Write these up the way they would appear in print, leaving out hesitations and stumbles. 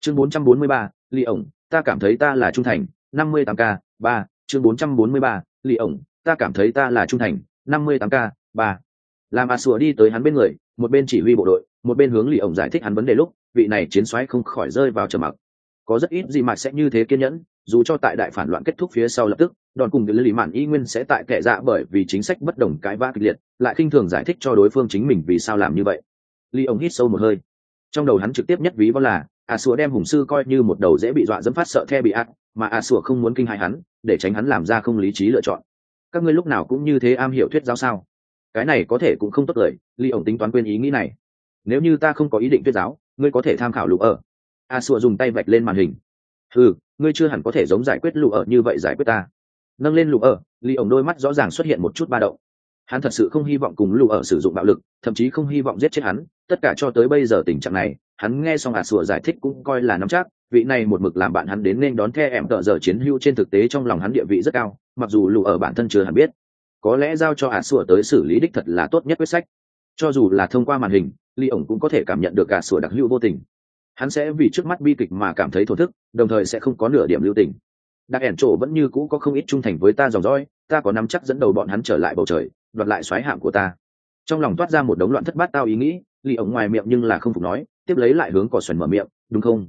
chương 443, Lý ổng, ta cảm thấy ta là trung thành, 58 k 3, chương 443, Lý ổng, ta cảm thấy ta là trung thành, 58 k 3. Làm sủa đi tới hắn bên người, một bên chỉ huy bộ đội, một bên hướng Lý ổng giải thích hắn vấn đề lúc, vị này chiến soái không khỏi rơi vào trầm mặc. Có rất ít gì mà sẽ như thế kiên nhẫn, dù cho tại đại phản loạn kết thúc phía sau lập tức, đòn cùng với Lý Mạn y nguyên sẽ tại kẻ dạ bởi vì chính sách bất đồng cãi vã kịch liệt, lại khinh thường giải thích cho đối phương chính mình vì sao làm như vậy. Lý ổng hít sâu một hơi. Trong đầu hắn trực tiếp nhất ví von là sủa đem hùng sư coi như một đầu dễ bị dọa dẫm phát sợ the bị ác, mà sủa không muốn kinh hãi hắn, để tránh hắn làm ra không lý trí lựa chọn. Các ngươi lúc nào cũng như thế am hiểu thuyết giáo sao? Cái này có thể cũng không tốt lời. Lý ổng tính toán quên ý nghĩ này. Nếu như ta không có ý định thuyết giáo, ngươi có thể tham khảo lục ở. Sủa dùng tay vạch lên màn hình. Ngươi chưa hẳn có thể giống giải quyết lục ở như vậy giải quyết ta. Nâng lên lục ở, Lý ổng đôi mắt rõ ràng xuất hiện một chút ba động. Hắn thật sự không hy vọng cùng lục ở sử dụng bạo lực, thậm chí không hy vọng giết chết hắn. Tất cả cho tới bây giờ tình trạng này, hắn nghe xong sủa giải thích cũng coi là nắm chắc. Vị này một mực làm bạn hắn đến nên đón The em tợ giờ chiến hữu, trên thực tế trong lòng hắn địa vị rất cao, mặc dù lục ở bản thân chưa hẳn biết. Có lẽ giao cho sủa tới xử lý đích thật là tốt nhất quyết sách. Cho dù là thông qua màn hình, Lý ổng cũng có thể cảm nhận được sủa đặc hữu vô tình. Hắn sẽ vì trước mắt bi kịch mà cảm thấy thổn thức, đồng thời sẽ không có nửa điểm lưu tình. Đặc ẻn trổ vẫn như cũ có không ít trung thành với ta dòng dõi, ta có nắm chắc dẫn đầu bọn hắn trở lại bầu trời, đoạt lại soái hạm của ta. Trong lòng toát ra một đống loạn thất bát tao ý nghĩ, Lý ổng ngoài miệng nhưng là không phục nói, tiếp lấy lại hướng Cỏ Xoành mở miệng, đúng không?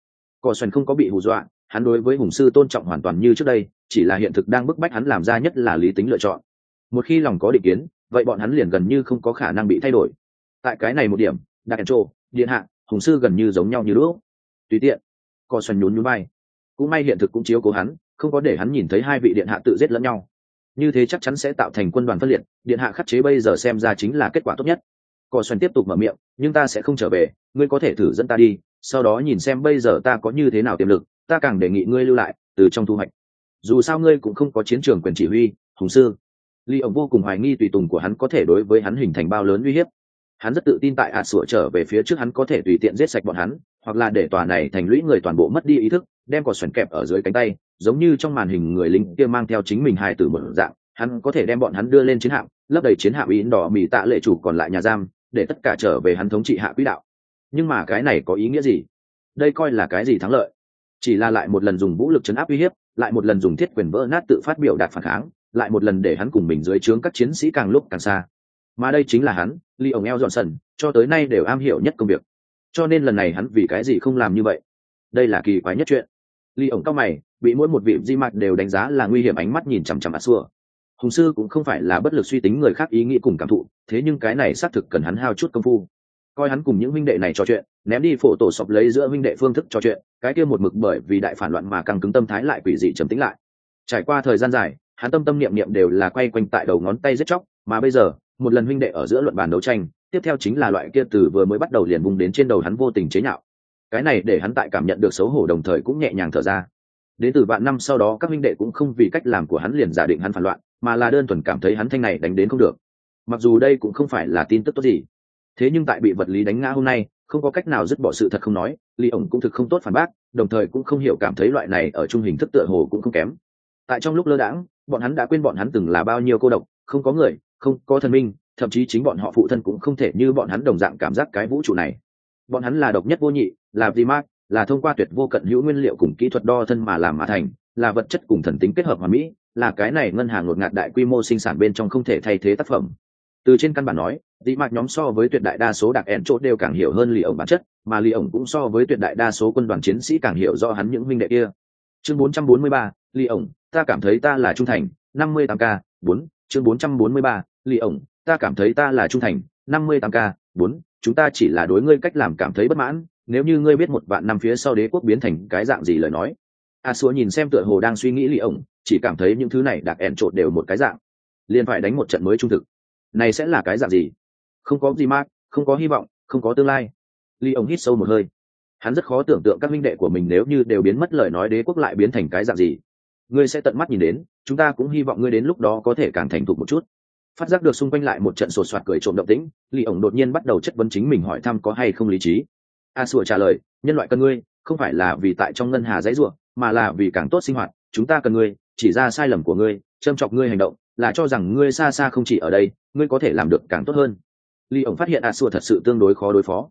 Cỏ Xoành không có bị hù dọa, hắn đối với hùng sư tôn trọng hoàn toàn như trước đây, chỉ là hiện thực đang bức bách hắn làm ra nhất là lý tính lựa chọn. Một khi lòng có định kiến, vậy bọn hắn liền gần như không có khả năng bị thay đổi. Tại cái này một điểm, Đặc ẻn trổ, điện hạ, hùng sư gần như giống nhau như lúc. Tùy tiện. Cỏ Xoành nhún nhún vai. Cũng may hiện thực cũng chiếu cố hắn, không có để hắn nhìn thấy hai vị điện hạ tự giết lẫn nhau. Như thế chắc chắn sẽ tạo thành quân đoàn phân liệt, điện hạ khắc chế bây giờ xem ra chính là kết quả tốt nhất. Cỏ Xoành tiếp tục mở miệng, nhưng ta sẽ không trở về, ngươi có thể thử dẫn ta đi, sau đó nhìn xem bây giờ ta có như thế nào tiềm lực, ta càng đề nghị ngươi lưu lại, từ trong thu hoạch. Dù sao ngươi cũng không có chiến trường quyền chỉ huy, hùng sư. Lý ổng vô cùng hoài nghi tùy tùng của hắn có thể đối với hắn hình thành bao lớn uy hiếp. Hắn rất tự tin tại sủa trở về phía trước hắn có thể tùy tiện giết sạch bọn hắn, hoặc là để tòa này thành lũy người toàn bộ mất đi ý thức, đem Cỏ Xoành kẹp ở dưới cánh tay, giống như trong màn hình người lính kia mang theo chính mình hài tử một dạng, hắn có thể đem bọn hắn đưa lên chiến hạm, lấp đầy chiến hạm in đỏ mì tạ lệ chủ còn lại nhà giam, để tất cả trở về hắn thống trị hạ quỹ đạo. Nhưng mà cái này có ý nghĩa gì? Đây coi là cái gì thắng lợi? Chỉ là lại một lần dùng vũ lực trấn áp uy hiếp, lại một lần dùng thiết quyền vỡ nát tự phát biểu đạt phản kháng, lại một lần để hắn cùng mình dưới trướng các chiến sĩ càng lúc càng xa. Mà đây chính là hắn, Lý ổng Johnson, cho tới nay đều am hiểu nhất công việc. Cho nên lần này hắn vì cái gì không làm như vậy? Đây là kỳ quái nhất chuyện. Lý ổng cao mày, bị mỗi một vị di mạch đều đánh giá là nguy hiểm ánh mắt nhìn chằm chằm sủa. Hùng sư cũng không phải là bất lực suy tính người khác ý nghĩ cùng cảm thụ, thế nhưng cái này xác thực cần hắn hao chút công phu. Coi hắn cùng những huynh đệ này trò chuyện, ném đi phổ tổ sọp lấy giữa huynh đệ phương thức trò chuyện, cái kia một mực bởi vì đại phản loạn mà căng cứng tâm thái lại quỷ dị trầm tĩnh lại. Trải qua thời gian dài, hắn tâm tâm niệm niệm đều là quay quanh tại đầu ngón tay giết chóc, mà bây giờ, một lần huynh đệ ở giữa luận bàn đấu tranh, tiếp theo chính là loại kia từ vừa mới bắt đầu liền vùng đến trên đầu hắn vô tình chế nhạo. Cái này để hắn tại cảm nhận được xấu hổ đồng thời cũng nhẹ nhàng thở ra. Đến từ vạn năm sau đó các huynh đệ cũng không vì cách làm của hắn liền giả định hắn phản loạn, mà là đơn thuần cảm thấy hắn thanh này đánh đến không được. Mặc dù đây cũng không phải là tin tức tốt gì, thế nhưng tại bị vật lý đánh ngã hôm nay, không có cách nào dứt bỏ sự thật không nói, Lý ổng cũng thực không tốt phản bác, đồng thời cũng không hiểu cảm thấy loại này ở trung hình thức tựa hồ cũng không kém. Tại trong lúc lơ đãng, bọn hắn đã quên bọn hắn từng là bao nhiêu cô độc, không có người, không có thần minh, thậm chí chính bọn họ phụ thân cũng không thể như bọn hắn đồng dạng cảm giác cái vũ trụ này. Bọn hắn là độc nhất vô nhị, là Vimac, là thông qua tuyệt vô cận hữu nguyên liệu cùng kỹ thuật đo thân mà làm mà thành, là vật chất cùng thần tính kết hợp hoàn mỹ, là cái này ngân hàng ngột ngạt đại quy mô sinh sản bên trong không thể thay thế tác phẩm. Từ trên căn bản nói, Vimac nhóm so với tuyệt đại đa số đặc ẻn chỗ đều càng hiểu hơn Lý ổng bản chất, mà Lý ổng cũng so với tuyệt đại đa số quân đoàn chiến sĩ càng hiểu rõ hắn những huynh đệ kia. Chương 443, Lý ổng, ta cảm thấy ta là trung thành, 58k 4, chương 443, Lý ổng, ta cảm thấy ta là trung thành, 58k 4, chúng ta chỉ là đối ngươi cách làm cảm thấy bất mãn, nếu như ngươi biết một vạn năm phía sau đế quốc biến thành cái dạng gì lời nói. Sủa nhìn xem tựa hồ đang suy nghĩ Lý ổng, chỉ cảm thấy những thứ này đặc ẻn trộn đều một cái dạng, liền phải đánh một trận mới trung thực. Này sẽ là cái dạng gì? Không có gì mát, không có hy vọng, không có tương lai. Lý ổng hít sâu một hơi. Hắn rất khó tưởng tượng các minh đệ của mình nếu như đều biến mất lời nói đế quốc lại biến thành cái dạng gì. Ngươi sẽ tận mắt nhìn đến, chúng ta cũng hy vọng ngươi đến lúc đó có thể càng thành thục một chút. Phát giác được xung quanh lại một trận sột soạt cười trộm động tĩnh, Lý ổng đột nhiên bắt đầu chất vấn chính mình, hỏi thăm có hay không lý trí. Sủa trả lời, nhân loại cần ngươi, không phải là vì tại trong ngân hà dãy ruộng, mà là vì càng tốt sinh hoạt. Chúng ta cần ngươi, chỉ ra sai lầm của ngươi, châm chọc ngươi hành động, là cho rằng ngươi xa xa không chỉ ở đây, ngươi có thể làm được càng tốt hơn. Lý ổng phát hiện Sủa thật sự tương đối khó đối phó.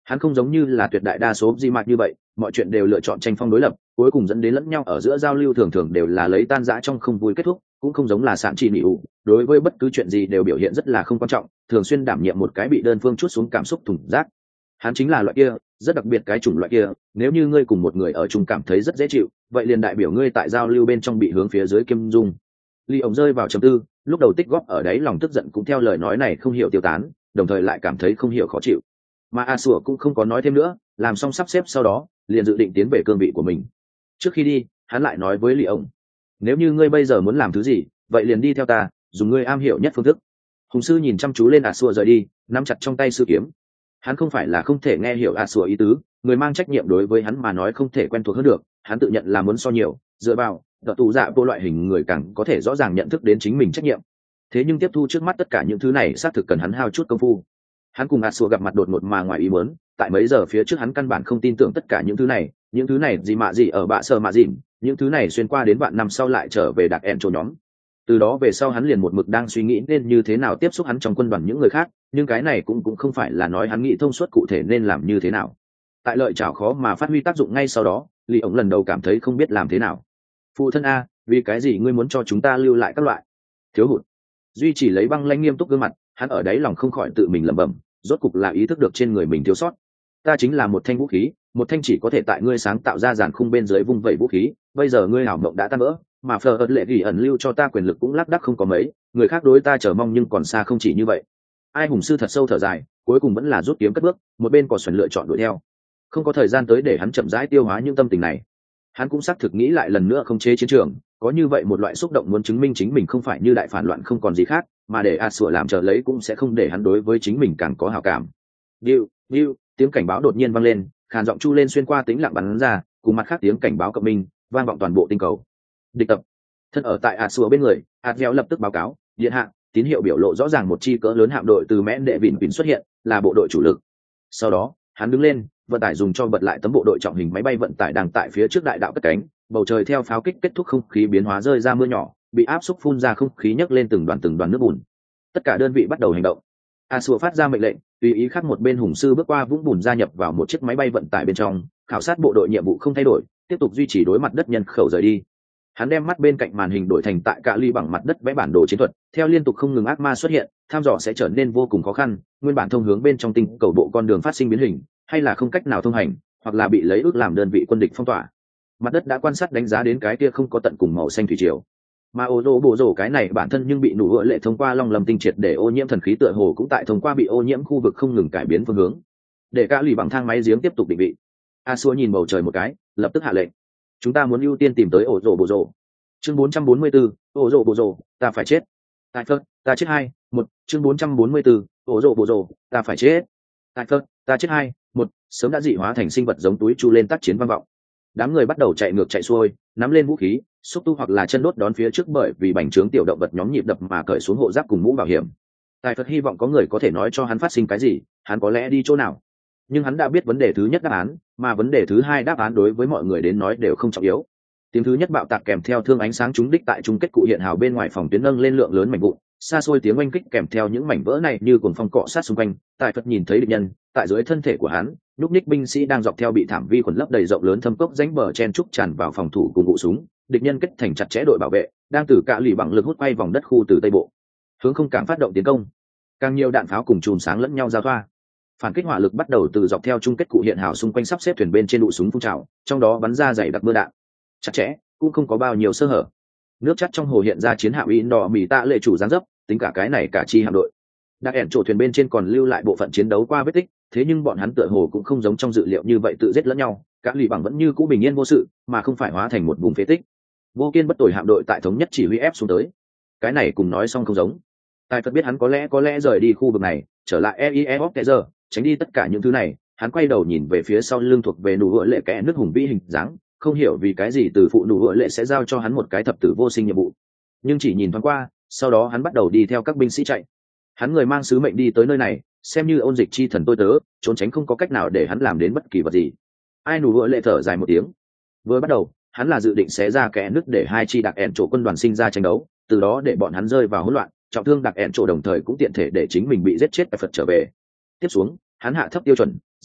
Hắn không giống như là tuyệt đại đa số di mạt như vậy, mọi chuyện đều lựa chọn tranh phong đối lập, cuối cùng dẫn đến lẫn nhau ở giữa giao lưu thường thường đều là lấy tan rã trong không vui kết thúc, cũng không giống là sản trị nỉ ủ, đối với bất cứ chuyện gì đều biểu hiện rất là không quan trọng, thường xuyên đảm nhiệm một cái bị đơn phương chút xuống cảm xúc thủng rác. Hắn chính là loại kia, rất đặc biệt cái chủng loại kia, nếu như ngươi cùng một người ở chung cảm thấy rất dễ chịu, vậy liền đại biểu ngươi tại giao lưu bên trong bị hướng phía dưới kim dung. Ly ổng rơi vào trầm tư, lúc đầu tích góp ở đấy lòng tức giận cũng theo lời nói này không hiểu tiêu tán, đồng thời lại cảm thấy không hiểu khó chịu. Mà a sủa cũng không có nói thêm nữa, làm xong sắp xếp sau đó liền dự định tiến về cương vị của mình. Trước khi đi, hắn lại nói với Ly ổng, nếu như ngươi bây giờ muốn làm thứ gì, vậy liền đi theo ta, dùng ngươi am hiểu nhất phương thức. Hùng sư nhìn chăm chú lên a sủa rời đi, nắm chặt trong tay sư kiếm. Hắn không phải là không thể nghe hiểu a sủa ý tứ, người mang trách nhiệm đối với hắn mà nói không thể quen thuộc hơn được, hắn tự nhận là muốn so nhiều, dựa vào đợt tù dạ vô loại hình người càng có thể rõ ràng nhận thức đến chính mình trách nhiệm. Thế nhưng tiếp thu trước mắt tất cả những thứ này xác thực cần hắn hao chút công phu. Hắn cùng a sủa gặp mặt đột ngột mà ngoài ý muốn, tại mấy giờ phía trước hắn căn bản không tin tưởng tất cả những thứ này gì mạ gì ở bạ sờ mạ dịn, những thứ này xuyên qua đến vạn năm sau lại trở về đặc ẹn chỗ nhóm. Từ đó về sau hắn liền một mực đang suy nghĩ nên như thế nào tiếp xúc hắn trong quân đoàn những người khác, nhưng cái này cũng không phải là nói hắn nghĩ thông suốt cụ thể nên làm như thế nào. Tại lợi chảo khó mà phát huy tác dụng ngay sau đó, Lý ổng lần đầu cảm thấy không biết làm thế nào. Phụ thân a, vì cái gì ngươi muốn cho chúng ta lưu lại các loại thiếu hụt? Duy chỉ lấy băng lãnh nghiêm túc gương mặt, hắn ở đấy lòng không khỏi tự mình lẩm bẩm, rốt cục là ý thức được trên người mình thiếu sót. Ta chính là một thanh vũ khí, một thanh chỉ có thể tại ngươi sáng tạo ra giàn khung bên dưới vung vẩy vũ khí, bây giờ ngươi hảo mộng đã tan vỡ, mà phờ ợt lệ gỉ ẩn lưu cho ta quyền lực cũng lác đác không có mấy, người khác đối ta chờ mong nhưng còn xa không chỉ như vậy. Ai hùng sư thật sâu thở dài, cuối cùng vẫn là rút kiếm cất bước, một bên còn xuẩn lựa chọn đuổi theo. Không có thời gian tới để hắn chậm rãi tiêu hóa những tâm tình này. Hắn cũng xác thực nghĩ lại lần nữa không chế chiến trường, có như vậy một loại xúc động muốn chứng minh chính mình không phải như đại phản loạn không còn gì khác, mà để a sủa làm chờ lấy cũng sẽ không để hắn đối với chính mình càng có hảo cảm. Điu, điu, tiếng cảnh báo đột nhiên vang lên, khàn giọng chu lên xuyên qua tĩnh lặng bắn ra, cùng mặt khác tiếng cảnh báo cộng minh vang vọng toàn bộ tinh cầu. Địch tập. Thân ở tại a sủa bên người, Adveo lập tức báo cáo, điện hạ, tín hiệu biểu lộ rõ ràng một chi cỡ lớn hạm đội từ mẽn đệ vịn vịn xuất hiện, là bộ đội chủ lực. Sau đó, hắn đứng lên, vận tải dùng cho bật lại tấm bộ đội trọng hình máy bay vận tải đang tại phía trước đại đạo cất cánh, bầu trời theo pháo kích kết thúc không khí biến hóa rơi ra mưa nhỏ, bị áp xúc phun ra không khí nhấc lên từng đoàn nước bùn. Tất cả đơn vị bắt đầu hành động. A Sủa phát ra mệnh lệnh, tùy ý khác một bên hùng sư bước qua vũng bùn gia nhập vào một chiếc máy bay vận tải bên trong, khảo sát bộ đội nhiệm vụ không thay đổi, tiếp tục duy trì đối mặt đất nhân khẩu rời đi. Hắn đem mắt bên cạnh màn hình đổi thành tại cạ ly bằng mặt đất vẽ bản đồ chiến thuật, theo liên tục không ngừng ác ma xuất hiện, tham dò sẽ trở nên vô cùng khó khăn, nguyên bản thông hướng bên trong tinh cầu bộ con đường phát sinh biến hình, hay là không cách nào thông hành, hoặc là bị lấy ước làm đơn vị quân địch phong tỏa. Mặt đất đã quan sát đánh giá đến cái kia không có tận cùng màu xanh thủy triều, mà ô rô bộ rổ cái này bản thân nhưng bị nụ hựa lệ thông qua long lầm tinh triệt để ô nhiễm thần khí tựa hồ cũng tại thông qua bị ô nhiễm khu vực không ngừng cải biến phương hướng, để cả lì bằng thang máy giếng tiếp tục định vị. A Xua nhìn bầu trời một cái, lập tức hạ lệnh, chúng ta muốn ưu tiên tìm tới ổ rổ bộ rổ. Chương 444, ổ rổ bộ rổ, ta phải chết. Tại phật, ta chết 2-1, chương 444, ổ rổ bộ rổ, ta phải chết. Tại phật, ta chết 2-1, sớm đã dị hóa thành sinh vật giống túi chu lên tác chiến vang vọng. Đám người bắt đầu chạy ngược chạy xuôi, nắm lên vũ khí, xúc tu hoặc là chân đốt đón phía trước, bởi vì bành trướng tiểu động vật nhóm nhịp đập mà cởi xuống hộ giáp cùng mũ bảo hiểm. Tài Phật hy vọng có người có thể nói cho hắn phát sinh cái gì, hắn có lẽ đi chỗ nào. Nhưng hắn đã biết vấn đề thứ nhất đáp án, mà vấn đề thứ hai đáp án đối với mọi người đến nói đều không trọng yếu. Tiếng thứ nhất bạo tạc kèm theo thương ánh sáng trúng đích tại chung kết cụ hiện hào bên ngoài phòng tuyến nâng lên lượng lớn mảnh vụn, xa xôi tiếng oanh kích kèm theo những mảnh vỡ này như cuồng phong cọ sát xung quanh. Tài Phật nhìn thấy địch nhân tại dưới thân thể của hắn, lúc ních binh sĩ đang dọc theo bị thảm vi khuẩn lấp đầy rộng lớn thâm cốc rãnh bờ chen trúc tràn vào phòng thủ cùng vụ súng. Địch nhân kết thành chặt chẽ đội bảo vệ, đang từ cạ lì bằng lực hút quay vòng đất khu từ tây bộ hướng không cảng phát động tiến công. Càng nhiều đạn pháo cùng chùm sáng lẫn nhau giao thoa, phản kích hỏa lực bắt đầu từ dọc theo chung kết cụ hiện hào xung quanh sắp xếp thuyền bên trên đụ súng phun trào, trong đó bắn ra dày đặc mưa đạn chặt chẽ, cũng không có bao nhiêu sơ hở. Nước chắt trong hồ hiện ra chiến hạm in đỏ mì tạ lệ chủ giáng dấp, tính cả cái này cả chi hạm đội. Đặc ẻn chỗ thuyền bên trên còn lưu lại bộ phận chiến đấu qua vết tích, thế nhưng bọn hắn tựa hồ cũng không giống trong dự liệu như vậy tự giết lẫn nhau, các lì bằng vẫn như cũ bình yên vô sự, mà không phải hóa thành một vùng phế tích. Vô kiên bất tồi hạm đội tại thống nhất chỉ huy ép xuống tới. Cái này cùng nói xong không giống. Tài Phật biết hắn có lẽ rời đi khu vực này, trở lại EIE giờ, tránh đi tất cả những thứ này. Hắn quay đầu nhìn về phía sau lưng thuộc về nụ hựa lệ kẽ nước hùng vĩ hình dáng, không hiểu vì cái gì từ phụ nụ hựa lệ sẽ giao cho hắn một cái thập tử vô sinh nhiệm vụ. Nhưng chỉ nhìn thoáng qua, sau đó hắn bắt đầu đi theo các binh sĩ chạy. Hắn người mang sứ mệnh đi tới nơi này, xem như ôn dịch chi thần tôi tớ, trốn tránh không có cách nào để hắn làm đến bất kỳ vật gì. Ai nụ hựa lệ thở dài một tiếng. Vừa bắt đầu, hắn là dự định xé ra kẽ nứt để hai chi đặc ẻn chỗ quân đoàn sinh ra tranh đấu, từ đó để bọn hắn rơi vào hỗn loạn, trọng thương đặc ẻn chỗ đồng thời cũng tiện thể để chính mình bị giết chết phải Phật trở về. Tiếp xuống, hắn hạ thấp tiêu chuẩn,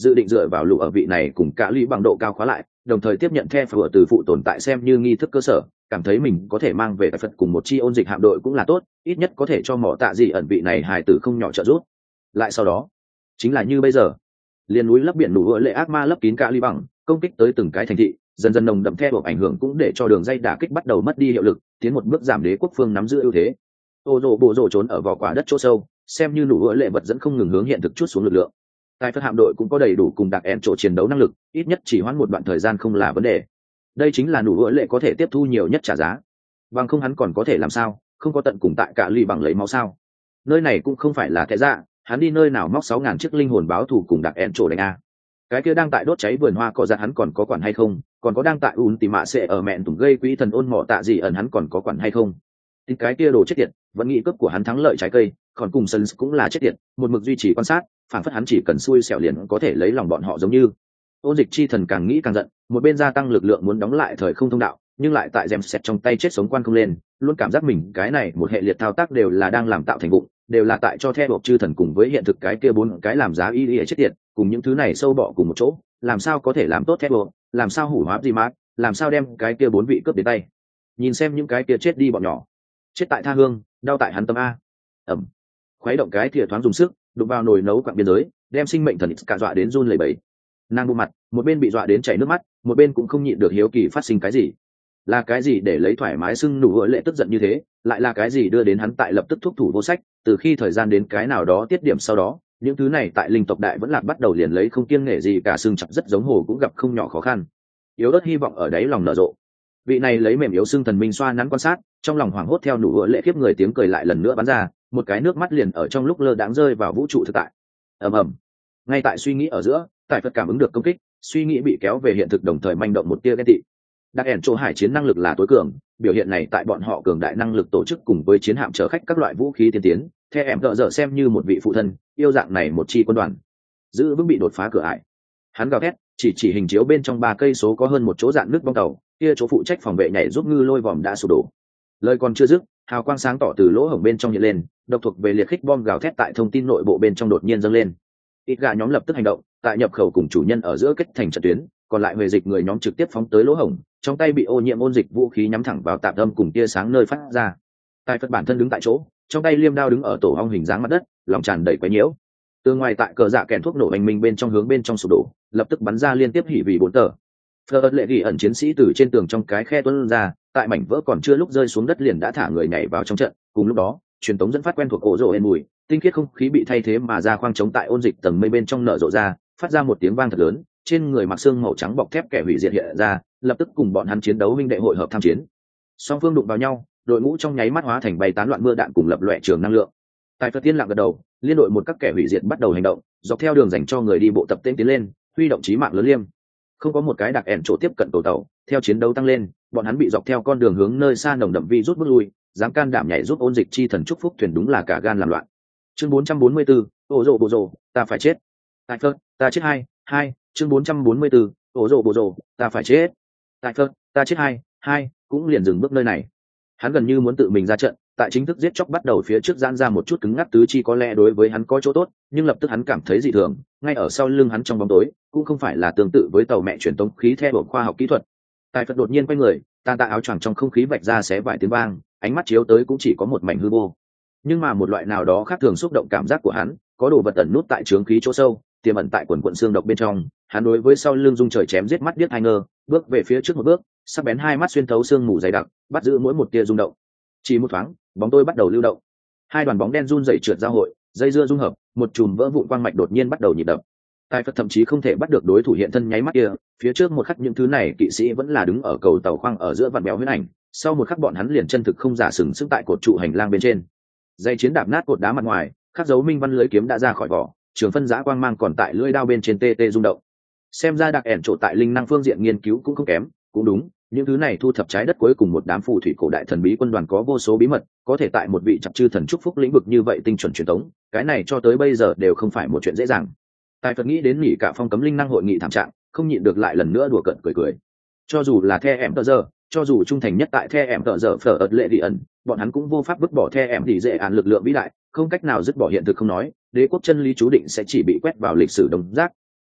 dự định dựa vào lũ ở vị này cùng cả lũy bằng độ cao khóa lại, đồng thời tiếp nhận the phở từ phụ tồn tại xem như nghi thức cơ sở, cảm thấy mình có thể mang về tại Phật cùng một chi ôn dịch hạm đội cũng là tốt, ít nhất có thể cho mỏ tạ gì ẩn vị này hài tử không nhỏ trợ giúp. Lại sau đó, chính là như bây giờ, liên núi lấp biển nụ lệ ác ma lấp kín cả lũy bằng, công kích tới từng cái thành thị, dần dần nồng đậm theo buộc ảnh hưởng cũng để cho đường dây đả kích bắt đầu mất đi hiệu lực, tiến một bước giảm đế quốc phương nắm giữ ưu thế. Ô rồ bộ rồ trốn ở vỏ quả đất chỗ sâu, xem như nụ lệ vật dẫn không ngừng hướng hiện thực chút xuống lực lượng. Tại Phật hạm đội cũng có đầy đủ cùng đặc ẹn chỗ chiến đấu năng lực, ít nhất chỉ hoãn một đoạn thời gian không là vấn đề. Đây chính là nụ lệ có thể tiếp thu nhiều nhất trả giá. Bằng không hắn còn có thể làm sao, không có tận cùng tại cả lì bằng lấy máu sao? Nơi này cũng không phải là thế dạ, hắn đi nơi nào móc 6.000 chiếc linh hồn báo thù cùng đặc ẹn chỗ đánh a. Cái kia đang tại đốt cháy vườn hoa cỏ giặt hắn còn có quản hay không, còn có đang tại tìm mạ sẽ ở mẹn tùng gây quỹ thần ôn mỏ tạ gì ẩn hắn còn có quản hay không. Thì cái kia đồ chết tiệt vẫn nghĩ cướp của hắn thắng lợi trái cây, còn cùng sân cũng là chết tiệt, một mực duy trì quan sát, phản phất hắn chỉ cần xui xẻo liền có thể lấy lòng bọn họ giống như. Ôn dịch chi thần càng nghĩ càng giận, một bên gia tăng lực lượng muốn đóng lại thời không thông đạo, nhưng lại tại dèm xẹt trong tay chết sống quan không lên, luôn cảm giác mình cái này một hệ liệt thao tác đều là đang làm tạo thành vụng, đều là tại cho theo buộc chư thần cùng với hiện thực cái kia bốn cái làm giá y chết tiệt, cùng những thứ này sâu bọ cùng một chỗ, làm sao có thể làm tốt theo buộc, làm sao hủ hóa gì mát, làm sao đem cái kia bốn vị cướp đến tay. Nhìn xem những cái kia chết đi bọn nhỏ, chết tại tha hương, đau tại hắn tâm a. Ẩm. Khuấy động cái thìa thoáng dùng sức, đụng vào nồi nấu quặng biên giới, đem sinh mệnh thần cả dọa đến run lẩy bẩy. Nàng bộ mặt, một bên bị dọa đến chảy nước mắt, một bên cũng không nhịn được hiếu kỳ phát sinh cái gì. Là cái gì để lấy thoải mái sưng nụ lệ tức giận như thế, lại là cái gì đưa đến hắn tại lập tức thúc thủ vô sách, từ khi thời gian đến cái nào đó tiết điểm sau đó, những thứ này tại linh tộc đại vẫn là bắt đầu liền lấy không kiêng nể gì cả, xương chặt rất giống hồ cũng gặp không nhỏ khó khăn. Yếu ớt hy vọng ở đáy lòng nở rộ. Vị này lấy mềm yếu xương thần minh xoa nắn quan sát, trong lòng hoảng hốt theo nụ lệ khiếp người tiếng cười lại lần nữa bắn ra, một cái nước mắt liền ở trong lúc lơ đãng rơi vào vũ trụ thực tại. Ầm ầm. Ngay tại suy nghĩ ở giữa, tại Phật cảm ứng được công kích, suy nghĩ bị kéo về hiện thực, đồng thời manh động một tia ghen tị. Đặc ẻn chỗ hải chiến năng lực là tối cường, biểu hiện này tại bọn họ cường đại năng lực tổ chức cùng với chiến hạm chở khách các loại vũ khí tiên tiến, theo em đỡ dở xem như một vị phụ thân yêu dạng này một chi quân đoàn, giữ vững bị đột phá cửa ải. Hắn gào thét, chỉ hình chiếu bên trong 3 cây số có hơn một chỗ dạn nước bong tàu, kia chỗ phụ trách phòng vệ nhảy giúp ngư lôi vòm đã sụp đổ. Lời còn chưa dứt, hào quang sáng tỏ từ lỗ hổng bên trong hiện lên, độc thuộc về liệt khích bom gào thét tại thông tin nội bộ bên trong đột nhiên dâng lên. Ít gà nhóm lập tức hành động, tại nhập khẩu cùng chủ nhân ở giữa kết thành trận tuyến, còn lại huề dịch người nhóm trực tiếp phóng tới lỗ hổng, trong tay bị ô nhiễm ôn dịch vũ khí nhắm thẳng vào tạp âm cùng tia sáng nơi phát ra. Tài Phật bản thân đứng tại chỗ, trong tay liêm đao đứng ở tổ ong hình dáng mặt đất, lòng tràn đầy quấy nhiễu. Từ ngoài tại cờ dạ kèn thuốc nổ anh minh bên trong hướng bên trong sụp đổ, lập tức bắn ra liên tiếp hỉ vì 4 tờ. Phờ lệ ghi ẩn chiến sĩ từ trên tường trong cái khe tuôn ra, tại mảnh vỡ còn chưa lúc rơi xuống đất liền đã thả người nhảy vào trong trận. Cùng lúc đó, truyền tống dẫn phát quen thuộc ổ rồ ên mùi, tinh khiết không khí bị thay thế mà ra khoang chống tại ôn dịch tầng mây bên trong nở rộ ra, phát ra một tiếng vang thật lớn. Trên người mặc xương màu trắng bọc thép kẻ hủy diệt hiện ra, lập tức cùng bọn hắn chiến đấu huynh đệ hội hợp tham chiến. Song phương đụng vào nhau, đội ngũ trong nháy mắt hóa thành bay tán loạn mưa đạn cùng lập loè trường năng lượng. Tại Phật tiên lặng gật đầu, liên đội một các kẻ hủy diệt bắt đầu hành động, dọc theo đường dành cho người đi bộ tập tên tiến lên, huy động chí mạng lớn liêm. Không có một cái đặc ẻn chỗ tiếp cận cầu tàu, theo chiến đấu tăng lên, bọn hắn bị dọc theo con đường hướng nơi xa nồng đậm vi rút bước lui, dám can đảm nhảy giúp ôn dịch chi thần chúc phúc thuyền đúng là cả gan làm loạn. Chương 444, ổ rồ bộ rồ, ta phải chết. Tại Phật, ta chết hai, chương 444, ổ rồ bộ rồ, ta phải chết. Tại Phật, ta chết hai, cũng liền dừng bước nơi này. Hắn gần như muốn tự mình ra trận, tại chính thức giết chóc bắt đầu phía trước giãn ra một chút cứng ngắc tứ chi có lẽ đối với hắn có chỗ tốt, nhưng lập tức hắn cảm thấy dị thường, ngay ở sau lưng hắn trong bóng tối, cũng không phải là tương tự với tàu mẹ truyền tống khí theo khoa học kỹ thuật. Tài Phật đột nhiên quay người, tàn tạ áo choàng trong không khí vạch ra xé vài tiếng vang, ánh mắt chiếu tới cũng chỉ có một mảnh hư vô. Nhưng mà một loại nào đó khác thường xúc động cảm giác của hắn, có đồ vật ẩn nút tại trướng khí chỗ sâu, tiềm ẩn tại quần quần xương độc bên trong. Hắn đối với sau lưng dung trời chém giết mắt điếc hai ngơ, bước về phía trước một bước, sắc bén hai mắt xuyên thấu xương mù dày đặc, bắt giữ mỗi một tia rung động. Chỉ một thoáng, bóng tôi bắt đầu lưu động, hai đoàn bóng đen run rẩy trượt giao hội, dây dưa dung hợp, một chùm vỡ vụn quang mạch đột nhiên bắt đầu nhịp đập. Tài Phật thậm chí không thể bắt được đối thủ hiện thân nháy mắt kia, phía trước một khắc những thứ này kỵ sĩ vẫn là đứng ở cầu tàu khoang ở giữa vạn béo huyết ảnh, sau một khắc bọn hắn liền chân thực không giả sừng sững tại cột trụ hành lang bên trên. Dây chiến đạp nát cột đá mặt ngoài, khắc dấu minh văn lưới kiếm đã ra khỏi vỏ, trường phân giã quang mang còn tại lưỡi đao bên trên tê tê rung động. Xem ra đặc ẻn trộn tại linh năng phương diện nghiên cứu cũng không kém, cũng đúng, những thứ này thu thập trái đất cuối cùng một đám phù thủy cổ đại thần bí quân đoàn có vô số bí mật, có thể tại một vị chập chư thần chúc phúc lĩnh vực như vậy tinh chuẩn truyền thống, cái này cho tới bây giờ đều không phải một chuyện dễ dàng. Tài Phật nghĩ đến nghỉ cả phong cấm linh năng hội nghị thảm trạng, không nhịn được lại lần nữa đùa cợt cười. Cho dù là The em tờ giờ, cho dù trung thành nhất tại The em tờ giờ phở ợt lệ đi ẩn, bọn hắn cũng vô pháp vứt bỏ The em thì dễ án lực lượng vĩ đại, không cách nào dứt bỏ hiện thực không nói, đế quốc chân lý chú định sẽ chỉ bị quét vào lịch sử đồng rác.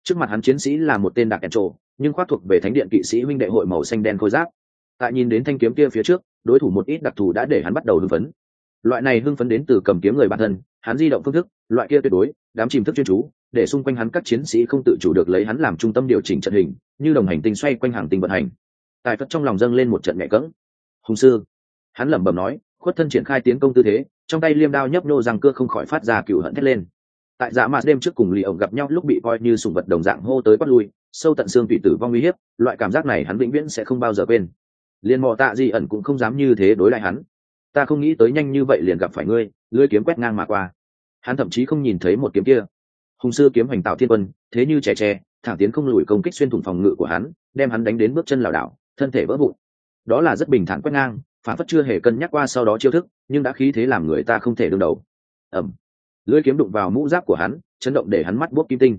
Trước mặt hắn chiến sĩ là một tên đặc ẻn trộ, nhưng khoác thuộc về thánh điện kỵ sĩ huynh đệ hội màu xanh đen khôi giáp. Tại nhìn đến thanh kiếm kia phía trước, đối thủ một ít đặc thù đã để hắn bắt đầu hưng phấn. Loại này hưng phấn đến từ cầm kiếm người bản thân, hắn di động phương thức, loại kia tuyệt đối đám chìm thức chuyên chú, để xung quanh hắn các chiến sĩ không tự chủ được lấy hắn làm trung tâm điều chỉnh trận hình, như đồng hành tinh xoay quanh hàng tinh vận hành. Tài Phật trong lòng dâng lên một trận nhẹ cẫng. Hùng sư, hắn lẩm bẩm nói, khuất thân triển khai tiến công tư thế, trong tay liêm đao nhấp nhô răng cưa không khỏi phát ra cừu hận thét lên. Tại dạ mạt đêm trước cùng lì ổng gặp nhau lúc bị coi như sùng vật đồng dạng hô tới quát lui, sâu tận xương tùy tử vong uy hiếp, loại cảm giác này hắn vĩnh viễn sẽ không bao giờ quên. Liên mò tạ gì ẩn cũng không dám như thế đối lại hắn. Ta không nghĩ tới nhanh như vậy liền gặp phải ngươi, lưỡi kiếm quét ngang mà qua. Hắn thậm chí không nhìn thấy một kiếm kia. Hùng sư kiếm hoành tạo thiên quân, thế như trẻ tre, thẳng tiến không lùi công kích xuyên thủng phòng ngự của hắn, đem hắn đánh đến bước chân lảo đảo, thân thể vỡ vụn. Đó là rất bình thản quét ngang, phản phất chưa hề cân nhắc qua sau đó chiêu thức, nhưng đã khí thế làm người ta không thể đương đầu. Ầm. Lưỡi kiếm đụng vào mũ giáp của hắn, chấn động để hắn mắt buốc kim tinh.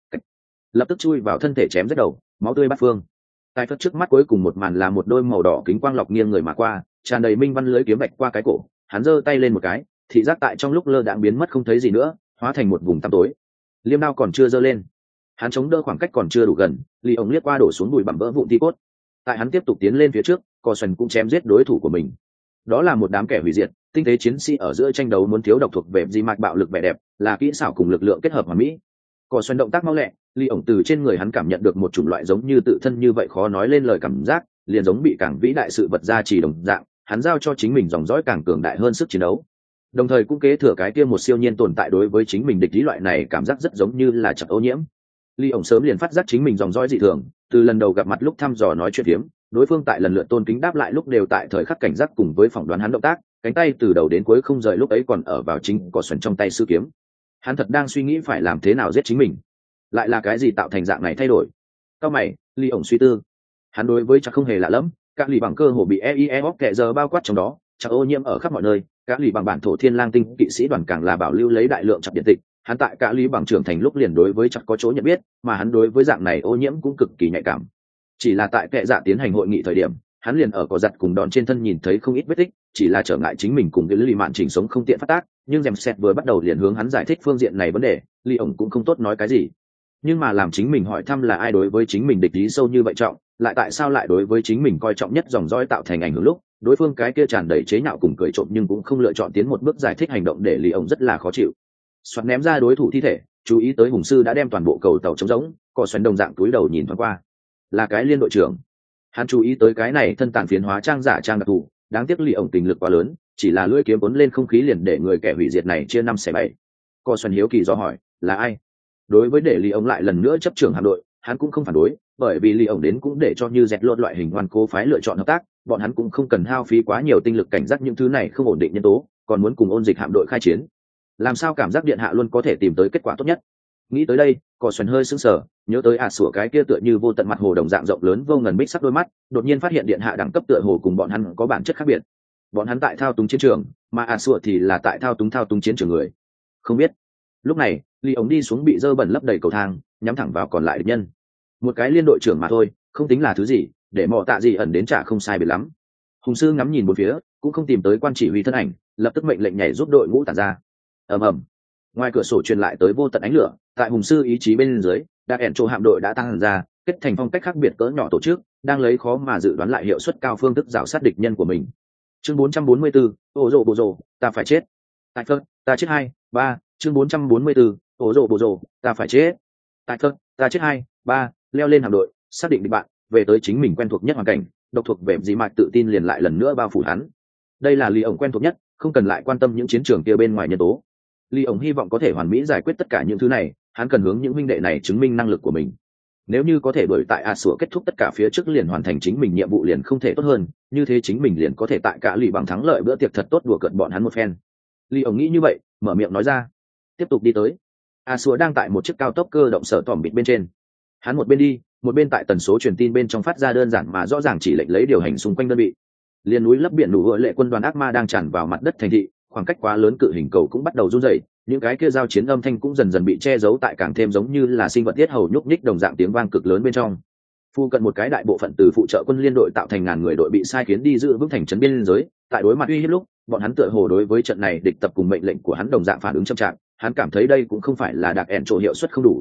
Lập tức chui vào thân thể chém rất đầu, máu tươi bát phương. Tại Phật trước mắt cuối cùng một màn là một đôi màu đỏ kính quang lọc nghiêng người mà qua, tràn đầy minh văn lưỡi kiếm bạch qua cái cổ, hắn giơ tay lên một cái, thị giác tại trong lúc lơ đãng biến mất không thấy gì nữa, hóa thành một vùng tăm tối. Liêm đao còn chưa giơ lên, hắn chống đỡ khoảng cách còn chưa đủ gần, Lý ổng liếc qua đổ xuống bụi bặm vỡ vụn thi cốt. Tại hắn tiếp tục tiến lên phía trước, Cò Sần cũng chém giết đối thủ của mình. Đó là một đám kẻ hủy diệt, tinh tế chiến sĩ ở giữa tranh đấu muốn thiếu độc thuộc về di mạch bạo lực vẻ đẹp, là kỹ xảo cùng lực lượng kết hợp hoàn mỹ. Cò Sần động tác mau lẹ, Lý ổng từ trên người hắn cảm nhận được một chủng loại giống như tự thân như vậy khó nói lên lời cảm giác, liền giống bị càng vĩ đại sự vật ra chỉ đồng dạng, hắn giao cho chính mình dòng dõi càng cường đại hơn sức chiến đấu. Đồng thời cũng kế thừa cái kia một siêu nhiên tồn tại đối với chính mình địch lý loại này cảm giác rất giống như là chặt ô nhiễm. Lý ổng sớm liền phát giác chính mình dòng dõi dị thường, từ lần đầu gặp mặt lúc thăm dò nói chuyện phiếm, đối phương tại lần lượt tôn kính đáp lại lúc đều tại thời khắc cảnh giác cùng với phỏng đoán hắn động tác, cánh tay từ đầu đến cuối không rời lúc ấy còn ở vào chính Cò Sần trong tay sư kiếm. Hắn thật đang suy nghĩ phải làm thế nào giết chính mình, lại là cái gì tạo thành dạng này thay đổi. Cao mày, Lý ổng suy tư. Hắn đối với chắc không hề lạ lẫm, các lì bằng cơ hồ bị EIE kẻ giờ bao quát trong đó, chắc ô nhiễm ở khắp mọi nơi, các lì bằng bản thổ thiên lang tinh kỵ sĩ đoàn càng là bảo lưu lấy đại lượng chặt điện tịch. Hắn tại cả lý bằng trưởng thành lúc liền đối với chắc có chỗ nhận biết, mà hắn đối với dạng này ô nhiễm cũng cực kỳ nhạy cảm. Chỉ là tại kệ dạ tiến hành hội nghị thời điểm, hắn liền ở cỏ giặt cùng đòn trên thân nhìn thấy không ít vết tích, chỉ là trở ngại chính mình cùng cái lì mạn chỉnh sống không tiện phát tác, nhưng dèm xét vừa bắt đầu liền hướng hắn giải thích phương diện này vấn đề, Lý ổng cũng không tốt nói cái gì. Nhưng mà làm chính mình hỏi thăm là ai đối với chính mình địch ý sâu như vậy trọng, lại tại sao lại đối với chính mình coi trọng nhất dòng dõi tạo thành ảnh hưởng lúc, đối phương cái kia tràn đầy chế nhạo cùng cười trộm nhưng cũng không lựa chọn tiến một bước giải thích hành động để Lý ổng rất là khó chịu. Xoắn ném ra đối thủ thi thể, chú ý tới hùng sư đã đem toàn bộ cầu tàu trống rỗng, Cò Xoắn đồng dạng túi đầu nhìn thoáng qua, là cái liên đội trưởng. Hắn chú ý tới cái này thân tàn phiến hóa trang giả trang đặc thù, đáng tiếc Lý ổng tình lực quá lớn, chỉ là lưỡi kiếm cuốn lên không khí liền để người kẻ hủy diệt này chia 5/7. Cò Xoắn hiếu kỳ do hỏi, là ai? Đối với để Lý ổng lại lần nữa chấp trưởng hạm đội, hắn cũng không phản đối, bởi vì Lý ổng đến cũng để cho như dẹt lột loại hình ngoan cố phái lựa chọn hợp tác, bọn hắn cũng không cần hao phí quá nhiều tinh lực cảnh giác những thứ này không ổn định nhân tố, còn muốn cùng ôn dịch hạm đội khai chiến. Làm sao cảm giác điện hạ luôn có thể tìm tới kết quả tốt nhất? Nghĩ tới đây, Cò Xoắn hơi sững sờ, nhớ tới sủa cái kia tựa như vô tận mặt hồ đồng dạng rộng lớn vô ngần bích sắc đôi mắt, đột nhiên phát hiện điện hạ đẳng cấp tựa hồ cùng bọn hắn có bản chất khác biệt. Bọn hắn tại thao túng chiến trường, mà sủa thì là tại thao túng chiến trường người. Không biết. Lúc này, Lý ống đi xuống bị dơ bẩn lấp đầy cầu thang, nhắm thẳng vào còn lại địch nhân. Một cái liên đội trưởng mà thôi, không tính là thứ gì, để mò tạ gì ẩn đến trả không sai biệt lắm. Hùng sư ngắm nhìn bốn phía, cũng không tìm tới quan chỉ huy thân ảnh, lập tức mệnh lệnh nhảy giúp đội ngũ tản ra. Ầm ầm. Ngoài cửa sổ truyền lại tới vô tận ánh lửa, tại hùng sư ý chí bên dưới, đặc ẻn chỗ hạm đội đã tăng ra, kết thành phong cách khác biệt cỡ nhỏ tổ chức, đang lấy khó mà dự đoán lại hiệu suất cao phương thức rào sát địch nhân của mình. Chương 444, bộ rồ, ta phải chết. Tại Phật, ta chết 2, 3, chương 444, bộ rồ, ta phải chết. Tại Phật, ta chết 2, 3, leo lên hạm đội, xác định địch bạn, về tới chính mình quen thuộc nhất hoàn cảnh, độc thuộc về gì mạch tự tin liền lại lần nữa bao phủ hắn. Đây là Lý ổng quen thuộc nhất, không cần lại quan tâm những chiến trường kia bên ngoài nhân tố. Lý ổng hy vọng có thể hoàn mỹ giải quyết tất cả những thứ này, hắn cần hướng những huynh đệ này chứng minh năng lực của mình. Nếu như có thể đuổi tại sủa kết thúc tất cả phía trước liền hoàn thành chính mình nhiệm vụ liền không thể tốt hơn, như thế chính mình liền có thể tại cả lì bằng thắng lợi bữa tiệc thật tốt đùa cợt bọn hắn một phen. Lý ổng nghĩ như vậy, mở miệng nói ra. Tiếp tục đi tới. Sủa đang tại một chiếc cao tốc cơ động sở tỏm bịt bên trên. Hắn một bên đi, một bên tại tần số truyền tin bên trong phát ra đơn giản mà rõ ràng chỉ lệnh lấy điều hành xung quanh đơn vị. Liên núi lấp biển đủ gợi lệ quân đoàn ác ma đang tràn vào mặt đất thành thị, khoảng cách quá lớn cự hình cầu cũng bắt đầu run rẩy, những cái kia giao chiến âm thanh cũng dần dần bị che giấu tại càng thêm giống như là sinh vật tiết hầu nhúc nhích đồng dạng tiếng vang cực lớn bên trong. Phu cận một cái đại bộ phận từ phụ trợ quân liên đội tạo thành ngàn người đội bị sai khiến đi giữ vững thành trấn biên giới, tại đối mặt uy hiếp lúc, bọn hắn tựa hồ đối với trận này địch tập cùng mệnh lệnh của hắn đồng dạng phản ứng chậm chạp, hắn cảm thấy đây cũng không phải là đặc ẻn trổ hiệu suất không đủ.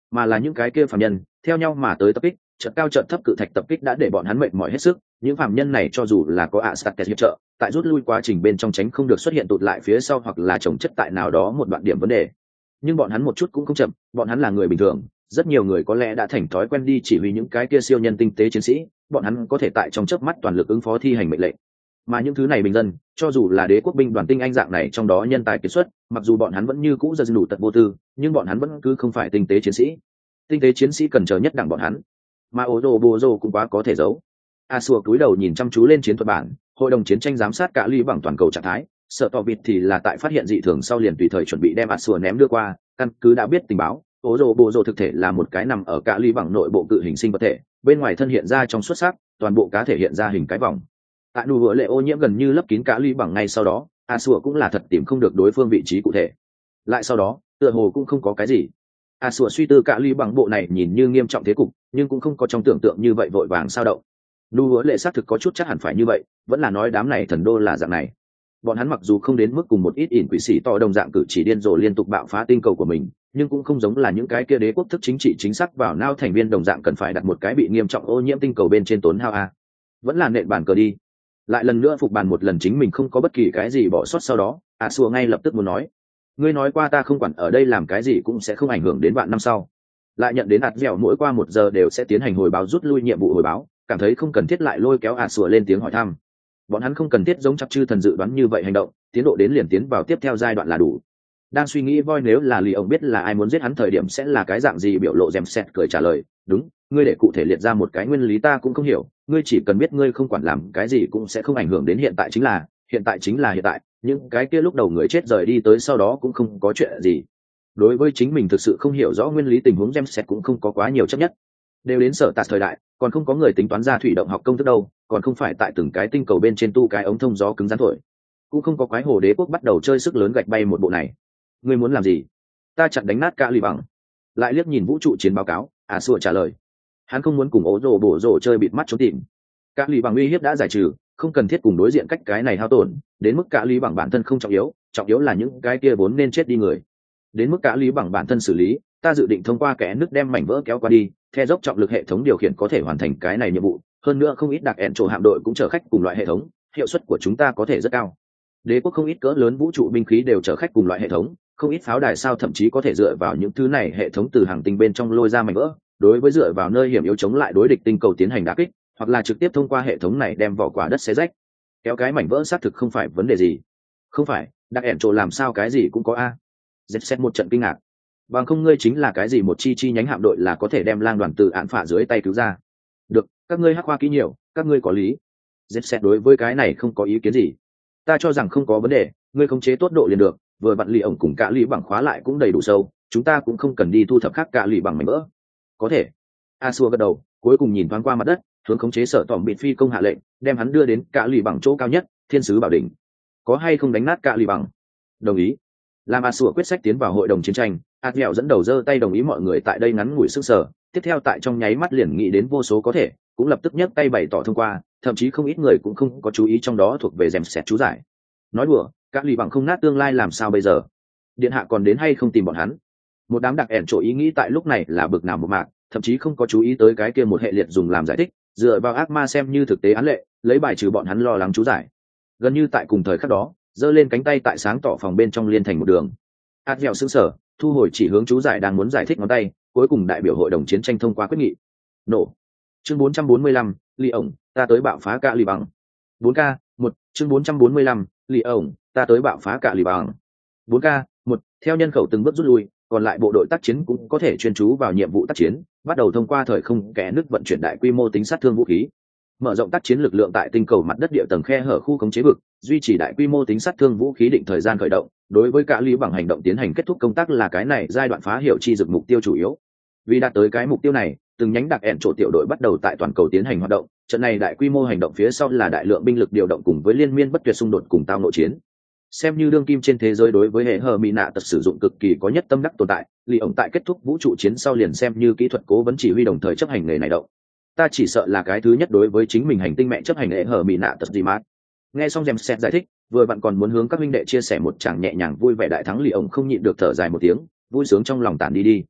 mà là những cái kia phạm nhân theo nhau mà tới tập kích. Trận cao trận thấp cự thạch tập kích đã để bọn hắn mệt mỏi hết sức, những phạm nhân này cho dù là có Astartes hiệp trợ, tại rút lui quá trình bên trong tránh không được xuất hiện tụt lại phía sau hoặc là chồng chất tại nào đó một đoạn điểm vấn đề. Nhưng bọn hắn một chút cũng không chậm, bọn hắn là người bình thường, rất nhiều người có lẽ đã thành thói quen đi chỉ huy những cái kia siêu nhân tinh tế chiến sĩ, bọn hắn có thể tại trong chớp mắt toàn lực ứng phó thi hành mệnh lệnh. Mà những thứ này bình dân, cho dù là đế quốc binh đoàn tinh anh dạng này trong đó nhân tài kiệt xuất, mặc dù bọn hắn vẫn như cũ dân đủ tật vô tư, nhưng bọn hắn vẫn cứ không phải tinh tế chiến sĩ. Tinh tế chiến sĩ cần chờ nhất đẳng bọn hắn. Mà ố rồ bồ rồ cũng quá có thể giấu. A Sùa cúi đầu nhìn chăm chú lên chiến thuật bản, hội đồng chiến tranh giám sát cả ly bằng toàn cầu trạng thái, sợ tỏ vịt thì là tại phát hiện dị thường sau liền tùy thời chuẩn bị đem A Sùa ném đưa qua, căn cứ đã biết tình báo, ố rồ bồ rồ thực thể là một cái nằm ở cả ly bằng nội bộ cự hình sinh vật thể, bên ngoài thân hiện ra trong xuất sắc, toàn bộ cá thể hiện ra hình cái vòng. Tại đủ vừa lệ ô nhiễm gần như lấp kín cả ly bằng ngay sau đó, A Sùa cũng là thật tìm không được đối phương vị trí cụ thể. Lại sau đó, tựa hồ cũng không có cái gì. A Sùa suy tư cả ly bằng bộ này nhìn như nghiêm trọng thế cục, nhưng cũng không có trong tưởng tượng như vậy vội vàng sao động. Nụ hứa lệ xác thực có chút chắc hẳn phải như vậy, vẫn là nói đám này thần đô là dạng này. Bọn hắn mặc dù không đến mức cùng một ít ỉn quỷ sĩ to đồng dạng cử chỉ điên rồ liên tục bạo phá tinh cầu của mình, nhưng cũng không giống là những cái kia đế quốc thức chính trị chính xác vào nao thành viên đồng dạng cần phải đặt một cái bị nghiêm trọng ô nhiễm tinh cầu bên trên tốn hao a. Vẫn là nện bàn cờ đi. Lại lần nữa phục bàn một lần chính mình không có bất kỳ cái gì bỏ sót sau đó, A Sùa ngay lập tức muốn nói: ngươi nói qua ta không quản ở đây làm cái gì cũng sẽ không ảnh hưởng đến bạn năm sau. Lại nhận đến hạt dẻo mỗi qua 1 giờ đều sẽ tiến hành hồi báo rút lui nhiệm vụ hồi báo, cảm thấy không cần thiết lại lôi kéo A Sùa lên tiếng hỏi thăm. Bọn hắn không cần thiết giống chắc chư thần dự đoán như vậy hành động, tiến độ đến liền tiến vào tiếp theo giai đoạn là đủ. Đang suy nghĩ voi nếu là lì ông biết là ai muốn giết hắn thời điểm sẽ là cái dạng gì biểu lộ dèm xét cười trả lời: đúng, ngươi để cụ thể liệt ra một cái nguyên lý ta cũng không hiểu, ngươi chỉ cần biết ngươi không quản làm cái gì cũng sẽ không ảnh hưởng đến hiện tại chính là hiện tại, những cái kia lúc đầu người chết rời đi tới sau đó cũng không có chuyện gì. Đối với chính mình thực sự không hiểu rõ nguyên lý tình huống James cũng không có quá nhiều chấp nhất. Đều đến sở tạt thời đại, còn không có người tính toán ra thủy động học công thức đâu, còn không phải tại từng cái tinh cầu bên trên tu cái ống thông gió cứng rắn thổi. Cũng không có quái hồ đế quốc bắt đầu chơi sức lớn gạch bay một bộ này. Ngươi muốn làm gì? Ta chặn đánh nát cả lì bằng. Lại liếc nhìn vũ trụ chiến báo cáo, À Sủa trả lời. Hắn không muốn cùng ố rồ bổ rồ chơi bịt mắt trốn tìm. Cả lì bằng uy hiếp đã giải trừ, không cần thiết cùng đối diện cách cái này hao tổn, đến mức cả lì bằng bản thân không trọng yếu là những cái kia vốn nên chết đi người. Đến mức cả lý bằng bản thân xử lý, ta dự định thông qua kẽ nước đem mảnh vỡ kéo qua đi, theo dốc trọng lực hệ thống điều khiển có thể hoàn thành cái này nhiệm vụ, hơn nữa không ít đặc ẻn trổ hạm đội cũng chở khách cùng loại hệ thống, hiệu suất của chúng ta có thể rất cao. Đế quốc không ít cỡ lớn vũ trụ binh khí đều chở khách cùng loại hệ thống, không ít pháo đài sao thậm chí có thể dựa vào những thứ này hệ thống từ hàng tinh bên trong lôi ra mảnh vỡ, đối với dựa vào nơi hiểm yếu chống lại đối địch tinh cầu tiến hành đả kích, hoặc là trực tiếp thông qua hệ thống này đem vỏ quả đất xé rách. Kéo cái mảnh vỡ xác thực không phải vấn đề gì. Không phải, đặc ẻn trổ làm sao cái gì cũng có a. Dẹp xét một trận kinh ngạc. Bằng không ngươi chính là cái gì một chi nhánh hạm đội là có thể đem lang đoàn từ án phả dưới tay cứu ra. Được, các ngươi hắc hoa kỹ nhiều, các ngươi có lý. Dẹp xét đối với cái này không có ý kiến gì. Ta cho rằng không có vấn đề, ngươi khống chế tốt độ liền được, vừa vặn lì ổng cùng cả lì bằng khóa lại cũng đầy đủ sâu, chúng ta cũng không cần đi thu thập khác cả lì bằng mảnh vỡ. Có thể. A Xua gật đầu, cuối cùng nhìn thoáng qua mặt đất, hướng khống chế sở tỏm bịt phi công hạ lệnh, đem hắn đưa đến cả lì bằng chỗ cao nhất, thiên sứ bảo đỉnh. Có hay không đánh nát cả lì bằng? Đồng ý. Làm A Sủa quyết sách tiến vào hội đồng chiến tranh, A Nghèo dẫn đầu giơ tay đồng ý mọi người tại đây ngắn ngủi sức sở, tiếp theo tại trong nháy mắt liền nghĩ đến vô số có thể, cũng lập tức nhấc tay bày tỏ thông qua, thậm chí không ít người cũng không có chú ý trong đó thuộc về dèm sẹt chú giải. Nói đùa, các lì bằng không nát tương lai làm sao bây giờ? Điện hạ còn đến hay không tìm bọn hắn? Một đám đặc ẻn trội ý nghĩ tại lúc này là bực nào một mạc, thậm chí không có chú ý tới cái kia một hệ liệt dùng làm giải thích, dựa vào ác ma xem như thực tế án lệ, lấy bài trừ bọn hắn lo lắng chú giải. Gần như tại cùng thời khắc đó, giơ lên cánh tay tại sáng tỏ phòng bên trong liên thành một đường. Át dẻo sững sờ, thu hồi chỉ hướng chú giải đang muốn giải thích ngón tay, cuối cùng đại biểu hội đồng chiến tranh thông qua quyết nghị. Nổ. Chương 445, Lý ổng, ta tới bạo phá cả lì bằng. 4K, 1, chương 445, Lý ổng, ta tới bạo phá cả lì bằng. 4K, 1, theo nhân khẩu từng bước rút lui, còn lại bộ đội tác chiến cũng có thể chuyên chú vào nhiệm vụ tác chiến, bắt đầu thông qua thời không kẽ nước vận chuyển đại quy mô tính sát thương vũ khí. Mở rộng tác chiến lực lượng tại tinh cầu mặt đất địa tầng khe hở khu khống chế vực, duy trì đại quy mô tính sát thương vũ khí định thời gian khởi động. Đối với cả lý bằng hành động tiến hành kết thúc công tác là cái này giai đoạn phá hiểu chi dược mục tiêu chủ yếu. Vì đạt tới cái mục tiêu này, từng nhánh đặc ẻn trổ tiểu đội bắt đầu tại toàn cầu tiến hành hoạt động. Trận này đại quy mô hành động phía sau là đại lượng binh lực điều động cùng với liên miên bất tuyệt xung đột cùng tao nội chiến. Xem như đương kim trên thế giới đối với hệ hờ mỹ nạ tật sử dụng cực kỳ có nhất tâm đắc tồn tại, Lý ổng tại kết thúc vũ trụ chiến sau liền xem như kỹ thuật cố vấn chỉ huy đồng thời chấp hành nghề này động. Ta chỉ sợ là cái thứ nhất đối với chính mình hành tinh mẹ chấp hành hệ hở mỹ nạ tật gì mát. Nghe xong James Set giải thích, vừa bạn còn muốn hướng các huynh đệ chia sẻ một tràng nhẹ nhàng vui vẻ đại thắng, Lý ổng không nhịn được thở dài một tiếng, vui sướng trong lòng tản đi.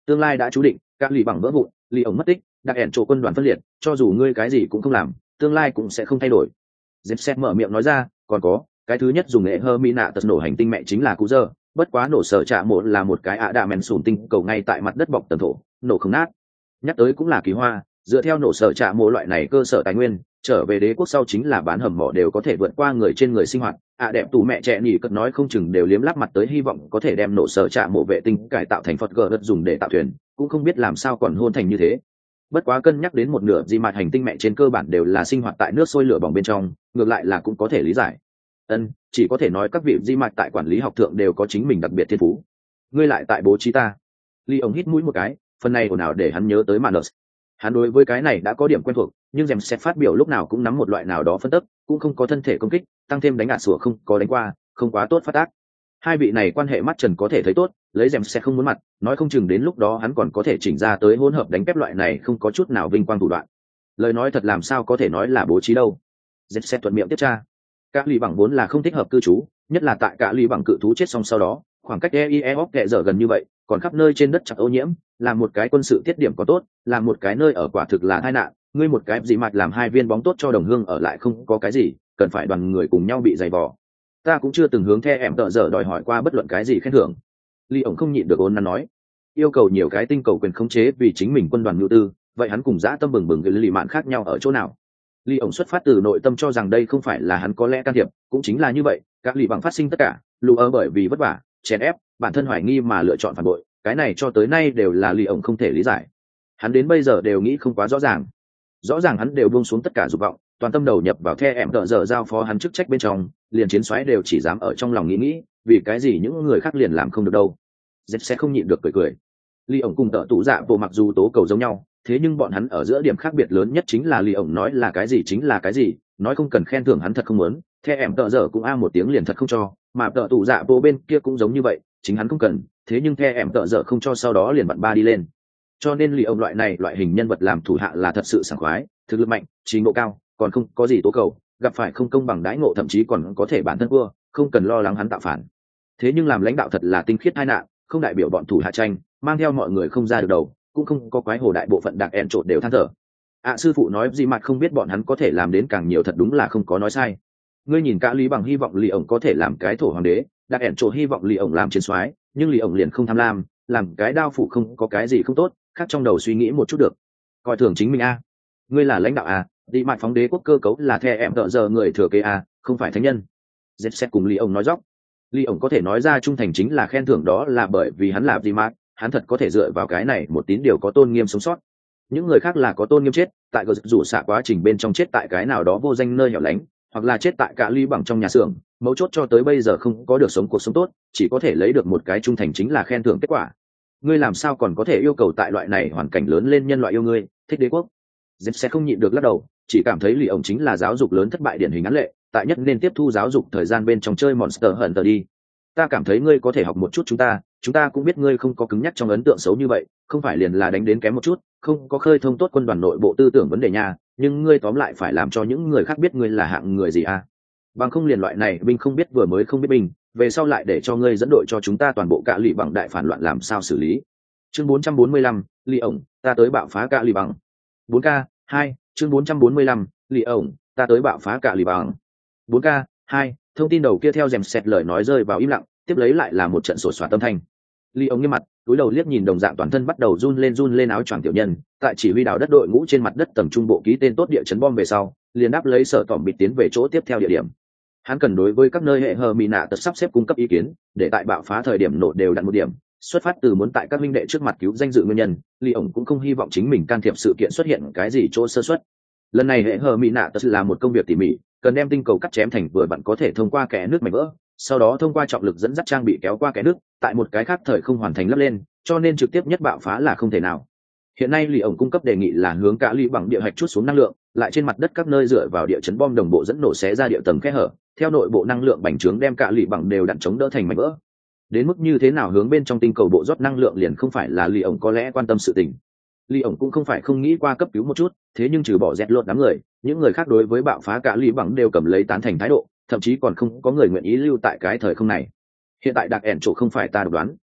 tương lai đã chú định, các lì bằng vỡ vụn, lì ổng mất tích, đặc ẻn chỗ quân đoàn phân liệt, cho dù ngươi cái gì cũng không làm, tương lai cũng sẽ không thay đổi. Dẹp mở miệng nói ra, còn có cái thứ nhất dùng nghệ Hermina tật nổ hành tinh mẹ chính là cú giờ, bất quá nổ sở trạ một là một cái ạ đạ mèn sùn tinh cầu ngay tại mặt đất bọc tầng thổ, nổ không nát. Nhắc tới cũng là kỳ hoa, dựa theo nổ sở trạ một loại này cơ sở tài nguyên, trở về đế quốc sau chính là bán hầm mỏ đều có thể vượt qua người trên người sinh hoạt. Đẹp tù mẹ trẻ nhỉ cất nói không chừng đều liếm lắp mặt tới hy vọng có thể đem nổ sở trạ mộ vệ tinh cải tạo thành phật gờ đất dùng để tạo thuyền, cũng không biết làm sao còn hôn thành như thế. Bất quá cân nhắc đến một nửa di mạt hành tinh mẹ trên cơ bản đều là sinh hoạt tại nước sôi lửa bỏng bên trong, ngược lại là cũng có thể lý giải. Chỉ có thể nói các vị di mạt tại quản lý học thượng đều có chính mình đặc biệt thiên phú. Ngươi lại tại bố trí ta. Ly ông hít mũi một cái, phần này ồn ào để hắn nhớ tới Manus. Hắn đối với cái này đã có điểm quen thuộc, nhưng James sẽ phát biểu lúc nào cũng nắm một loại nào đó phân tích, cũng không có thân thể công kích, tăng thêm đánh ạt sủa không có đánh qua, không quá tốt phát tác. Hai vị này quan hệ mắt trần có thể thấy tốt, lấy James sẽ không muốn mặt, nói không chừng đến lúc đó hắn còn có thể chỉnh ra tới hỗn hợp đánh kép loại này không có chút nào vinh quang thủ đoạn. Lời nói thật làm sao có thể nói là bố trí đâu. James sẽ thuận miệng tiếp tra. Cả lì bằng vốn là không thích hợp cư trú, nhất là tại cả lì bằng cự thú chết xong sau đó, khoảng cách EIEOP kệ dở gần như vậy, còn khắp nơi trên đất chặt ô nhiễm, làm một cái quân sự tiết điểm có tốt, làm một cái nơi ở quả thực là tai nạn, ngươi một cái gì mạch làm hai viên bóng tốt cho đồng hương ở lại không có cái gì, cần phải đoàn người cùng nhau bị dày vò. Ta cũng chưa từng hướng theo em tợ dở đòi hỏi qua bất luận cái gì khen thưởng. Ly ổng không nhịn được ôn nắn nói, yêu cầu nhiều cái tinh cầu quyền khống chế vì chính mình quân đoàn nhu tư, vậy hắn cùng dã tâm bừng bừng với lì mạn khác nhau ở chỗ nào? Ly ổng xuất phát từ nội tâm cho rằng đây không phải là hắn có lẽ can thiệp, cũng chính là như vậy, các lì bằng phát sinh tất cả, lù ở bởi vì vất vả, chèn ép, bản thân hoài nghi mà lựa chọn phản bội, cái này cho tới nay đều là Ly ổng không thể lý giải. Hắn đến bây giờ đều nghĩ không quá rõ ràng hắn đều buông xuống tất cả dục vọng, toàn tâm đầu nhập vào theo em tợ dở giao phó hắn chức trách bên trong, liền chiến soái đều chỉ dám ở trong lòng nghĩ, vì cái gì những người khác liền làm không được đâu. Dép sẽ không nhịn được cười. Ly ổng cùng tợ tụ dạ bộ mặc dù tố cầu giống nhau, thế nhưng bọn hắn ở giữa điểm khác biệt lớn nhất chính là Ly ổng nói là cái gì chính là cái gì, nói không cần khen thưởng hắn thật không muốn, theo em tợ dở cũng một tiếng liền thật không cho, mà tợ tụ dạ bộ bên kia cũng giống như vậy, chính hắn không cần, thế nhưng theo em tợ dở không cho sau đó liền vặn ba đi lên. Cho nên Ly ổng loại hình nhân vật làm thủ hạ là thật sự sảng khoái, thực lực mạnh, trình độ cao, còn không có gì tố cầu, gặp phải không công bằng đãi ngộ thậm chí còn có thể bản thân vua, không cần lo lắng hắn tạo phản. Thế nhưng làm lãnh đạo thật là tinh khiết tai nạn, không đại biểu bọn thủ hạ tranh, mang theo mọi người không ra được đầu, cũng không có quái hồ đại bộ phận đặc ẹn trộn đều than thở. Sư phụ nói gì mà không biết bọn hắn có thể làm đến càng nhiều thật đúng là không có nói sai. Ngươi nhìn cả Lý bằng hy vọng Lý ổng có thể làm cái thổ hoàng đế, đặc ẹn trộn hy vọng Lý ổng làm chiến soái, nhưng Lý ổng liền không tham lam, làm cái đao phụ không có cái gì không tốt, khác trong đầu suy nghĩ một chút được. Coi thường chính mình ngươi là lãnh đạo đi mạch phóng đế quốc cơ cấu là theo em tợ giờ người thừa kế không phải thánh nhân. Dép xét cùng Lý ổng nói dóc. Lý ổng có thể nói ra trung thành chính là khen thưởng đó là bởi vì hắn là gì mà hắn thật có thể dựa vào cái này một tín điều có tôn nghiêm sống sót. Những người khác là có tôn nghiêm chết, tại gờ rủ xạ quá trình bên trong chết tại cái nào đó vô danh nơi hẻo lánh, hoặc là chết tại cả ly bằng trong nhà xưởng, mấu chốt cho tới bây giờ không có được sống cuộc sống tốt, chỉ có thể lấy được một cái trung thành chính là khen thưởng kết quả. Ngươi làm sao còn có thể yêu cầu tại loại này hoàn cảnh lớn lên nhân loại yêu ngươi, thích đế quốc? Dép sẽ không nhịn được lắc đầu, chỉ cảm thấy Lý ổng chính là giáo dục lớn thất bại điển hình án lệ, tại nhất nên tiếp thu giáo dục thời gian bên trong chơi Monster Hunter đi. Ta cảm thấy ngươi có thể học một chút chúng ta cũng biết ngươi không có cứng nhắc trong ấn tượng xấu như vậy, không phải liền là đánh đến kém một chút, không có khơi thông tốt quân đoàn nội bộ tư tưởng vấn đề nha, nhưng ngươi tóm lại phải làm cho những người khác biết ngươi là hạng người gì bằng không liền loại này binh không biết vừa mới không biết binh, về sau lại để cho ngươi dẫn đội cho chúng ta toàn bộ cả lì bằng đại phản loạn làm sao xử lý. Chương 445, Lý ổng, ta tới bạo phá cả lì bằng. 4K 2, chương 445, Lý ổng, ta tới bạo phá cả lì bằng. 4K 2, thông tin đầu kia theo rèm sẹt lời nói rơi vào im lặng, tiếp lấy lại là một trận sổ soạt tâm thanh. Lý ổng nghiêm mặt, túi đầu liếc nhìn đồng dạng toàn thân bắt đầu run lên áo choàng tiểu nhân, tại chỉ huy đảo đất đội ngũ trên mặt đất tầm trung bộ ký tên tốt địa chấn bom về sau, liền đáp lấy sở tỏm bịt tiến về chỗ tiếp theo địa điểm. Hắn cần đối với các nơi hệ hờ mỹ nạ tật sắp xếp cung cấp ý kiến, để tại bạo phá thời điểm nổ đều đặn một điểm, xuất phát từ muốn tại các minh đệ trước mặt cứu danh dự nguyên nhân, Lý ổng cũng không hy vọng chính mình can thiệp sự kiện xuất hiện cái gì chỗ sơ suất. Lần này hệ hờ mỹ nạ tật là một công việc tỉ mỉ, cần đem tinh cầu cắt chém thành vừa vặn có thể thông qua kẽ nước mảnh vỡ, sau đó thông qua trọng lực dẫn dắt trang bị kéo qua kẽ nước, tại một cái khác thời không hoàn thành lắp lên, cho nên trực tiếp nhất bạo phá là không thể nào. Hiện nay Lý ổng cung cấp đề nghị là hướng cả Lý bằng địa hạch chút xuống năng lượng, lại trên mặt đất các nơi dựa vào địa chấn bom đồng bộ dẫn nổ xé ra địa tầng kẽ hở, theo nội bộ năng lượng bành trướng đem cả Lý bằng đều đặn chống đỡ thành mảnh vỡ. Đến mức như thế nào hướng bên trong tinh cầu bộ rót năng lượng liền không phải là Lý ổng có lẽ quan tâm sự tình. Lý ổng cũng không phải không nghĩ qua cấp cứu một chút, thế nhưng trừ bỏ dẹt lột đám người, những người khác đối với bạo phá cả Lý bằng đều cầm lấy tán thành thái độ, thậm chí còn không có người nguyện ý lưu tại cái thời không này. Hiện tại đặc ẻn chỗ không phải ta độc đoán.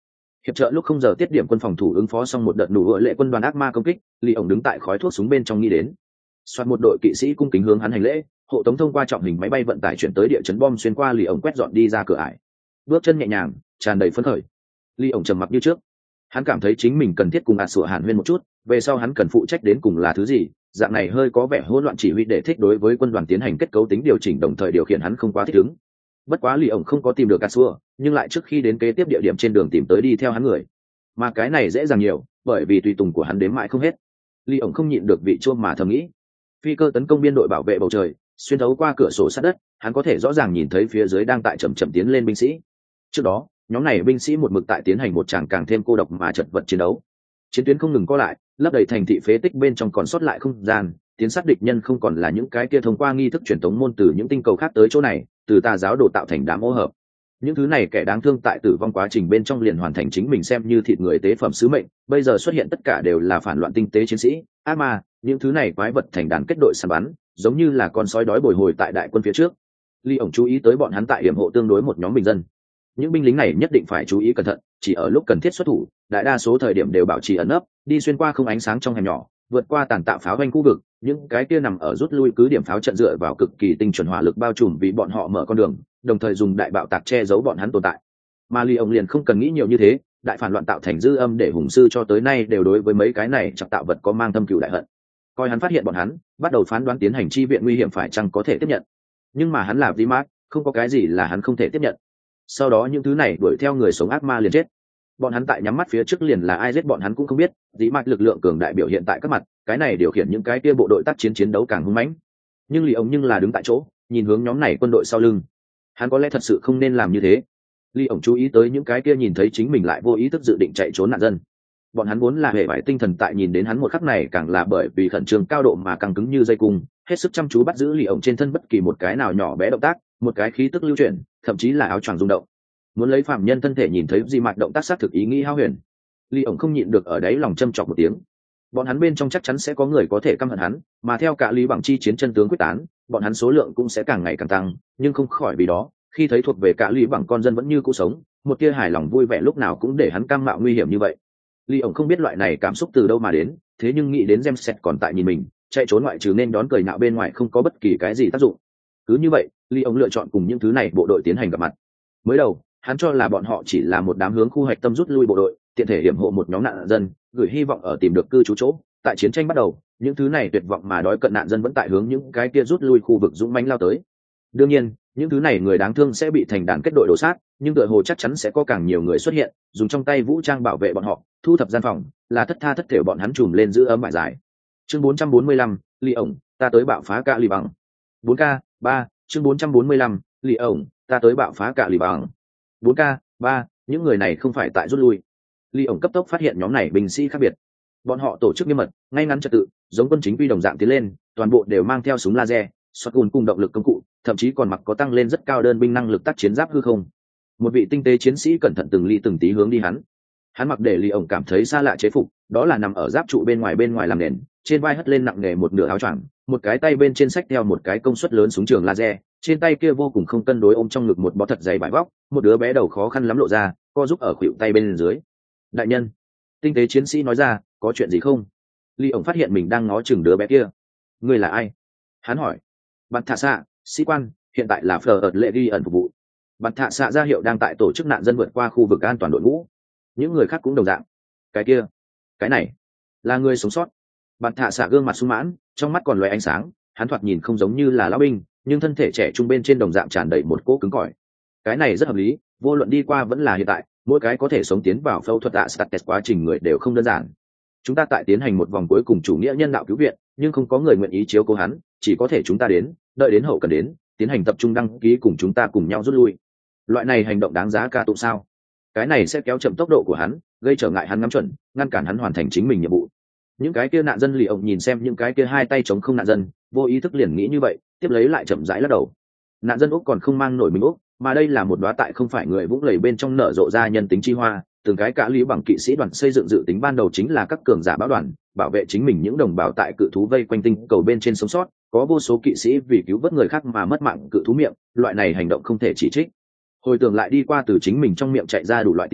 Hiệp trợ lúc không giờ tiết điểm quân phòng thủ ứng phó xong một đợt nụ ựa lệ quân đoàn ác ma công kích, Lý ổng đứng tại khói thuốc súng bên trong nghĩ đến. Soạt một đội kỵ sĩ cung kính hướng hắn hành lễ, hộ tống thông qua trọng hình máy bay vận tải chuyển tới địa chấn bom xuyên qua Lý ổng quét dọn đi ra cửa ải. Bước chân nhẹ nhàng, tràn đầy phấn khởi. Lý ổng trầm mặc như trước. Hắn cảm thấy chính mình cần thiết cùng sủa hàn huyên một chút, về sau hắn cần phụ trách đến cùng là thứ gì, dạng này hơi có vẻ hỗn loạn chỉ huy để thích đối với quân đoàn tiến hành kết cấu tính điều chỉnh đồng thời điều khiển hắn không quá thích ứng. Bất quá Lý ổng không có tìm được sủa, nhưng lại trước khi đến kế tiếp địa điểm trên đường tìm tới đi theo hắn người. Mà cái này dễ dàng nhiều, bởi vì tùy tùng của hắn đếm mãi không hết. Lý ổng không nhịn được vị chuông mà thầm nghĩ. Phi cơ tấn công biên đội bảo vệ bầu trời, xuyên thấu qua cửa sổ sát đất, hắn có thể rõ ràng nhìn thấy phía dưới đang tại chậm chậm tiến lên binh sĩ. Trước đó, nhóm này binh sĩ một mực tại tiến hành một tràng càng thêm cô độc mà chật vật chiến đấu. Chiến tuyến không ngừng co lại, lấp đầy thành thị phế tích bên trong còn sót lại không gian, tiến sát địch nhân không còn là những cái kia thông qua nghi thức truyền thống môn từ những tinh cầu khác tới chỗ này, từ tà giáo đồ tạo thành đám ô hợp. Những thứ này kẻ đáng thương tại tử vong quá trình bên trong liền hoàn thành chính mình xem như thịt người tế phẩm sứ mệnh, bây giờ xuất hiện tất cả đều là phản loạn tinh tế chiến sĩ, ác ma, những thứ này quái vật thành đàn kết đội săn bắn, giống như là con sói đói bồi hồi tại đại quân phía trước. Lý ổng chú ý tới bọn hắn tại hiểm hộ tương đối một nhóm bình dân. Những binh lính này nhất định phải chú ý cẩn thận, chỉ ở lúc cần thiết xuất thủ, đại đa số thời điểm đều bảo trì ẩn nấp, đi xuyên qua không ánh sáng trong hẻm nhỏ, vượt qua tàn tạo pháo doanh khu vực, những cái kia nằm ở rút lui cứ điểm pháo trận dựa vào cực kỳ tinh chuẩn hỏa lực bao trùm vì bọn họ mở con đường, đồng thời dùng đại bạo tạc che giấu bọn hắn tồn tại. Mà Lý ổng liền không cần nghĩ nhiều như thế, đại phản loạn tạo thành dư âm để hùng sư cho tới nay đều đối với mấy cái này chặt tạo vật có mang thâm cừu đại hận. Coi hắn phát hiện bọn hắn, bắt đầu phán đoán tiến hành chi viện nguy hiểm phải chăng có thể tiếp nhận. Nhưng mà hắn là Vimart, không có cái gì là hắn không thể tiếp nhận. Sau đó những thứ này đuổi theo người sống ác ma liền chết. Bọn hắn tại nhắm mắt phía trước liền là ai giết bọn hắn cũng không biết, dĩ mạch lực lượng cường đại biểu hiện tại các mặt, cái này điều khiển những cái kia bộ đội tác chiến chiến đấu càng hung mãnh. Nhưng Lý ổng nhưng là đứng tại chỗ, nhìn hướng nhóm này quân đội sau lưng. Hắn có lẽ thật sự không nên làm như thế. Lý ổng chú ý tới những cái kia nhìn thấy chính mình lại vô ý thức dự định chạy trốn nạn dân. Bọn hắn vốn là hệ vải tinh thần tại nhìn đến hắn một khắc này càng là bởi vì khẩn trương cao độ mà căng cứng như dây cung, hết sức chăm chú bắt giữ Lý ổng trên thân bất kỳ một cái nào nhỏ bé động tác, một cái khí tức lưu chuyển, thậm chí là áo choàng rung động. Muốn lấy phạm nhân thân thể nhìn thấy gì mạch động tác xác thực ý nghĩ hao huyền. Lý ổng không nhịn được ở đấy lòng châm chọc một tiếng. Bọn hắn bên trong chắc chắn sẽ có người có thể căm hận hắn, mà theo cả Lý Bằng chi chiến chân tướng quyết tán, bọn hắn số lượng cũng sẽ càng ngày càng tăng, nhưng không khỏi vì đó, khi thấy thuộc về cả Lý Bằng con dân vẫn như cũ sống, một tia hài lòng vui vẻ lúc nào cũng để hắn cam mạo nguy hiểm như vậy. Lý ổng không biết loại này cảm xúc từ đâu mà đến, thế nhưng nghĩ đến James còn tại nhìn mình, chạy trốn ngoại trừ nên đón cười nạo bên ngoài không có bất kỳ cái gì tác dụng. Cứ như vậy, Lý ổng lựa chọn cùng những thứ này bộ đội tiến hành gặp mặt. Mới đầu, hắn cho là bọn họ chỉ là một đám hướng khu hoạch tâm rút lui bộ đội, tiện thể hiểm hộ một nhóm nạn dân, gửi hy vọng ở tìm được cư trú chỗ. Tại chiến tranh bắt đầu, những thứ này tuyệt vọng mà đói cận nạn dân vẫn tại hướng những cái kia rút lui khu vực dũng mãnh lao tới. Đương nhiên, những thứ này người đáng thương sẽ bị thành đàn kết đội đổ sát, nhưng tựa hồ chắc chắn sẽ có càng nhiều người xuất hiện, dùng trong tay vũ trang bảo vệ bọn họ, thu thập gian phòng, là thất tha thất thểu bọn hắn trùm lên giữ ấm bại giải. Chương 445, Lý ổng, ta tới bạo phá cả Lý Bằng. 4K, 3, chương 445, Lý ổng, ta tới bạo phá cả Lý Bằng. 4K, 3, những người này không phải tại rút lui. Lý ổng cấp tốc phát hiện nhóm này binh sĩ khác biệt. Bọn họ tổ chức nghiêm mật, ngay ngắn trật tự, giống quân chính quy đồng dạng tiến lên, toàn bộ đều mang theo súng laser, shotgun cùng động lực công cụ, thậm chí còn mặc có tăng lên rất cao đơn binh năng lực tác chiến giáp hư không. Một vị tinh tế chiến sĩ cẩn thận từng ly từng tí hướng đi hắn mặc để Lý ổng cảm thấy xa lạ chế phục, đó là nằm ở giáp trụ bên ngoài làm nền, trên vai hất lên nặng nề một nửa áo choàng, một cái tay bên trên xách theo một cái công suất lớn súng trường laser, trên tay kia vô cùng không cân đối ôm trong ngực một bó thật dày vải vóc, một đứa bé đầu khó khăn lắm lộ ra, co giúp ở khuỷu tay bên dưới. Đại nhân, tinh tế chiến sĩ nói ra, có chuyện gì không? Lý ổng phát hiện mình đang ngó chừng đứa bé kia. Ngươi là ai? Hắn hỏi. Bạt thạ xạ, sĩ quan, hiện tại là Fleur lệ ghi ẩn phục vụ. Bạt thạ xạ ra hiệu đang tại tổ chức nạn dân vượt qua khu vực an toàn đội ngũ. Những người khác cũng đồng dạng. Cái kia, cái này là người sống sót. Bạt thạ xạ gương mặt sung mãn, trong mắt còn loé ánh sáng, hắn thoạt nhìn không giống như là lão binh, nhưng thân thể trẻ trung bên trên đồng dạng tràn đầy một cỗ cứng cỏi. Cái này rất hợp lý, vô luận đi qua vẫn là hiện tại, mỗi cái có thể sống tiến vào phẫu thuật States quá trình người đều không đơn giản. Chúng ta tại tiến hành một vòng cuối cùng chủ nghĩa nhân đạo cứu viện, nhưng không có người nguyện ý chiếu cố hắn, chỉ có thể chúng ta đến, đợi đến hậu cần đến, tiến hành tập trung đăng ký cùng chúng ta cùng nhau rút lui. Loại này hành động đáng giá ca tụng sao? Cái này sẽ kéo chậm tốc độ của hắn, gây trở ngại hắn ngắm chuẩn, ngăn cản hắn hoàn thành chính mình nhiệm vụ. Những cái kia nạn dân Lý ổng nhìn xem những cái kia hai tay chống không nạn dân, vô ý thức liền nghĩ như vậy, tiếp lấy lại chậm rãi lắc đầu. Nạn dân Úc còn không mang nổi mình Úc, mà đây là một đóa tại không phải người vũng lầy bên trong nở rộ ra nhân tính chi hoa. Từng cái cả Lý Bằng kỵ sĩ đoàn xây dựng dự tính ban đầu chính là các cường giả báo đoàn, bảo vệ chính mình những đồng bào tại cự thú vây quanh tinh cầu bên trên sống sót, có vô số kỵ sĩ vì cứu vớt người khác mà mất mạng cự thú miệng, loại này hành động không thể chỉ trích. Hồi tưởng lại đi qua từ chính mình trong miệng chạy ra đủ loại tín điều,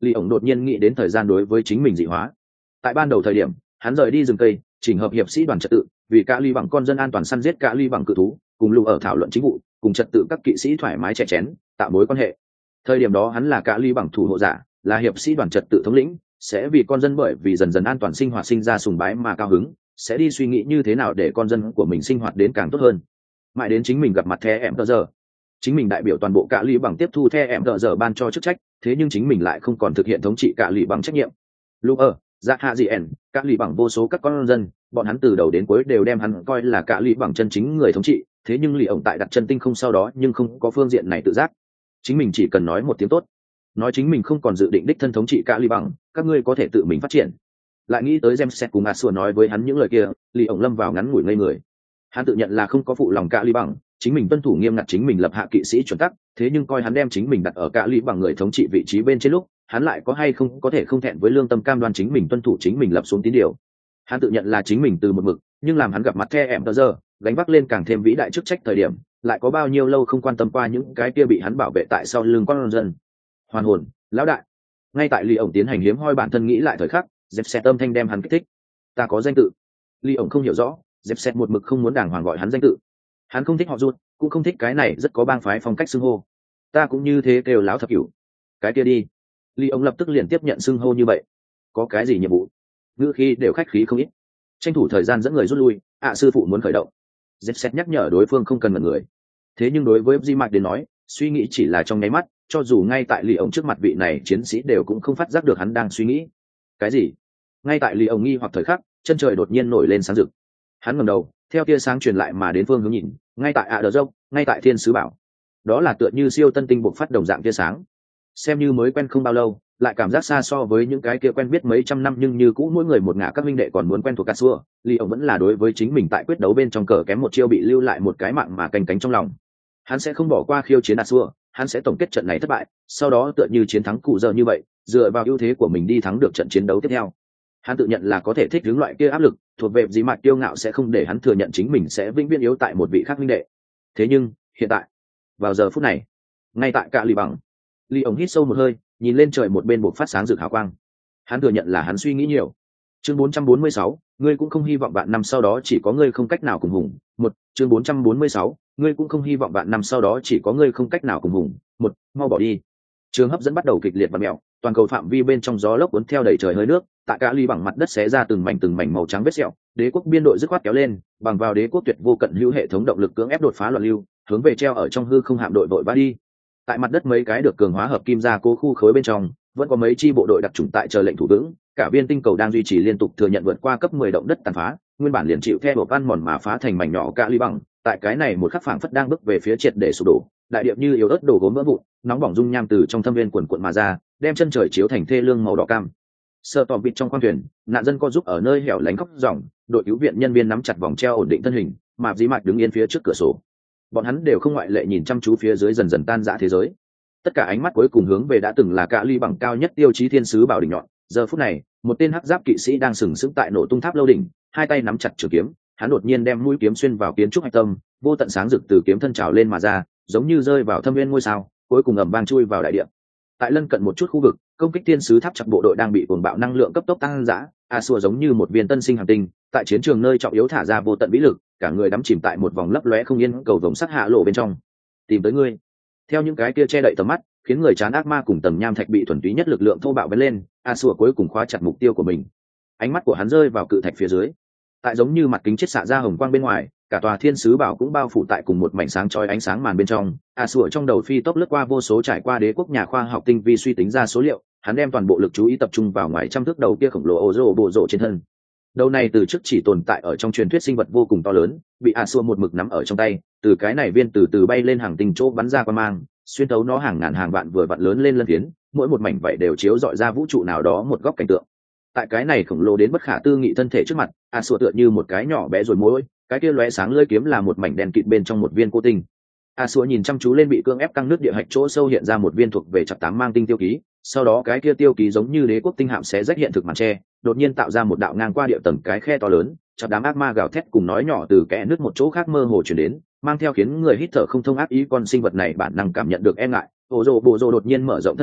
Lý ổng đột nhiên nghĩ đến thời gian đối với chính mình dị hóa. Tại ban đầu thời điểm hắn rời đi rừng cây chỉnh hợp hiệp sĩ đoàn trật tự, vì cả ly bằng con dân an toàn săn giết cả ly bằng cự thú, cùng lù ở thảo luận chính vụ, cùng trật tự các kỵ sĩ thoải mái chè chén tạo mối quan hệ. Thời điểm đó hắn là cả ly bằng thủ hộ giả, là hiệp sĩ đoàn trật tự thống lĩnh, sẽ vì con dân bởi vì dần dần an toàn sinh hoạt sinh ra sùng bái mà cao hứng, sẽ đi suy nghĩ như thế nào để con dân của mình sinh hoạt đến càng tốt hơn. Mãi đến chính mình gặp mặt The em giờ, chính mình đại biểu toàn bộ cả ly bằng tiếp thu The em giờ ban cho chức trách, thế nhưng chính mình lại không còn thực hiện thống trị cả ly bằng trách nhiệm. Lúc dạ hạ gì ẻn cả ly bằng vô số các con dân, bọn hắn từ đầu đến cuối đều đem hắn coi là cả ly bằng chân chính người thống trị, thế nhưng Lý ổng tại đặt chân tinh không sau đó nhưng không có phương diện này tự giác. Chính mình chỉ cần nói một tiếng tốt, nói chính mình không còn dự định đích thân thống trị cả ly bằng, các ngươi có thể tự mình phát triển. Lại nghĩ tới James cùng Asua nói với hắn những lời kia, Lý ổng lâm vào ngắn ngủi ngây người. Hắn tự nhận là không có phụ lòng cả ly bằng, chính mình tuân thủ nghiêm ngặt chính mình lập hạ kỵ sĩ chuẩn tắc, thế nhưng coi hắn đem chính mình đặt ở cả ly bằng người thống trị vị trí bên trên lúc, hắn lại có hay không có thể không thẹn với lương tâm cam đoan chính mình tuân thủ chính mình lập xuống tín điều. Hắn tự nhận là chính mình từ một mực, nhưng làm hắn gặp mặt The em giờ, gánh vác lên càng thêm vĩ đại chức trách thời điểm, lại có bao nhiêu lâu không quan tâm qua những cái kia bị hắn bảo vệ tại sau lưng con dân. Hoàn hồn, lão đại. Ngay tại Lý ổng tiến hành hiếm hoi bản thân nghĩ lại thời khắc, dẹp xét âm thanh đem hắn kích thích. Ta có danh tự. Lý ổng không hiểu rõ, dẹp xét một mực không muốn đàng hoàng gọi hắn danh tự. Hắn không thích họ Rút, cũng không thích cái này rất có bang phái phong cách xưng hô. Ta cũng như thế kêu láo thập cửu. Cái kia đi. Lý ổng lập tức liền tiếp nhận xưng hô như vậy. Có cái gì nhiệm vụ? Ngữ khí đều khách khí không ít. Tranh thủ thời gian dẫn người rút lui, sư phụ muốn khởi động. Dẹp xét nhắc nhở đối phương không cần mật người. Thế nhưng đối với Di Mạc đến nói, suy nghĩ chỉ là trong nháy mắt, cho dù ngay tại Lý ổng trước mặt vị này chiến sĩ đều cũng không phát giác được hắn đang suy nghĩ cái gì. Ngay tại Lý ổng nghi hoặc thời khắc, chân trời đột nhiên nổi lên sáng rực. Hắn ngẩng đầu, theo tia sáng truyền lại mà đến phương hướng nhìn, ngay tại Đờ Dốc, ngay tại Thiên Sứ Bảo. Đó là tựa như siêu tân tinh bộc phát đồng dạng tia sáng. Xem như mới quen không bao lâu, lại cảm giác xa so với những cái kia quen biết mấy trăm năm nhưng như cũ mỗi người một ngả các minh đệ còn muốn quen thuộc cả xưa. Lý ổng vẫn là đối với chính mình tại quyết đấu bên trong cờ kém một chiêu bị lưu lại một cái mạng mà canh cánh trong lòng. Hắn sẽ không bỏ qua khiêu chiến đạt xưa, hắn sẽ tổng kết trận này thất bại, sau đó tựa như chiến thắng cụ giờ như vậy, dựa vào ưu thế của mình đi thắng được trận chiến đấu tiếp theo. Hắn tự nhận là có thể thích ứng loại kia áp lực, thuộc về Dĩ Mạc kiêu ngạo sẽ không để hắn thừa nhận chính mình sẽ vĩnh viễn yếu tại một vị khác minh đệ. Thế nhưng hiện tại, vào giờ phút này, ngay tại cả Lý bằng, Lý ổng hít sâu một hơi, nhìn lên trời một bên bộc phát sáng rực hào quang. Hắn thừa nhận là hắn suy nghĩ nhiều. Chương 446, ngươi cũng không hy vọng bạn năm sau đó chỉ có ngươi không cách nào cùng hùng. Một, chương 446, ngươi cũng không hy vọng bạn năm sau đó chỉ có ngươi không cách nào cùng hùng. Một, mau bỏ đi. Trường hấp dẫn bắt đầu kịch liệt và mèo, toàn cầu phạm vi bên trong gió lốc cuốn theo đầy trời hơi nước, tại cả ly bằng mặt đất xé ra từng mảnh màu trắng vết sẹo. Đế quốc biên đội dứt khoát kéo lên, bằng vào đế quốc tuyệt vô cận hữu hệ thống động lực cưỡng ép đột phá loạn lưu, hướng về treo ở trong hư không hạm đội vội vã đi. Tại mặt đất mấy cái được cường hóa hợp kim gia cố khu khối bên trong, vẫn có mấy chi bộ đội đặc chủng tại chờ lệnh thủ vững. Cả viên tinh cầu đang duy trì liên tục thừa nhận vượt qua cấp 10 động đất tàn phá, nguyên bản liền chịu theo bộ ăn mòn mà phá thành mảnh nhỏ cả ly bằng. Tại cái này một khắc phảng phất đang bước về phía triệt để sụp đổ, đại điệp như yếu ớt đổ gốm vỡ vụn, nóng bỏng dung nham từ trong thâm viên cuộn cuộn mà ra, đem chân trời chiếu thành thê lương màu đỏ cam. Sợ tòm vịt trong khoang thuyền, nạn dân co giúp ở nơi hẻo lánh khóc ròng, đội cứu viện nhân viên nắm chặt vòng treo ổn định thân hình, mà Dĩ Mạc đứng yên phía trước cửa sổ. Bọn hắn đều không ngoại lệ nhìn chăm chú phía dưới dần dần tan rã thế giới. Tất cả ánh mắt cuối cùng hướng về đã từng là cả ly bằng cao nhất tiêu chí thiên sứ bảo đỉnh nhọn. Giờ phút này, một tên hắc giáp kỵ sĩ đang sừng sững tại nổ tung tháp lâu đỉnh, hai tay nắm chặt trường kiếm, hắn đột nhiên đem mũi kiếm xuyên vào kiến trúc hạch tâm, vô tận sáng rực từ kiếm thân trào lên mà ra, giống như rơi vào thâm viên ngôi sao, cuối cùng ầm vang chui vào đại địa. Tại lân cận một chút khu vực, công kích thiên sứ tháp chặt bộ đội đang bị cuồng bạo năng lượng cấp tốc tăng dã, Asua giống như một viên tân sinh hành tinh, tại chiến trường nơi trọng yếu thả ra vô tận vĩ lực, cả người đắm chìm tại một vòng lấp lóe không yên cầu vồng sắc hạ lộ bên trong. Tìm tới ngươi. Theo những cái kia che đậy tầm mắt, khiến người chán ác ma cùng tầng nham thạch bị thuần túy nhất lực lượng thô bạo bén lên, Asua cuối cùng khóa chặt mục tiêu của mình. Ánh mắt của hắn rơi vào cự thạch phía dưới. Tại giống như mặt kính chết xạ ra hồng quang bên ngoài, cả tòa thiên sứ bảo cũng bao phủ tại cùng một mảnh sáng chói ánh sáng màn bên trong. Asua trong đầu phi tốc lướt qua vô số trải qua đế quốc nhà khoa học tinh vi suy tính ra số liệu, hắn đem toàn bộ lực chú ý tập trung vào ngoài trăm thước đầu kia khổng lồ ô rô bộ rộ trên thân. Đầu này từ trước chỉ tồn tại ở trong truyền thuyết sinh vật vô cùng to lớn, bị Asua một mực nắm ở trong tay, từ cái này viên từ từ bay lên hàng tinh chỗ bắn ra qua mang, xuyên thấu nó hàng ngàn hàng vạn vừa vặn lớn lên lân phiến, mỗi một mảnh vậy đều chiếu rọi ra vũ trụ nào đó một góc cảnh tượng. Tại cái này khổng lồ đến bất khả tư nghị thân thể trước mặt, Asua tựa như một cái nhỏ bé rồi mối, cái kia lóe sáng lưỡi kiếm là một mảnh đèn kịt bên trong một viên cô tinh. Asua nhìn chăm chú lên bị cương ép căng nước địa hạch chỗ sâu hiện ra một viên thuộc về chặt tám mang tinh tiêu ký, sau đó cái kia tiêu ký giống như đế quốc tinh hạm xé rách hiện thực màn tre, đột nhiên tạo ra một đạo ngang qua địa tầng cái khe to lớn, chặt đám ác ma gào thét cùng nói nhỏ từ kẽ nước một chỗ khác mơ hồ chuyển đến, mang theo khiến người hít thở không thông ác ý. Con sinh vật này bản năng cảm nhận được e ngại, ổ rồ bộ rồ đột nhiên mở rộng thân thể,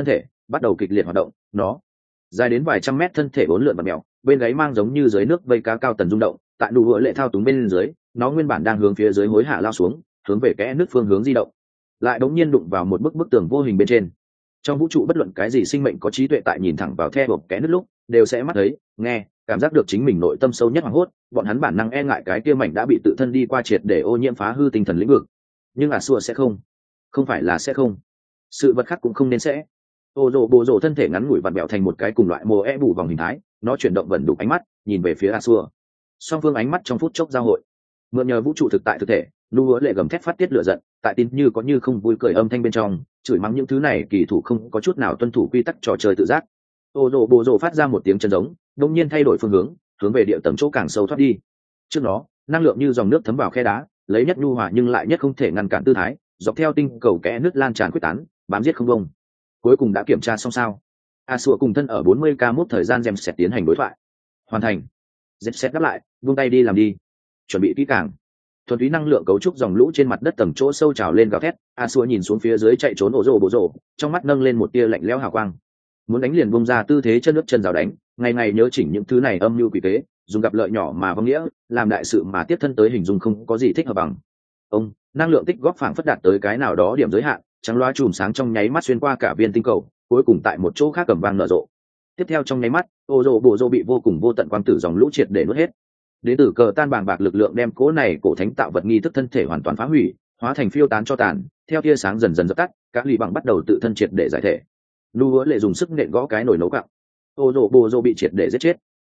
bắt đầu kịch liệt hoạt động. Nó dài đến vài trăm mét thân thể bốn lượn và mèo, bên gáy mang giống như dưới nước vây cá cao tần rung động. Tại đủ vựa lệ thao túng bên dưới, nó nguyên bản đang hướng phía dưới hối hạ lao xuống, hướng về kẽ nước phương hướng di động, lại đống nhiên đụng vào một bức tường vô hình bên trên. Trong vũ trụ bất luận cái gì sinh mệnh có trí tuệ tại nhìn thẳng vào the hộp kẽ nước lúc đều sẽ mắt thấy, nghe, cảm giác được chính mình nội tâm sâu nhất hoảng hốt. Bọn hắn bản năng e ngại cái kia mảnh đã bị tự thân đi qua triệt để ô nhiễm phá hư tinh thần lĩnh vực. Nhưng xua sẽ không phải là sẽ không, sự vật khác cũng không nên sẽ. Ô rồ bộ rồ thân thể ngắn ngủi vặn bẹo thành một cái cùng loại mồ bù vòng hình thái, nó chuyển động vẩn đục ánh mắt nhìn về phía xua. Song phương ánh mắt trong phút chốc giao hội. Mượn nhờ vũ trụ thực tại thực thể, nu hứa lệ gầm thét phát tiết lửa giận, tại tin như có như không vui cười âm thanh bên trong chửi mắng những thứ này kỳ thủ không có chút nào tuân thủ quy tắc trò chơi tự giác. Ô rồ bộ rồ phát ra một tiếng chân giống, đột nhiên thay đổi phương hướng về địa tầng chỗ càng sâu thoát đi. Trước đó năng lượng như dòng nước thấm vào khe đá, lấy nhất nhu hòa nhưng lại nhất không thể ngăn cản tư thái dọc theo tinh cầu kẽ nước lan tràn quyết tán, bám giết không bông. Cuối cùng đã kiểm tra xong sao? Sủa cùng thân ở 40k mốt thời gian sẽ tiến hành đối thoại. Hoàn thành. Sẽ đáp lại, buông tay đi làm đi. Chuẩn bị kỹ càng. Thuần túy năng lượng cấu trúc dòng lũ trên mặt đất tầng chỗ sâu trào lên gào thét. Sủa nhìn xuống phía dưới chạy trốn ổ rồ bộ rồ, trong mắt nâng lên một tia lạnh lẽo hào quang. Muốn đánh liền bung ra tư thế chân nước chân rào đánh, ngày ngày nhớ chỉnh những thứ này âm mưu quỷ kế, dùng gặp lợi nhỏ mà vong nghĩa, làm đại sự mà tiếp thân tới hình dung không có gì thích hợp bằng. Ông, năng lượng tích góp phảng phất đạt tới cái nào đó điểm giới hạn, trắng loa chùm sáng trong nháy mắt xuyên qua cả viên tinh cầu, cuối cùng tại một chỗ khác cầm vang nở rộ. Tiếp theo trong nháy mắt, ô rồ bộ rồ bị vô cùng vô tận quang tử dòng lũ triệt để nuốt hết. Đến từ cờ tan bàng bạc lực lượng đem cố này cổ thánh tạo vật nghi thức thân thể hoàn toàn phá hủy, hóa thành phiêu tán cho tàn. Theo tia sáng dần dần dập tắt, các lì bằng bắt đầu tự thân triệt để giải thể. Nu hứa lệ dùng sức nện gõ cái nồi nấu cặn. Ô rồ bộ rồ bị triệt để giết chết.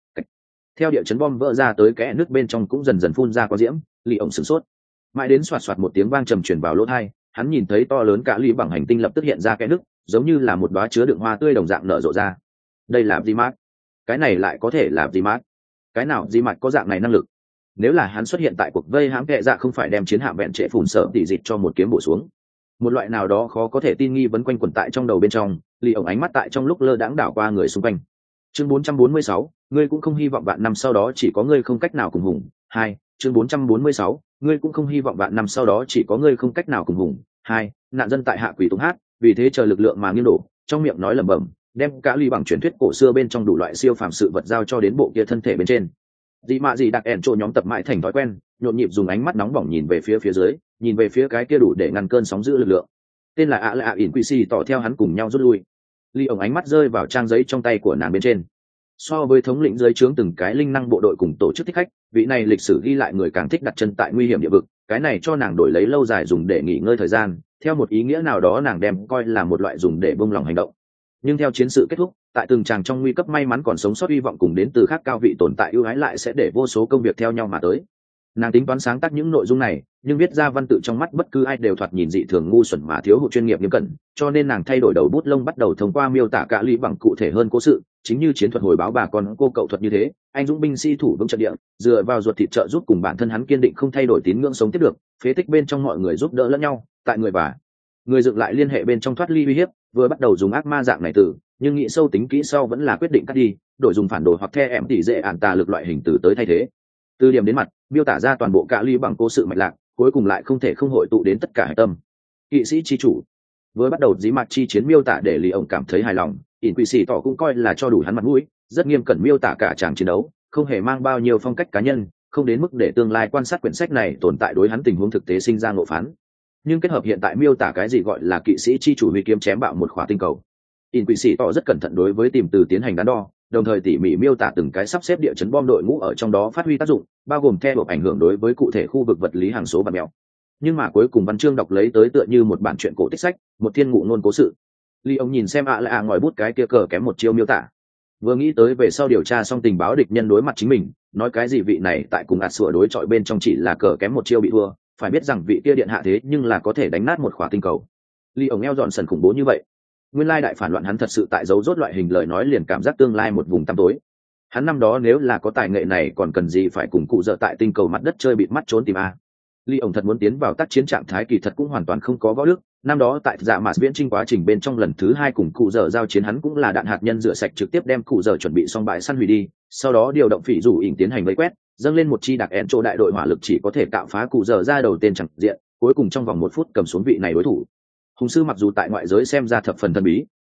Theo địa chấn bom vỡ ra tới kẽ nước bên trong cũng dần dần phun ra có diễm, lì ổng sửng sốt. Mãi đến xoạt xoạt một tiếng vang trầm truyền vào lỗ tai, hắn nhìn thấy to lớn cả lì bằng hành tinh lập tức hiện ra kẽ nước, giống như là một đóa chứa đựng hoa tươi đồng dạng nở rộ ra. Đây là gì mát? Cái này lại có thể là gì mát? Cái nào gì mát có dạng này năng lực? Nếu là hắn xuất hiện tại cuộc vây hãm kệ dạ không phải đem chiến hạm vẹn trệ phủn sợ tỉ dịch cho một kiếm bổ xuống. Một loại nào đó khó có thể tin nghi vấn quanh quẩn tại trong đầu bên trong, lì ổng ánh mắt tại trong lúc lơ đãng đảo qua người xung quanh. Chương 446, ngươi cũng không hy vọng vạn năm sau đó chỉ có ngươi không cách nào cùng hùng. 2, chương 446, ngươi cũng không hy vọng vạn năm sau đó chỉ có ngươi không cách nào cùng hùng. 2, nạn dân tại hạ quỷ tung hát, vì thế chờ lực lượng mà nghiêng đổ, trong miệng nói lẩm bẩm, đem cả ly bằng truyền thuyết cổ xưa bên trong đủ loại siêu phàm sự vật giao cho đến bộ kia thân thể bên trên. Dị mạ gì đặc ẻn trộn nhóm tập mãi thành thói quen, nhộn nhịp dùng ánh mắt nóng bỏng nhìn về phía dưới, nhìn về phía cái kia đủ để ngăn cơn sóng dữ lực lượng. Tên là ạ ỉn quỷ xì tỏ theo hắn cùng nhau rút lui. Ly ổng ánh mắt rơi vào trang giấy trong tay của nàng bên trên. So với thống lĩnh dưới trướng từng cái linh năng bộ đội cùng tổ chức thích khách, vị này lịch sử ghi lại người càng thích đặt chân tại nguy hiểm địa vực, cái này cho nàng đổi lấy lâu dài dùng để nghỉ ngơi thời gian, theo một ý nghĩa nào đó nàng đem coi là một loại dùng để bông lòng hành động. Nhưng theo chiến sự kết thúc, tại từng chàng trong nguy cấp may mắn còn sống sót hy vọng cùng đến từ khác cao vị tồn tại ưu ái lại sẽ để vô số công việc theo nhau mà tới. Nàng tính toán sáng tác những nội dung này, nhưng viết ra văn tự trong mắt bất cứ ai đều thoạt nhìn dị thường ngu xuẩn mà thiếu hụt chuyên nghiệp nghiêm cẩn, cho nên nàng thay đổi đầu bút lông bắt đầu thông qua miêu tả cả lý bằng cụ thể hơn cố sự, chính như chiến thuật hồi báo bà con cô cậu thuật như thế, anh dũng binh sĩ thủ vững trận địa, dựa vào ruột thịt trợ giúp cùng bản thân hắn kiên định không thay đổi tín ngưỡng sống tiếp được, phế tích bên trong mọi người giúp đỡ lẫn nhau, tại người và người dựng lại liên hệ bên trong thoát ly uy hiếp, vừa bắt đầu dùng ác ma dạng này từ, nhưng nghĩ sâu tính kỹ sau vẫn là quyết định cắt đi, đổi dùng phản đồ hoặc the em tỉ dễ ản tà lực loại hình từ tới thay thế. Từ điểm đến mặt, miêu tả ra toàn bộ cả ly bằng cố sự mạch lạc, cuối cùng lại không thể không hội tụ đến tất cả hải tâm. Kỵ sĩ chi chủ vừa bắt đầu dí mạc chi chiến miêu tả để lì ổng cảm thấy hài lòng, ỉn quỷ sĩ tỏ cũng coi là cho đủ hắn mặt mũi, rất nghiêm cẩn miêu tả cả tràng chiến đấu, không hề mang bao nhiêu phong cách cá nhân, không đến mức để tương lai quan sát quyển sách này tồn tại đối hắn tình huống thực tế sinh ra ngộ phán. Nhưng kết hợp hiện tại miêu tả cái gì gọi là kỵ sĩ chi chủ huy kiếm chém bạo một khỏa tinh cầu, ỉn quỷ sĩ tỏ rất cẩn thận đối với tìm từ tiến hành đắn đo, đồng thời tỉ mỉ miêu tả từng cái sắp xếp địa chấn bom đội ngũ ở trong đó phát huy tác dụng, bao gồm theo ảnh hưởng đối với cụ thể khu vực vật lý hàng số và mèo. Nhưng mà cuối cùng văn chương đọc lấy tới tựa như một bản truyện cổ tích sách, một thiên ngụ ngôn cố sự. Ly ông nhìn xem lại ngòi bút cái kia cờ kém một chiêu miêu tả, vừa nghĩ tới về sau điều tra xong tình báo địch nhân đối mặt chính mình, nói cái gì vị này tại cùng sủa đối chọi bên trong chỉ là cờ kém một chiêu bị thua, phải biết rằng vị kia điện hạ thế nhưng là có thể đánh nát một khỏa tinh cầu. Ly ông eo dọn sần khủng bố như vậy, nguyên lai đại phản loạn hắn thật sự tại dấu rốt loại hình lời nói liền cảm giác tương lai một vùng tăm tối. Hắn năm đó nếu là có tài nghệ này còn cần gì phải cùng cụ dợ tại tinh cầu mặt đất chơi bịt mắt trốn tìm a. Ly ổng thật muốn tiến vào tác chiến trạng thái kỳ thật cũng hoàn toàn không có võ đức, năm đó tại dạ mạt viễn trinh quá trình bên trong lần thứ 2 cùng cụ dợ giao chiến hắn cũng là đạn hạt nhân rửa sạch trực tiếp đem cụ dợ chuẩn bị xong bãi săn hủy đi, sau đó điều động phỉ rủ ỉn tiến hành vây quét, dâng lên một chi đặc ẹn chỗ đại đội hỏa lực chỉ có thể cạo phá cụ dợ ra đầu tên chẳng diện, cuối cùng trong vòng 1 phút cầm xuống vị này đối thủ. Hùng sư mặc dù tại ngoại giới xem ra thập phần thần bí,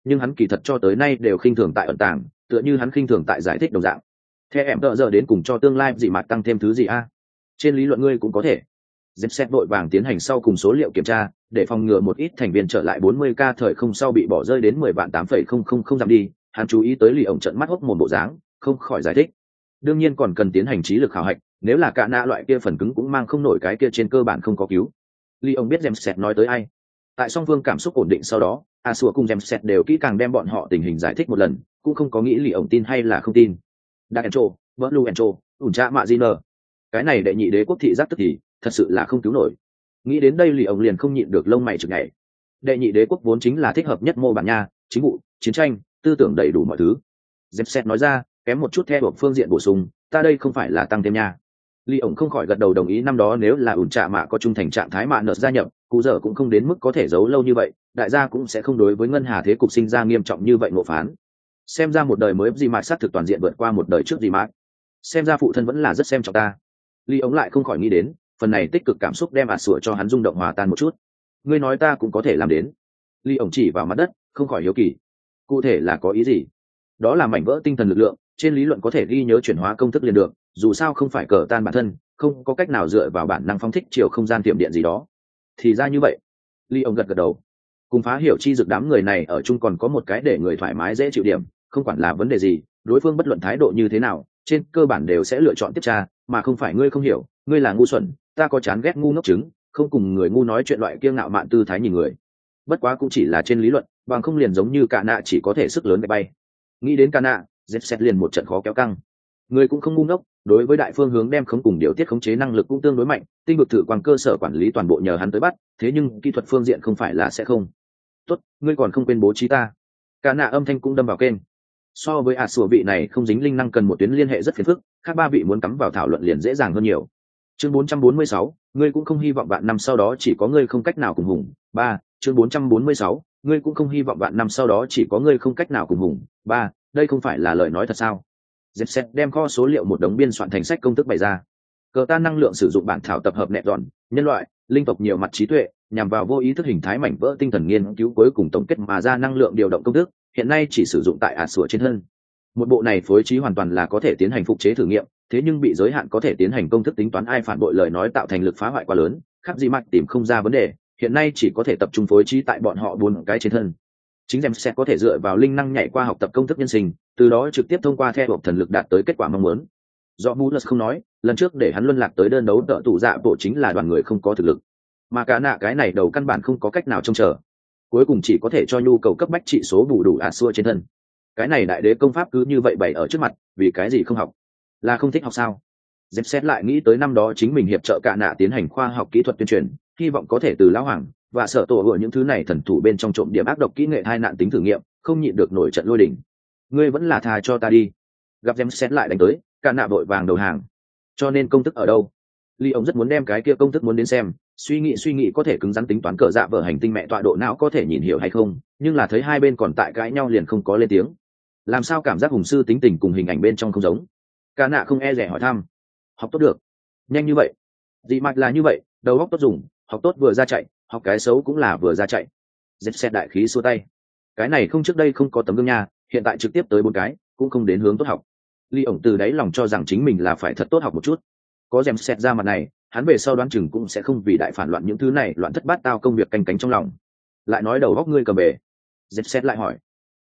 nhưng hắn kỳ thật cho tới nay đều khinh thường tại ẩn tàng, tựa như hắn khinh thường tại giải thích đồng dạng. Theo em đợi giờ đến cùng cho tương lai dị mạt tăng thêm thứ gì a? Trên lý luận ngươi cũng có thể. Depset vội vàng tiến hành sau cùng số liệu kiểm tra, để phòng ngừa một ít thành viên trở lại 40k thời không sau bị bỏ rơi đến 10 vạn 8,000 giảm đi. Hắn chú ý tới lì ổng trận mắt hốc mồm bộ dáng, không khỏi giải thích. Đương nhiên còn cần tiến hành trí lực khảo hạch, nếu là cả nạ loại kia phần cứng cũng mang không nổi cái kia trên cơ bản không có cứu. Lì ổng biết Depset nói tới ai. Tại song phương cảm xúc ổn định sau đó, Asua cùng Depset đều kỹ càng đem bọn họ tình hình giải thích một lần, cũng không có nghĩ lì ổng tin hay là không tin. Dark Encho, Blue Encho, Ultra Maziner. Cái này đệ nhị đế quốc thị giác tức thì thật sự là không cứu nổi. Nghĩ đến đây lì ổng liền không nhịn được lông mày chực nhảy. Đệ nhị đế quốc vốn chính là thích hợp nhất mô bản nha, chính vụ, chiến tranh, tư tưởng đầy đủ mọi thứ. Depset nói ra, kém một chút theo thuộc phương diện bổ sung, ta đây không phải là tăng thêm nha. Lì ổng không khỏi gật đầu đồng ý, năm đó nếu là ủn trạ mạ có trung thành trạng thái mạ nợ gia nhập, cụ dở cũng không đến mức có thể giấu lâu như vậy, đại gia cũng sẽ không đối với ngân hà thế cục sinh ra nghiêm trọng như vậy ngộ phán. Xem ra một đời mới gì mạt sát thực toàn diện vượt qua một đời trước gì mạt. Xem ra phụ thân vẫn là rất xem trọng ta. Lì ổng lại không khỏi nghĩ đến, phần này tích cực cảm xúc đem sủa cho hắn rung động hòa tan một chút. Ngươi nói ta cũng có thể làm đến. Lì ổng chỉ vào mặt đất, không khỏi hiếu kỳ. Cụ thể là có ý gì? Đó là mảnh vỡ tinh thần lực lượng, trên lý luận có thể ghi nhớ chuyển hóa công thức liền được, dù sao không phải cờ tan bản thân, không có cách nào dựa vào bản năng phóng thích chiều không gian tiệm điện gì đó. Thì ra như vậy. Ly ông gật gật đầu. Cùng phá hiểu chi dược đám người này ở chung còn có một cái để người thoải mái dễ chịu điểm, không quản là vấn đề gì, đối phương bất luận thái độ như thế nào, trên cơ bản đều sẽ lựa chọn tiếp tra, mà không phải ngươi không hiểu, ngươi là ngu xuẩn, ta có chán ghét ngu ngốc chứng, không cùng người ngu nói chuyện loại kiêu ngạo mạn tư thái nhìn người. Bất quá cũng chỉ là trên lý luận, bằng không liền giống như cả nạ chỉ có thể sức lớn để bay. Nghĩ đến cả nạ, Zepset liền một trận khó kéo căng. Người cũng không ngu ngốc, đối với đại phương hướng đem khống cùng điều tiết khống chế năng lực cũng tương đối mạnh, tinh vực thử quang cơ sở quản lý toàn bộ nhờ hắn tới bắt, thế nhưng kỹ thuật phương diện không phải là sẽ không. Tốt, ngươi còn không quên bố trí ta. Cả nạ âm thanh cũng đâm vào kênh. So với sủa vị này không dính linh năng cần một tuyến liên hệ rất phiền phức, khác ba vị muốn cắm vào thảo luận liền dễ dàng hơn nhiều. Chương 446, ngươi cũng không hy vọng vạn năm sau đó chỉ có ngươi không cách nào cùng hùng. 3, chương 446, ngươi cũng không hy vọng vạn năm sau đó chỉ có ngươi không cách nào cùng hùng. 3, đây không phải là lời nói thật sao? Zepset đem kho số liệu một đống biên soạn thành sách công thức bày ra. Cờ tan năng lượng sử dụng bản thảo tập hợp nẹt dọn, nhân loại, linh tộc nhiều mặt trí tuệ, nhằm vào vô ý thức hình thái mảnh vỡ tinh thần nghiên cứu cuối cùng tổng kết mà ra năng lượng điều động công thức, hiện nay chỉ sử dụng tại sủa trên thân. Một bộ này phối trí hoàn toàn là có thể tiến hành phục chế thử nghiệm, thế nhưng bị giới hạn có thể tiến hành công thức tính toán ai phản bội lời nói tạo thành lực phá hoại quá lớn, khác gì mặt tìm không ra vấn đề, hiện nay chỉ có thể tập trung phối trí tại bọn họ bốn cái trên thân. Chính James có thể dựa vào linh năng nhảy qua học tập công thức nhân sinh, từ đó trực tiếp thông qua theo hộp thần lực đạt tới kết quả mong muốn. Do Mulus không nói, lần trước để hắn luân lạc tới đơn đấu tợ tụ dạ bộ chính là đoàn người không có thực lực, mà cả nạ cái này đầu căn bản không có cách nào trông chờ, cuối cùng chỉ có thể cho nhu cầu cấp bách trị số bù đủ xua trên thân. Cái này đại đế công pháp cứ như vậy bày ở trước mặt, vì cái gì không học? Là không thích học sao? James lại nghĩ tới năm đó chính mình hiệp trợ cả nạ tiến hành khoa học kỹ thuật tuyên truyền, hy vọng có thể từ lão hoàng và sở tổ hựa những thứ này thần thủ bên trong trộm điểm ác độc kỹ nghệ hai nạn tính thử nghiệm, không nhịn được nổi trận lôi đỉnh. Ngươi vẫn là tha cho ta đi. Gặp James lại đánh tới, cả nạ vội vàng đầu hàng. Cho nên công thức ở đâu? Ly ông rất muốn đem cái kia công thức muốn đến xem, suy nghĩ có thể cứng rắn tính toán cờ dạ vở hành tinh mẹ tọa độ não có thể nhìn hiểu hay không, nhưng là thấy hai bên còn tại cãi nhau liền không có lên tiếng. Làm sao cảm giác hùng sư tính tình cùng hình ảnh bên trong không giống? Cả nạ không e rẻ hỏi thăm. Học tốt được. Nhanh như vậy. Dị mạch là như vậy, đầu óc tốt dùng, học tốt vừa ra chạy, học cái xấu cũng là vừa ra chạy. Dẹp xe đại khí xua tay. Cái này không trước đây không có tấm gương nha, hiện tại trực tiếp tới bốn cái, cũng không đến hướng tốt học. Ly ổng từ đáy lòng cho rằng chính mình là phải thật tốt học một chút. Có dèm xét ra mặt này, hắn về sau đoán chừng cũng sẽ không vì đại phản loạn những thứ này loạn thất bát tao công việc canh cánh trong lòng. Lại nói đầu góc ngươi cầm bề. Dẹp xét lại hỏi.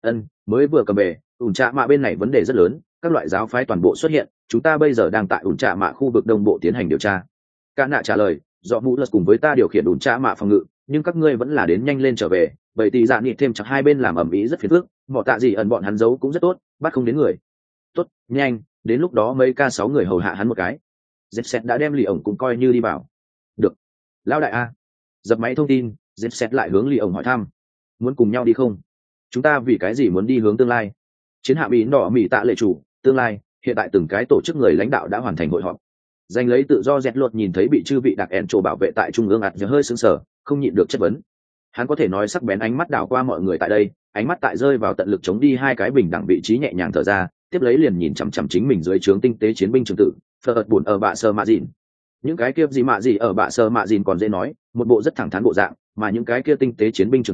Mới vừa cầm bề, ủn trạ mạ bên này vấn đề rất lớn, các loại giáo phái toàn bộ xuất hiện, chúng ta bây giờ đang tại ủn trạ mạ khu vực đông bộ tiến hành điều tra. Cả nạ trả lời, do mũ lật cùng với ta điều khiển ủn trạ mạ phòng ngự, nhưng các ngươi vẫn là đến nhanh lên trở về, bởi tỷ dạ nịt thêm chẳng hai bên làm ẩm ĩ rất phiền phức, mỏ tạ gì ẩn bọn hắn giấu cũng rất tốt, bắt không đến người. Tốt, nhanh, đến lúc đó mấy ca 6 người hầu hạ hắn một cái. Zepset đã đem lì ổng cũng coi như đi vào. Được. Lão đại a. Dập máy thông tin, Zepset lại hướng lì ổng hỏi thăm. Muốn cùng nhau đi không? Chúng ta vì cái gì muốn đi hướng tương lai? Chiến hạm ý đỏ mỹ tạ lệ chủ, tương lai, hiện tại từng cái tổ chức người lãnh đạo đã hoàn thành hội họp. Giành lấy tự do dẹt lột nhìn thấy bị chư vị đặc ẻn trổ bảo vệ tại trung ương ạt giờ hơi sững sờ, không nhịn được chất vấn. Hắn có thể nói sắc bén ánh mắt đảo qua mọi người tại đây, ánh mắt tại rơi vào tận lực chống đi hai cái bình đẳng vị trí nhẹ nhàng thở ra, tiếp lấy liền nhìn chằm chằm chính mình dưới trướng tinh tế chiến binh trường tử, phật buồn ở bạ sơ mạ dìn. Những cái kia gì mạ gì ở bạ sơ mạ dìn còn dễ nói, một bộ rất thẳng thắn bộ dạng, mà những cái kia tinh tế chiến binh trường tử,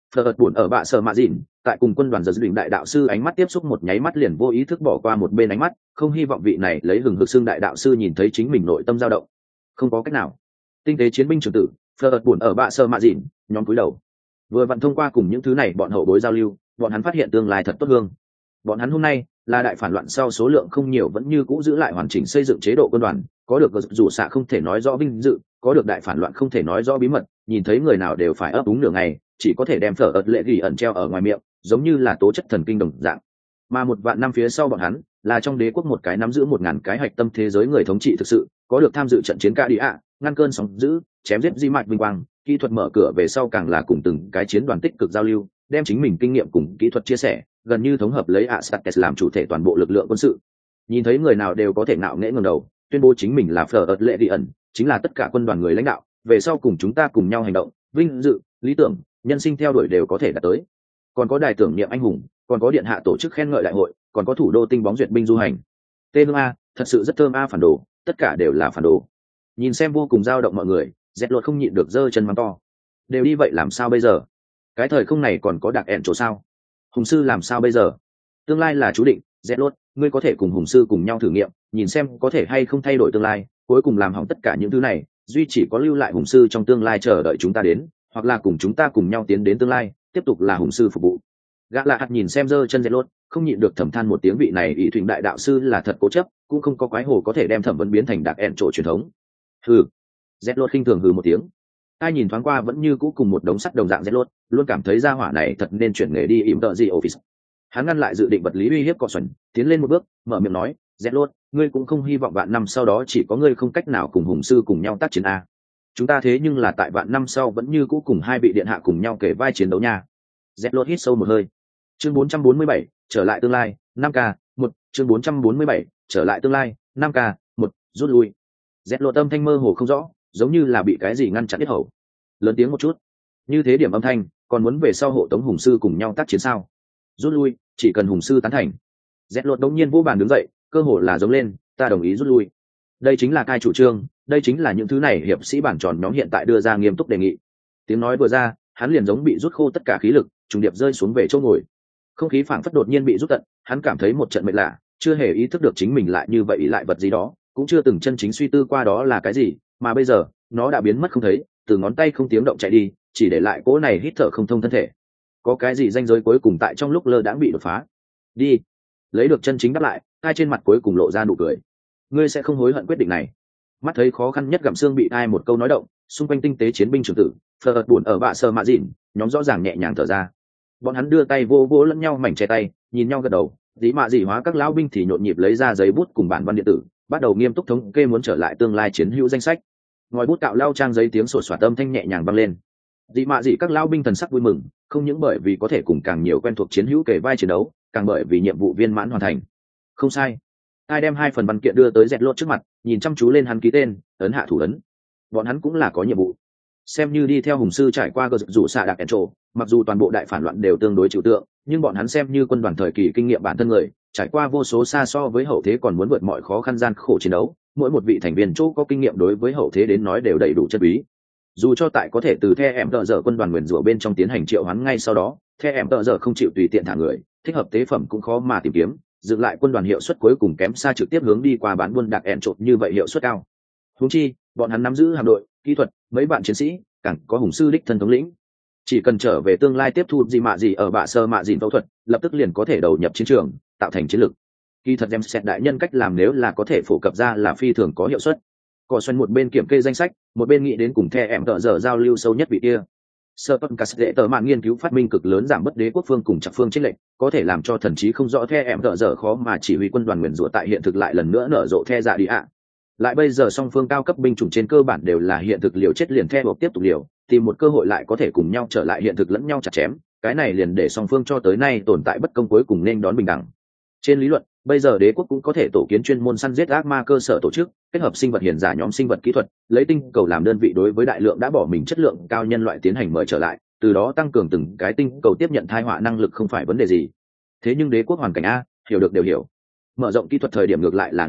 phở ợt buồn ở bạ sợ mạ dìn tại cùng quân đoàn giờ dự định đại đạo sư ánh mắt tiếp xúc một nháy mắt liền vô ý thức bỏ qua một bên ánh mắt, không hy vọng vị này lấy hừng hực xương đại đạo sư nhìn thấy chính mình nội tâm dao động. Không có cách nào. Tinh tế chiến binh trưởng tử phở ợt buồn ở bạ sợ mạ dìn nhóm cúi đầu. Vừa vặn thông qua cùng những thứ này bọn hậu bối giao lưu, bọn hắn phát hiện tương lai thật tốt hương. Bọn hắn hôm nay là đại phản loạn sau số lượng không nhiều vẫn như cũ giữ lại hoàn chỉnh xây dựng chế độ quân đoàn, có được dù xạ không thể nói rõ vinh dự, có được đại phản loạn không thể nói rõ bí mật, nhìn thấy người nào đều phải ấp úng nửa ngày, chỉ có thể đem phở ớt lệ ghi ẩn treo ở ngoài miệng, giống như là tố chất thần kinh đồng dạng. Mà một vạn năm phía sau bọn hắn là trong đế quốc một cái nắm giữ 1000 cái hạch tâm thế giới người thống trị thực sự, có được tham dự trận chiến ca đi ạ, ngăn cơn sóng dữ, chém giết di mạch vinh quang, kỹ thuật mở cửa về sau càng là cùng từng cái chiến đoàn tích cực giao lưu, đem chính mình kinh nghiệm cùng kỹ thuật chia sẻ, gần như thống hợp lấy Astartes làm chủ thể toàn bộ lực lượng quân sự. Nhìn thấy người nào đều có thể ngạo nghễ ngẩng đầu, tuyên bố chính mình là phở ớt lệ đi ẩn, chính là tất cả quân đoàn người lãnh đạo, về sau cùng chúng ta cùng nhau hành động, vinh dự, lý tưởng, nhân sinh theo đuổi đều có thể đạt tới. Còn có đài tưởng niệm anh hùng, còn có điện hạ tổ chức khen ngợi đại hội, còn có thủ đô tinh bóng duyệt binh du hành. Tê Hương a, thật sự rất thơm a phản đồ, tất cả đều là phản đồ. Nhìn xem vô cùng dao động mọi người, dẹt lột không nhịn được giơ chân mắng to. Đều đi vậy làm sao bây giờ? Cái thời không này còn có đặc ẹn chỗ sao? Hùng sư làm sao bây giờ? Tương lai là chú định, dẹt lột, ngươi có thể cùng hùng sư cùng nhau thử nghiệm, nhìn xem có thể hay không thay đổi tương lai, cuối cùng làm hỏng tất cả những thứ này, duy chỉ có lưu lại hùng sư trong tương lai chờ đợi chúng ta đến, hoặc là cùng chúng ta cùng nhau tiến đến tương lai, tiếp tục là hùng sư phục vụ. Gã lạ hạt nhìn xem giơ chân dẹt lột, không nhịn được thầm than một tiếng, vị này ỷ thủy đại đạo sư là thật cố chấp, cũng không có quái hồ có thể đem thẩm vấn biến thành đặc ẹn chỗ truyền thống. Hừ. Dẹt lột khinh thường hừ một tiếng. Ai nhìn thoáng qua vẫn như cũ cùng một đống sắt đồng dạng dẹt lột, luôn cảm thấy gia hỏa này thật nên chuyển nghề đi ỉm tợ gì office. Hắn ngăn lại dự định vật lý uy hiếp cọ xuẩn, tiến lên một bước, mở miệng nói, dẹt lột, ngươi cũng không hy vọng vạn năm sau đó chỉ có ngươi không cách nào cùng hùng sư cùng nhau tác chiến a. Chúng ta thế nhưng là tại vạn năm sau vẫn như cũ cùng hai vị điện hạ cùng nhau kể vai chiến đấu nha. Dẹt lột hít sâu một hơi. Chương 447, trở lại tương lai, 5K, 1, chương 447, trở lại tương lai, 5K, 1, rút lui. Dẹt lột âm thanh mơ hồ không rõ, giống như là bị cái gì ngăn chặn yết hầu. Lớn tiếng một chút. Như thế điểm âm thanh, còn muốn về sau hộ tống hùng sư cùng nhau tác chiến sao? Rút lui, chỉ cần hùng sư tán thành. Dẹt lột đống nhiên vô bàn đứng dậy, cơ hồ là giống lên, ta đồng ý rút lui. Đây chính là cai chủ trương, đây chính là những thứ này hiệp sĩ bản tròn nhóm hiện tại đưa ra nghiêm túc đề nghị. Tiếng nói vừa ra, hắn liền giống bị rút khô tất cả khí lực, trùng điệp rơi xuống về chỗ ngồi. Không khí phảng phất đột nhiên bị rút tận, hắn cảm thấy một trận mệt lạ, chưa hề ý thức được chính mình lại như vậy lại vật gì đó, cũng chưa từng chân chính suy tư qua đó là cái gì, mà bây giờ nó đã biến mất không thấy, từ ngón tay không tiếng động chạy đi, chỉ để lại cỗ này hít thở không thông thân thể. Có cái gì ranh giới cuối cùng tại trong lúc lơ đãng bị đột phá? Đi, lấy được chân chính đáp lại, hai trên mặt cuối cùng lộ ra nụ cười. Ngươi sẽ không hối hận quyết định này. Mắt thấy khó khăn nhất gặm xương bị ai một câu nói động, xung quanh tinh tế chiến binh trưởng tử phờ ợt buồn ở bạ sơ mạ dịn, nhóm rõ ràng nhẹ nhàng thở ra. Bọn hắn đưa tay vô vô lẫn nhau mảnh che tay, nhìn nhau gật đầu. Dĩ mạ dĩ hóa các lão binh thì nhộn nhịp lấy ra giấy bút cùng bản văn điện tử, bắt đầu nghiêm túc thống kê muốn trở lại tương lai chiến hữu danh sách. Ngòi bút cạo lao trang giấy, tiếng sột soạt âm thanh nhẹ nhàng vang lên. Dĩ mạ dĩ các lão binh thần sắc vui mừng, không những bởi vì có thể cùng càng nhiều quen thuộc chiến hữu kề vai chiến đấu, càng bởi vì nhiệm vụ viên mãn hoàn thành. Không sai. Ai đem hai phần văn kiện đưa tới dẹt lốt trước mặt, nhìn chăm chú lên hắn ký tên, ấn hạ thủ ấn. Bọn hắn cũng là có nhiệm vụ. Xem như đi theo hùng sư trải qua cơ rủ xạ đặc ẻn trổ, mặc dù toàn bộ đại phản loạn đều tương đối chịu tượng, nhưng bọn hắn xem như quân đoàn thời kỳ kinh nghiệm bản thân người, trải qua vô số xa so với hậu thế còn muốn vượt mọi khó khăn gian khổ chiến đấu, mỗi một vị thành viên chỗ có kinh nghiệm đối với hậu thế đến nói đều đầy đủ chân quý. Dù cho tại có thể từ The em tợ dở quân đoàn nguyền rủa bên trong tiến hành triệu hoán ngay sau đó, The em tợ dở không chịu tùy tiện thả người, thích hợp tế phẩm cũng khó mà tìm kiếm, dựng lại quân đoàn hiệu suất cuối cùng kém xa trực tiếp hướng đi qua bán buôn đặc ẻn trộn như vậy hiệu suất cao. Huống chi, bọn hắn nắm giữ hạm đội, kỹ thuật, mấy bạn chiến sĩ, càng có hùng sư đích thân thống lĩnh. Chỉ cần trở về tương lai tiếp thu gì mạ gì ở bạ sơ mạ dìn phẫu thuật, lập tức liền có thể đầu nhập chiến trường, tạo thành chiến lực. Kỳ thật đem xét đại nhân cách làm nếu là có thể phổ cập ra là phi thường có hiệu suất. Cỏ xoăn một bên kiểm kê danh sách, một bên nghĩ đến cùng The em tợ dở giao lưu sâu nhất vị kia. Sơ Tôn Cassette tờ mạng nghiên cứu phát minh cực lớn giảm bất đế quốc phương cùng chặt phương chênh lệch, có thể làm cho thần trí không rõ The em tợ dở khó mà chỉ huy quân đoàn nguyền rủa tại hiện thực lại lần nữa nở rộ The dạ đi ạ. Lại bây giờ song phương cao cấp binh chủng trên cơ bản đều là hiện thực liều chết liền theo buộc tiếp tục liều, tìm một cơ hội lại có thể cùng nhau trở lại hiện thực lẫn nhau chặt chém, cái này liền để song phương cho tới nay tồn tại bất công cuối cùng nên đón bình đẳng. Trên lý luận, bây giờ đế quốc cũng có thể tổ kiến chuyên môn săn giết ác ma cơ sở tổ chức, kết hợp sinh vật hiền giả nhóm sinh vật kỹ thuật, lấy tinh cầu làm đơn vị đối với đại lượng đã bỏ mình chất lượng cao nhân loại tiến hành mời trở lại, từ đó tăng cường từng cái tinh cầu tiếp nhận tai họa năng lực không phải vấn đề gì. Thế nhưng đế quốc hoàn cảnh a, hiểu được đều hiểu. Mở rộng kỹ thuật thời điểm ngược lại là nói tốt,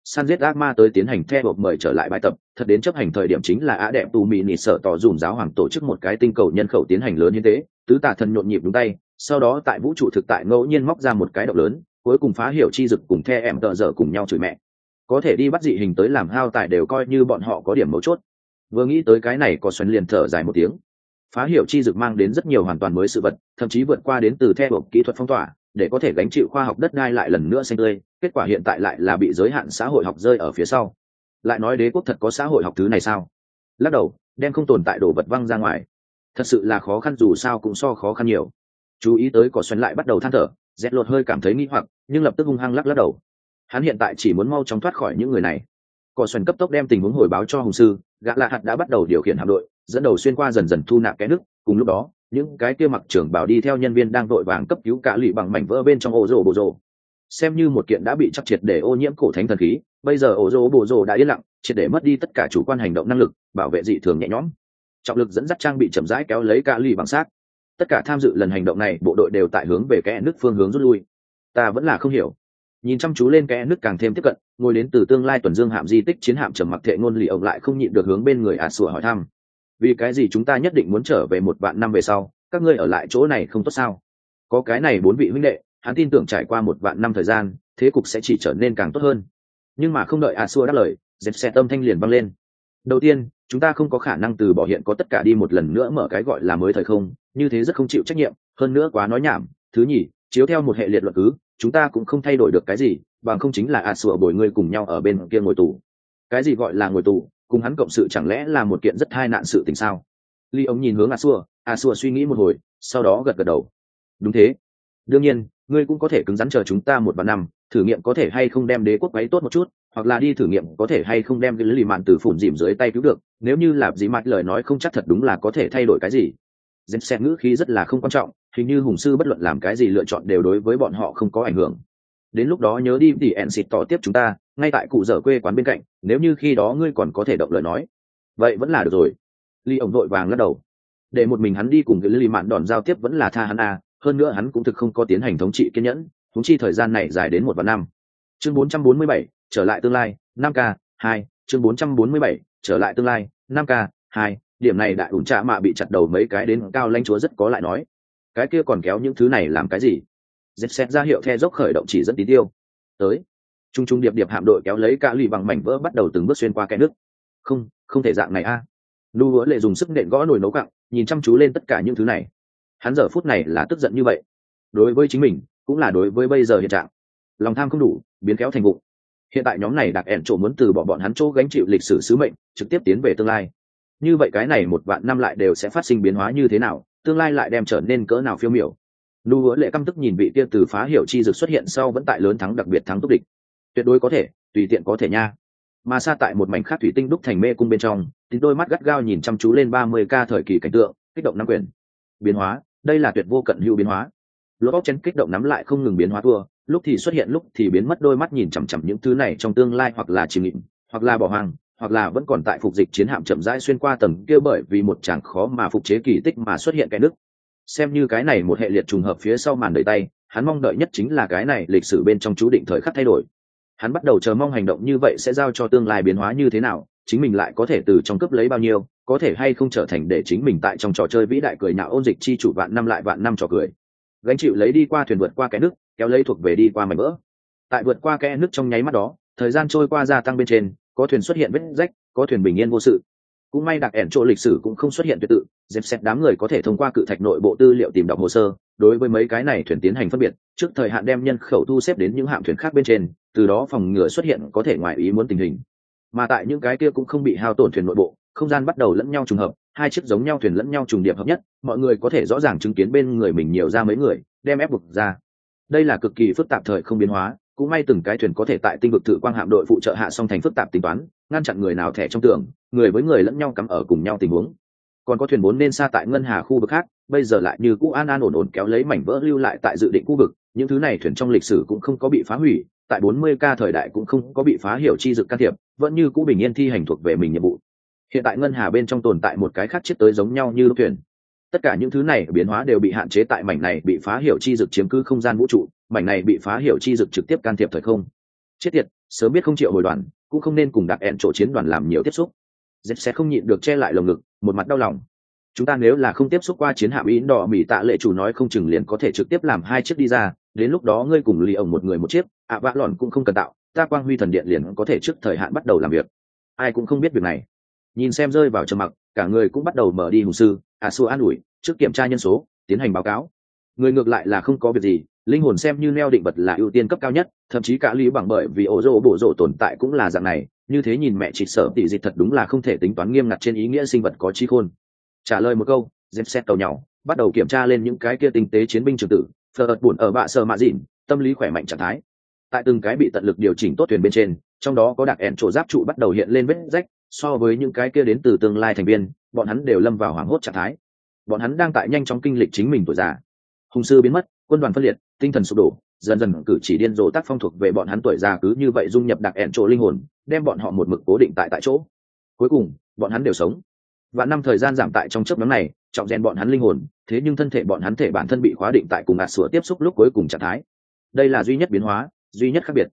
săn giết ác ma tới tiến hành theo hộp mời trở lại bài tập, thật đến chấp hành thời điểm chính là Á Đẹp Tù Mị Nị Sở tỏ dùm giáo hoàng tổ chức một cái tinh cầu nhân khẩu tiến hành lớn như thế, tứ tà thần nhộn nhịp đúng tay, sau đó tại vũ trụ thực tại ngẫu nhiên móc ra một cái động lớn, cuối cùng phá hiểu chi dực cùng the em tợ dở cùng nhau chửi mẹ. Có thể đi bắt dị hình tới làm hao tài đều coi như bọn họ có điểm mấu chốt. Vừa nghĩ tới cái này có xoắn liền thở dài một tiếng. Phá hiểu chi dực mang đến rất nhiều hoàn toàn mới sự vật, thậm chí vượt qua đến từ theo hộp kỹ thuật phong tỏa, để có thể gánh chịu khoa học đất đai lại lần nữa xanh tươi, kết quả hiện tại lại là bị giới hạn xã hội học rơi ở phía sau. Lại nói đế quốc thật có xã hội học thứ này sao? Lắc đầu, đem không tồn tại đồ vật văng ra ngoài. Thật sự là khó khăn, dù sao cũng so khó khăn nhiều. Chú ý tới cỏ xoắn lại bắt đầu than thở, Dẹt lột hơi cảm thấy nghi hoặc, nhưng lập tức hung hăng lắc đầu. Hắn hiện tại chỉ muốn mau chóng thoát khỏi những người này. Cỏ xoắn cấp tốc đem tình huống hồi báo cho hùng sư, gã lạ hạt đã bắt đầu điều khiển hạm đội, dẫn đầu xuyên qua dần dần thu nạp cái nước. Cùng lúc đó, những cái kia mặc trưởng bảo đi theo nhân viên đang vội vàng cấp cứu cả lụy bằng mảnh vỡ bên trong ổ rồ bộ rồ. Xem như một kiện đã bị chắc triệt để ô nhiễm cổ thánh thần khí, bây giờ ổ rồ bộ rồ đã yên lặng, triệt để mất đi tất cả chủ quan hành động năng lực, bảo vệ dị thường nhẹ nhõm. Trọng lực dẫn dắt trang bị chậm rãi kéo lấy cả lụy bằng xác. Tất cả tham dự lần hành động này bộ đội đều tại hướng về kẽ nước phương hướng rút lui. Ta vẫn là không hiểu. Nhìn chăm chú lên kẽ nước càng thêm tiếp cận, ngồi đến từ tương lai tuần dương hạm di tích chiến hạm trầm mặc thệ ngôn lì ông lại không nhịn được hướng bên người sủa hỏi thăm. Vì cái gì chúng ta nhất định muốn trở về 1.000 năm về sau, các ngươi ở lại chỗ này không tốt sao? Có cái này 4 vị huynh đệ, hắn tin tưởng trải qua 1.000 năm thời gian, thế cục sẽ chỉ trở nên càng tốt hơn. Nhưng mà không đợi sủa đáp lời, dẹp xe tâm thanh liền vang lên. Đầu tiên, chúng ta không có khả năng từ bỏ hiện có tất cả đi một lần nữa mở cái gọi là mới thời không, như thế rất không chịu trách nhiệm, hơn nữa quá nói nhảm. Thứ nhì, chiếu theo một hệ liệt luận cứ, chúng ta cũng không thay đổi được cái gì, bằng không chính là sủa bồi ngươi cùng nhau ở bên kia ngồi tù. Cái gì gọi là ngồi tù, cùng hắn cộng sự chẳng lẽ là một kiện rất tai nạn sự tình sao? Ly ông nhìn hướng sủa suy nghĩ một hồi, sau đó gật gật đầu. Đúng thế. Đương nhiên, ngươi cũng có thể cứng rắn chờ chúng ta 1.000 năm, thử nghiệm có thể hay không đem đế quốc quấy tốt một chút, hoặc là đi thử nghiệm có thể hay không đem cái lì mạn từ phủn dìm dưới tay cứu được. Nếu như là dĩ mạch lời nói không chắc thật đúng là có thể thay đổi cái gì. Dẹp xe ngữ khí rất là không quan trọng, hình như hùng sư bất luận làm cái gì lựa chọn đều đối với bọn họ không có ảnh hưởng. Đến lúc đó nhớ đi thì ẹn xịt tỏ tiếp chúng ta, ngay tại cụ dở quê quán bên cạnh, nếu như khi đó ngươi còn có thể động lời nói. Vậy vẫn là được rồi. Ly ổng vội vàng lắc đầu. Để một mình hắn đi cùng cái lì mạn đòn giao tiếp vẫn là tha hắn à, hơn nữa hắn cũng thực không có tiến hành thống trị kiên nhẫn, thống chi thời gian này dài đến 1.000 năm. Chương 447, trở lại tương lai, 5K, 2, chương 447, trở lại tương lai, 5K, 2, điểm này đại ủn trạ mạ bị chặt đầu mấy cái đến cao lãnh chúa rất có lại nói. Cái kia còn kéo những thứ này làm cái gì? Dẹp xét ra hiệu the dốc khởi động chỉ dẫn tí tiêu. Tới. Trung điệp điệp hạm đội kéo lấy cả lì bằng mảnh vỡ bắt đầu từng bước xuyên qua kẽ nước. Không thể dạng này a. Nu Hứa Lệ dùng sức nện gõ nồi nấu cặn, nhìn chăm chú lên tất cả những thứ này. Hắn giờ phút này là tức giận như vậy. Đối với chính mình, cũng là đối với bây giờ hiện trạng. Lòng tham không đủ, biến kéo thành vụ. Hiện tại nhóm này đặc ẻn chỗ muốn từ bỏ bọn hắn chỗ gánh chịu lịch sử sứ mệnh, trực tiếp tiến về tương lai. Như vậy cái này 1.000 năm lại đều sẽ phát sinh biến hóa như thế nào, tương lai lại đem trở nên cỡ nào phiêu miểu. Nu Hứa Lệ căm tức nhìn vị kia từ phá hiểu chi dược xuất hiện sau vẫn tại lớn thắng đặc biệt thắng túc địch. Tuyệt đối có thể, tùy tiện có thể nha. Mà xa tại một mảnh khác thủy tinh đúc thành mê cung bên trong, tính đôi mắt gắt gao nhìn chăm chú lên 30K thời kỳ cảnh tượng, kích động nắm quyền. Biến hóa, đây là tuyệt vô cận hữu biến hóa. Lỗ bóc chén kích động nắm lại không ngừng biến hóa thua, lúc thì xuất hiện lúc thì biến mất, đôi mắt nhìn chằm chằm những thứ này trong tương lai, hoặc là chìm nghỉm, hoặc là bỏ hoang, hoặc là vẫn còn tại phục dịch chiến hạm chậm rãi xuyên qua tầng kia bởi vì một chàng khó mà phục chế kỳ tích mà xuất hiện cái nước. Xem như cái này một hệ liệt trùng hợp phía sau màn đợi tay, hắn mong đợi nhất chính là cái này lịch sử bên trong chú định thời khắc thay đổi. Hắn bắt đầu chờ mong hành động như vậy sẽ giao cho tương lai biến hóa như thế nào, chính mình lại có thể từ trong cướp lấy bao nhiêu, có thể hay không trở thành để chính mình tại trong trò chơi vĩ đại cười nhạo ôn dịch chi chủ vạn năm lại vạn năm trò cười. Gánh chịu lấy đi qua thuyền vượt qua cái nước, kéo lấy thuộc về đi qua mảnh vỡ. Tại vượt qua cái nước trong nháy mắt đó, thời gian trôi qua gia tăng bên trên, có thuyền xuất hiện vết rách, có thuyền bình yên vô sự. Cũng may đặc ẻn chỗ lịch sử cũng không xuất hiện tuyệt tự, dẹp xét đám người có thể thông qua cự thạch nội bộ tư liệu tìm đọc hồ sơ, đối với mấy cái này thuyền tiến hành phân biệt, trước thời hạn đem nhân khẩu thu xếp đến những hạm thuyền khác bên trên, từ đó phòng ngừa xuất hiện có thể ngoài ý muốn tình hình. Mà tại những cái kia cũng không bị hao tổn thuyền nội bộ, không gian bắt đầu lẫn nhau trùng hợp, hai chiếc giống nhau thuyền lẫn nhau trùng điệp hợp nhất, mọi người có thể rõ ràng chứng kiến bên người mình nhiều ra mấy người, đem ép buộc ra. Đây là cực kỳ phức tạp thời không biến hóa, cũng may từng cái thuyền có thể tại tinh vực thử quang hạm đội phụ trợ hạ song thành phức tạp tính toán, ngăn chặn người nào thẻ trong tường, người với người lẫn nhau cắm ở cùng nhau tình huống. Còn có thuyền bốn nên xa tại ngân hà khu vực khác, bây giờ lại như cũ an an ổn ổn kéo lấy mảnh vỡ lưu lại tại dự định khu vực, những thứ này thuyền trong lịch sử cũng không có bị phá hủy, tại 40K thời đại cũng không có bị phá hiểu chi dực can thiệp, vẫn như cũ bình yên thi hành thuộc về mình nhiệm vụ. Hiện tại ngân hà bên trong tồn tại một cái khác chiếc tới giống nhau như lúc thuyền. Tất cả những thứ này biến hóa đều bị hạn chế tại mảnh này bị phá hiểu chi dực chiếm cứ không gian vũ trụ, mảnh này bị phá hiểu chi dực trực tiếp can thiệp thời không. Chết tiệt, sớm biết không chịu hồi đoàn cũng không nên cùng đặc ẹn chỗ chiến đoàn làm nhiều tiếp xúc. Dẹp sẽ không nhịn được che lại lồng ngực, một mặt đau lòng. Chúng ta nếu là không tiếp xúc qua chiến hạm Ý đỏ Mỹ Tạ lệ chủ nói không chừng liền có thể trực tiếp làm 2 chiếc đi ra, đến lúc đó ngươi cùng Lý ổng một người một chiếc, vạ lòn cũng không cần tạo, ta quang huy thần điện liền có thể trước thời hạn bắt đầu làm việc. Ai cũng không biết việc này. Nhìn xem rơi vào trầm mặc, cả người cũng bắt đầu mở đi hùng sư, xua an ủi, trước kiểm tra nhân số, tiến hành báo cáo. Người ngược lại là không có việc gì, linh hồn xem như neo định vật là ưu tiên cấp cao nhất, thậm chí cả lý bằng bởi vì ổ rỗ bổ rỗ tồn tại cũng là dạng này, như thế nhìn mẹ chỉ sợ tỷ dịch thật đúng là không thể tính toán nghiêm ngặt trên ý nghĩa sinh vật có trí khôn. Trả lời một câu, dẹp xét tàu nhỏ bắt đầu kiểm tra lên những cái kia tinh tế chiến binh trường tử, phờ buồn ở bạ sờ mạ dịn, tâm lý khỏe mạnh trạng thái. Tại từng cái bị tận lực điều chỉnh tốt thuyền bên trên, trong đó có đặc ẹn chỗ giáp trụ bắt đầu hiện lên vết rách, so với những cái kia đến từ tương lai thành viên, bọn hắn đều lâm vào hoảng hốt trạng thái. Bọn hắn đang tại nhanh chóng kinh lịch chính mình tuổi già. Hùng sư biến mất, quân đoàn phân liệt, tinh thần sụp đổ, dần dần cử chỉ điên rồ tác phong thuộc về bọn hắn tuổi già cứ như vậy dung nhập đặc ẹn chỗ linh hồn, đem bọn họ một mực cố định tại chỗ. Cuối cùng, bọn hắn đều sống. Vạn năm thời gian giảm tại trong chớp nhoáng này, trọng rèn bọn hắn linh hồn, thế nhưng thân thể bọn hắn thể bản thân bị khóa định tại cùng sủa tiếp xúc lúc cuối cùng trạng thái. Đây là duy nhất biến hóa, duy nhất khác biệt.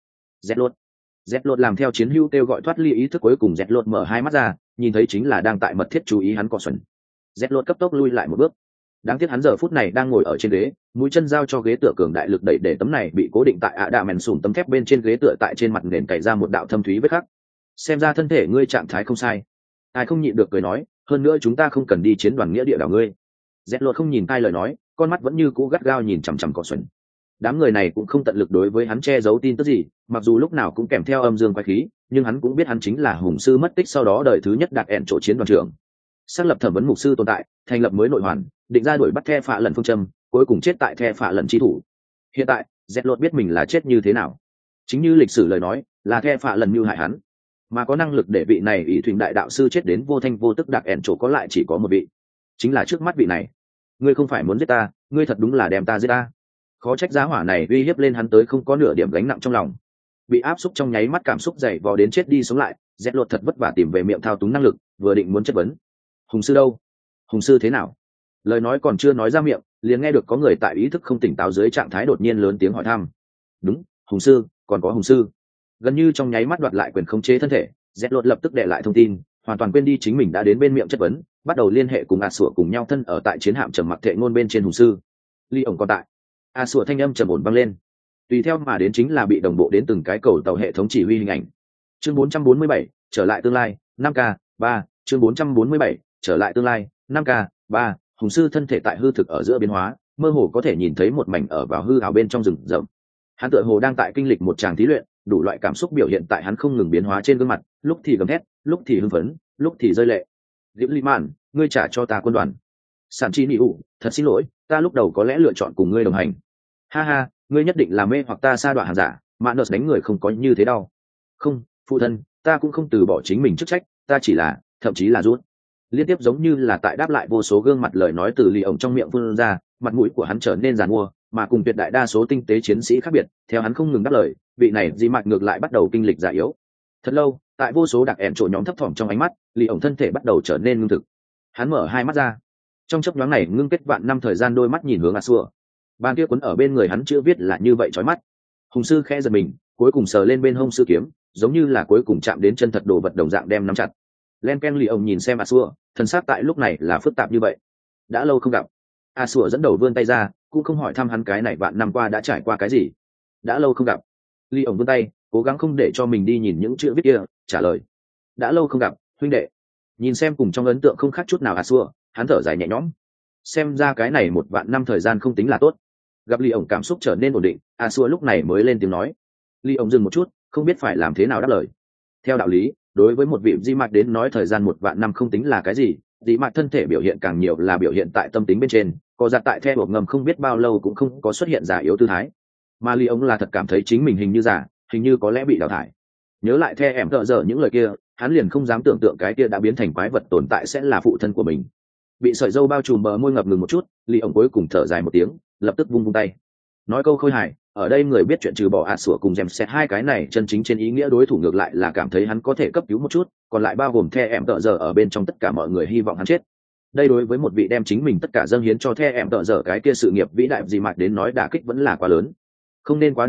Z lột làm theo chiến hữu kêu gọi thoát ly ý thức, cuối cùng Z lột mở 2 mắt ra, nhìn thấy chính là đang tại mật thiết chú ý hắn cọ xuẩn. Z lột cấp tốc lui lại một bước. Đáng tiếc hắn giờ phút này đang ngồi ở trên ghế, mũi chân giao cho ghế tựa cường đại lực đẩy để tấm này bị cố định tại đạ mèn sùn tấm thép bên trên ghế tựa tại trên mặt nền cày ra một đạo thâm thúy vết khắc. Xem ra thân thể ngươi trạng thái không sai. Ai không nhịn được cười nói, hơn nữa chúng ta không cần đi chiến đoàn nghĩa địa đảo ngươi. Z lột không nhìn tai lời nói, con mắt vẫn như cũ gắt gao nhìn chằm chằm cọ xuẩn. Đám người này cũng không tận lực đối với hắn che giấu tin tức gì, mặc dù lúc nào cũng kèm theo âm dương quái khí, nhưng hắn cũng biết hắn chính là hùng sư mất tích sau đó đời thứ nhất đạt ẹn chỗ chiến đoàn trưởng. Xác lập thẩm vấn mục sư tồn tại, thành lập mới nội hoàn, định ra đuổi bắt The Phạ Lần phương châm, cuối cùng chết tại The Phạ Lần chi thủ. Hiện tại, Z lột biết mình là chết như thế nào. Chính như lịch sử lời nói, là The Phạ Lần mưu hại hắn, mà có năng lực để vị này ỷ thủy đại đạo sư chết đến vô thanh vô tức đạt ẹn chỗ có lại chỉ có một vị, chính là trước mắt vị này. Ngươi không phải muốn giết ta, ngươi thật đúng là đem ta giết ta. Khó trách giá hỏa này uy hiếp lên hắn tới không có nửa điểm gánh nặng trong lòng. Bị áp xúc trong nháy mắt cảm xúc dày vò đến chết đi sống lại, Z lột thật vất vả tìm về miệng thao túng năng lực, vừa định muốn chất vấn. Hùng sư đâu? Hùng sư thế nào? Lời nói còn chưa nói ra miệng, liền nghe được có người tại ý thức không tỉnh táo dưới trạng thái đột nhiên lớn tiếng hỏi thăm. Đúng, hùng sư, còn có hùng sư. Gần như trong nháy mắt đoạt lại quyền khống chế thân thể, Z lột lập tức để lại thông tin, hoàn toàn quên đi chính mình đã đến bên miệng chất vấn, bắt đầu liên hệ cùng sủa cùng nhau thân ở tại chiến hạm trầm mặc thệ ngôn bên trên hùng sư. Ly ổng còn tại. Sủa thanh âm trầm ổn vang lên. Tùy theo mà đến chính là bị đồng bộ đến từng cái cầu tàu hệ thống chỉ huy hình ảnh. Chương 447, trở lại tương lai, 5K, 3, chương 447, trở lại tương lai, 5K, 3, hùng sư thân thể tại hư thực ở giữa biến hóa, mơ hồ có thể nhìn thấy một mảnh ở vào hư ảo bên trong rừng rậm. Hắn tựa hồ đang tại kinh lịch một tràng thí luyện, đủ loại cảm xúc biểu hiện tại hắn không ngừng biến hóa trên gương mặt, lúc thì gầm thét, lúc thì hưng phấn, lúc thì rơi lệ. Diệp Ly Mạn, ngươi trả cho ta quân đoàn. Sản Chi Nị ủ, thật xin lỗi, ta lúc đầu có lẽ lựa chọn cùng ngươi đồng hành. Ha ha, ngươi nhất định là mê hoặc ta sa đoạn hàng giả, Mạn Nợ đánh người không có như thế đâu. Không, phụ thân, ta cũng không từ bỏ chính mình chức trách, ta chỉ là, thậm chí là rút. Liên tiếp giống như là tại đáp lại vô số gương mặt lời nói từ lì ổng trong miệng vươn ra, mặt mũi của hắn trở nên giàn mua, mà cùng tuyệt đại đa số tinh tế chiến sĩ khác biệt, theo hắn không ngừng đáp lời, vị này di mạch ngược lại bắt đầu kinh lịch già yếu. Thật lâu, tại vô số đặc ẻn chỗ nhóm thấp thỏm trong ánh mắt, lì ổng thân thể bắt đầu trở nên ngưng thực. Hắn mở 2 mắt ra, trong chớp nhoáng này ngưng kết vạn năm thời gian đôi mắt nhìn hướng Asua. Bàn kia quấn ở bên người hắn chữ viết là như vậy chói mắt. Hùng sư khẽ giật mình, cuối cùng sờ lên bên hông sư kiếm, giống như là cuối cùng chạm đến chân thật đồ vật đồng dạng đem nắm chặt. Len Ken lì ông nhìn xem Asua, thần sắc tại lúc này là phức tạp như vậy. Đã lâu không gặp. Asua dẫn đầu vươn tay ra, cũng không hỏi thăm hắn cái này vạn năm qua đã trải qua cái gì. Đã lâu không gặp. Lì ông vươn tay, cố gắng không để cho mình đi nhìn những chữ viết kia, trả lời. Đã lâu không gặp, huynh đệ. Nhìn xem cùng trong ấn tượng không khác chút nào Asua, hắn thở dài nhẹ nhõm. Xem ra cái này một vạn năm thời gian không tính là tốt. Gặp Ly ổng cảm xúc trở nên ổn định, Asua lúc này mới lên tiếng nói. Ly ổng dừng một chút, không biết phải làm thế nào đáp lời. Theo đạo lý, đối với một vị di mạch đến nói thời gian một vạn năm không tính là cái gì, di mạch thân thể biểu hiện càng nhiều là biểu hiện tại tâm tính bên trên, có giặt tại theo buộc ngầm không biết bao lâu cũng không có xuất hiện giả yếu tư thái. Mà Ly ổng là thật cảm thấy chính mình hình như giả, hình như có lẽ bị đào thải. Nhớ lại theo em tợ dở những lời kia, hắn liền không dám tưởng tượng cái kia đã biến thành quái vật tồn tại sẽ là phụ thân của mình. Bị sợi dâu bao trùm bờ môi ngập ngừng một chút, Ly ổng cuối cùng thở dài một tiếng, lập tức vung tay nói câu khôi hài. Ở đây người biết chuyện trừ bỏ sủa cùng dèm xét hai cái này chân chính trên ý nghĩa đối thủ ngược lại là cảm thấy hắn có thể cấp cứu một chút, còn lại bao gồm the em tợ giờ ở bên trong tất cả mọi người hy vọng hắn chết. Đây đối với một vị đem chính mình tất cả dâng hiến cho the em tợ giờ cái kia sự nghiệp vĩ đại gì mạch đến nói đả kích vẫn là quá lớn. Không nên quá để ý,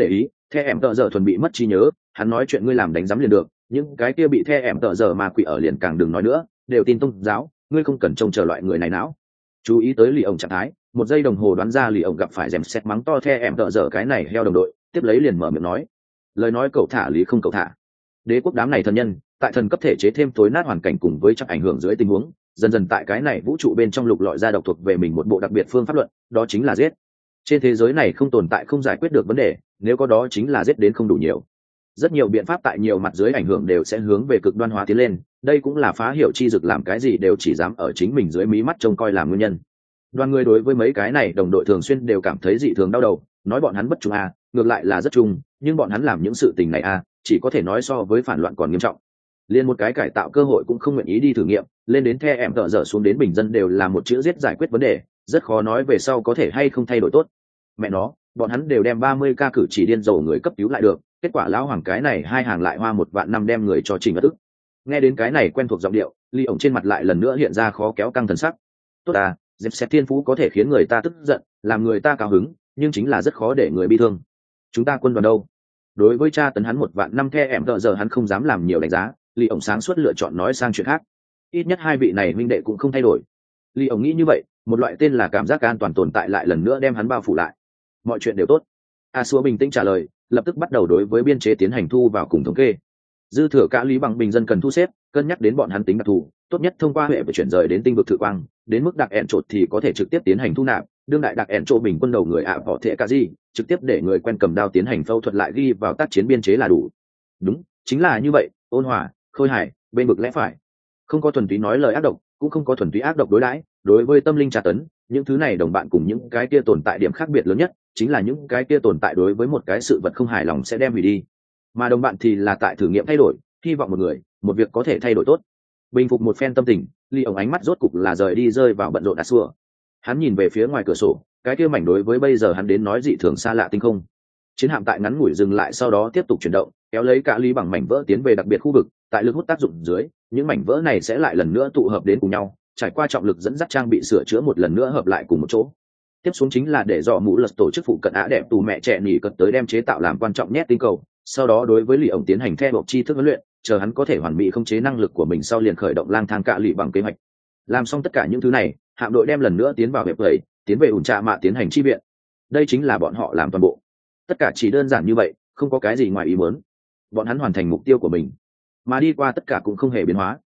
The em tợ giờ thuần bị mất trí nhớ, hắn nói chuyện ngươi làm đánh giám liền được, những cái kia bị The em tợ giờ mà quỷ ở liền càng đừng nói nữa, đều tin tôn giáo, ngươi không cần trông chờ loại người này não. Chú ý tới lì ổng trạng thái, một giây đồng hồ đoán ra lì ổng gặp phải dèm xét mắng to The em tợ giờ cái này heo đồng đội, tiếp lấy liền mở miệng nói, lời nói cậu thả lý không cậu thả. Đế quốc đám này thần nhân, tại thần cấp thể chế thêm tối nát hoàn cảnh cùng với chắc ảnh hưởng dưới tình huống, dần dần tại cái này vũ trụ bên trong lục lọi ra độc thuộc về mình một bộ đặc biệt phương pháp luận, đó chính là giết. Trên thế giới này không tồn tại không giải quyết được vấn đề, nếu có đó chính là giết đến không đủ nhiều. Rất nhiều biện pháp tại nhiều mặt dưới ảnh hưởng đều sẽ hướng về cực đoan hóa tiến lên, đây cũng là phá hiểu chi dực làm cái gì đều chỉ dám ở chính mình dưới mí mắt trông coi làm nguyên nhân. Đoàn người đối với mấy cái này đồng đội thường xuyên đều cảm thấy dị thường đau đầu, nói bọn hắn bất trung a, ngược lại là rất trung, nhưng bọn hắn làm những sự tình này a, chỉ có thể nói so với phản loạn còn nghiêm trọng. Liên một cái cải tạo cơ hội cũng không nguyện ý đi thử nghiệm, lên đến The em tợ dở xuống đến bình dân đều là một chữ giết giải quyết vấn đề, rất khó nói về sau có thể hay không thay đổi tốt. Mẹ nó, bọn hắn đều đem 30 ca cử chỉ điên rồ người cấp cứu lại được, kết quả lão hoàng cái này hai hàng lại hoa 1 vạn năm đem người cho trình ất ức. Nghe đến cái này quen thuộc giọng điệu, Ly ổng trên mặt lại lần nữa hiện ra khó kéo căng thần sắc. Tốt à, dẹp xét thiên phú có thể khiến người ta tức giận, làm người ta cao hứng, nhưng chính là rất khó để người bi thương. Chúng ta quân đoàn đâu? Đối với cha tấn hắn 1 vạn năm The em tợ giờ hắn không dám làm nhiều đánh giá, Ly ổng sáng suốt lựa chọn nói sang chuyện khác. Ít nhất hai vị này minh đệ cũng không thay đổi. Ly ổng nghĩ như vậy, một loại tên là cảm giác an toàn tồn tại lại lần nữa đem hắn bao phủ lại. Mọi chuyện đều tốt. A Xua bình tĩnh trả lời, lập tức bắt đầu đối với biên chế tiến hành thu vào cùng thống kê. Dư thừa cả lý bằng bình dân cần thu xếp, cân nhắc đến bọn hắn tính đặc thù, tốt nhất thông qua hệ và chuyển rời đến tinh vực thử quang, đến mức đặc ẻn trộn thì có thể trực tiếp tiến hành thu nạp. Đương đại đặc ẻn trộn bình quân đầu người ạ bỏ thể cả gì, trực tiếp để người quen cầm đao tiến hành phẫu thuật lại ghi vào tác chiến biên chế là đủ. Đúng, chính là như vậy, ôn hòa, khôi hài, bên vực lẽ phải, không có thuần túy nói lời ác độc, cũng không có thuần túy ác độc đối đãi. Đối với tâm linh tra tấn, những thứ này đồng bạn cùng những cái kia tồn tại điểm khác biệt lớn nhất chính là những cái kia tồn tại đối với một cái sự vật không hài lòng sẽ đem hủy đi, mà đồng bạn thì là tại thử nghiệm thay đổi, hy vọng một việc có thể thay đổi tốt. Bình phục một phen tâm tình, Ly ổng ánh mắt rốt cục là rời đi rơi vào bận rộn đắt xua. Hắn nhìn về phía ngoài cửa sổ, cái kia mảnh đối với bây giờ hắn đến nói dị thường xa lạ tinh không. Chiến hạm tại ngắn ngủi dừng lại sau đó tiếp tục chuyển động, kéo lấy cả ly bằng mảnh vỡ tiến về đặc biệt khu vực, tại lực hút tác dụng dưới, những mảnh vỡ này sẽ lại lần nữa tụ hợp đến cùng nhau, trải qua trọng lực dẫn dắt trang bị sửa chữa một lần nữa hợp lại cùng một chỗ. Tiếp xuống chính là để dò mũ lật tổ chức phụ cận ạ đẹp tù mẹ trẻ nỉ cật tới đem chế tạo làm quan trọng nhét tinh cầu, sau đó đối với Lý ổng tiến hành theo bộc chi thức huấn luyện, chờ hắn có thể hoàn mỹ khống chế năng lực của mình sau liền khởi động lang thang cạ lì bằng kế hoạch. Làm xong tất cả những thứ này, hạm đội đem lần nữa tiến vào hiệp gầy, tiến về ủn trạ mạ tiến hành chi viện. Đây chính là bọn họ làm toàn bộ. Tất cả chỉ đơn giản như vậy, không có cái gì ngoài ý muốn. Bọn hắn hoàn thành mục tiêu của mình, mà đi qua tất cả cũng không hề biến hóa.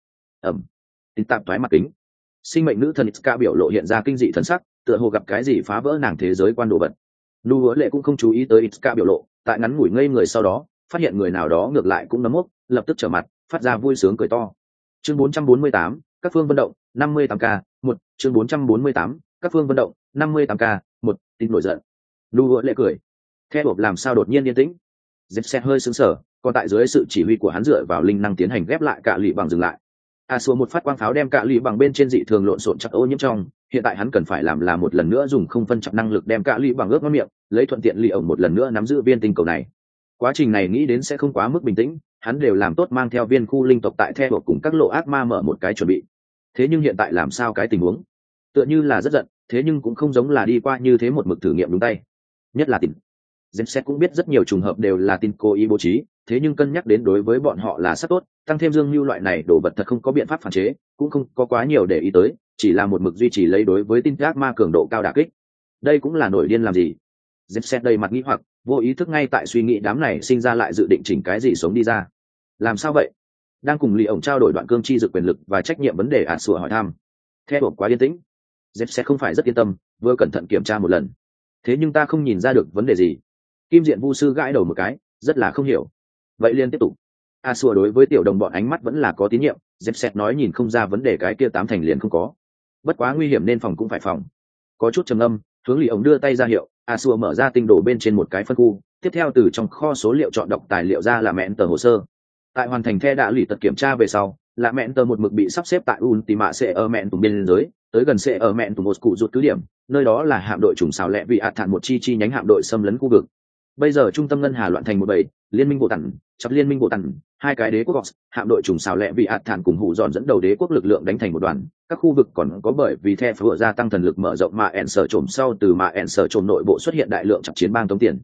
Tin tạm toái mặt kính. Sinh mệnh nữ thần Iska biểu lộ hiện ra kinh dị thần sắc, tựa hồ gặp cái gì phá vỡ nàng thế giới quan đồ vật. Nu Hứa Lệ cũng không chú ý tới Iska biểu lộ, tại ngắn ngủi ngây người sau đó, phát hiện người nào đó ngược lại cũng nấm mốc, lập tức trở mặt, phát ra vui sướng cười to. Chương 448, các phương vận động, 58k, 1, chương 448, các phương vận động, 58k, 1, tin nổi giận. Nu Hứa Lệ cười. Theo hộp làm sao đột nhiên yên tĩnh. Dẹp hơi sững sờ, còn tại dưới sự chỉ huy của hắn dựa vào linh năng tiến hành ghép lại cạ lì bằng dừng lại. Xua một phát quang pháo đem cạ lì bằng bên trên dị thường lộn xộn chặt ô nhiễm trong, hiện tại hắn cần phải làm là một lần nữa dùng không phân trọng năng lực đem cạ lì bằng ướp vào miệng, lấy thuận tiện lì ổng một lần nữa nắm giữ viên tinh cầu này. Quá trình này nghĩ đến sẽ không quá mức bình tĩnh, hắn đều làm tốt mang theo viên khu linh tộc tại theo cùng các lộ ác ma mở một cái chuẩn bị. Thế nhưng hiện tại làm sao cái tình huống? Tựa như là rất giận, thế nhưng cũng không giống là đi qua như thế một mực thử nghiệm đúng tay. Nhất là tình James cũng biết rất nhiều trùng hợp đều là tin cố ý bố trí, thế nhưng cân nhắc đến đối với bọn họ là rất tốt, tăng thêm dương lưu loại này đồ vật thật không có biện pháp phản chế, cũng không có quá nhiều để ý tới, chỉ là một mực duy trì lấy đối với tin ác ma cường độ cao đả kích. Đây cũng là nổi điên làm gì? James đầy mặt nghi hoặc, vô ý thức ngay tại suy nghĩ đám này sinh ra lại dự định chỉnh cái gì sống đi ra. Làm sao vậy? Đang cùng Lý ổng trao đổi đoạn cương chi dược quyền lực và trách nhiệm vấn đề sủa hỏi thăm. Theo bộ quá yên tĩnh, James không phải rất yên tâm, vừa cẩn thận kiểm tra một lần. Thế nhưng ta không nhìn ra được vấn đề gì. Kim diện vu sư gãi đầu một cái, rất là không hiểu. Vậy liền tiếp tục. Sủa đối với tiểu đồng bọn ánh mắt vẫn là có tín nhiệm, James nói nhìn không ra vấn đề cái kia 8 thành liền không có. Bất quá nguy hiểm nên phòng cũng phải phòng. Có chút trầm âm, hướng Lý ổng đưa tay ra hiệu, Sủa mở ra tinh đồ bên trên một cái phân khu, tiếp theo từ trong kho số liệu chọn đọc tài liệu ra là mẹn tờ hồ sơ. Tại hoàn thành the đã lì tật kiểm tra về sau, là mẹn tờ một mực bị sắp xếp tại Ultima sẽ ở mẹn tùng biên giới, tới gần sẽ ở mẹn tùng một cụ rút cứ điểm, nơi đó là hạm đội trùng xào lẹ vị ạt thản một chi nhánh hạm đội xâm lấn khu vực. Bây giờ trung tâm ngân hà loạn thành một bầy, liên minh bộ tần, chặt liên minh bộ tần, hai cái đế quốc Gox, hạm đội trùng xào lẹ vị ạt thản cùng hụ dọn dẫn đầu đế quốc lực lượng đánh thành một đoàn. Các khu vực còn có bởi vì the vừa gia tăng thần lực mở rộng mà ẻn sở trộm sau từ mà ẻn sở trộm nội bộ xuất hiện đại lượng chặt chiến bang tống tiền.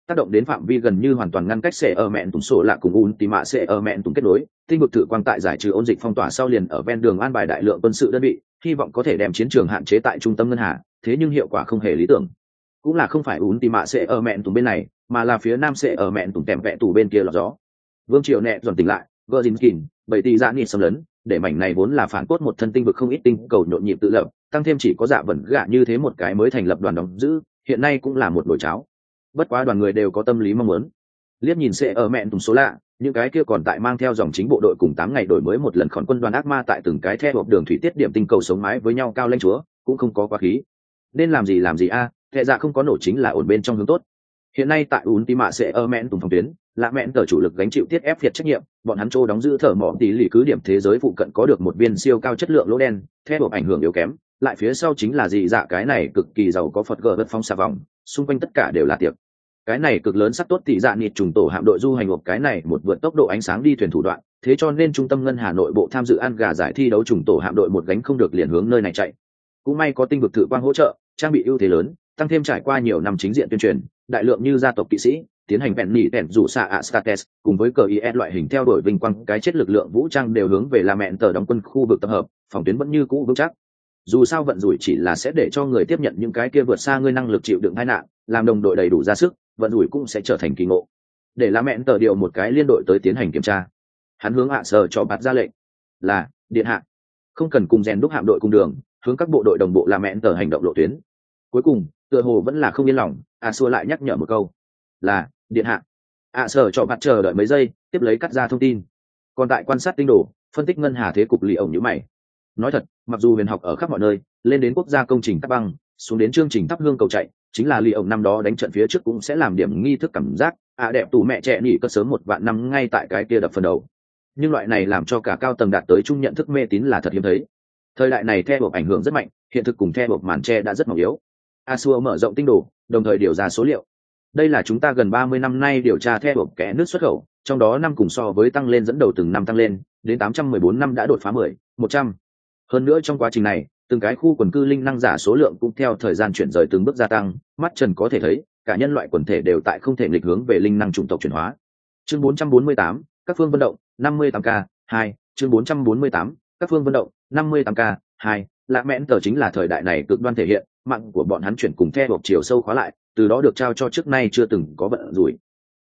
tác động đến phạm vi gần như hoàn toàn ngăn cách sẽ ở mẹn tùng sổ lạ cùng Ultima sẽ ở mẹn tùng kết nối. Tinh vực thử quang tại giải trừ ôn dịch phong tỏa sau liền ở ven đường an bài đại lượng quân sự đơn vị, hy vọng có thể đem chiến trường hạn chế tại trung tâm ngân hà, thế nhưng hiệu quả không hề lý tưởng. Cũng là không phải Ultima sẽ ở mẹn tùng bên này, mà là phía nam sẽ ở mẹn tùng kèm vẽ tù bên kia lọt gió. Vương Triều nẹ dọn tỉnh lại, Virgin bảy tỷ dạ nịt xâm lấn, để mảnh này vốn là phản cốt một thân tinh vực không ít tinh cầu nhộn nhịp tự lập, tăng thêm chỉ có dạ vẩn gạ như thế một cái mới thành lập đoàn đóng giữ, hiện nay cũng là một nồi cháo. Bất quá đoàn người đều có tâm lý mong muốn. Liếc nhìn sẽ ở mẹn tùng số lạ, những cái kia còn tại mang theo dòng chính bộ đội cùng 8 ngày đổi mới một lần khón quân đoàn ác ma tại từng cái theo hộp đường thủy tiết điểm tinh cầu sống mái với nhau cao lãnh chúa, cũng không có quá khí. Nên làm gì a, kệ dạ không có nổ chính là ổn bên trong hướng tốt. Hiện nay tại Ultima sẽ ở mẹn tùng phòng tuyến, là mẹn tờ chủ lực gánh chịu tiết ép phiệt trách nhiệm, bọn hắn trô đóng giữ thở mỏ tí lì cứ điểm thế giới phụ cận có được một viên siêu cao chất lượng lỗ đen, theo hộp ảnh hưởng yếu kém, lại phía sau chính là gì dạ cái này cực kỳ giàu có phật gờ đất phong xà vòng, xung quanh tất cả đều là tiệc. Cái này cực lớn sắc tốt tỷ dạ nịt trùng tổ hạm đội du hành hộp cái này một vượt tốc độ ánh sáng đi thuyền thủ đoạn, thế cho nên trung tâm ngân hà nội bộ tham dự ăn gà giải thi đấu trùng tổ hạm đội một gánh không được liền hướng nơi này chạy. Cũng may có tinh vực thử quang hỗ trợ, trang bị ưu thế lớn, tăng thêm trải qua nhiều năm chính diện tuyên truyền, đại lượng như gia tộc kỵ sĩ tiến hành bèn nỉ bèn rủ xạ Astartes cùng với cờ IS loại hình theo đuổi vinh quang cái chết lực lượng vũ trang đều hướng về La Mẹn tờ đóng quân khu vực tập hợp, phòng tuyến vẫn như cũ vững chắc. Dù sao vận rủi chỉ là sẽ để cho người tiếp nhận những cái kia vượt xa ngươi năng lực chịu đựng tai nạn, làm đồng đội đầy đủ ra sức, vận rủi cũng sẽ trở thành kỳ ngộ. Để La Mẹn tờ điều một cái liên đội tới tiến hành kiểm tra. Hắn hướng hạ sở cho bạt ra lệnh là điện hạ, không cần cùng rèn đúc hạm đội cùng đường, hướng các bộ đội đồng bộ La Mẹn tờ hành động lộ tuyến. Cuối cùng tựa hồ vẫn là không yên lòng, xua lại nhắc nhở một câu là điện hạ. Sở cho bạt chờ đợi mấy giây, tiếp lấy cắt ra thông tin. Còn tại quan sát tinh đồ, phân tích ngân hà thế cục lì ổng như mày. Nói thật, mặc dù huyền học ở khắp mọi nơi, lên đến quốc gia công trình thắp băng, xuống đến chương trình thắp hương cầu chạy, chính là lì ổng năm đó đánh trận phía trước cũng sẽ làm điểm nghi thức cảm giác đẹp tù mẹ trẻ nghỉ cất sớm 1 vạn năm ngay tại cái kia đập phần đầu. Nhưng loại này làm cho cả cao tầng đạt tới trung nhận thức mê tín là thật hiếm thấy. Thời đại này theo ảnh hưởng rất mạnh, hiện thực cùng theo màn tre đã rất mỏng yếu. Asua mở rộng tinh đồ, đồng thời điều ra số liệu. Đây là chúng ta gần 30 năm nay điều tra theo kẽ nước xuất khẩu, trong đó năm cùng so với tăng lên dẫn đầu từng năm tăng lên, đến 814 năm đã đột phá 100. Hơn nữa trong quá trình này, từng cái khu quần cư linh năng giả số lượng cũng theo thời gian chuyển rời từng bước gia tăng, mắt trần có thể thấy, cả nhân loại quần thể đều tại không thể nghịch hướng về linh năng chủng tộc chuyển hóa. Chương 448, các phương vận động, 58k, 2, chương 448, các phương vận động, 58k, 2, Lạ Mẹn tờ chính là thời đại này cực đoan thể hiện, mạng của bọn hắn chuyển cùng theo chiều sâu khóa lại, từ đó được trao cho trước nay chưa từng có vận rủi.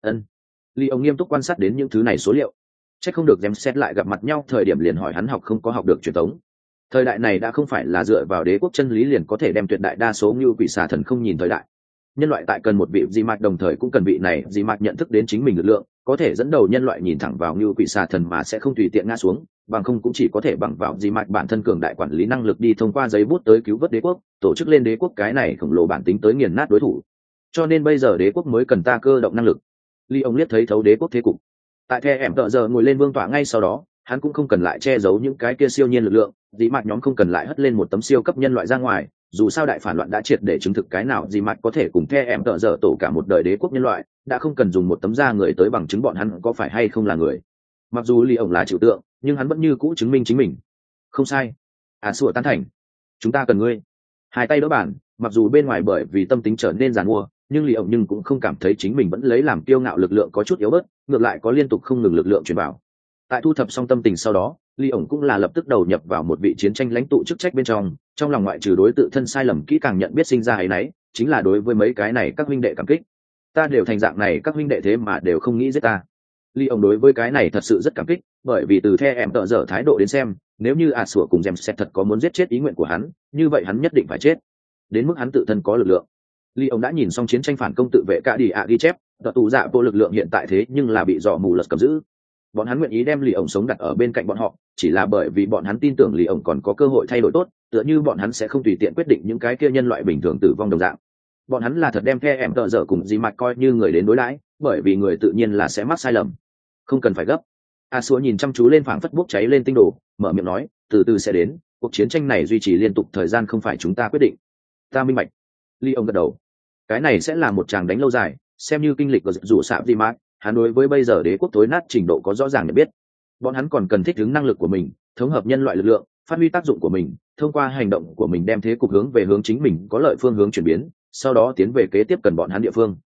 Lý ông nghiêm túc quan sát đến những thứ này số liệu. Chắc không được xem xét lại gặp mặt nhau thời điểm liền hỏi hắn học không có học được truyền thống. Thời đại này đã không phải là dựa vào đế quốc chân lý liền có thể đem tuyệt đại đa số như quỷ xà thần không nhìn thời đại. Nhân loại tại cần một vị di mạch, đồng thời cũng cần vị này di mạch nhận thức đến chính mình lực lượng, có thể dẫn đầu nhân loại nhìn thẳng vào như quỷ xà thần mà sẽ không tùy tiện ngã xuống, bằng không cũng chỉ có thể bằng vào di mạch bản thân cường đại quản lý năng lực đi thông qua giấy bút tới cứu vớt đế quốc, tổ chức lên đế quốc cái này khổng lồ bản tính tới nghiền nát đối thủ. Cho nên bây giờ đế quốc mới cần ta cơ động năng lực. Ly ông liếc thấy thấu đế quốc thế cục. Tại The ẻm tợ giờ ngồi lên vương tọa ngay sau đó, hắn cũng không cần lại che giấu những cái kia siêu nhiên lực lượng, dị mạch nhóm không cần lại hất lên một tấm siêu cấp nhân loại ra ngoài, dù sao đại phản loạn đã triệt để chứng thực cái nào dị mạch có thể cùng The ẻm tợ giờ tổ cả một đời đế quốc nhân loại, đã không cần dùng một tấm da người tới bằng chứng bọn hắn có phải hay không là người. Mặc dù Ly ông là chịu tượng, nhưng hắn vẫn như cũ chứng minh chính mình. Không sai. Sủa tán thành. Chúng ta cần ngươi. Hai tay đỡ bàn, mặc dù bên ngoài bởi vì tâm tính trở nên giàn mua, nhưng Lý ổng nhưng cũng không cảm thấy chính mình vẫn lấy làm kiêu ngạo lực lượng có chút yếu bớt, ngược lại có liên tục không ngừng lực lượng truyền vào. Tại thu thập xong tâm tình sau đó, Lý ổng cũng là lập tức đầu nhập vào một vị chiến tranh lãnh tụ chức trách bên trong lòng ngoại trừ đối tự thân sai lầm kỹ càng nhận biết sinh ra ấy nấy, chính là đối với mấy cái này các huynh đệ cảm kích. Ta đều thành dạng này các huynh đệ thế mà đều không nghĩ giết ta. Lý ổng đối với cái này thật sự rất cảm kích, bởi vì từ The ẻm tợ dở thái độ đến xem, nếu như Sủa cùng James thật có muốn giết chết ý nguyện của hắn, như vậy hắn nhất định phải chết. Đến mức hắn tự thân có lực lượng. Lý ông đã nhìn xong chiến tranh phản công tự vệ cả đi ghi chép, tờ tù dạ bộ lực lượng hiện tại thế nhưng là bị dò mù lật cầm giữ. Bọn hắn nguyện ý đem Lý ông sống đặt ở bên cạnh bọn họ, chỉ là bởi vì bọn hắn tin tưởng Lý ông còn có cơ hội thay đổi tốt, tựa như bọn hắn sẽ không tùy tiện quyết định những cái kia nhân loại bình thường tử vong đồng dạng. Bọn hắn là thật đem The ẻm tợ dở cùng Di Mạch coi như người đến đối đãi, bởi vì người tự nhiên là sẽ mắc sai lầm. Không cần phải gấp. Sủa nhìn chăm chú lên phảng phất bốc cháy lên tinh đồ, mở miệng nói, từ từ sẽ đến, cuộc chiến tranh này duy trì liên tục thời gian không phải chúng ta quyết định. Ta minh bạch. Lý ông gật đầu. Cái này sẽ là một tràng đánh lâu dài, xem như kinh lịch của rủ sạm Di Mạch, hắn đối với bây giờ đế quốc tối nát trình độ có rõ ràng để biết. Bọn hắn còn cần thích ứng năng lực của mình, thống hợp nhân loại lực lượng, phát huy tác dụng của mình, thông qua hành động của mình đem thế cục hướng về hướng chính mình có lợi phương hướng chuyển biến, sau đó tiến về kế tiếp cần bọn hắn địa phương.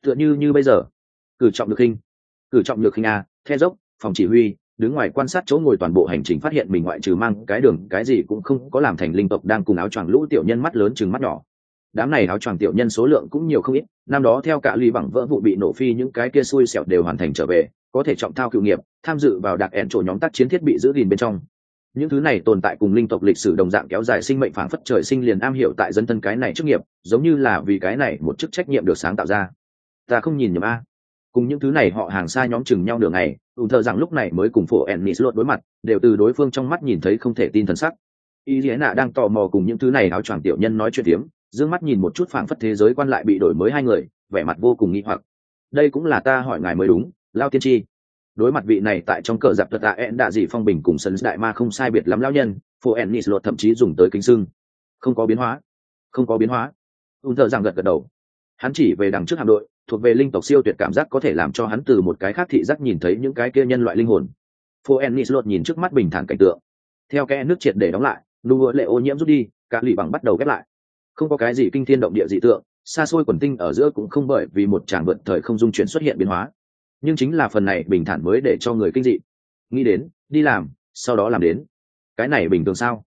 tựa như bây giờ. Cử trọng được khinh, cử trọng được khinh a, the dốc, phòng chỉ huy, đứng ngoài quan sát chỗ ngồi toàn bộ hành trình, phát hiện mình ngoại trừ mang cái đường cái gì cũng không có, làm thành linh tộc đang cùng áo choàng lũ tiểu nhân mắt lớn chừng mắt nhỏ. Đám này áo choàng tiểu nhân số lượng cũng nhiều không ít, năm đó theo cả ly bằng vỡ vụ bị nổ phi, những cái kia xui xẻo đều hoàn thành trở về, có thể trọng thao cựu nghiệp, tham dự vào đặc ẻn chỗ nhóm tác chiến thiết bị giữ gìn bên trong. Những thứ này tồn tại cùng linh tộc lịch sử đồng dạng kéo dài sinh mệnh, phảng phất trời sinh liền am hiểu tại dân thân cái này chức nghiệp, giống như là vì cái này một chức trách nhiệm được sáng tạo ra. Ta không nhìn nhầm a. Cùng những thứ này họ hàng xa nhóm chừng nhau nửa ngày, ùn thờ rằng lúc này mới cùng phổ ennis lột đối mặt, đều từ đối phương trong mắt nhìn thấy không thể tin thần sắc. Y Liễu nạ đang tò mò cùng những thứ này áo choàng tiểu nhân nói chuyện tiếm, dương mắt nhìn một chút phảng phất thế giới quan lại bị đổi mới hai người, vẻ mặt vô cùng nghi hoặc. Đây cũng là ta hỏi ngài mới đúng, Lao tiên tri. Đối mặt vị này tại trong cờ giặc thật en đạ dị phong bình cùng sân đại ma không sai biệt lắm lão nhân, phổ ennis lột thậm chí dùng tới kính sưng. Không có biến hóa, không có biến hóa. Ùn thờ rằng gật gật đầu. Hắn chỉ về đằng trước hạm đội, thuộc về linh tộc siêu tuyệt cảm giác có thể làm cho hắn từ một cái khác thị giác nhìn thấy những cái kia nhân loại linh hồn. Phoenix lột nhìn trước mắt bình thản cảnh tượng, theo kẽ nước triệt để đóng lại, nụ lệ ô nhiễm rút đi, cả lì bằng bắt đầu ghép lại. Không có cái gì kinh thiên động địa dị tượng, xa xôi quần tinh ở giữa cũng không bởi vì một tràng vượt thời không dung chuyển xuất hiện biến hóa, nhưng chính là phần này bình thản mới để cho người kinh dị. Nghĩ đến đi làm, sau đó làm đến. Cái này bình thường sao?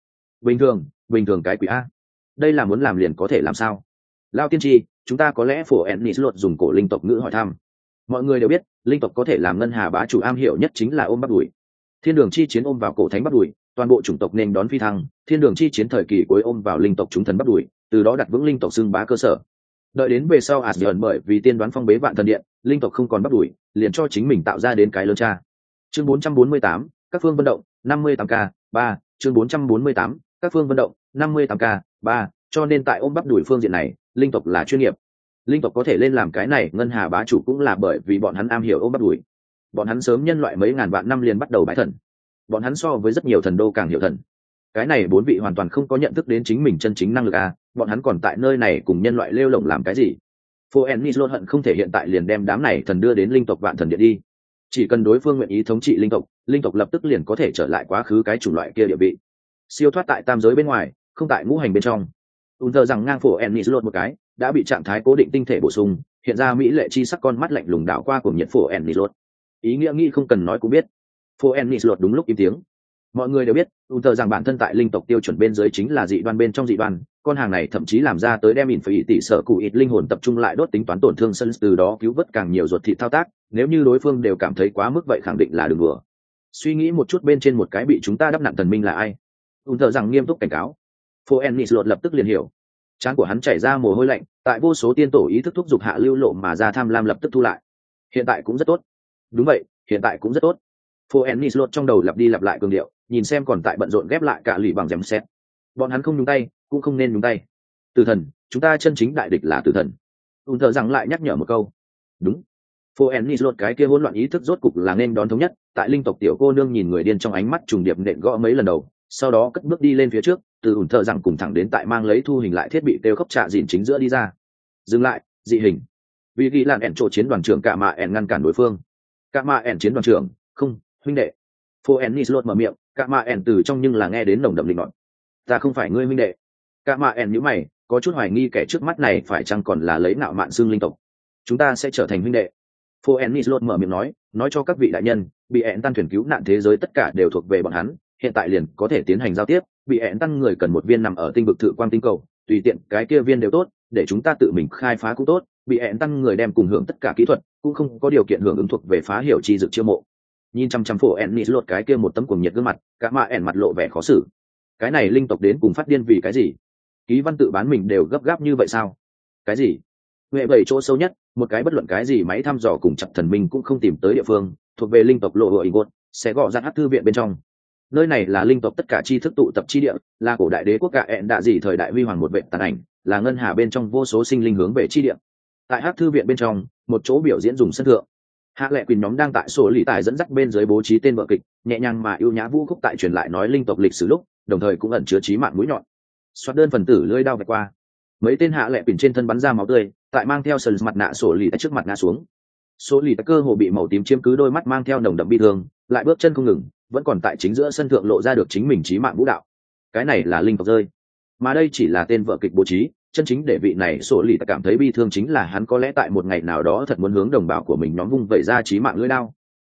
Bình thường cái quỷ a. Đây là muốn làm liền có thể làm sao? Lao tiên tri, chúng ta có lẽ phổ ennis luật dùng cổ linh tộc ngữ hỏi thăm. Mọi người đều biết linh tộc có thể làm ngân hà bá chủ am hiểu nhất chính là ôm bắt đùi. Thiên đường chi chiến ôm vào cổ thánh bắt đùi, toàn bộ chủng tộc nên đón phi thăng. Thiên đường chi chiến thời kỳ cuối ôm vào linh tộc chúng thần bắt đùi, từ đó đặt vững linh tộc xưng bá cơ sở. Đợi đến về sau Asgard bởi vì tiên đoán phong bế vạn thần điện, linh tộc không còn bắt đùi, liền cho chính mình tạo ra đến cái lớn cha. Chương 448, các phương vận động 58k 3, chương 448, các phương vận động 58k 3, cho nên tại ôm bắp đùi phương diện này, linh tộc là chuyên nghiệp. Linh tộc có thể lên làm cái này ngân hà bá chủ cũng là bởi vì bọn hắn am hiểu ôm bắp đùi. Bọn hắn sớm nhân loại mấy ngàn vạn năm liền bắt đầu bái thần. Bọn hắn so với rất nhiều thần đô càng hiểu thần. Cái này bốn vị hoàn toàn không có nhận thức đến chính mình chân chính năng lực à, bọn hắn còn tại nơi này cùng nhân loại lêu lổng làm cái gì? Phoenix luôn hận không thể hiện tại liền đem đám này thần đưa đến linh tộc vạn thần điện đi. Chỉ cần đối phương nguyện ý thống trị linh tộc lập tức liền có thể trở lại quá khứ cái chủng loại kia địa vị. Siêu thoát tại tam giới bên ngoài, không tại ngũ hành bên trong. Thờ rằng ngang Phoenix luôn một cái, đã bị trạng thái cố định tinh thể bổ sung, hiện ra mỹ lệ chi sắc con mắt lạnh lùng đảo qua cùng nhiệt Phoenix luôn. Ý nghĩa nghĩ không cần nói cũng biết. Phoenix luôn đúng lúc im tiếng. Mọi người đều biết, thờ rằng bản thân tại linh tộc tiêu chuẩn bên dưới chính là dị đoan bên trong dị đoan, con hàng này thậm chí làm ra tới đem phải tỷ sở cụ ít linh hồn tập trung lại đốt tính toán tổn thương sân, từ đó cứu vớt càng nhiều ruột thịt thao tác. Nếu như đối phương đều cảm thấy quá mức vậy khẳng định là đừng đùa. Suy nghĩ một chút bên trên một cái bị chúng ta đắp nặn thần minh là ai? Thờ rằng nghiêm túc cảnh cáo. Phoenix lột lập tức liền hiểu. Trán của hắn chảy ra mồ hôi lạnh, tại vô số tiên tổ ý thức thúc giục hạ lưu lộ mà ra tham lam lập tức thu lại. Hiện tại cũng rất tốt. Đúng vậy, hiện tại cũng rất tốt. Phoenix lột trong đầu lặp đi lặp lại cường điệu, nhìn xem còn tại bận rộn ghép lại cả lì bằng dèm xét. Bọn hắn không nhúng tay, cũng không nên nhúng tay. Tử thần, chúng ta chân chính đại địch là tử thần. Thờ rằng lại nhắc nhở một câu. Đúng. Phoenix lột cái kia hỗn loạn ý thức rốt cục là nên đón thống nhất, tại linh tộc tiểu cô nương nhìn người điên trong ánh mắt trùng điệp nện gõ mấy lần đầu, sau đó cất bước đi lên phía trước, từ thờ rằng cùng thẳng đến tại mang lấy thu hình lại thiết bị kêu khóc trạ dìn chính giữa đi ra. Dừng lại, dị hình. Vì ghi làn ẻn chỗ chiến đoàn trưởng cả mạ ẻn ngăn cản đối phương. Cả mạ ẻn chiến đoàn trưởng, không, huynh đệ. Phoenix lột mở miệng, cả mạ ẻn từ trong nhưng là nghe đến nồng đậm linh ngọn. Ta không phải ngươi huynh đệ. Cả mạ ẻn nhíu mày, có chút hoài nghi kẻ trước mắt này phải chăng còn là lấy nạo mạn xương linh tộc. Chúng ta sẽ trở thành huynh đệ. Phoenix lột mở miệng nói cho các vị đại nhân, bị ẻn tan thuyền cứu nạn thế giới tất cả đều thuộc về bọn hắn, hiện tại liền có thể tiến hành giao tiếp. Bị ẻn tăng người cần một viên nằm ở tinh vực thự quang tinh cầu, tùy tiện cái kia viên đều tốt, để chúng ta tự mình khai phá cũng tốt. Bị ẻn tăng người đem cùng hưởng tất cả kỹ thuật, cũng không có điều kiện hưởng ứng thuộc về phá hiểu chi dược chiêu mộ. Nhìn chăm chăm Phoenix lột cái kia một tấm cuồng nhiệt gương mặt, cả mạ ẻn mặt lộ vẻ khó xử. Cái này linh tộc đến cùng phát điên vì cái gì? Ký văn tự bán mình đều gấp gáp như vậy sao? Cái gì? Huệ bảy chỗ sâu nhất, một cái bất luận cái gì máy thăm dò cùng chặt thần minh cũng không tìm tới địa phương, thuộc về linh tộc lộ hội gột, sẽ gõ ra hắc thư viện bên trong. Nơi này là linh tộc tất cả tri thức tụ tập chi địa, là cổ đại đế quốc cả ẹn đạ gì thời đại huy hoàng một vệ tàn ảnh, là ngân hà bên trong vô số sinh linh hướng về chi địa. Tại hắc thư viện bên trong, một chỗ biểu diễn dùng sân thượng. Hạ lệ quyền nhóm đang tại sổ lý tài dẫn dắt bên dưới bố trí tên vở kịch, nhẹ nhàng mà ưu nhã vũ khúc tại truyền lại nói linh tộc lịch sử lúc, đồng thời cũng ẩn chứa chí mạng mũi nhọn. Xoát đơn phần tử lưỡi đao vạch qua, mấy tên hạ lệ quyền trên thân bắn ra máu tươi, tại mang theo sườn mặt nạ sổ lý tại trước mặt ngã xuống. Sổ lý tại cơ hồ bị màu tím chiếm cứ đôi mắt mang theo nồng đậm bi thương, lại bước chân không ngừng, vẫn còn tại chính giữa sân thượng lộ ra được chính mình chí mạng vũ đạo. Cái này là linh tộc rơi, mà đây chỉ là tên vở kịch bố trí, chân chính để vị này sổ lì cảm thấy bi thương chính là hắn có lẽ tại một ngày nào đó thật muốn hướng đồng bào của mình nhóm vung vẩy ra chí mạng lưỡi đao.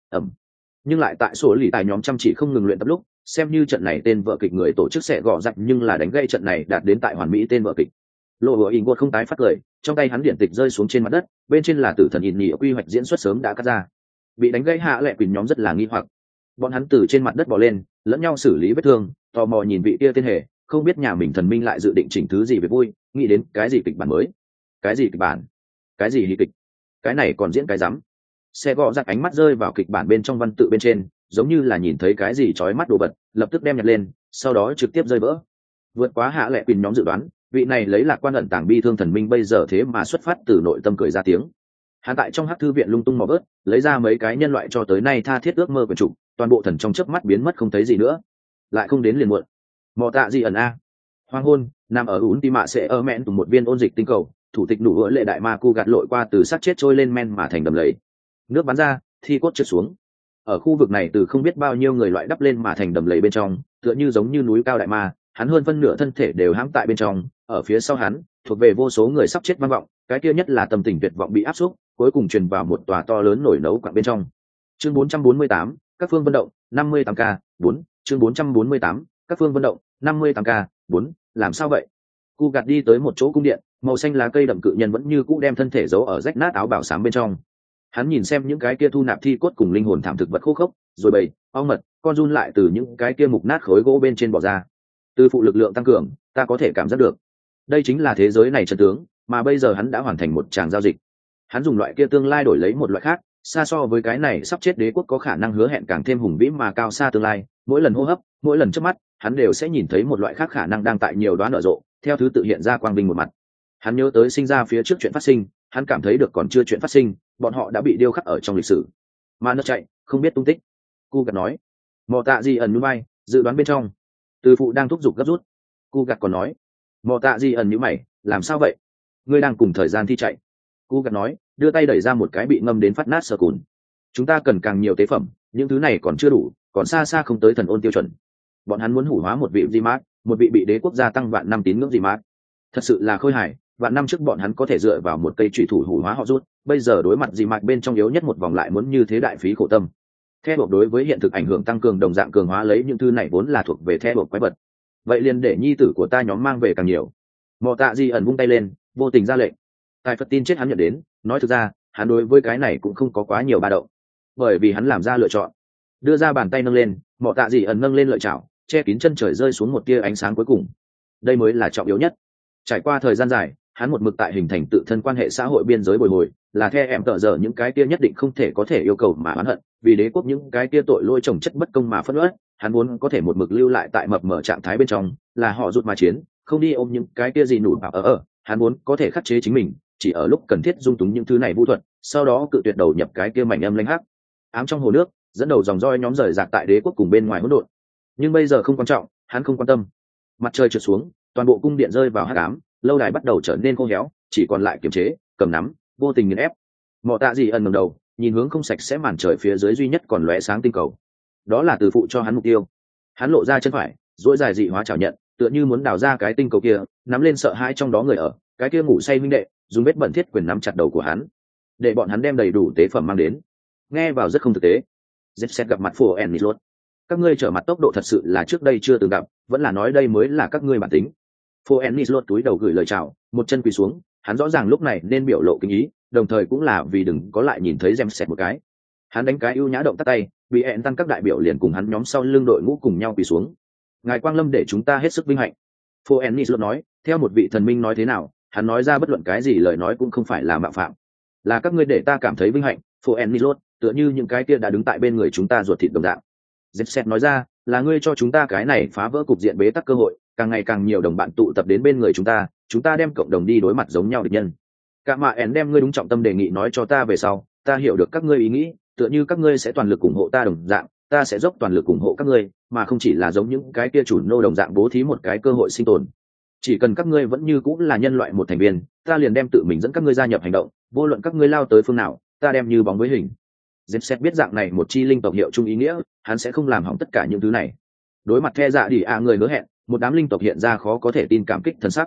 Nhưng lại tại sổ lì tài nhóm chăm chỉ không ngừng luyện tập lúc, xem như trận này tên vợ kịch người tổ chức sẽ gõ rạch, nhưng là đánh gây trận này đạt đến tại hoàn mỹ tên vợ kịch. Lộ hựa in buột không tái phát cười, trong tay hắn điện tịch rơi xuống trên mặt đất, bên trên là tử thần in nhị quy hoạch diễn xuất sớm đã cắt ra. Bị đánh gây hạ lệ quỳnh nhóm rất là nghi hoặc, bọn hắn từ trên mặt đất bò lên, lẫn nhau xử lý vết thương, tò mò nhìn vị kia tên hề, không biết nhà mình thần minh lại dự định chỉnh thứ gì về vui, nghĩ đến cái gì kịch bản mới, cái gì kịch bản, cái gì hí kịch, cái này còn diễn cái rắm. Xe gõ giặc ánh mắt rơi vào kịch bản bên trong văn tự bên trên, giống như là nhìn thấy cái gì chói mắt đồ vật, lập tức đem nhặt lên, sau đó trực tiếp rơi vỡ. Vượt quá hạ lệ quỳnh nhóm dự đoán, vị này lấy lạc quan ẩn tàng bi thương thần minh bây giờ thế mà xuất phát từ nội tâm cười ra tiếng. Hắn tại trong hắc thư viện lung tung mò vớt, lấy ra mấy cái nhân loại cho tới nay tha thiết ước mơ của chủ, toàn bộ thần trong chớp mắt biến mất không thấy gì nữa. Lại không đến liền muộn. Mò tạ gì ẩn a. Hoàng hôn, nằm ở ún ti mạ sẽ ở mẹn tùng một viên ôn dịch tinh cầu, thủ tịch nụ ứa lệ đại ma cu gạt lội qua từ xác chết trôi lên men mà thành đầm lầy. Nước bắn ra, thi cốt trượt xuống. Ở khu vực này từ không biết bao nhiêu người loại đắp lên mà thành đầm lầy bên trong, tựa như giống như núi cao đại ma, hắn hơn phân nửa thân thể đều hãm tại bên trong, ở phía sau hắn, thuộc về vô số người sắp chết vang vọng, cái kia nhất là tâm tình tuyệt vọng bị áp xúc, cuối cùng truyền vào một tòa to lớn nổi nấu quặng bên trong. Chương 448, các phương vận động, 58k, 4, chương 448, các phương vận động, 58k, 4, làm sao vậy? Cu gạt đi tới một chỗ cung điện, màu xanh lá cây đậm cự nhân vẫn như cũ đem thân thể giấu ở rách nát áo bảo xám bên trong. Hắn nhìn xem những cái kia thu nạp thi cốt cùng linh hồn thảm thực vật khô khốc, rồi bầy, ong mật, con giun lại từ những cái kia mục nát khối gỗ bên trên bỏ ra. Từ phụ lực lượng tăng cường, ta có thể cảm giác được. Đây chính là thế giới này chân tướng, mà bây giờ hắn đã hoàn thành một tràng giao dịch. Hắn dùng loại kia tương lai đổi lấy một loại khác, xa so với cái này sắp chết đế quốc có khả năng hứa hẹn càng thêm hùng vĩ mà cao xa tương lai. Mỗi lần hô hấp, mỗi lần chớp mắt, hắn đều sẽ nhìn thấy một loại khác khả năng đang tại nhiều đoán nở rộ, theo thứ tự hiện ra quang vinh một mặt. Hắn nhớ tới sinh ra phía trước chuyện phát sinh, hắn cảm thấy được còn chưa chuyện phát sinh, bọn họ đã bị điêu khắc ở trong lịch sử. Mà nó chạy, không biết tung tích. Cu gạt nói. Mò tạ gì ẩn như bay, dự đoán bên trong. Từ phụ đang thúc giục gấp rút. Cu gạt còn nói. Mò tạ gì ẩn như mày, làm sao vậy? Ngươi đang cùng thời gian thi chạy. Cu gạt nói, đưa tay đẩy ra một cái bị ngâm đến phát nát sờ cùn. Chúng ta cần càng nhiều tế phẩm, những thứ này còn chưa đủ, còn xa xa không tới thần ôn tiêu chuẩn. Bọn hắn muốn hủ hóa một vị di mát, một vị bị đế quốc gia tăng vạn năm tín ngưỡng di mát. Thật sự là khôi hài, vạn năm trước bọn hắn có thể dựa vào một cây trụy thủ hủ hóa họ rút, bây giờ đối mặt di mát bên trong yếu nhất một vòng lại muốn như thế đại phí khổ tâm. Theo buộc đối với hiện thực ảnh hưởng tăng cường đồng dạng cường hóa lấy những thứ này vốn là thuộc về theo buộc quái vật. Vậy liền để nhi tử của ta nhóm mang về càng nhiều. Mò tạ di ẩn vung tay lên, vô tình ra lệnh. Tài Phật tin chết hắn nhận đến, nói thực ra, hắn đối với cái này cũng không có quá nhiều ba động, bởi vì hắn làm ra lựa chọn. Đưa ra bàn tay nâng lên, mò tạ di ẩn nâng lên lợi chảo, che kín chân trời rơi xuống một tia ánh sáng cuối cùng. Đây mới là trọng yếu nhất. Trải qua thời gian dài, hắn một mực tại hình thành tự thân quan hệ xã hội biên giới bồi hồi, là the em tợ giờ những cái kia nhất định không thể có thể yêu cầu mà oán hận, vì đế quốc những cái kia tội lỗi trồng chất bất công mà phẫn uất, hắn muốn có thể một mực lưu lại tại mập mờ trạng thái bên trong, là họ rụt mà chiến, không đi ôm những cái kia gì nụ bảo hắn muốn có thể khắc chế chính mình, chỉ ở lúc cần thiết dung túng những thứ này vũ thuật, sau đó cự tuyệt đầu nhập cái kia mảnh âm lãnh hắc ám trong hồ nước, dẫn đầu dòng roi nhóm rời rạc tại đế quốc cùng bên ngoài hỗn độn. Nhưng bây giờ không quan trọng, hắn không quan tâm. Mặt trời trượt xuống, toàn bộ cung điện rơi vào hắc ám, lâu đài bắt đầu trở nên khô héo, chỉ còn lại kiềm chế, cầm nắm, vô tình nghiền ép. Mọ tạ gì ẩn ngẩng đầu, nhìn hướng không sạch sẽ màn trời phía dưới duy nhất còn lóe sáng tinh cầu. Đó là từ phụ cho hắn mục tiêu. Hắn lộ ra chân phải, duỗi dài dị hóa chảo nhận, tựa như muốn đào ra cái tinh cầu kia, nắm lên sợ hãi trong đó người ở, cái kia ngủ say huynh đệ, dùng vết bẩn thiết quyền nắm chặt đầu của hắn, để bọn hắn đem đầy đủ tế phẩm mang đến. Nghe vào rất không thực tế. Zepset gặp mặt Phổ Ennislot. Các ngươi trở mặt tốc độ thật sự là trước đây chưa từng gặp, vẫn là nói đây mới là các ngươi bản tính. Phổ Ennislot túi đầu gửi lời chào, một chân quỳ xuống, hắn rõ ràng lúc này nên biểu lộ kính ý, đồng thời cũng là vì đừng có lại nhìn thấy Zepset một cái. Hắn đánh cái ưu nhã động tắt tay, bị hẹn tăng các đại biểu liền cùng hắn nhóm sau lưng đội ngũ cùng nhau quỳ xuống. Ngài quang lâm để chúng ta hết sức vinh hạnh. Phổ Ennislot nói, theo một vị thần minh nói thế nào, hắn nói ra bất luận cái gì lời nói cũng không phải là mạo phạm, là các ngươi để ta cảm thấy vinh hạnh. Phổ Ennislot, tựa như những cái kia đã đứng tại bên người chúng ta ruột thịt đồng dạng. Zepset nói ra, là ngươi cho chúng ta cái này phá vỡ cục diện bế tắc cơ hội, càng ngày càng nhiều đồng bạn tụ tập đến bên người chúng ta đem cộng đồng đi đối mặt giống nhau địch nhân. Cả mạ ẻn đem ngươi đúng trọng tâm đề nghị nói cho ta về sau, ta hiểu được các ngươi ý nghĩ, tựa như các ngươi sẽ toàn lực ủng hộ ta đồng dạng, ta sẽ dốc toàn lực ủng hộ các ngươi, mà không chỉ là giống những cái kia chủ nô đồng dạng bố thí một cái cơ hội sinh tồn. Chỉ cần các ngươi vẫn như cũng là nhân loại một thành viên, ta liền đem tự mình dẫn các ngươi gia nhập hành động, vô luận các ngươi lao tới phương nào, ta đem như bóng với hình. Zepset biết dạng này một chi linh tộc hiệu chung ý nghĩa, hắn sẽ không làm hỏng tất cả những thứ này. Đối mặt The Dạ Đi người hứa hẹn, một đám linh tộc hiện ra khó có thể tin cảm kích thần sắc.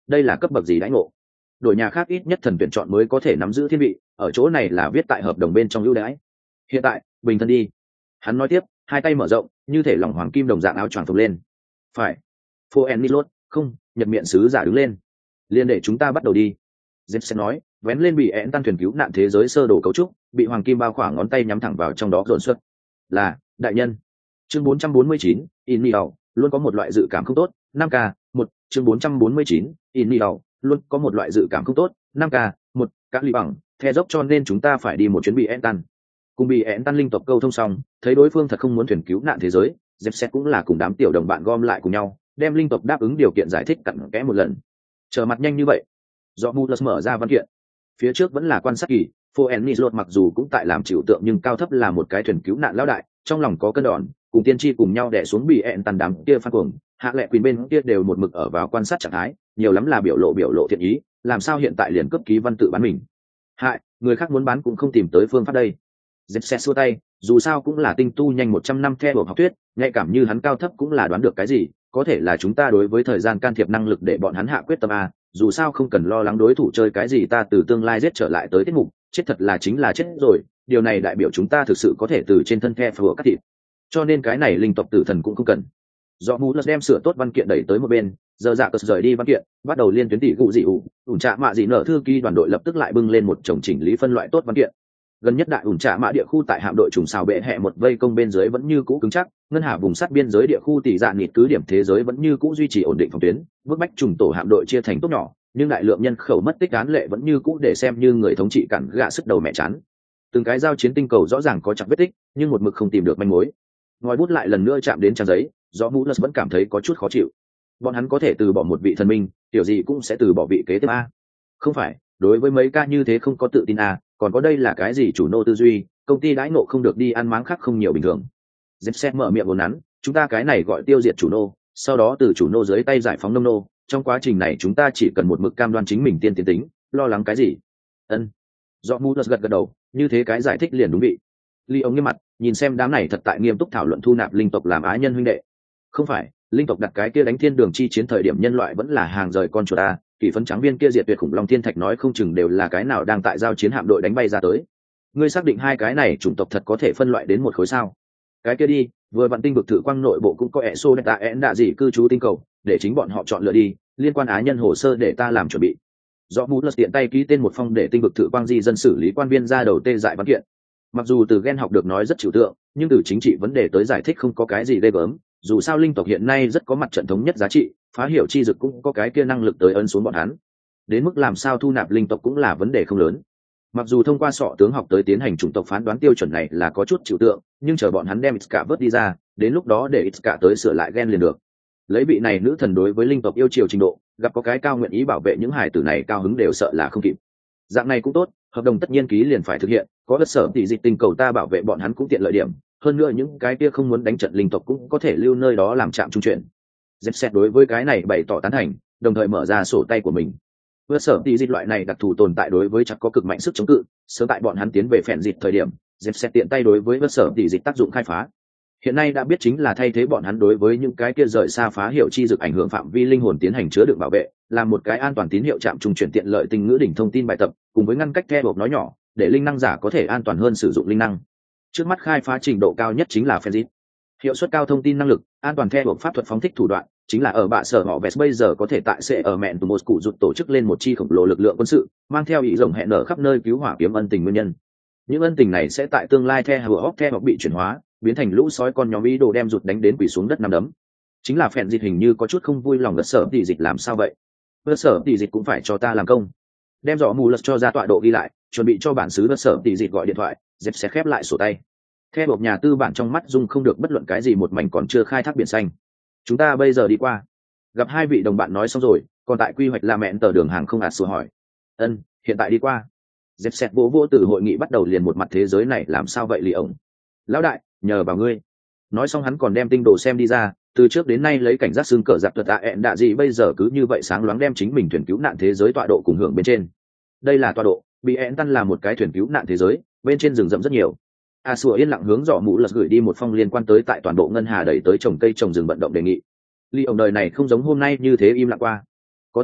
đây là cấp bậc gì đãi ngộ? Đổi nhà khác ít nhất thần tuyển chọn mới có thể nắm giữ thiên vị, ở chỗ này là viết tại hợp đồng bên trong ưu đãi. Hiện tại bình thân đi. Hắn nói tiếp, hai tay mở rộng như thể lỏng hoàng kim đồng dạng áo choàng phồng lên. Phải. Phoenix không, Nhật miệng sứ giả đứng lên. Liên để chúng ta bắt đầu đi. James sẽ nói, vén lên bị én tan thuyền cứu nạn thế giới sơ đồ cấu trúc, bị hoàng kim bao khỏa ngón tay nhắm thẳng vào trong đó dồn xuất. Là, đại nhân. Chương 449, Inmial, luôn có một loại dự cảm không tốt, 5K, 1, chương 449, Inmial, luôn có một loại dự cảm không tốt, 5K, 1, các ly bằng, the dốc cho nên chúng ta phải đi một chuyến bị én tan. Cùng bị én tan linh tộc câu thông xong, thấy đối phương thật không muốn thuyền cứu nạn thế giới, James cũng là cùng đám tiểu đồng bạn gom lại cùng nhau, đem linh tộc đáp ứng điều kiện giải thích cặn kẽ một lần. Trở mặt nhanh như vậy, do Mulus mở ra văn kiện, phía trước vẫn là quan sát kỳ. Phoenix mặc dù cũng tại làm chịu tượng nhưng cao thấp là một cái thuyền cứu nạn lão đại, trong lòng có cân đòn, cùng tiên tri cùng nhau đè xuống bị ẹn tàn đám kia phan cuồng. Hạ lệ quyền bên kia đều một mực ở vào quan sát trạng thái, nhiều lắm là biểu lộ thiện ý, làm sao hiện tại liền cấp ký văn tự bán mình. Hại, người khác muốn bán cũng không tìm tới phương pháp đây. Dẹp xua tay, dù sao cũng là tinh tu nhanh 100 năm theo học thuyết, nhạy cảm như hắn cao thấp cũng là đoán được cái gì, có thể là chúng ta đối với thời gian can thiệp năng lực để bọn hắn hạ quyết tâm a, dù sao không cần lo lắng đối thủ chơi cái gì ta từ tương lai giết trở lại tới tiết mục, chết thật là chính là chết rồi, điều này đại biểu chúng ta thực sự có thể từ trên thân the phở cắt thịt, cho nên cái này linh tộc tử thần cũng không cần. Do mũ lật đem sửa tốt văn kiện đẩy tới một bên, giờ dạ cờ rời đi văn kiện, bắt đầu liên tuyến tỷ cụ dị ủn trạ mạ dị nở thư ký đoàn đội lập tức lại bưng lên một chồng chỉnh lý phân loại tốt văn kiện. Gần nhất đại ủn trạ mạ địa khu tại hạm đội trùng xào bệ hẹ một vây công bên dưới vẫn như cũ cứng chắc, ngân hà vùng sát biên giới địa khu tỷ dạ nịt cứ điểm thế giới vẫn như cũ duy trì ổn định phòng tuyến, bước bách trùng tổ hạm đội chia thành tốt nhỏ, nhưng đại lượng nhân khẩu mất tích án lệ vẫn như cũ để xem như người thống trị cản gạ sức đầu mẹ chán. Từng cái giao chiến tinh cầu rõ ràng có chặt vết tích, nhưng một mực không tìm được manh mối. Ngòi bút lại lần nữa chạm đến trang giấy, do Mulus vẫn cảm thấy có chút khó chịu. Bọn hắn có thể từ bỏ một vị thần minh, kiểu gì cũng sẽ từ bỏ vị kế tiếp a. Không phải, đối với mấy ca như thế không có tự tin a, còn có đây là cái gì chủ nô tư duy, công ty đãi ngộ không được đi ăn máng khác không nhiều bình thường. Dẹp mở miệng vốn nắn, chúng ta cái này gọi tiêu diệt chủ nô, sau đó từ chủ nô dưới tay giải phóng nông nô, trong quá trình này chúng ta chỉ cần một mực cam đoan chính mình tiên tiến tính, lo lắng cái gì? Ân. Do Mulus gật đầu, như thế cái giải thích liền đúng vị. Ly ông nghiêm mặt, nhìn xem đám này thật tại nghiêm túc thảo luận thu nạp linh tộc làm ái nhân huynh đệ. Không phải, linh tộc đặt cái kia đánh thiên đường chi chiến thời điểm nhân loại vẫn là hàng rời con chuột ta, kỳ phấn trắng viên kia diệt tuyệt khủng long thiên thạch nói không chừng đều là cái nào đang tại giao chiến hạm đội đánh bay ra tới. Ngươi xác định hai cái này chủng tộc thật có thể phân loại đến một khối sao? Cái kia đi, vừa vặn tinh vực thử quang nội bộ cũng có ẹ xô đạ ẹn đạ gì cư trú tinh cầu, để chính bọn họ chọn lựa đi, liên quan ái nhân hồ sơ để ta làm chuẩn bị. Do Mulus tiện tay ký tên một phong để tinh vực thử quang di dân xử lý quan viên ra đầu tê dại văn kiện. Mặc dù từ gen học được nói rất trừu tượng, nhưng từ chính trị vấn đề tới giải thích không có cái gì ghê gớm, dù sao linh tộc hiện nay rất có mặt trận thống nhất giá trị, phá hiểu chi dực cũng có cái kia năng lực tới ấn xuống bọn hắn. Đến mức làm sao thu nạp linh tộc cũng là vấn đề không lớn. Mặc dù thông qua sọ tướng học tới tiến hành chủng tộc phán đoán tiêu chuẩn này là có chút trừu tượng, nhưng chờ bọn hắn đem Iska vớt đi ra, đến lúc đó để Iska tới sửa lại gen liền được. Lấy vị này nữ thần đối với linh tộc yêu chiều trình độ, gặp có cái cao nguyện ý bảo vệ những hài tử này cao hứng đều sợ là không kịp. Dạng này cũng tốt, hợp đồng tất nhiên ký liền phải thực hiện, có đất sở tỷ dịch tình cầu ta bảo vệ bọn hắn cũng tiện lợi điểm, hơn nữa những cái kia không muốn đánh trận linh tộc cũng có thể lưu nơi đó làm trạm trung chuyển. Dẹp đối với cái này bày tỏ tán thành, đồng thời mở ra sổ tay của mình. Vượt sở tỷ dịch loại này đặc thù tồn tại đối với chắc có cực mạnh sức chống cự, sớm tại bọn hắn tiến về phèn dịch thời điểm, Dẹp tiện tay đối với vượt sở tỷ dịch tác dụng khai phá. Hiện nay đã biết chính là thay thế bọn hắn đối với những cái kia rời xa phá hiệu chi dược ảnh hưởng phạm vi linh hồn tiến hành chứa đựng bảo vệ, làm một cái an toàn tín hiệu trạm trung chuyển tiện lợi tinh ngữ đỉnh thông tin bài tập, cùng với ngăn cách the hộp nói nhỏ, để linh năng giả có thể an toàn hơn sử dụng linh năng. Trước mắt khai phá trình độ cao nhất chính là Fenzit. Hiệu suất cao thông tin năng lực, an toàn the hộp pháp thuật phóng thích thủ đoạn, chính là ở bạ sở họ Vest bây giờ có thể tại sẽ ở mẹn từ một cụ rụt tổ chức lên một chi khổng lồ lực lượng quân sự, mang theo ý rồng hẹn ở khắp nơi cứu hỏa kiếm ân tình nguyên nhân. Những ân tình này sẽ tại tương lai the hộp bị chuyển hóa, biến thành lũ sói con nhóm ý đồ đem rụt đánh đến quỷ xuống đất nằm đấm. Chính là phèn dịch hình như có chút không vui lòng gật sở tỷ dịch làm sao vậy? Gật sở tỷ dịch cũng phải cho ta làm công. Đem rõ mù lật cho ra tọa độ ghi lại, chuẩn bị cho bản xứ gật sở tỷ dịch gọi điện thoại, dẹp sẽ khép lại sổ tay. Theo một nhà tư bản trong mắt dung không được bất luận cái gì một mảnh còn chưa khai thác biển xanh. Chúng ta bây giờ đi qua. Gặp hai vị đồng bạn nói xong rồi, còn tại quy hoạch là mẹn tờ đường hàng không sửa hỏi. Ân, hiện tại đi qua. Dẹp sẹt vô từ hội nghị bắt đầu liền một mặt thế giới này làm sao vậy lì ổng. Lão đại, nhờ vào ngươi. Nói xong hắn còn đem tinh đồ xem đi ra, từ trước đến nay lấy cảnh giác xương cờ giặc thuật ẹn đạ gì bây giờ cứ như vậy sáng loáng đem chính mình thuyền cứu nạn thế giới tọa độ cùng hưởng bên trên. Đây là tọa độ, bị ẹn tăng là một cái thuyền cứu nạn thế giới, bên trên rừng rậm rất nhiều. Sủa yên lặng hướng dọ mũ lật gửi đi một phong liên quan tới tại toàn bộ ngân hà đẩy tới trồng cây trồng rừng vận động đề nghị. Ly ông đời này không giống hôm nay như thế im lặng qua. Có thể,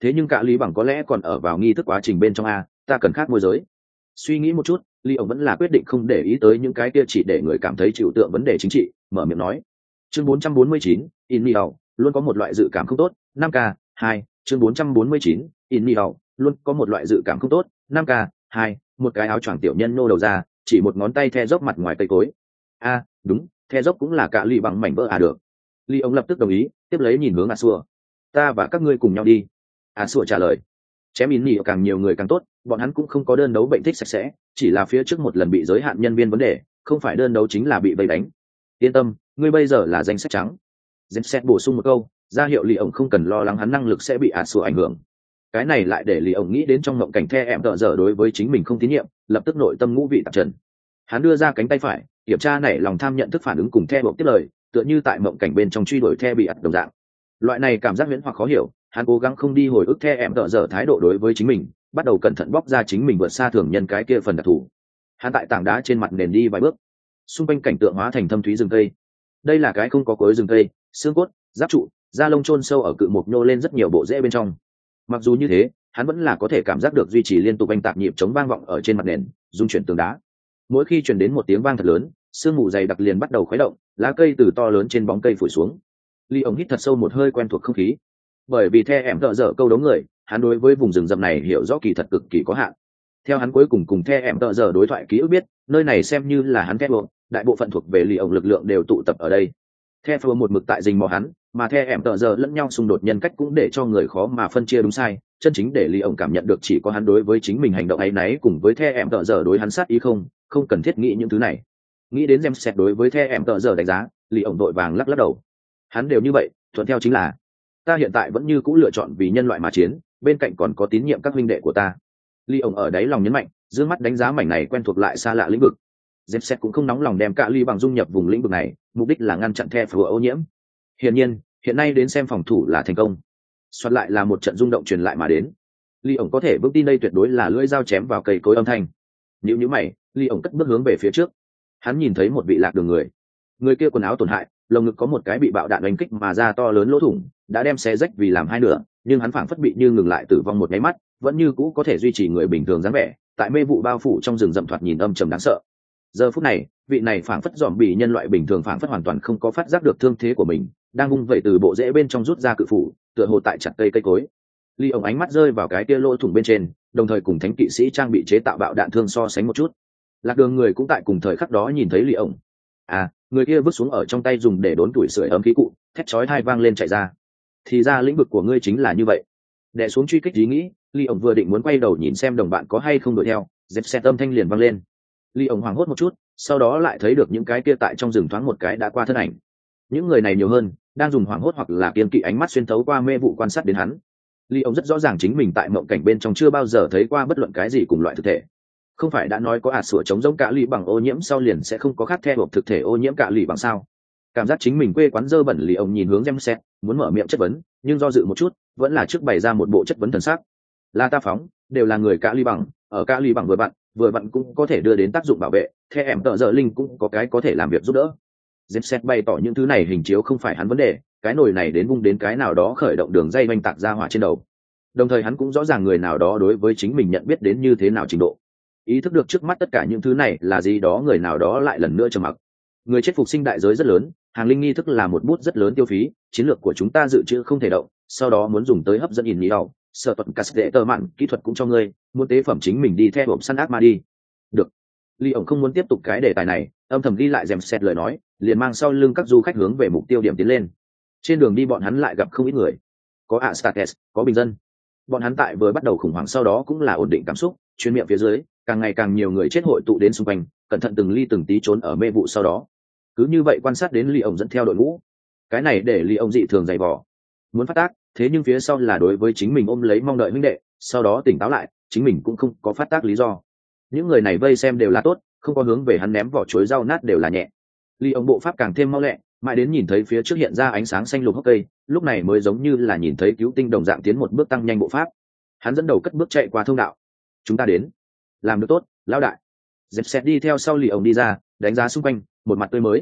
thế nhưng cả lý bằng có lẽ còn ở vào nghi thức quá trình bên trong a, ta cần khác môi giới. Suy nghĩ một chút, Lý ổng vẫn là quyết định không để ý tới những cái kia chỉ để người cảm thấy chịu tượng vấn đề chính trị, mở miệng nói. Chương 449, Innial, luôn có một loại dự cảm không tốt, 5K, 2, chương 449, Innial, luôn có một loại dự cảm không tốt, 5K, 2, một cái áo choàng tiểu nhân nô đầu ra, chỉ một ngón tay the dốc mặt ngoài cây cối. A, đúng, the dốc cũng là cả Lý bằng mảnh vỡ được. Lý ổng lập tức đồng ý, tiếp lấy nhìn hướng Asua. Ta và các ngươi cùng nhau đi. Asua trả lời. Chém Innial càng nhiều người càng tốt, bọn hắn cũng không có đơn đấu bệnh thích sạch sẽ, chỉ là phía trước một lần bị giới hạn nhân viên vấn đề, không phải đơn đấu chính là bị vây đánh. Yên tâm, ngươi bây giờ là danh sách trắng. James bổ sung một câu, ra hiệu Lý ổng không cần lo lắng hắn năng lực sẽ bị Asua ảnh hưởng. Cái này lại để Lý ổng nghĩ đến trong ngộng cảnh the em tợ dở đối với chính mình không tín nhiệm, lập tức nội tâm ngũ vị tạp trần. Hắn đưa ra cánh tay phải, kiểm tra nảy lòng tham nhận thức phản ứng cùng the buộc tiếp lời, tựa như tại ngộng cảnh bên trong truy đuổi the bị ặt đồng dạng. Loại này cảm giác huyễn hoặc khó hiểu, hắn cố gắng không đi hồi ức the em tợ dở thái độ đối với chính mình, bắt đầu cẩn thận bóc ra chính mình vượt xa thường nhân cái kia phần đặc thù. Hắn tại tảng đá trên mặt nền đi vài bước, xung quanh cảnh tượng hóa thành thâm thúy rừng cây. Đây là cái không có cối rừng cây, xương cốt, giáp trụ, da lông chôn sâu ở cự mục nhô lên rất nhiều bộ rễ bên trong. Mặc dù như thế, hắn vẫn là có thể cảm giác được duy trì liên tục anh tạc nhịp chống vang vọng ở trên mặt nền, rung chuyển tường đá. Mỗi khi truyền đến một tiếng vang thật lớn, sương mù dày đặc liền bắt đầu khuấy động, lá cây từ to lớn trên bóng cây phủ xuống. Lý ổng hít thật sâu một hơi quen thuộc không khí. Bởi vì the em tợ dở câu đấu người, hắn đối với vùng rừng rậm này hiểu rõ kỳ thật cực kỳ có hạn. Theo hắn cuối cùng the em tợ dở đối thoại ký ức biết, nơi này xem như là hắn Theflo, đại bộ phận thuộc về Lý ổng lực lượng đều tụ tập ở đây. Theflo một mực tại rình mò hắn, mà the em tợ dở lẫn nhau xung đột nhân cách cũng để cho người khó mà phân chia đúng sai, chân chính để Lý ổng cảm nhận được chỉ có hắn đối với chính mình hành động ấy nấy cùng với the em tợ dở đối hắn sát ý không cần thiết nghĩ những thứ này. Nghĩ đến James đối với the em tợ dở đánh giá, Lý ổng vội vàng lắc đầu. Hắn đều như vậy, thuận theo chính là. Ta hiện tại vẫn như cũ lựa chọn vì nhân loại mà chiến, bên cạnh còn có tín nhiệm các huynh đệ của ta. Lý ổng ở đáy lòng nhấn mạnh, dương mắt đánh giá mảnh này quen thuộc lại xa lạ lĩnh vực. James cũng không nóng lòng đem cả Lý bằng dung nhập vùng lĩnh vực này, mục đích là ngăn chặn the phù ô nhiễm. Hiển nhiên, hiện nay đến xem phòng thủ là thành công. Soạt lại là một trận rung động truyền lại mà đến. Lý ổng có thể vững tin đây tuyệt đối là lưỡi dao chém vào cây cối âm thanh. Nhíu mày, Lý ổng cất bước hướng về phía trước. Hắn nhìn thấy một vị lạc đường người. Người kia quần áo tổn hại, lồng ngực có một cái bị bạo đạn đánh kích mà ra to lớn lỗ thủng, đã đem xé rách vì làm hai nửa, nhưng hắn phảng phất bị như ngừng lại tử vong một cái mắt, vẫn như cũ có thể duy trì người bình thường dáng vẻ, tại mê vụ bao phủ trong rừng rậm thoạt nhìn âm trầm đáng sợ. Giờ phút này, vị này phảng phất dòm bị nhân loại bình thường phảng phất hoàn toàn không có phát giác được thương thế của mình, đang vung vẩy từ bộ rễ bên trong rút ra cự phủ, tựa hồ tại chặt cây cối. Lý ổng ánh mắt rơi vào cái kia lỗ thủng bên trên, đồng thời cùng thánh kỵ sĩ trang bị chế tạo bạo đạn thương so sánh một chút. Lạc đường người cũng tại cùng thời khắc đó nhìn thấy Lý ổng. À, người kia vứt xuống ở trong tay dùng để đốn tuổi sưởi ấm khí cụ, thét chói tai vang lên chạy ra. Thì ra lĩnh vực của ngươi chính là như vậy. Đè xuống truy kích ý nghĩ, Lý ổng vừa định muốn quay đầu nhìn xem đồng bạn có hay không đuổi theo, dẹp xe âm thanh liền vang lên. Lý ổng hoảng hốt một chút, sau đó lại thấy được những cái kia tại trong rừng thoáng một cái đã qua thân ảnh. Những người này nhiều hơn, đang dùng hoảng hốt hoặc là kiên kỵ ánh mắt xuyên thấu qua mê vụ quan sát đến hắn. Lý ổng rất rõ ràng chính mình tại mộng cảnh bên trong chưa bao giờ thấy qua bất luận cái gì cùng loại thực thể. Không phải đã nói có sủa chống giống cả lì bằng ô nhiễm sau liền sẽ không có khác theo hộp thực thể ô nhiễm cả lì bằng sao? Cảm giác chính mình quê quán dơ bẩn, Lý ổng nhìn hướng James, muốn mở miệng chất vấn, nhưng do dự một chút, vẫn là trước bày ra một bộ chất vấn thần sắc. Là ta phóng, đều là người cả lì bằng, ở cả lì bằng vừa vặn cũng có thể đưa đến tác dụng bảo vệ, theo em tợ dở linh cũng có cái có thể làm việc giúp đỡ. James bày tỏ những thứ này hình chiếu không phải hắn vấn đề, cái nồi này đến vung đến cái nào đó khởi động đường dây oanh tạc ra hỏa trên đầu. Đồng thời hắn cũng rõ ràng người nào đó đối với chính mình nhận biết đến như thế nào trình độ. Ý thức được trước mắt tất cả những thứ này là gì đó, người nào đó lại lần nữa trầm mặc. Người chết phục sinh đại giới rất lớn, hàng linh nghi thức là một bút rất lớn tiêu phí, chiến lược của chúng ta dự trữ không thể động, sau đó muốn dùng tới hấp dẫn nhìn nhí đầu, sợ tuật cassette mạn, kỹ thuật cũng cho ngươi, muốn tế phẩm chính mình đi theo hộp săn ác ma đi. Được. Lý ổng không muốn tiếp tục cái đề tài này, âm thầm ghi lại James lời nói, liền mang sau lưng các du khách hướng về mục tiêu điểm tiến lên. Trên đường đi bọn hắn lại gặp không ít người, có Astartes, có bình dân. Bọn hắn tại vừa bắt đầu khủng hoảng, sau đó cũng là ổn định cảm xúc, chuyên miệng phía dưới, càng ngày càng nhiều người chết hội tụ đến xung quanh, cẩn thận từng ly từng tí trốn ở mê vụ sau đó. Cứ như vậy quan sát đến Lý ổng dẫn theo đội ngũ, cái này để Lý ổng dị thường dày vò, muốn phát tác, thế nhưng phía sau là đối với chính mình ôm lấy mong đợi huynh đệ, sau đó tỉnh táo lại, chính mình cũng không có phát tác lý do. Những người này vây xem đều là tốt, không có hướng về hắn ném vỏ chuối rau nát đều là nhẹ. Lý ổng bộ pháp càng thêm mau lẹ, mãi đến nhìn thấy phía trước hiện ra ánh sáng xanh lục hốc cây, lúc này mới giống như là nhìn thấy cứu tinh đồng dạng tiến một bước tăng nhanh bộ pháp. Hắn dẫn đầu cất bước chạy qua thông đạo. Chúng ta đến. Làm được tốt, lão đại. Dẹp xẹt đi theo sau Lý ổng đi ra, đánh giá xung quanh, một mặt tươi mới.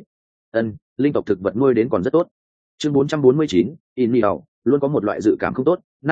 Linh tộc thực vật nuôi đến còn rất tốt. Chương 449, Innial, luôn có một loại dự cảm không tốt, 5K,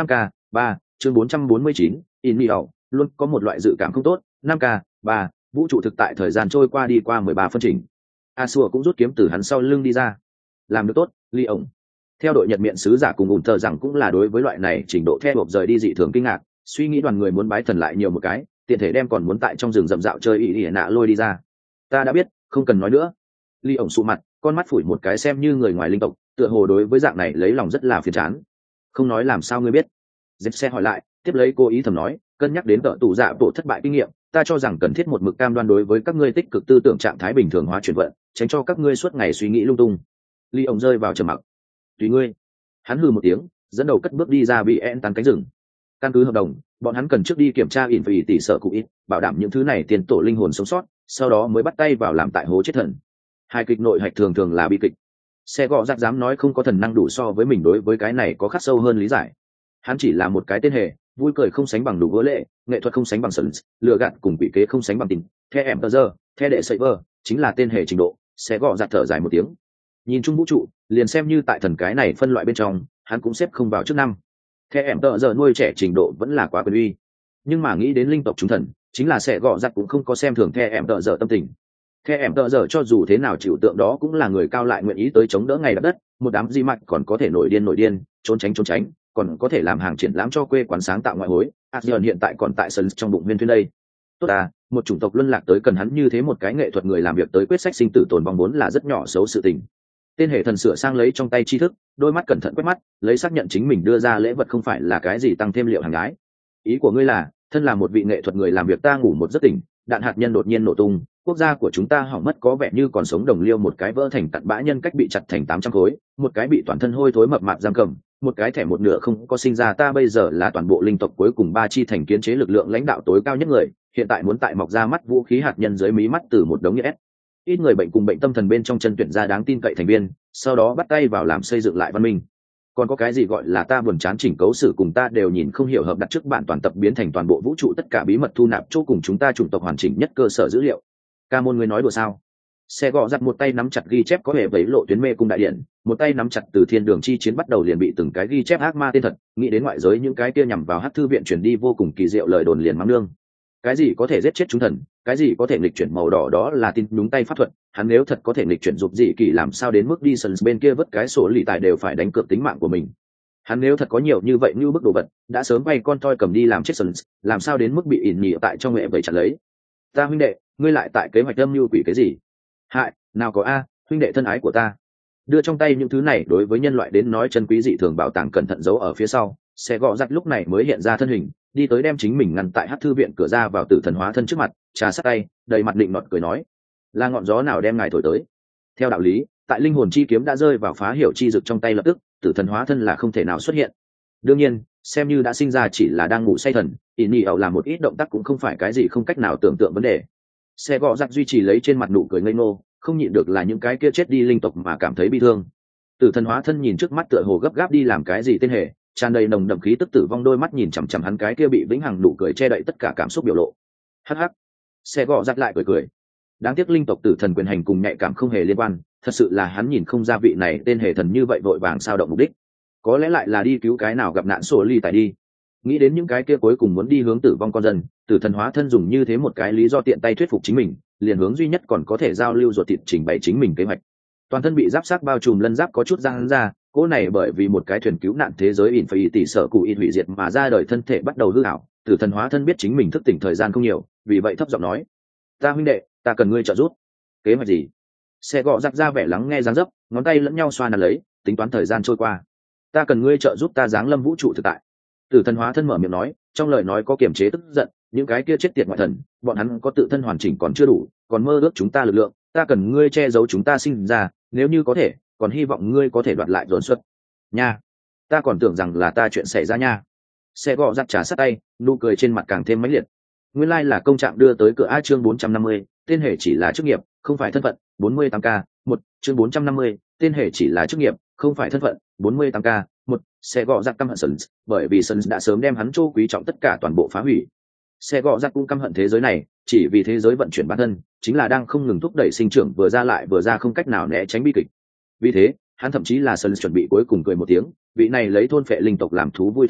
3, chương 449, Inmiao, luôn có một loại dự cảm không tốt, 5K, 3, vũ trụ thực tại thời gian trôi qua đi qua 13 phân trình. Asua cũng rút kiếm từ hắn sau lưng đi ra. Làm được tốt, Ly ổng. Theo đội Nhật miệng sứ giả cùng ủn thờ rằng cũng là đối với loại này trình độ theo hộp rời đi dị thường kinh ngạc, suy nghĩ đoàn người muốn bái thần lại nhiều một cái, tiện thể đem còn muốn tại trong rừng rậm rạo chơi ỉ nạ lôi đi ra. Ta đã biết, không cần nói nữa. Ly ổng sụ mặt, con mắt phủi một cái xem như người ngoài linh tộc, tựa hồ đối với dạng này lấy lòng rất là phiền chán. Không nói làm sao ngươi biết? Dẹp xe hỏi lại, tiếp lấy cô ý thầm nói, cân nhắc đến tợ tù dạ bộ thất bại kinh nghiệm, ta cho rằng cần thiết một mực cam đoan đối với các ngươi tích cực tư tưởng trạng thái bình thường hóa chuyển vận, tránh cho các ngươi suốt ngày suy nghĩ lung tung. Ly ổng rơi vào trầm mặc. Tùy ngươi. Hắn hừ một tiếng, dẫn đầu cất bước đi ra bị en tan cánh rừng. Căn cứ hợp đồng, bọn hắn cần trước đi kiểm tra ỉn vì tỷ sở cụ ít, bảo đảm những thứ này tiền tổ linh hồn sống sót, sau đó mới bắt tay vào làm tại hố chết thần. Hai kịch nội hạch thường thường là bi kịch. Xe gọ rác dám nói không có thần năng đủ so với mình đối với cái này có khắc sâu hơn lý giải. Hắn chỉ là một cái tên hề, vui cười không sánh bằng đủ vỡ lệ, nghệ thuật không sánh bằng sần, lừa gạt cùng quỷ kế không sánh bằng tình. The em tơ giờ, the đệ sợi vơ, chính là tên hề trình độ. Xe gọ rác thở dài một tiếng. Nhìn chung vũ trụ, liền xem như tại thần cái này phân loại bên trong, hắn cũng xếp không vào trước năm. The em tơ giờ nuôi trẻ trình độ vẫn là quá quyền uy. Nhưng mà nghĩ đến linh tộc chúng thần, chính là sẽ gọ rác cũng không có xem thường The em tơ giờ tâm tình. The em tợ giờ cho dù thế nào chịu tượng đó cũng là người cao lại nguyện ý tới chống đỡ ngày đất, một đám di mạch còn có thể nổi điên, trốn tránh, còn có thể làm hàng triển lãm cho quê quán sáng tạo ngoại hối. Asgard hiện tại còn tại sân trong bụng viên thuyên đây. Tốt à, một chủng tộc luân lạc tới cần hắn như thế một cái nghệ thuật người làm việc tới quyết sách sinh tử tồn vong vốn là rất nhỏ xấu sự tình. Tên hệ thần sửa sang lấy trong tay tri thức, đôi mắt cẩn thận quét mắt, lấy xác nhận chính mình đưa ra lễ vật không phải là cái gì tăng thêm liệu hàng gái. Ý của ngươi là, thân là một vị nghệ thuật người làm việc ta ngủ một giấc tỉnh, đạn hạt nhân đột nhiên nổ tung, quốc gia của chúng ta hỏng mất có vẻ như còn sống đồng liêu một cái vỡ thành tận bã nhân cách bị chặt thành 800 khối, một cái bị toàn thân hôi thối mập mạp giam cầm, một cái thẻ một nửa không có sinh ra ta bây giờ là toàn bộ linh tộc cuối cùng ba chi thành kiến chế lực lượng lãnh đạo tối cao nhất người, hiện tại muốn tại mọc ra mắt vũ khí hạt nhân dưới mí mắt từ một đống như ép. Ít người bệnh cùng bệnh tâm thần bên trong chân tuyển ra đáng tin cậy thành viên, sau đó bắt tay vào làm xây dựng lại văn minh. Còn có cái gì gọi là ta buồn chán chỉnh cấu sử cùng ta đều nhìn không hiểu hợp đặt trước bạn toàn tập biến thành toàn bộ vũ trụ tất cả bí mật thu nạp chỗ cùng chúng ta chủng tộc hoàn chỉnh nhất cơ sở dữ liệu. Ca môn người nói đùa sao? Xe gọ giặt một tay nắm chặt ghi chép có hệ vấy lộ tuyến mê cung đại điện, một tay nắm chặt từ thiên đường chi chiến bắt đầu liền bị từng cái ghi chép ác ma tên thật, nghĩ đến ngoại giới những cái kia nhằm vào hắc thư viện chuyển đi vô cùng kỳ diệu lời đồn liền mắng nương. Cái gì có thể giết chết chúng thần, cái gì có thể nghịch chuyển màu đỏ đó là tin đúng tay pháp thuật, hắn nếu thật có thể nghịch chuyển dục dị kỳ làm sao đến mức đi sân bên kia vứt cái sổ lì tài đều phải đánh cược tính mạng của mình. Hắn nếu thật có nhiều như vậy như bức đồ vật, đã sớm bay con toi cầm đi làm chết sân, làm sao đến mức bị ỉn nhị tại trong nghệ vậy chặt lấy. Ta huynh đệ, ngươi lại tại kế hoạch âm mưu quỷ cái gì? Hại, nào có a, huynh đệ thân ái của ta. Đưa trong tay những thứ này đối với nhân loại đến nói chân quý dị thường bảo tàng cẩn thận giấu ở phía sau, sẽ gọ giặt lúc này mới hiện ra thân hình, đi tới đem chính mình ngăn tại hắc thư viện cửa ra vào tử thần hóa thân trước mặt, trà sát tay, đầy mặt định nọt cười nói: là ngọn gió nào đem ngài thổi tới? Theo đạo lý, tại linh hồn chi kiếm đã rơi vào phá hiểu chi dực trong tay lập tức, tử thần hóa thân là không thể nào xuất hiện. Đương nhiên, xem như đã sinh ra chỉ là đang ngủ say thần, ỉn ẩu làm một ít động tác cũng không phải cái gì không cách nào tưởng tượng vấn đề. Xe gọ giặt duy trì lấy trên mặt nụ cười ngây ngô, không nhịn được là những cái kia chết đi linh tộc mà cảm thấy bi thương. Tử thần hóa thân nhìn trước mắt tựa hồ gấp gáp đi làm cái gì tên hề, tràn đầy nồng đậm khí tức tử vong đôi mắt nhìn chằm chằm hắn cái kia bị vĩnh hằng nụ cười che đậy tất cả cảm xúc biểu lộ. Hắc hắc. Xe gọ giặt lại cười. Đáng tiếc linh tộc tử thần quyền hành cùng nhạy cảm không hề liên quan, thật sự là hắn nhìn không ra vị này tên hề thần như vậy vội vàng sao động mục đích. Có lẽ lại là đi cứu cái nào gặp nạn sổ ly tại đi. Nghĩ đến những cái kia cuối cùng muốn đi hướng tử vong con dân, tử thần hóa thân dùng như thế một cái lý do tiện tay thuyết phục chính mình, liền hướng duy nhất còn có thể giao lưu ruột thịt trình bày chính mình kế hoạch. Toàn thân bị giáp sát bao trùm lân giáp có chút răng ra, cỗ này bởi vì một cái thuyền cứu nạn thế giới ỉn phải tỷ sở cụ ít hủy diệt mà ra đời thân thể bắt đầu hư ảo. Tử thần hóa thân biết chính mình thức tỉnh thời gian không nhiều, vì vậy thấp giọng nói: ta huynh đệ, ta cần ngươi trợ giúp. Kế hoạch gì? Xe gọ giặc ra vẻ lắng nghe dáng dấp, ngón tay lẫn nhau xoa nắn lấy, tính toán thời gian trôi qua. Ta cần ngươi trợ giúp ta giáng lâm vũ trụ thực tại. Tử thần hóa thân mở miệng nói, trong lời nói có kiềm chế tức giận, những cái kia chết tiệt ngoại thần, bọn hắn có tự thân hoàn chỉnh còn chưa đủ, còn mơ ước chúng ta lực lượng, ta cần ngươi che giấu chúng ta sinh ra, nếu như có thể, còn hy vọng ngươi có thể đoạt lại dồn xuất. Nha, ta còn tưởng rằng là ta chuyện xảy ra nha. Xe gọ giặt trà sát tay, nụ cười trên mặt càng thêm mãnh liệt. Nguyên lai là công trạng đưa tới cửa A chương 450, tên hệ chỉ là chức nghiệp, không phải thân phận, 48K, 1, chương 450, tên hệ chỉ là chức nghiệp, không phải thân phận, 48K, 1, xe gọ giặt căm hận Sons, bởi vì Sons đã sớm đem hắn trô quý trọng tất cả toàn bộ phá hủy. Xe gọ giặt cũng căm hận thế giới này, chỉ vì thế giới vận chuyển bản thân, chính là đang không ngừng thúc đẩy sinh trưởng vừa ra lại vừa ra không cách nào né tránh bi kịch. Vì thế, hắn thậm chí là Sons chuẩn bị cuối cùng cười một tiếng, vị này lấy thôn phệ linh tộc làm thú vui thần minh,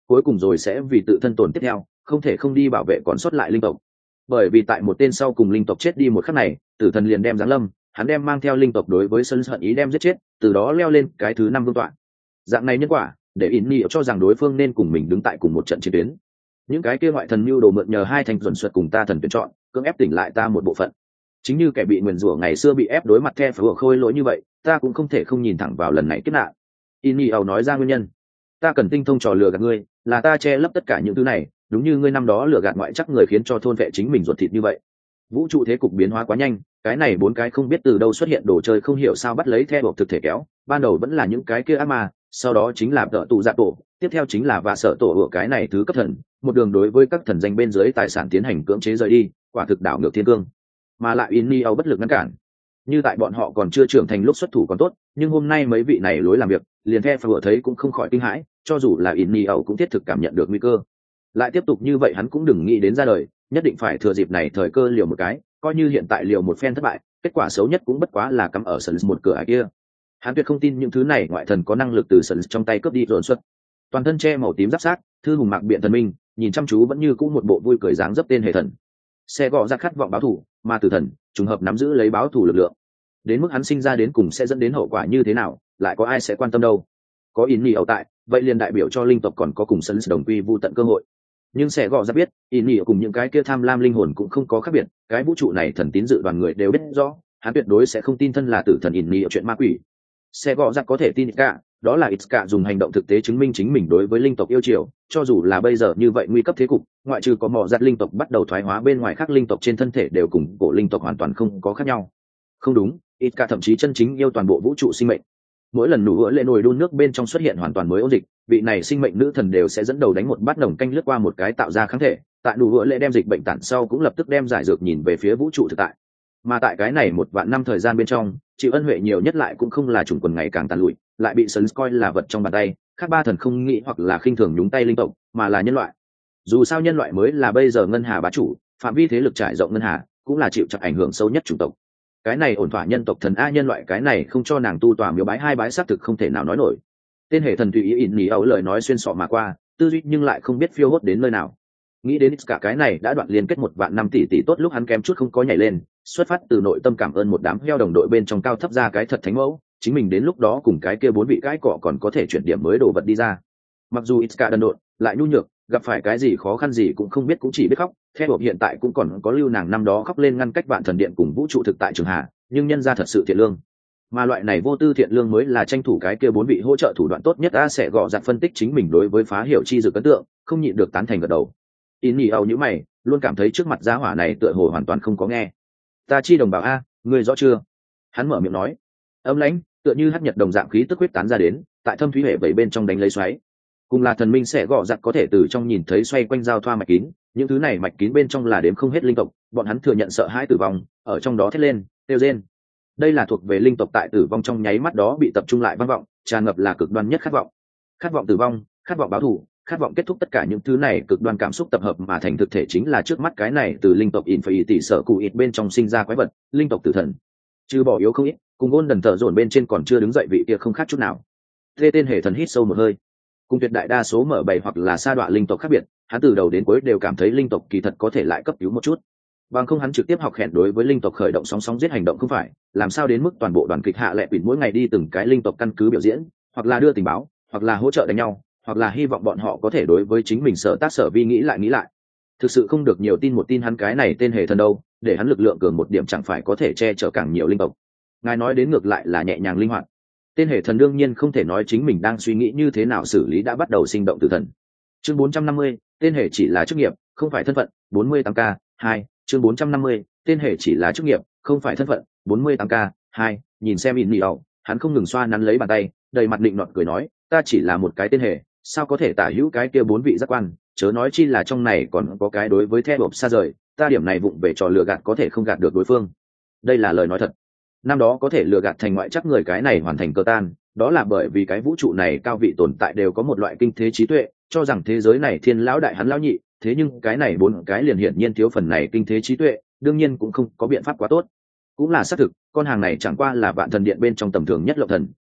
cuối cùng rồi sẽ vì tự thân tồn tiếp theo không thể không đi bảo vệ còn sót lại linh tộc. Bởi vì tại một tên sau cùng linh tộc chết đi một khắc này, tử thần liền đem giáng lâm, hắn đem mang theo linh tộc đối với sân hận ý đem giết chết, từ đó leo lên cái thứ 5 vương tọa. Dạng này nhân quả để in nỉ cho rằng đối phương nên cùng mình đứng tại cùng một trận chiến tuyến. Những cái kia ngoại thần mưu đồ mượn nhờ hai thành chuẩn xuất cùng ta thần tuyển chọn cưỡng ép tỉnh lại ta một bộ phận, chính như kẻ bị nguyền rủa ngày xưa bị ép đối mặt the phở khôi lỗi như vậy, ta cũng không thể không nhìn thẳng vào lần này kết nạn. In nỉ nói ra nguyên nhân. Ta cần tinh thông trò lừa gạt ngươi, là ta che lấp tất cả những thứ này, đúng như ngươi năm đó lừa gạt ngoại chắc người khiến cho thôn vệ chính mình ruột thịt như vậy. Vũ trụ thế cục biến hóa quá nhanh, cái này 4 cái không biết từ đâu xuất hiện đồ chơi không hiểu sao bắt lấy theo buộc thực thể kéo, ban đầu vẫn là những cái kia ác ma, sau đó chính là tợ tụ dạ tổ, tiếp theo chính là vạ sợ tổ ở cái này thứ cấp thần, một đường đối với các thần danh bên dưới tài sản tiến hành cưỡng chế rời đi, quả thực đảo ngược thiên cương. Mà lại Inniao bất lực ngăn cản. Như tại bọn họ còn chưa trưởng thành lúc xuất thủ còn tốt, nhưng hôm nay mấy vị này lối làm việc, liền theo vừa thấy cũng không khỏi kinh hãi, cho dù là Inniao cũng thiết thực cảm nhận được nguy cơ. Lại tiếp tục như vậy hắn cũng đừng nghĩ đến ra đời, nhất định phải thừa dịp này thời cơ liều một cái, coi như hiện tại liều một phen thất bại, kết quả xấu nhất cũng bất quá là cắm ở sân một cửa ải kia. Hắn tuyệt không tin những thứ này ngoại thần có năng lực từ sân trong tay cướp đi dồn xuất. Toàn thân che màu tím giáp sát, thư hùng mạc biện thần minh, nhìn chăm chú vẫn như cũ một bộ vui cười dáng dấp tên hệ thần. Xe gọ ra khát vọng báo thù, mà tử thần trùng hợp nắm giữ lấy báo thù lực lượng. Đến mức hắn sinh ra đến cùng sẽ dẫn đến hậu quả như thế nào, lại có ai sẽ quan tâm đâu. Có in nỉ ở tại, vậy liền đại biểu cho linh tộc còn có cùng sân đồng quy vu tận cơ hội. Nhưng sẽ gọ ra biết, in nỉ cùng những cái kia tham lam linh hồn cũng không có khác biệt, cái vũ trụ này thần tín dự đoàn người đều biết rõ, hắn tuyệt đối sẽ không tin thân là tử thần in nỉ ở chuyện ma quỷ. Sẽ gọ ra có thể tin cả, đó là ít cả dùng hành động thực tế chứng minh chính mình đối với linh tộc yêu chiều, cho dù là bây giờ như vậy nguy cấp thế cục, ngoại trừ có mỏ giặt linh tộc bắt đầu thoái hóa bên ngoài khác linh tộc trên thân thể đều cùng cổ linh tộc hoàn toàn không có khác nhau. Không đúng, ít cả thậm chí chân chính yêu toàn bộ vũ trụ sinh mệnh. Mỗi lần nụ hứa lệ nồi đun nước bên trong xuất hiện hoàn toàn mới ôn dịch, vị này sinh mệnh nữ thần đều sẽ dẫn đầu đánh một bát nồng canh lướt qua một cái tạo ra kháng thể, tại nụ hứa lệ đem dịch bệnh tản sau cũng lập tức đem giải dược nhìn về phía vũ trụ thực tại. Mà tại cái này 1 vạn năm thời gian bên trong, chịu ân huệ nhiều nhất lại cũng không là chủng quần ngày càng tàn lụi, lại bị Sấn coi là vật trong bàn tay, khác ba thần không nghĩ hoặc là khinh thường nhúng tay linh tộc, mà là nhân loại. Dù sao nhân loại mới là bây giờ ngân hà bá chủ, phạm vi thế lực trải rộng ngân hà, cũng là chịu chặt ảnh hưởng sâu nhất chủng tộc. Cái này ổn thỏa nhân tộc thần a nhân loại cái này không cho nàng tu tòa miếu bái hai bái xác thực không thể nào nói nổi. Tên hệ thần tùy ý ỉn nhì ấu lời nói xuyên sọ mà qua, tư duy nhưng lại không biết phiêu hốt đến nơi nào. Nghĩ đến cả cái này đã đoạn liên kết 1 vạn năm tỷ tốt lúc hắn kém chút không có nhảy lên, xuất phát từ nội tâm cảm ơn một đám heo đồng đội bên trong cao thấp ra cái thật thánh mẫu, chính mình đến lúc đó cùng cái kia 4 vị cái cọ còn có thể chuyển điểm mới đồ vật đi ra. Mặc dù Iska đần độn, lại nhu nhược, gặp phải cái gì khó khăn gì cũng không biết cũng chỉ biết khóc, theo hộp hiện tại cũng còn có lưu nàng năm đó khóc lên ngăn cách vạn thần điện cùng vũ trụ thực tại trường hạ, nhưng nhân ra thật sự thiện lương. Mà loại này vô tư thiện lương mới là tranh thủ cái kia 4 vị hỗ trợ thủ đoạn tốt nhất. A sẽ gọ giặt phân tích chính mình đối với phá hiểu chi dược ấn tượng, không nhịn được tán thành gật đầu. In nhì âu như mày, luôn cảm thấy trước mặt gia hỏa này tựa hồ hoàn toàn không có nghe. Ta chi đồng bào a, ngươi rõ chưa? Hắn mở miệng nói, âm lãnh, tựa như hắc nhật đồng dạng khí tức huyết tán ra đến, tại thâm thúy hệ bảy bên trong đánh lấy xoáy. Cùng là thần minh sẽ gọ giặt có thể từ trong nhìn thấy xoay quanh giao thoa mạch kín, những thứ này mạch kín bên trong là đếm không hết linh tộc, bọn hắn thừa nhận sợ hãi tử vong, ở trong đó thét lên, kêu rên. Đây là thuộc về linh tộc tại tử vong trong nháy mắt đó bị tập trung lại vang vọng, tràn ngập là cực đoan nhất khát vọng tử vong, khát vọng báo thù, khát vọng kết thúc tất cả những thứ này cực đoan cảm xúc tập hợp mà thành thực thể chính là trước mắt cái này từ linh tộc Infinity sở cụ ít bên trong sinh ra quái vật, linh tộc tử thần. Trừ bỏ yếu không ít, cùng ngôn đần thở dồn bên trên còn chưa đứng dậy vị kia không khác chút nào. Thê tên hệ thần hít sâu một hơi. Cùng tuyệt đại đa số mở bày hoặc là sa đọa linh tộc khác biệt, hắn từ đầu đến cuối đều cảm thấy linh tộc kỳ thật có thể lại cấp cứu một chút. Bằng không hắn trực tiếp học khẽn đối với linh tộc khởi động sóng sóng giết hành động không phải, làm sao đến mức toàn bộ đoàn kịch hạ lệ quỷ mỗi ngày đi từng cái linh tộc căn cứ biểu diễn, hoặc là đưa tình báo, hoặc là hỗ trợ đánh nhau, hoặc là hy vọng bọn họ có thể đối với chính mình sở tác sở vi nghĩ lại. Thực sự không được nhiều tin một tin hắn cái này tên hệ thần đâu, để hắn lực lượng cường một điểm chẳng phải có thể che chở càng nhiều linh tộc. Ngài nói đến ngược lại là nhẹ nhàng linh hoạt. Tên hệ thần đương nhiên không thể nói chính mình đang suy nghĩ như thế nào xử lý đã bắt đầu sinh động tử thần. Chương 450, tên hệ chỉ là chức nghiệp, không phải thân phận, 48k, 2, chương 450, tên hệ chỉ là chức nghiệp, không phải thân phận, 48k, 2, nhìn xem in ẩu, hắn không ngừng xoa nắn lấy bàn tay, đầy mặt định nọt cười nói, ta chỉ là một cái tên hệ, sao có thể tả hữu cái kia 4 vị giác quan, chớ nói chi là trong này còn có cái đối với theo bộp xa rời, ta điểm này vụng về trò lừa gạt có thể không gạt được đối phương. Đây là lời nói thật. Năm đó có thể lừa gạt thành ngoại chắc người cái này hoàn thành cơ tan, đó là bởi vì cái vũ trụ này cao vị tồn tại đều có một loại kinh thế trí tuệ, cho rằng thế giới này thiên lão đại hắn lão nhị, thế nhưng cái này 4 cái liền hiển nhiên thiếu phần này kinh thế trí tuệ, đương nhiên cũng không có biện pháp quá tốt. Cũng là xác thực, con hàng này chẳng qua là vạn thần điện bên trong tầm thường nhất lộng thần,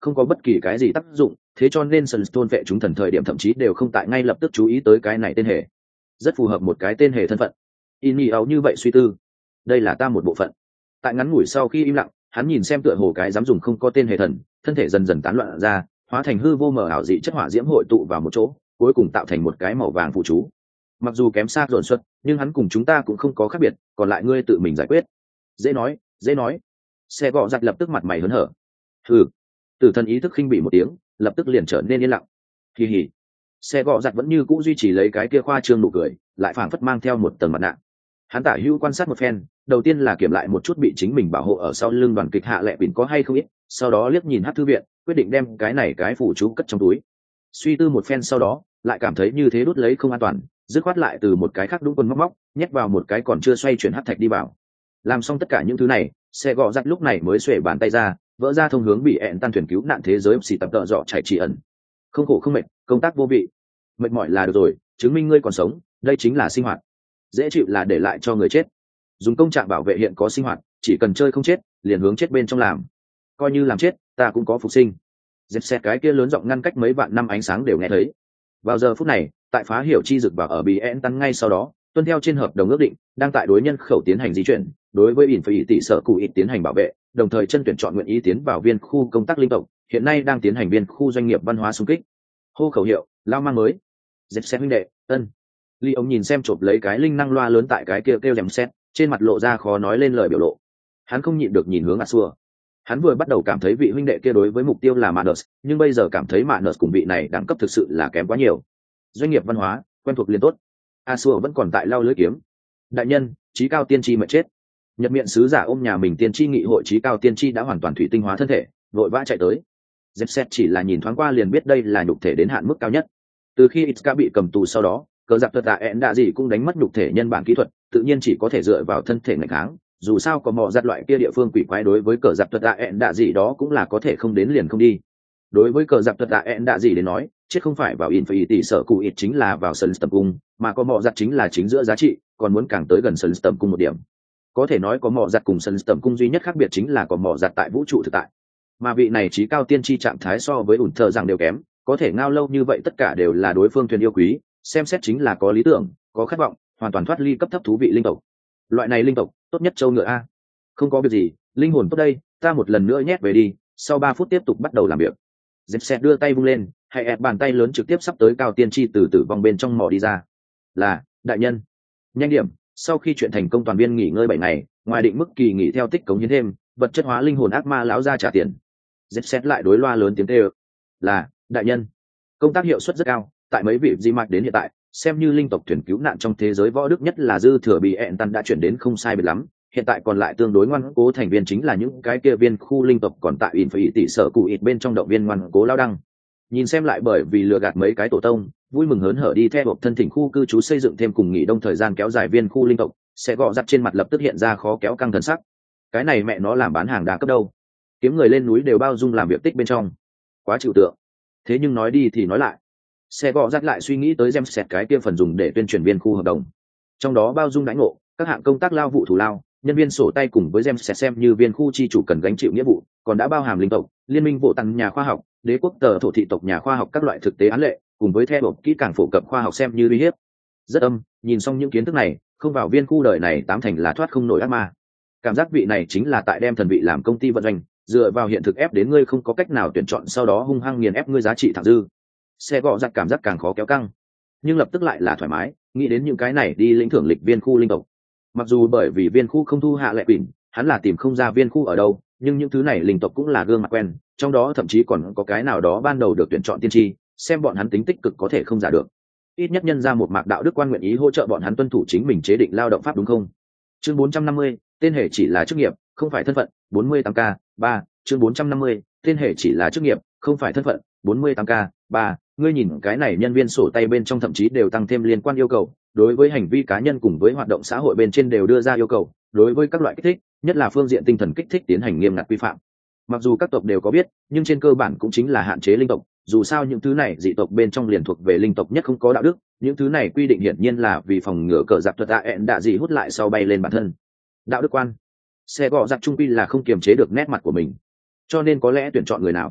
không có bất kỳ cái gì tác dụng, thế cho nên Sunstone vệ chúng thần thời điểm thậm chí đều không tại ngay lập tức chú ý tới cái này tên hệ. Rất phù hợp một cái tên hệ thân phận. Inni áo như vậy suy tư, đây là ta một bộ phận. Tại ngắn ngủi sau khi im lặng, hắn nhìn xem tựa hồ cái dám dùng không có tên hệ thần, thân thể dần dần tán loạn ra, hóa thành hư vô mờ ảo dị chất hỏa diễm hội tụ vào một chỗ, cuối cùng tạo thành một cái màu vàng phụ chú. Mặc dù kém xa dồn xuất, nhưng hắn cùng chúng ta cũng không có khác biệt, còn lại ngươi tự mình giải quyết. Dễ nói, dễ nói. Xe gọ giặt lập tức mặt mày hớn hở. Hừ. Tử thần ý thức khinh bị một tiếng, lập tức liền trở nên yên lặng. Kỳ hỉ. Xe gọ giặt vẫn như cũ duy trì lấy cái kia khoa trương nụ cười, lại phảng phất mang theo một tầng mặt nạ. Hắn tả hữu quan sát một phen, đầu tiên là kiểm lại một chút bị chính mình bảo hộ ở sau lưng đoàn kịch hạ lệ bỉn có hay không ít, sau đó liếc nhìn hát thư viện, quyết định đem cái này cái phụ chú cất trong túi. Suy tư một phen sau đó, lại cảm thấy như thế đút lấy không an toàn, dứt khoát lại từ một cái khác đúng quân móc móc, nhét vào một cái còn chưa xoay chuyển hát thạch đi vào. Làm xong tất cả những thứ này, xe gọ giặt lúc này mới xuể bàn tay ra, vỡ ra thông hướng bị ẹn tan thuyền cứu nạn thế giới xì tập tợ dọ chạy chỉ ẩn. Không khổ không mệt, công tác vô vị, mệt mỏi là được rồi, chứng minh ngươi còn sống, đây chính là sinh hoạt. Dễ chịu là để lại cho người chết. Dùng công trạng bảo vệ hiện có sinh hoạt, chỉ cần chơi không chết, liền hướng chết bên trong làm. Coi như làm chết, ta cũng có phục sinh. Dẹp xe cái kia lớn giọng ngăn cách mấy vạn năm ánh sáng đều nghe thấy. Vào giờ phút này, tại phá hiểu chi dực vào ở bị ẹn tan ngay sau đó, tuân theo trên hợp đồng ước định, đang tại đối nhân khẩu tiến hành di chuyển, đối với ỉn phải tỷ sở cụ ít tiến hành bảo vệ, đồng thời chân tuyển chọn nguyện ý tiến vào viên khu công tác linh tộc, hiện nay đang tiến hành viên khu doanh nghiệp văn hóa xung kích. Hô khẩu hiệu, lao mang mới. Dẹp xe huynh đệ, ân. Ly ông nhìn xem chộp lấy cái linh năng loa lớn tại cái kia kêu dèm xét, trên mặt lộ ra khó nói lên lời biểu lộ. Hắn không nhịn được nhìn hướng Asua. Hắn vừa bắt đầu cảm thấy vị huynh đệ kia đối với mục tiêu là Manus, nhưng bây giờ cảm thấy Manus cùng vị này đẳng cấp thực sự là kém quá nhiều. Doanh nghiệp văn hóa, quen thuộc liền tốt. Asua vẫn còn tại lau lưới kiếm. Đại nhân, chí cao tiên tri mệt chết. Nhật miệng sứ giả ôm nhà mình tiên tri nghị hội chí cao tiên tri đã hoàn toàn thủy tinh hóa thân thể, vội vã chạy tới. Zepset chỉ là nhìn thoáng qua liền biết đây là nhục thể đến hạn mức cao nhất. Từ khi Itka bị cầm tù sau đó, cờ giặc tật tạ ẹn đạ gì cũng đánh mất nhục thể nhân bản kỹ thuật, tự nhiên chỉ có thể dựa vào thân thể ngày kháng. Dù sao có mò giặt loại kia địa phương quỷ quái đối với cờ giặc tật tạ ẹn đạ gì đó cũng là có thể không đến liền không đi. Đối với cờ giặc tật tạ ẹn đạ gì đến nói, chết không phải vào in phải tỷ sở cụ ít chính là vào sân tầm cung, mà có mò giặt chính là chính giữa giá trị, còn muốn càng tới gần sân tầm cung một điểm. Có thể nói có mò giặt cùng sân tầm cung duy nhất khác biệt chính là có mò giặt tại vũ trụ thực tại, mà vị này trí cao tiên tri trạng thái so với ủn thờ rằng đều kém, có thể ngao lâu như vậy tất cả đều là đối phương thuyền yêu quý, xem xét chính là có lý tưởng, có khát vọng, hoàn toàn thoát ly cấp thấp thú vị linh tộc. Loại này linh tộc tốt nhất châu ngựa a. Không có việc gì, linh hồn tốt đây, ta một lần nữa nhét về đi, sau 3 phút tiếp tục bắt đầu làm việc. Dẹp xe đưa tay vung lên, hay ép bàn tay lớn trực tiếp sắp tới cao tiên tri từ tử vong bên trong mò đi ra. Là đại nhân, nhanh điểm. Sau khi chuyện thành công toàn viên nghỉ ngơi 7 ngày, ngoài định mức kỳ nghỉ theo tích cống hiến thêm, vật chất hóa linh hồn ác ma lão ra trả tiền. Dẹp xét lại đối loa lớn tiếng kêu là đại nhân. Công tác hiệu suất rất cao, tại mấy vị di mạch đến hiện tại, xem như linh tộc thuyền cứu nạn trong thế giới võ đức nhất là dư thừa bị ẹn tan đã chuyển đến không sai biệt lắm. Hiện tại còn lại tương đối ngoan cố thành viên chính là những cái kia viên khu linh tộc còn tại in phải tỷ sở cụ ít bên trong động viên ngoan cố lao đăng. Nhìn xem lại bởi vì lừa gạt mấy cái tổ tông, vui mừng hớn hở đi theo hộp thân thỉnh khu cư trú xây dựng thêm cùng nghỉ đông thời gian kéo dài viên khu linh tộc, sẽ gọ giặt trên mặt lập tức hiện ra khó kéo căng thần sắc. Cái này mẹ nó làm bán hàng đa cấp đâu, kiếm người lên núi đều bao dung làm việc tích bên trong, quá chịu tượng. Thế nhưng nói đi thì nói lại, xe gọ giặt lại suy nghĩ tới gem sẹt cái kia phần dùng để tuyên truyền viên khu hợp đồng, trong đó bao dung đãi ngộ, các hạng công tác lao vụ thù lao, nhân viên sổ tay cùng với gem sẹt xem như viên khu chi chủ cần gánh chịu nghĩa vụ, còn đã bao hàm linh tộc, liên minh vụ tăng nhà khoa học, đế quốc tờ thổ thị tộc nhà khoa học các loại thực tế án lệ, cùng với theo kỹ càng phổ cập khoa học xem như uy hiếp. Rất âm, nhìn xong những kiến thức này, không vào viên khu đời này 8 thành là thoát không nổi ác ma. Cảm giác vị này chính là tại đem thần vị làm công ty vận doanh, dựa vào hiện thực ép đến ngươi không có cách nào tuyển chọn, sau đó hung hăng nghiền ép ngươi giá trị thẳng dư. Xe gọ giặt cảm giác càng khó kéo căng, nhưng lập tức lại là thoải mái, nghĩ đến những cái này đi lĩnh thưởng lịch viên khu linh tộc. Mặc dù bởi vì viên khu không thu hạ lệ quỷ, hắn là tìm không ra viên khu ở đâu, nhưng những thứ này linh tộc cũng là gương mặt quen, trong đó thậm chí còn có cái nào đó ban đầu được tuyển chọn tiên tri, xem bọn hắn tính tích cực có thể không giả được. Ít nhất nhân ra một mạc đạo đức quan nguyện ý hỗ trợ bọn hắn tuân thủ chính mình chế định lao động pháp, đúng không? Chương 450, tên hệ chỉ là chức nghiệp, không phải thân phận, 48k, 3, chương 450, tên hệ chỉ là chức nghiệp, không phải thân phận, 48k, 3, ngươi nhìn cái này nhân viên sổ tay bên trong thậm chí đều tăng thêm liên quan yêu cầu, đối với hành vi cá nhân cùng với hoạt động xã hội bên trên đều đưa ra yêu cầu, đối với các loại kích thích, nhất là phương diện tinh thần kích thích tiến hành nghiêm ngặt quy phạm. Mặc dù các tộc đều có biết, nhưng trên cơ bản cũng chính là hạn chế linh tộc, dù sao những thứ này dị tộc bên trong liền thuộc về linh tộc nhất không có đạo đức, những thứ này quy định hiển nhiên là vì phòng ngừa cờ giặc thuật ẹn đạ dị hút lại sau bay lên bản thân. Đạo đức quan, xe gọ giặc trung quy là không kiềm chế được nét mặt của mình, cho nên có lẽ tuyển chọn người nào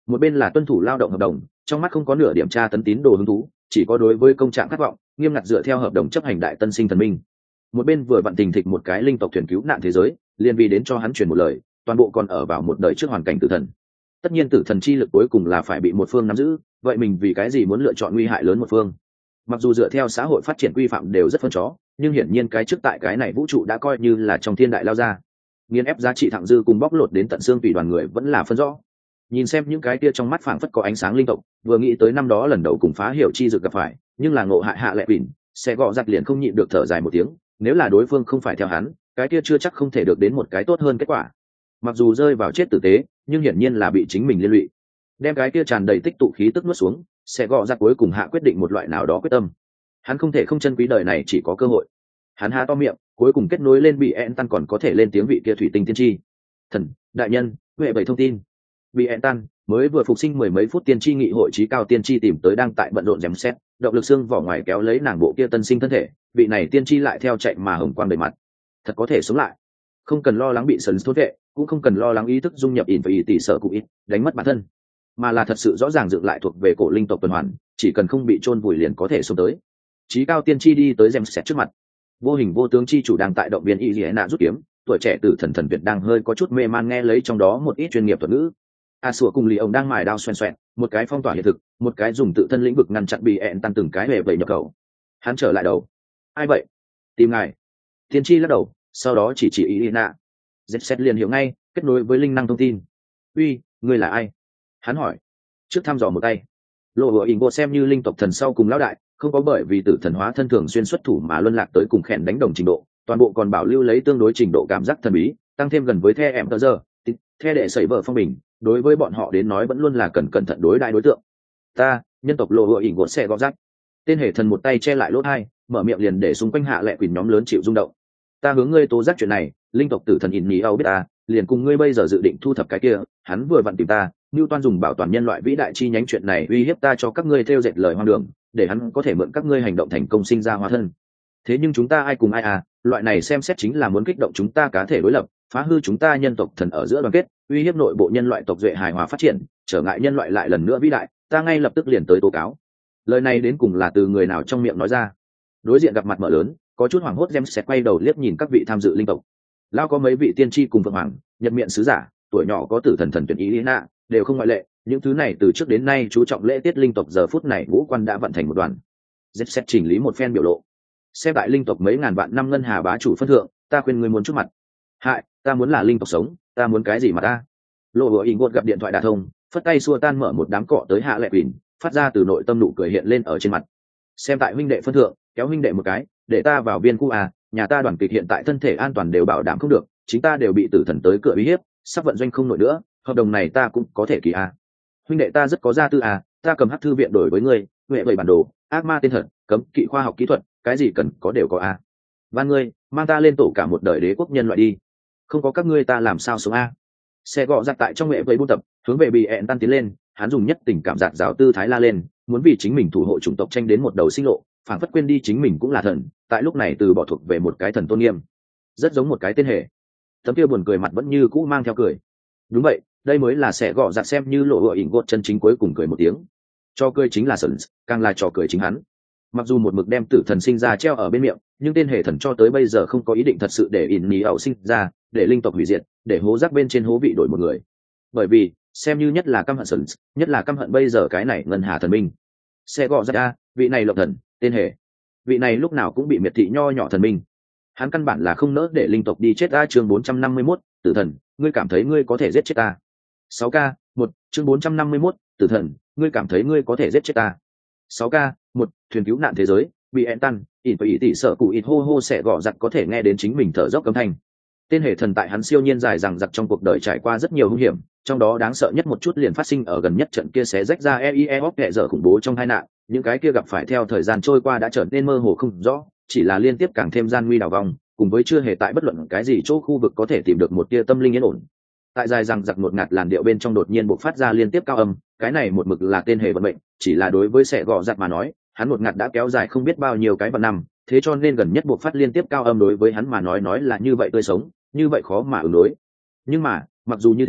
một bên là tuân thủ lao động hợp đồng, trong mắt không có nửa điểm tra tấn tín đồ hứng thú, chỉ có đối với công trạng khát vọng, nghiêm ngặt dựa theo hợp đồng chấp hành đại tân sinh thần minh. Một bên vừa vặn tình thịch một cái linh tộc thuyền cứu nạn thế giới, liền vì đến cho hắn truyền một lời, toàn bộ còn ở vào một đời trước hoàn cảnh tử thần. Tất nhiên tử thần chi lực cuối cùng là phải bị một phương nắm giữ, vậy mình vì cái gì muốn lựa chọn nguy hại lớn một phương? Mặc dù dựa theo xã hội phát triển quy phạm đều rất phân chó, nhưng hiển nhiên cái trước tại cái này vũ trụ đã coi như là trong thiên đại lao ra. Nghiên ép giá trị thặng dư cùng bóc lột đến tận xương tùy đoàn người vẫn là phân rõ. Nhìn xem những cái kia trong mắt phảng phất có ánh sáng linh tộc, vừa nghĩ tới năm đó lần đầu cùng phá hiểu chi dược gặp phải, nhưng là ngộ hại hạ lệ bỉn, sẽ gọ giặt liền không nhịn được thở dài một tiếng. Nếu là đối phương không phải theo hắn, cái kia chưa chắc không thể được đến một cái tốt hơn kết quả. Mặc dù rơi vào chết tử tế, nhưng hiển nhiên là bị chính mình liên lụy. Đem cái kia tràn đầy tích tụ khí tức nuốt xuống, sẽ gọ giặt cuối cùng hạ quyết định một loại nào đó quyết tâm. Hắn không thể không chân quý đời này chỉ có cơ hội. Hắn há to miệng, cuối cùng kết nối lên bị ẹn tan còn có thể lên tiếng vị kia thủy tinh tiên tri. Thần đại nhân, huệ bảy thông tin. Bị ẹn tan mới vừa phục sinh mười mấy phút tiên tri nghị hội trí cao tiên tri tìm tới đang tại bận rộn dèm xét, động lực xương vỏ ngoài kéo lấy nàng bộ kia tân sinh thân thể, vị này tiên tri lại theo chạy mà hồng quang đầy mặt. Thật có thể sống lại, không cần lo lắng bị sấn thốt vệ, cũng không cần lo lắng ý thức dung nhập ỉn và ý tỷ sợ cụ ít đánh mất bản thân, mà là thật sự rõ ràng dựng lại thuộc về cổ linh tộc tuần hoàn, chỉ cần không bị chôn vùi liền có thể xuống tới. Trí cao tiên tri đi tới dèm xét trước mặt, vô hình vô tướng chi chủ đang tại động viên y dĩ nạ rút kiếm, tuổi trẻ tử thần thần việt đang hơi có chút mê man nghe lấy trong đó một ít chuyên nghiệp thuật ngữ. A sủa cùng lì ông đang mài đao xoèn xoẹn, một cái phong tỏa hiện thực, một cái dùng tự thân lĩnh vực ngăn chặn bị ẹn tan từng cái về vậy nhập khẩu. Hắn trở lại đầu. Ai vậy? Tìm ngài. Tiên tri lắc đầu, sau đó chỉ ý nạ. Xét liền hiểu ngay, kết nối với linh năng thông tin. Uy, ngươi là ai? Hắn hỏi. Trước thăm dò một tay. Lộ hựa ỉn bộ xem như linh tộc thần sau cùng lão đại, không có bởi vì tử thần hóa thân thường xuyên xuất thủ mà luân lạc tới cùng khẽn đánh đồng trình độ, toàn bộ còn bảo lưu lấy tương đối trình độ cảm giác thần bí, tăng thêm gần với the em tờ giờ, the đệ sẩy vợ phong bình, đối với bọn họ đến nói vẫn luôn là cần cẩn thận đối đại đối tượng. Ta, nhân tộc lộ hựa ỉn gột xe gọt rác. Tên hệ thần một tay che lại lỗ hai, mở miệng liền để xung quanh hạ lệ quỳnh nhóm lớn chịu rung động. Ta hướng ngươi tố giác chuyện này, linh tộc tử thần ỉn nhì âu biết ta, liền cùng ngươi bây giờ dự định thu thập cái kia, hắn vừa vặn tìm ta, Newton dùng bảo toàn nhân loại vĩ đại chi nhánh chuyện này uy hiếp ta cho các ngươi theo dệt lời hoang đường, để hắn có thể mượn các ngươi hành động thành công sinh ra hóa thân. Thế nhưng chúng ta ai cùng ai à, loại này xem xét chính là muốn kích động chúng ta cá thể đối lập, phá hư chúng ta nhân tộc thần ở giữa đoàn kết, uy hiếp nội bộ nhân loại tộc duệ hài hòa phát triển, trở ngại nhân loại lại lần nữa vĩ đại, ta ngay lập tức liền tới tố cáo. Lời này đến cùng là từ người nào trong miệng nói ra? Đối diện gặp mặt mở lớn, có chút hoảng hốt James sẽ quay đầu liếc nhìn các vị tham dự linh tộc. Lao có mấy vị tiên tri cùng vượng hoàng, nhật miệng sứ giả, tuổi nhỏ có tử thần thần tuyển ý lý nạ, đều không ngoại lệ. Những thứ này từ trước đến nay chú trọng lễ tiết linh tộc giờ phút này ngũ quan đã vận thành một đoàn. James chỉnh lý một phen biểu lộ. Xem đại linh tộc mấy ngàn vạn năm ngân hà bá chủ phân thượng, ta khuyên ngươi muốn chút mặt. Hại, ta muốn là linh tộc sống, ta muốn cái gì mà ta? Lộ hựa ỉn gặp điện thoại đả thông, phất tay xua tan mở một đám cọ tới hạ lệ quỳnh, phát ra từ nội tâm nụ cười hiện lên ở trên mặt. Xem tại huynh đệ phân thượng, kéo huynh đệ một cái, để ta vào viên khu à, nhà ta đoàn kịch hiện tại thân thể an toàn đều bảo đảm không được, chính ta đều bị tử thần tới cửa uy hiếp, sắp vận doanh không nổi nữa, hợp đồng này ta cũng có thể kỳ à. Huynh đệ ta rất có gia tư à, ta cầm hắc thư viện đổi với ngươi, huệ bảy bản đồ, ác ma tên thật, cấm kỵ khoa học kỹ thuật, cái gì cần có đều có à. Van ngươi, mang ta lên tổ cả một đời đế quốc nhân loại đi, không có các ngươi ta làm sao sống à. Xe gọ giặt tại trong huệ vây buôn tập, hướng về bị ẹn tan tiến lên, hắn dùng nhất tình cảm giạt giáo tư thái la lên, muốn vì chính mình thủ hộ chủng tộc tranh đến một đầu sinh lộ, phảng phất quên đi chính mình cũng là thần, tại lúc này từ bỏ thuộc về một cái thần tôn nghiêm, rất giống một cái tên hệ. Tấm kia buồn cười mặt vẫn như cũ mang theo cười. Đúng vậy, đây mới là sẽ gọ giặt xem như lộ hựa ỉn gột chân chính cuối cùng cười một tiếng. Cho cười chính là sần, càng là trò cười chính hắn. Mặc dù một mực đem tử thần sinh ra treo ở bên miệng, nhưng tên hệ thần cho tới bây giờ không có ý định thật sự để ỉn nhì ẩu sinh ra, để linh tộc hủy diệt, để hố rác bên trên hố vị đổi một người. Bởi vì xem như nhất là căm hận sần, nhất là căm hận bây giờ cái này ngân hà thần minh. Sẽ gọ giặt a, vị này lộc thần, tên hệ, vị này lúc nào cũng bị miệt thị nho nhỏ thần minh. Hắn căn bản là không nỡ để linh tộc đi chết. A chương 451, tử thần, ngươi cảm thấy ngươi có thể giết chết ta. 6K, 1, chương 451, tử thần, ngươi cảm thấy ngươi có thể giết chết ta. 6K, 1, thuyền cứu nạn thế giới, bị ẹn tan, ỉn và ý tỷ sợ cụ ít hô hô sẽ gọ giặt có thể nghe đến chính mình thở dốc âm thanh. Tên hệ thần tại hắn siêu nhiên dài rằng giặc trong cuộc đời trải qua rất nhiều hung hiểm, trong đó đáng sợ nhất một chút liền phát sinh ở gần nhất trận kia xé rách ra EIEOP kệ dở khủng bố trong tai nạn, những cái kia gặp phải theo thời gian trôi qua đã trở nên mơ hồ không rõ, chỉ là liên tiếp càng thêm gian nguy đảo vòng, cùng với chưa hề tại bất luận cái gì chỗ khu vực có thể tìm được một tia tâm linh yên ổn. Tại dài rằng giặc ngột ngạt làn điệu bên trong đột nhiên bộc phát ra liên tiếp cao âm, cái này một mực là tên hệ vận mệnh, chỉ là đối với sẽ gọ giặt mà nói, hắn ngột ngạt đã kéo dài không biết bao nhiêu cái vạn năm, thế cho nên gần nhất bộc phát liên tiếp cao âm đối với hắn mà nói là như vậy tươi sống, như vậy khó mà ứng đối. Nhưng mà mặc dù như thế,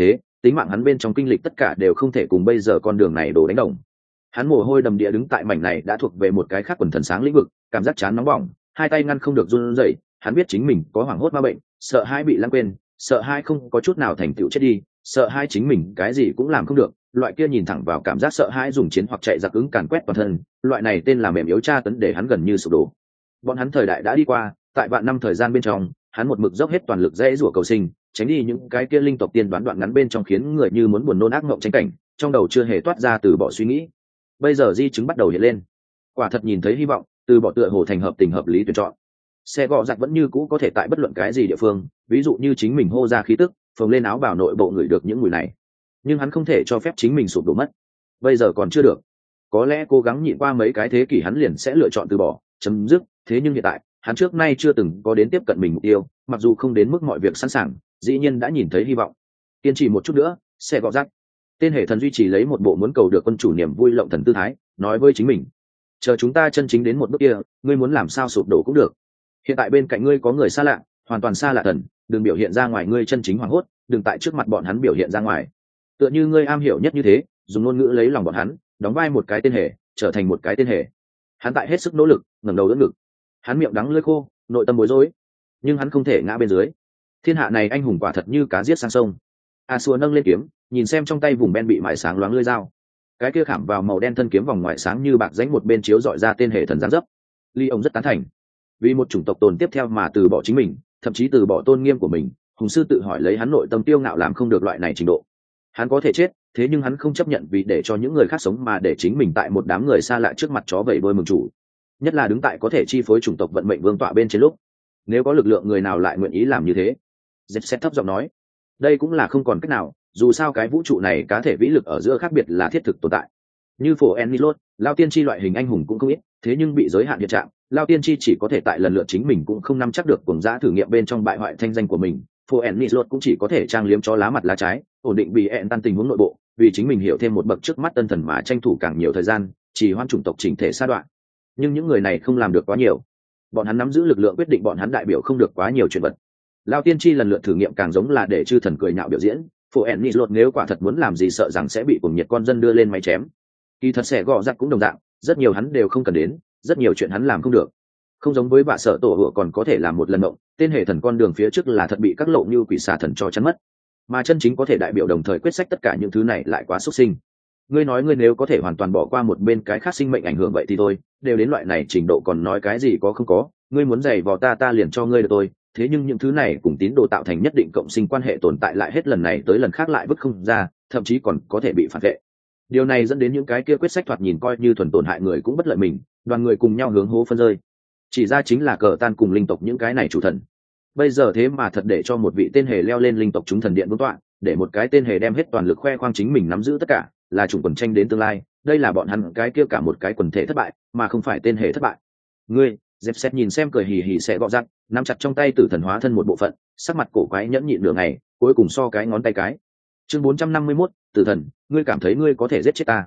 tính mạng hắn bên trong kinh lịch tất cả đều không thể cùng bây giờ con đường này đổ đánh đồng. Hắn mồ hôi đầm địa đứng tại mảnh này đã thuộc về một cái khác quần thần sáng lĩnh vực, cảm giác chán nóng bỏng, hai tay ngăn không được run rẩy. Hắn biết chính mình có hoảng hốt ma bệnh, sợ hai bị lãng quên, sợ hai không có chút nào thành tựu chết đi, sợ hai chính mình cái gì cũng làm không được. Loại kia nhìn thẳng vào cảm giác sợ hãi dùng chiến hoặc chạy giặc ứng càn quét toàn thân, loại này tên là mềm yếu tra tấn để hắn gần như sụp đổ. Bọn hắn thời đại đã đi qua, tại vạn năm thời gian bên trong, hắn một mực dốc hết toàn lực dễ rủa cầu sinh, tránh đi những cái kia linh tộc tiên đoán đoạn ngắn bên trong khiến người như muốn buồn nôn ác mộng tranh cảnh, trong đầu chưa hề toát ra từ bỏ suy nghĩ. Bây giờ di chứng bắt đầu hiện lên, quả thật nhìn thấy hy vọng, từ bỏ tựa hồ thành hợp tình hợp lý tuyển chọn. Xe gọ giặt vẫn như cũ có thể tại bất luận cái gì địa phương, ví dụ như chính mình hô ra khí tức, phồng lên áo bào nội bộ người được những mùi này, nhưng hắn không thể cho phép chính mình sụp đổ mất. Bây giờ còn chưa được, có lẽ cố gắng nhịn qua mấy cái thế kỷ hắn liền sẽ lựa chọn từ bỏ, chấm dứt. Thế nhưng hiện tại hắn trước nay chưa từng có đến tiếp cận mình mục tiêu, mặc dù không đến mức mọi việc sẵn sàng, dĩ nhiên đã nhìn thấy hy vọng. Kiên trì một chút nữa, xe gọ rắc. Tên hệ thần duy trì lấy một bộ muốn cầu được quân chủ niềm vui lộng thần tư thái, nói với chính mình: chờ chúng ta chân chính đến một bước kia, ngươi muốn làm sao sụp đổ cũng được. Hiện tại bên cạnh ngươi có người xa lạ, hoàn toàn xa lạ thần, đừng biểu hiện ra ngoài ngươi chân chính hoảng hốt, đừng tại trước mặt bọn hắn biểu hiện ra ngoài. Tựa như ngươi am hiểu nhất như thế, dùng ngôn ngữ lấy lòng bọn hắn, đóng vai một cái tên hệ, trở thành một cái tên hệ. Hắn tại hết sức nỗ lực, ngẩng đầu đỡ ngực. Hắn miệng đắng lưỡi khô, nội tâm bối rối, nhưng hắn không thể ngã bên dưới. Thiên hạ này anh hùng quả thật như cá giết sang sông. A Xua nâng lên kiếm, nhìn xem trong tay vùng ben bị mài sáng loáng lưỡi dao, cái kia khảm vào màu đen thân kiếm vòng ngoài sáng như bạc rãnh một bên chiếu dọi ra tên hệ thần giáng dấp. Ly ông rất tán thành, vì một chủng tộc tồn tiếp theo mà từ bỏ chính mình, thậm chí từ bỏ tôn nghiêm của mình. Hùng sư tự hỏi lấy hắn nội tâm tiêu ngạo làm không được loại này trình độ. Hắn có thể chết, thế nhưng hắn không chấp nhận vì để cho những người khác sống mà để chính mình tại một đám người xa lạ trước mặt chó vẩy đuôi mừng chủ, nhất là đứng tại có thể chi phối chủng tộc vận mệnh vương tọa bên trên lúc. Nếu có lực lượng người nào lại nguyện ý làm như thế? Zep thấp giọng nói, đây cũng là không còn cách nào, dù sao cái vũ trụ này cá thể vĩ lực ở giữa khác biệt là thiết thực tồn tại. Như phổ Enilot, Lao Tiên Tri loại hình anh hùng cũng không ít, thế nhưng bị giới hạn hiện trạng, Lao Tiên Tri chỉ có thể tại lần lượt chính mình cũng không nắm chắc được cuồng dã thử nghiệm bên trong bại hoại thanh danh của mình. Phổ Enilot cũng chỉ có thể trang liếm cho lá mặt lá trái, ổn định bị ẹn tan tình huống nội bộ, vì chính mình hiểu thêm một bậc trước mắt tân thần mà tranh thủ càng nhiều thời gian, chỉ hoan chủng tộc chỉnh thể sa đoạn. Nhưng những người này không làm được quá nhiều, bọn hắn nắm giữ lực lượng quyết định bọn hắn đại biểu không được quá nhiều chuyện vật. Lao Tiên Tri lần lượt thử nghiệm càng giống là để chư thần cười nhạo biểu diễn. Phổ Enilot nếu quả thật muốn làm gì sợ rằng sẽ bị cuồng nhiệt con dân đưa lên máy chém. Kỳ thật sẽ gọ giặt cũng đồng dạng, rất nhiều hắn đều không cần đến, rất nhiều chuyện hắn làm không được. Không giống với vạ sợ tổ hựa còn có thể làm một lần động, tên hệ thần con đường phía trước là thật bị các lộ như quỷ xà thần cho chắn mất, mà chân chính có thể đại biểu đồng thời quyết sách tất cả những thứ này lại quá xuất sinh. Ngươi nói ngươi nếu có thể hoàn toàn bỏ qua một bên cái khác sinh mệnh ảnh hưởng vậy thì thôi, đều đến loại này trình độ còn nói cái gì có không có, ngươi muốn giày vò ta liền cho ngươi được tôi. Thế nhưng những thứ này cùng tín đồ tạo thành nhất định cộng sinh quan hệ tồn tại lại hết lần này tới lần khác lại vứt không ra, thậm chí còn có thể bị phản vệ. Điều này dẫn đến những cái kia quyết sách thoạt nhìn coi như thuần tổn hại người cũng bất lợi mình, đoàn người cùng nhau hướng hố phân rơi. Chỉ ra chính là cờ tan cùng linh tộc những cái này chủ thần. Bây giờ thế mà thật để cho một vị tên hề leo lên linh tộc chúng thần điện vương tọa, để một cái tên hề đem hết toàn lực khoe khoang chính mình nắm giữ tất cả, là chủng quần tranh đến tương lai. Đây là bọn hắn cái kia cả một cái quần thể thất bại, mà không phải tên hề thất bại. Ngươi, Dẹp Xét nhìn xem cười hì hì sẽ gọ răng, nắm chặt trong tay tử thần hóa thân một bộ phận, sắc mặt cổ quái nhẫn nhịn nửa ngày, cuối cùng so cái ngón tay cái. Chương 451, tử thần, ngươi cảm thấy ngươi có thể giết chết ta.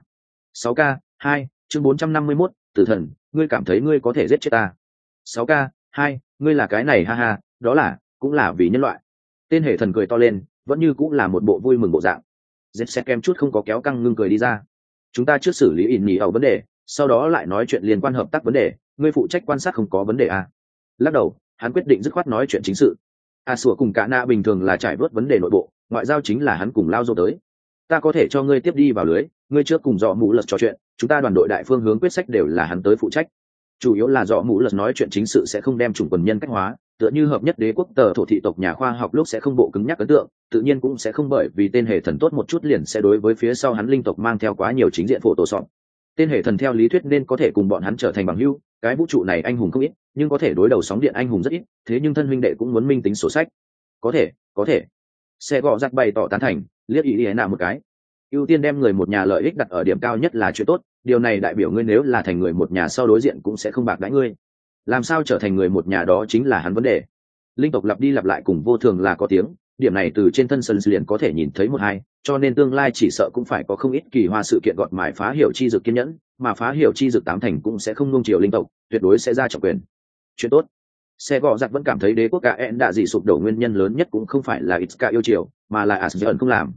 6K2, chương 451, tử thần, ngươi cảm thấy ngươi có thể giết chết ta. 6K2, ngươi là cái này ha ha, đó là, cũng là vì nhân loại. Tên hệ thần cười to lên, vẫn như cũng là một bộ vui mừng bộ dạng. Dẹp Xét kem chút không có kéo căng ngưng cười đi ra. Chúng ta trước xử lý ỉn nhì ẩu vấn đề, sau đó lại nói chuyện liên quan hợp tác vấn đề, ngươi phụ trách quan sát không có vấn đề à. Lắc đầu, hắn quyết định dứt khoát nói chuyện chính sự. A Sủa cùng cả Na bình thường là trải vớt vấn đề nội bộ, ngoại giao chính là hắn cùng lao dô tới. Ta có thể cho ngươi tiếp đi vào lưới, ngươi trước cùng dọ mũ lật trò chuyện, chúng ta đoàn đội đại phương hướng quyết sách đều là hắn tới phụ trách. Chủ yếu là dọ mũ lật nói chuyện chính sự sẽ không đem chủng quần nhân cách hóa, tựa như hợp nhất đế quốc tờ thổ thị tộc nhà khoa học lúc sẽ không bộ cứng nhắc ấn tượng, tự nhiên cũng sẽ không bởi vì tên hệ thần tốt một chút liền sẽ đối với phía sau hắn linh tộc mang theo quá nhiều chính diện phổ tổ sọn. Tên hệ thần theo lý thuyết nên có thể cùng bọn hắn trở thành bằng hữu, cái vũ trụ này anh hùng không ít, nhưng có thể đối đầu sóng điện anh hùng rất ít, thế nhưng thân huynh đệ cũng muốn minh tính sổ sách. Có thể. Xe gọ giặc bày tỏ tán thành, liếc ý ý nào một cái. Ưu tiên đem người một nhà lợi ích đặt ở điểm cao nhất là chuyện tốt, điều này đại biểu ngươi nếu là thành người một nhà sau đối diện cũng sẽ không bạc đãi ngươi. Làm sao trở thành người một nhà đó chính là hắn vấn đề. Linh tộc lặp đi lặp lại cùng vô thường là có tiếng, điểm này từ trên thân sân liền có thể nhìn thấy một hai, cho nên tương lai chỉ sợ cũng phải có không ít kỳ hoa sự kiện gọt mài phá hiểu chi dực kiên nhẫn, mà phá hiểu chi dực tám thành cũng sẽ không nuông chiều linh tộc, tuyệt đối sẽ ra trọng quyền. Chuyện tốt. Xe gọ giặc vẫn cảm thấy đế quốc cả en đã dị sụp đổ nguyên nhân lớn nhất cũng không phải là Itzka yêu chiều, mà là Asgern không làm.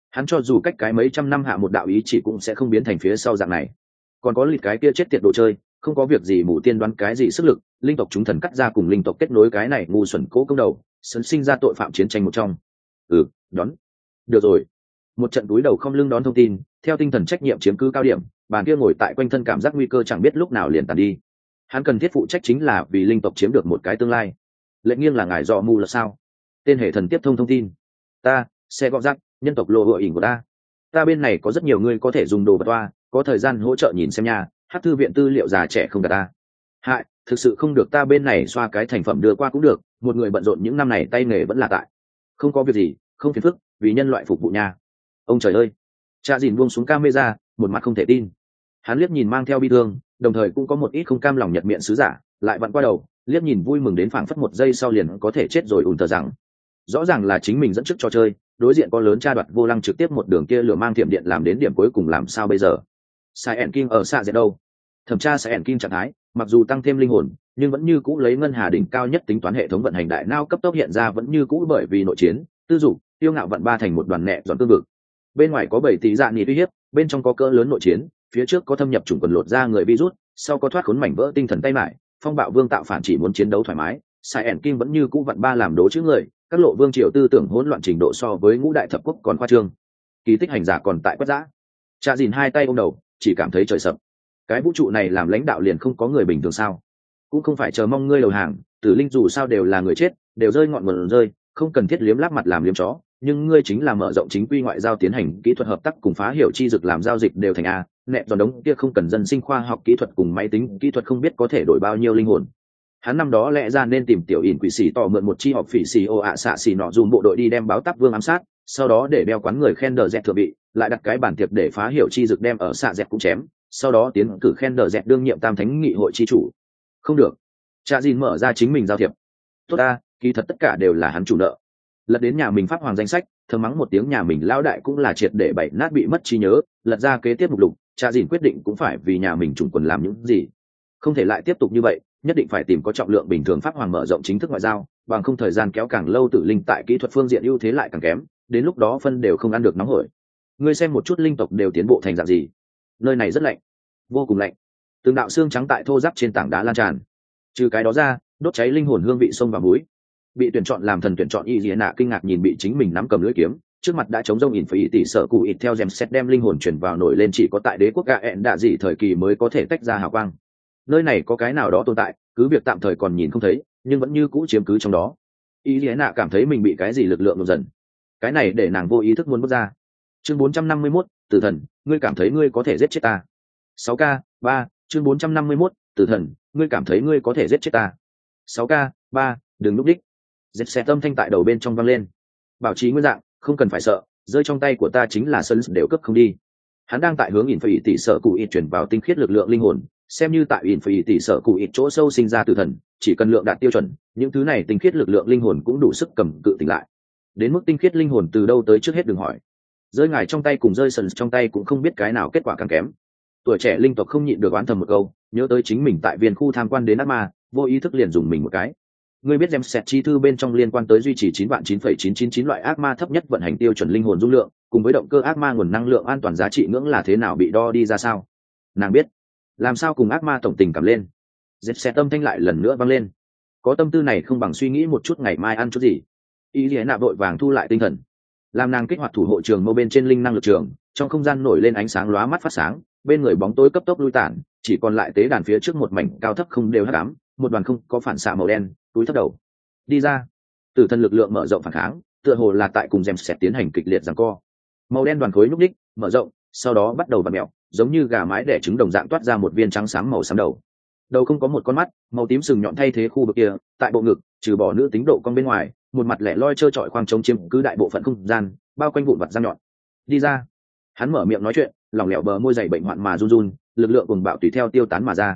Hắn cho dù cách cái mấy trăm năm hạ một đạo ý chỉ cũng sẽ không biến thành phía sau dạng này. Còn có lịch cái kia chết tiệt đồ chơi, không có việc gì mù tiên đoán cái gì sức lực, linh tộc chúng thần cắt ra cùng linh tộc kết nối cái này ngu xuẩn cố công đầu, sấn sinh ra tội phạm chiến tranh một trong. Đón. Được rồi. Một trận túi đầu không lưng đón thông tin, theo tinh thần trách nhiệm chiếm cứ cao điểm, bàn kia ngồi tại quanh thân cảm giác nguy cơ chẳng biết lúc nào liền tàn đi. Hắn cần thiết phụ trách chính là vì linh tộc chiếm được một cái tương lai. Lệnh nghiêng là ngài dò mù là sao? Tên hệ thần tiếp thông tin. Ta, xe gọ rác, nhân tộc lộ hội ỉn của ta. Ta bên này có rất nhiều người có thể dùng đồ vật toa, có thời gian hỗ trợ nhìn xem nha. Hát thư viện tư liệu già trẻ không đặt ta. Hại, thực sự không được ta bên này xoa cái thành phẩm đưa qua cũng được, một người bận rộn những năm này tay nghề vẫn là tại. Không có việc gì, không phiền phức, vì nhân loại phục vụ nha. Ông trời ơi. Cha dìn buông xuống camera, một mặt không thể tin. Hắn liếc nhìn mang theo bi thương, đồng thời cũng có một ít không cam lòng nhật miệng sứ giả, lại vặn qua đầu, liếc nhìn vui mừng đến phảng phất một giây sau liền có thể chết rồi ùn tờ rằng. Rõ ràng là chính mình dẫn trước trò chơi, đối diện có lớn tra đoạt vô lăng trực tiếp một đường kia lửa mang thiểm điện làm đến điểm cuối cùng làm sao bây giờ? Saiyan King ở xa dệt đâu? Thẩm tra Saiyan King trạng thái, mặc dù tăng thêm linh hồn, nhưng vẫn như cũ lấy ngân hà đỉnh cao nhất tính toán hệ thống vận hành đại não cấp tốc hiện ra vẫn như cũ bởi vì nội chiến, tư dục, tiêu ngạo vận ba thành một đoàn nẹ dọn tương vực. Bên ngoài có 7 tỷ dạ nhị uy hiếp, bên trong có cỡ lớn nội chiến, phía trước có thâm nhập chủng quần lột ra người virus, sau có thoát khốn mảnh vỡ tinh thần tay mải, phong bạo vương tạo phản chỉ muốn chiến đấu thoải mái, Saiyan King vẫn như cũ vận ba làm đố chữ người, các lộ vương triều tư tưởng hỗn loạn trình độ so với ngũ đại thập quốc còn khoa trương. Kỳ tích hành giả còn tại quất giã. Cha dìn hai tay ôm đầu, chỉ cảm thấy trời sập. Cái vũ trụ này làm lãnh đạo liền không có người bình thường sao? Cũng không phải chờ mong ngươi đầu hàng, tử linh dù sao đều là người chết, đều rơi ngọn nguồn rơi, không cần thiết liếm láp mặt làm liếm chó, nhưng ngươi chính là mở rộng chính quy ngoại giao tiến hành kỹ thuật hợp tác cùng phá hiểu chi dực làm giao dịch đều thành a, nẹp giòn đống kia không cần dân sinh khoa học kỹ thuật cùng máy tính kỹ thuật không biết có thể đổi bao nhiêu linh hồn. Hắn năm đó lẽ ra nên tìm tiểu ỉn quỷ sĩ tỏ mượn một chi họp phỉ xì ô ạ xạ xì nọ dùm bộ đội đi đem báo táp vương ám sát, sau đó để đeo quán người khen đờ dẹt thừa bị, lại đặt cái bàn tiệc để phá hiểu chi dực đem ở xạ dẹt cũng chém, sau đó tiến cử khen đờ dẹt đương nhiệm tam thánh nghị hội chi chủ. Không được. Cha Jin mở ra chính mình giao thiệp. Tốt ta, kỳ thật tất cả đều là hắn chủ nợ. Lật đến nhà mình pháp hoàng danh sách, thầm mắng một tiếng nhà mình lão đại cũng là triệt để bậy nát bị mất trí nhớ, lật ra kế tiếp mục lục, Cha Jin quyết định cũng phải vì nhà mình chủng quần làm những gì. Không thể lại tiếp tục như vậy, nhất định phải tìm có trọng lượng bình thường pháp hoàng mở rộng chính thức ngoại giao, bằng không thời gian kéo càng lâu tử linh tại kỹ thuật phương diện ưu thế lại càng kém, đến lúc đó phân đều không ăn được nóng hổi. Ngươi xem một chút linh tộc đều tiến bộ thành dạng gì. Nơi này rất lạnh, vô cùng lạnh. Từng đạo xương trắng tại thô ráp trên tảng đá lan tràn. Trừ cái đó ra, đốt cháy linh hồn hương vị sông và muối. Bị tuyển chọn làm thần tuyển chọn y nạ kinh ngạc nhìn bị chính mình nắm cầm lưỡi kiếm, trước mặt đã chống rông ỉn phải tỷ sợ cụ ít theo gem xét đem linh hồn chuyển vào nổi lên chỉ có tại đế quốc gaen đạ dị thời kỳ mới có thể tách ra hào quang. Nơi này có cái nào đó tồn tại, cứ việc tạm thời còn nhìn không thấy, nhưng vẫn như cũ chiếm cứ trong đó. Y nạ cảm thấy mình bị cái gì lực lượng nổi dần. Cái này để nàng vô ý thức muốn bước ra. Chương 451, Tử thần, ngươi cảm thấy ngươi có thể giết chết ta. 6K, 3, chương 451, Tử thần, ngươi cảm thấy ngươi có thể giết chết ta. 6K, 3, đừng lúc đích. Dẹp xe tâm thanh tại đầu bên trong vang lên. Bảo trì nguyên dạng, không cần phải sợ, rơi trong tay của ta chính là sân đều cướp không đi. Hắn đang tại hướng ỉn phải tỷ sợ cụ ít chuyển vào tinh khiết lực lượng linh hồn, xem như tại ỉn phải tỷ sợ cụ ít chỗ sâu sinh ra tử thần, chỉ cần lượng đạt tiêu chuẩn, những thứ này tinh khiết lực lượng linh hồn cũng đủ sức cầm cự tỉnh lại. Đến mức tinh khiết linh hồn từ đâu tới trước hết đừng hỏi. Rơi ngài trong tay cùng rơi sần trong tay cũng không biết cái nào kết quả càng kém. Tuổi trẻ linh tộc không nhịn được oán thầm một câu, nhớ tới chính mình tại viên khu tham quan đến ác ma, vô ý thức liền dùng mình một cái. Ngươi biết gem set chi thư bên trong liên quan tới duy trì 9.999 loại ác ma thấp nhất vận hành tiêu chuẩn linh hồn dung lượng, cùng với động cơ ác ma nguồn năng lượng an toàn giá trị ngưỡng là thế nào bị đo đi ra sao? Nàng biết, làm sao cùng ác ma tổng tình cảm lên. Dẹp xe tâm thanh lại lần nữa vang lên. Có tâm tư này không bằng suy nghĩ một chút ngày mai ăn chút gì. Y Liễu nạ vội vàng thu lại tinh thần, làm nàng kích hoạt thủ hộ trường mâu bên trên linh năng lực trường, trong không gian nổi lên ánh sáng lóa mắt phát sáng, bên người bóng tối cấp tốc lui tản, chỉ còn lại tế đàn phía trước một mảnh cao thấp không đều hắc ám, một đoàn không có phản xạ màu đen, túi thấp đầu. Đi ra. Tử thần lực lượng mở rộng phản kháng, tựa hồ là tại cùng gem sẹt tiến hành kịch liệt giằng co. Màu đen đoàn khối nhúc nhích, mở rộng, sau đó bắt đầu vặn mèo, giống như gà mái đẻ trứng đồng dạng toát ra một viên trắng xám màu xám đầu. Đầu không có một con mắt, màu tím sừng nhọn thay thế khu vực kia, tại bộ ngực, trừ bỏ nữ tính độ cong bên ngoài, một mặt lẻ loi trơ trọi khoang trống chiếm cứ đại bộ phận không gian, bao quanh vụn vặt răng nhọn. Đi ra. Hắn mở miệng nói chuyện, lỏng lẻo bờ môi dày bệnh hoạn mà run run, lực lượng cuồng bạo tùy theo tiêu tán mà ra.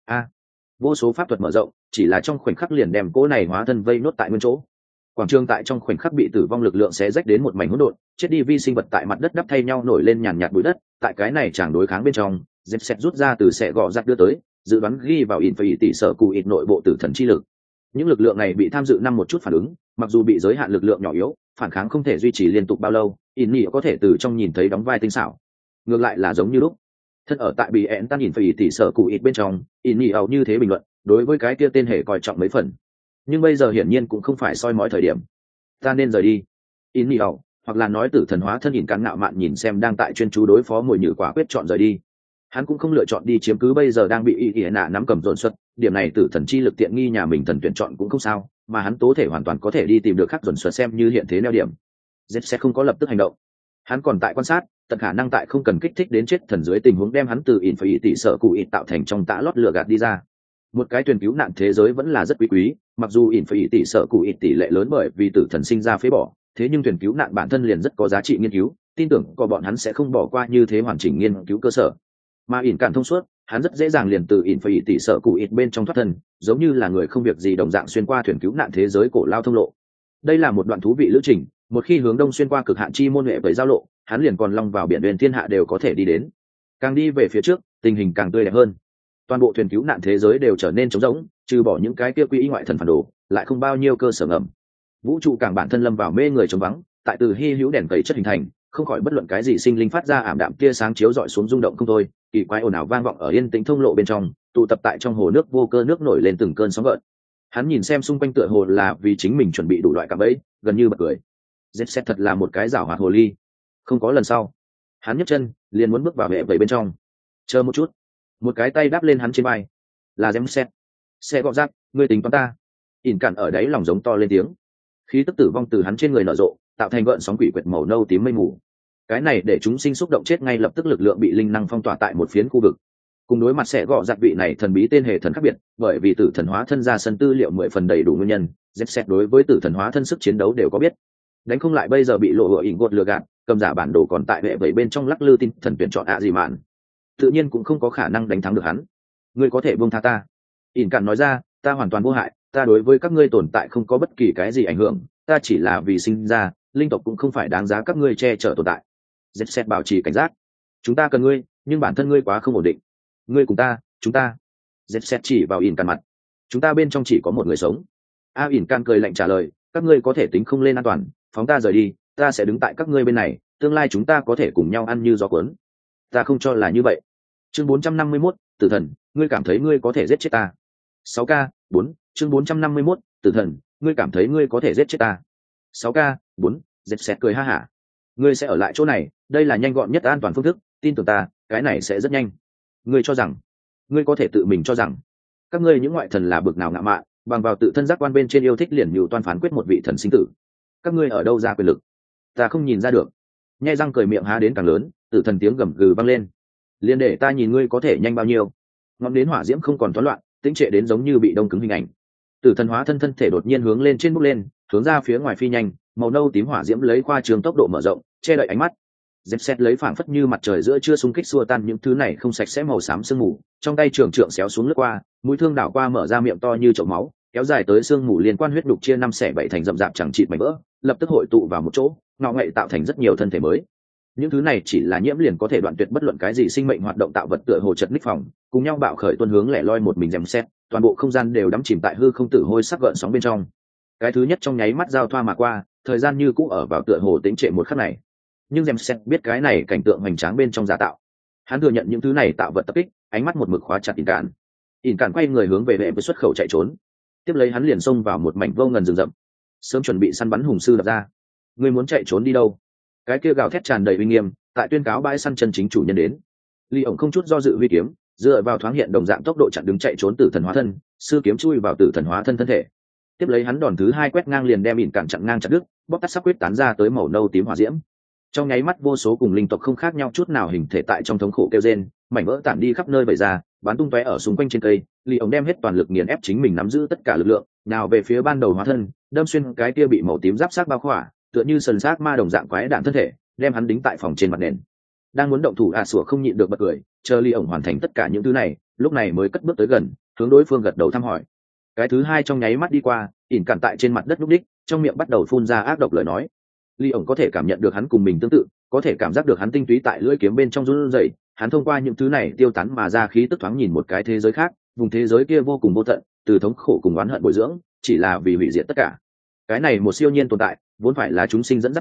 Vô số pháp thuật mở rộng, chỉ là trong khoảnh khắc liền đem cỗ này hóa thân vây nốt tại nguyên chỗ. Quảng trường tại trong khoảnh khắc bị tử vong lực lượng xé rách đến một mảnh hỗn độn, chết đi vi sinh vật tại mặt đất đắp thay nhau nổi lên nhàn nhạt bụi đất. Tại cái này chẳng đối kháng bên trong, dẹp sẹt rút ra từ xẻ gọ giặt đưa tới, dự đoán ghi vào in phải tỷ sở cụ ít nội bộ tử thần chi lực. Những lực lượng này bị tham dự năm một chút phản ứng, mặc dù bị giới hạn lực lượng nhỏ yếu, phản kháng không thể duy trì liên tục bao lâu, in nhị có thể từ trong nhìn thấy đóng vai tinh xảo, ngược lại là giống như lúc thân ở tại bị ẹn tan nhìn phải tỉ sở cụ ít bên trong, in nhị ẩu như thế bình luận đối với cái kia tên hề coi trọng mấy phần. Nhưng bây giờ hiển nhiên cũng không phải soi mói thời điểm, ta nên rời đi. In nhị ẩu, hoặc là nói tử thần hóa thân nhìn cán ngạo mạn nhìn xem đang tại chuyên chú đối phó mùi nhử quả quyết chọn rời đi. Hắn cũng không lựa chọn đi chiếm cứ bây giờ đang bị y y nạ nắm cầm dồn xuất, điểm này tử thần chi lực tiện nghi nhà mình thần tuyển chọn cũng không sao, mà hắn tố thể hoàn toàn có thể đi tìm được khắc dồn xuất xem như hiện thế neo điểm. Z sẽ không có lập tức hành động, hắn còn tại quan sát, tận khả năng tại không cần kích thích đến chết thần dưới tình huống đem hắn từ in phải tỷ sợ cụ ít tạo thành trong tã lót lửa gạt đi ra. Một cái tuyển cứu nạn thế giới vẫn là rất quý quý, mặc dù in phải tỷ sợ cụ ít tỷ lệ lớn bởi vì tử thần sinh ra phế bỏ, thế nhưng tuyển cứu nạn bản thân liền rất có giá trị nghiên cứu, tin tưởng có bọn hắn sẽ không bỏ qua như thế hoàn chỉnh nghiên cứu cơ sở. Mà ỉn cạn thông suốt, hắn rất dễ dàng liền từ ỉn phải tỷ sợ cụ ít bên trong thoát thân, giống như là người không việc gì đồng dạng xuyên qua thuyền cứu nạn thế giới cổ lao thông lộ. Đây là một đoạn thú vị lữ trình, một khi hướng đông xuyên qua cực hạn chi môn nghệ với giao lộ, hắn liền còn long vào biển huyền thiên hạ đều có thể đi đến. Càng đi về phía trước, tình hình càng tươi đẹp hơn. Toàn bộ thuyền cứu nạn thế giới đều trở nên trống rỗng, trừ bỏ những cái kia quy y ngoại thần phản đồ, lại không bao nhiêu cơ sở ngầm. Vũ trụ càng bản thân lâm vào mê người trống vắng, tại từ hy hữu đèn cầy chất hình thành, không khỏi bất luận cái gì sinh linh phát ra ảm đạm tia sáng chiếu rọi xuống rung động không thôi, kỳ quái ồn ào vang vọng ở yên tĩnh thông lộ bên trong, tụ tập tại trong hồ nước vô cơ nước nổi lên từng cơn sóng gợn. Hắn nhìn xem xung quanh tựa hồ là vì chính mình chuẩn bị đủ loại cạm bẫy, gần như bật cười. Z thật là một cái giảo hoạt hồ ly. Không có lần sau, hắn nhấc chân liền muốn bước vào hệ vầy bên trong. Chờ một chút, một cái tay đáp lên hắn trên vai. Là Z. Xe gọ rác, ngươi tính toán ta. ỉn cản ở đấy lòng giống to lên tiếng. Khí tức tử vong từ hắn trên người nở rộ, tạo thành gợn sóng quỷ quyệt màu nâu tím mây mù. Cái này để chúng sinh xúc động chết ngay lập tức lực lượng bị linh năng phong tỏa tại một phiến khu vực. Cùng đối mặt sẽ gọ giặc vị này thần bí tên hề thần khác biệt, bởi vì tử thần hóa thân ra sân tư liệu 10 phần đầy đủ nguyên nhân, Z đối với tử thần hóa thân sức chiến đấu đều có biết. Đánh không lại bây giờ bị lộ hựa ỉn gột lừa gạt, cầm giả bản đồ còn tại hệ vậy bên trong lắc lư tin thần tuyển chọn gì mạn, tự nhiên cũng không có khả năng đánh thắng được hắn. Ngươi có thể buông tha ta. ỉn cạn nói ra, ta hoàn toàn vô hại, ta đối với các ngươi tồn tại không có bất kỳ cái gì ảnh hưởng, ta chỉ là vì sinh ra, linh tộc cũng không phải đáng giá các ngươi che chở tồn tại. Z bảo trì cảnh giác. Chúng ta cần ngươi, nhưng bản thân ngươi quá không ổn định. Ngươi cùng ta, chúng ta. Z chỉ vào ỉn cạn mặt. Chúng ta bên trong chỉ có một người sống. ỉn cạn cười lạnh trả lời, các ngươi có thể tính không lên an toàn, phóng ta rời đi, ta sẽ đứng tại các ngươi bên này, tương lai chúng ta có thể cùng nhau ăn như gió cuốn. Ta không cho là như vậy. Chương 451, tử thần, ngươi cảm thấy ngươi có thể giết chết ta. 6K, 4, chương 451, tử thần, ngươi cảm thấy ngươi có thể giết chết ta. 6K, 4, Z cười ha hả. Ngươi sẽ ở lại chỗ này, đây là nhanh gọn nhất an toàn phương thức, tin tưởng ta, cái này sẽ rất nhanh. Ngươi cho rằng, ngươi có thể tự mình cho rằng, các ngươi những ngoại thần là bực nào ngạo mạn, bằng vào tự thân giác quan bên trên yêu thích liền nhiều toan phán quyết một vị thần sinh tử. Các ngươi ở đâu ra quyền lực? Ta không nhìn ra được. Nhai răng cười miệng há đến càng lớn, tử thần tiếng gầm gừ vang lên. Liên để ta nhìn ngươi có thể nhanh bao nhiêu. Ngọn đến hỏa diễm không còn toán loạn, tĩnh trệ đến giống như bị đông cứng hình ảnh. Tử thần hóa thân thân thể đột nhiên hướng lên trên bốc lên, hướng ra phía ngoài phi nhanh, màu nâu tím hỏa diễm lấy qua trường tốc độ mở rộng, che đậy ánh mắt. Dẹp xét lấy phảng phất như mặt trời giữa trưa xung kích xua tan những thứ này không sạch sẽ màu xám sương mù, trong tay trường trượng xéo xuống lướt qua, mũi thương đảo qua mở ra miệng to như chậu máu, kéo dài tới sương mù liên quan huyết đục chia 5/7 thành rậm rạp chẳng chịt mảnh vỡ, lập tức hội tụ vào một chỗ, ngọ ngậy tạo thành rất nhiều thân thể mới. Những thứ này chỉ là nhiễm liền có thể đoạn tuyệt bất luận cái gì sinh mệnh hoạt động tạo vật tựa hồ chật ních phòng, cùng nhau bạo khởi tuôn hướng lẻ loi một mình dèm xét, toàn bộ không gian đều đắm chìm tại hư không tử hôi sắc gợn sóng bên trong. Cái thứ nhất trong nháy mắt giao thoa mà qua, thời gian như cũ ở vào tựa hồ tĩnh trệ một khắc này. Nhưng dèm xét biết cái này cảnh tượng hoành tráng bên trong giả tạo. Hắn thừa nhận những thứ này tạo vật tập kích, ánh mắt một mực khóa chặt ỉn cản quay người hướng về vệ với xuất khẩu chạy trốn. Tiếp lấy hắn liền xông vào một mảnh vô ngần rừng rậm, sớm chuẩn bị săn bắn hùng sư đập ra. Ngươi muốn chạy trốn đi đâu? Cái kia gào thét tràn đầy uy nghiêm, tại tuyên cáo bãi săn chân chính chủ nhân đến. Ly ổng không chút do dự huy kiếm, dựa vào thoáng hiện đồng dạng tốc độ chặn đứng chạy trốn tử thần hóa thân, sư kiếm chui vào tử thần hóa thân thân thể. Tiếp lấy hắn đòn thứ hai quét ngang liền đem ỉn cản chặn ngang chặt đứt, bóc tắt sắc quyết tán ra tới màu nâu tím hỏa diễm. Trong nháy mắt vô số cùng linh tộc không khác nhau chút nào hình thể tại trong thống khổ kêu rên, mảnh vỡ tản đi khắp nơi bày ra, bắn tung tóe ở xung quanh trên cây. Ly ổng đem hết toàn lực nghiền ép chính mình nắm giữ tất cả lực lượng, nào về phía ban đầu hóa thân, đâm xuyên cái kia bị màu tím giáp xác bao khỏa, tựa như sần xác ma đồng dạng quái đạn thân thể, đem hắn đính tại phòng trên mặt nền. Đang muốn động thủ sủa không nhịn được bật cười, chờ Ly ổng hoàn thành tất cả những thứ này, lúc này mới cất bước tới gần, hướng đối phương gật đầu thăm hỏi. Cái thứ hai trong nháy mắt đi qua, ỉn cản tại trên mặt đất lúc đích, trong miệng bắt đầu phun ra ác độc lời nói. Ly ổng có thể cảm nhận được hắn cùng mình tương tự, có thể cảm giác được hắn tinh túy tại lưỡi kiếm bên trong run rẩy. Hắn thông qua những thứ này tiêu tán mà ra khí tức thoáng nhìn một cái thế giới khác, vùng thế giới kia vô cùng vô tận, từ thống khổ cùng oán hận bồi dưỡng, chỉ là vì hủy diệt tất cả. Cái này một siêu nhiên tồn tại, vốn phải là chúng sinh dẫn dắt người,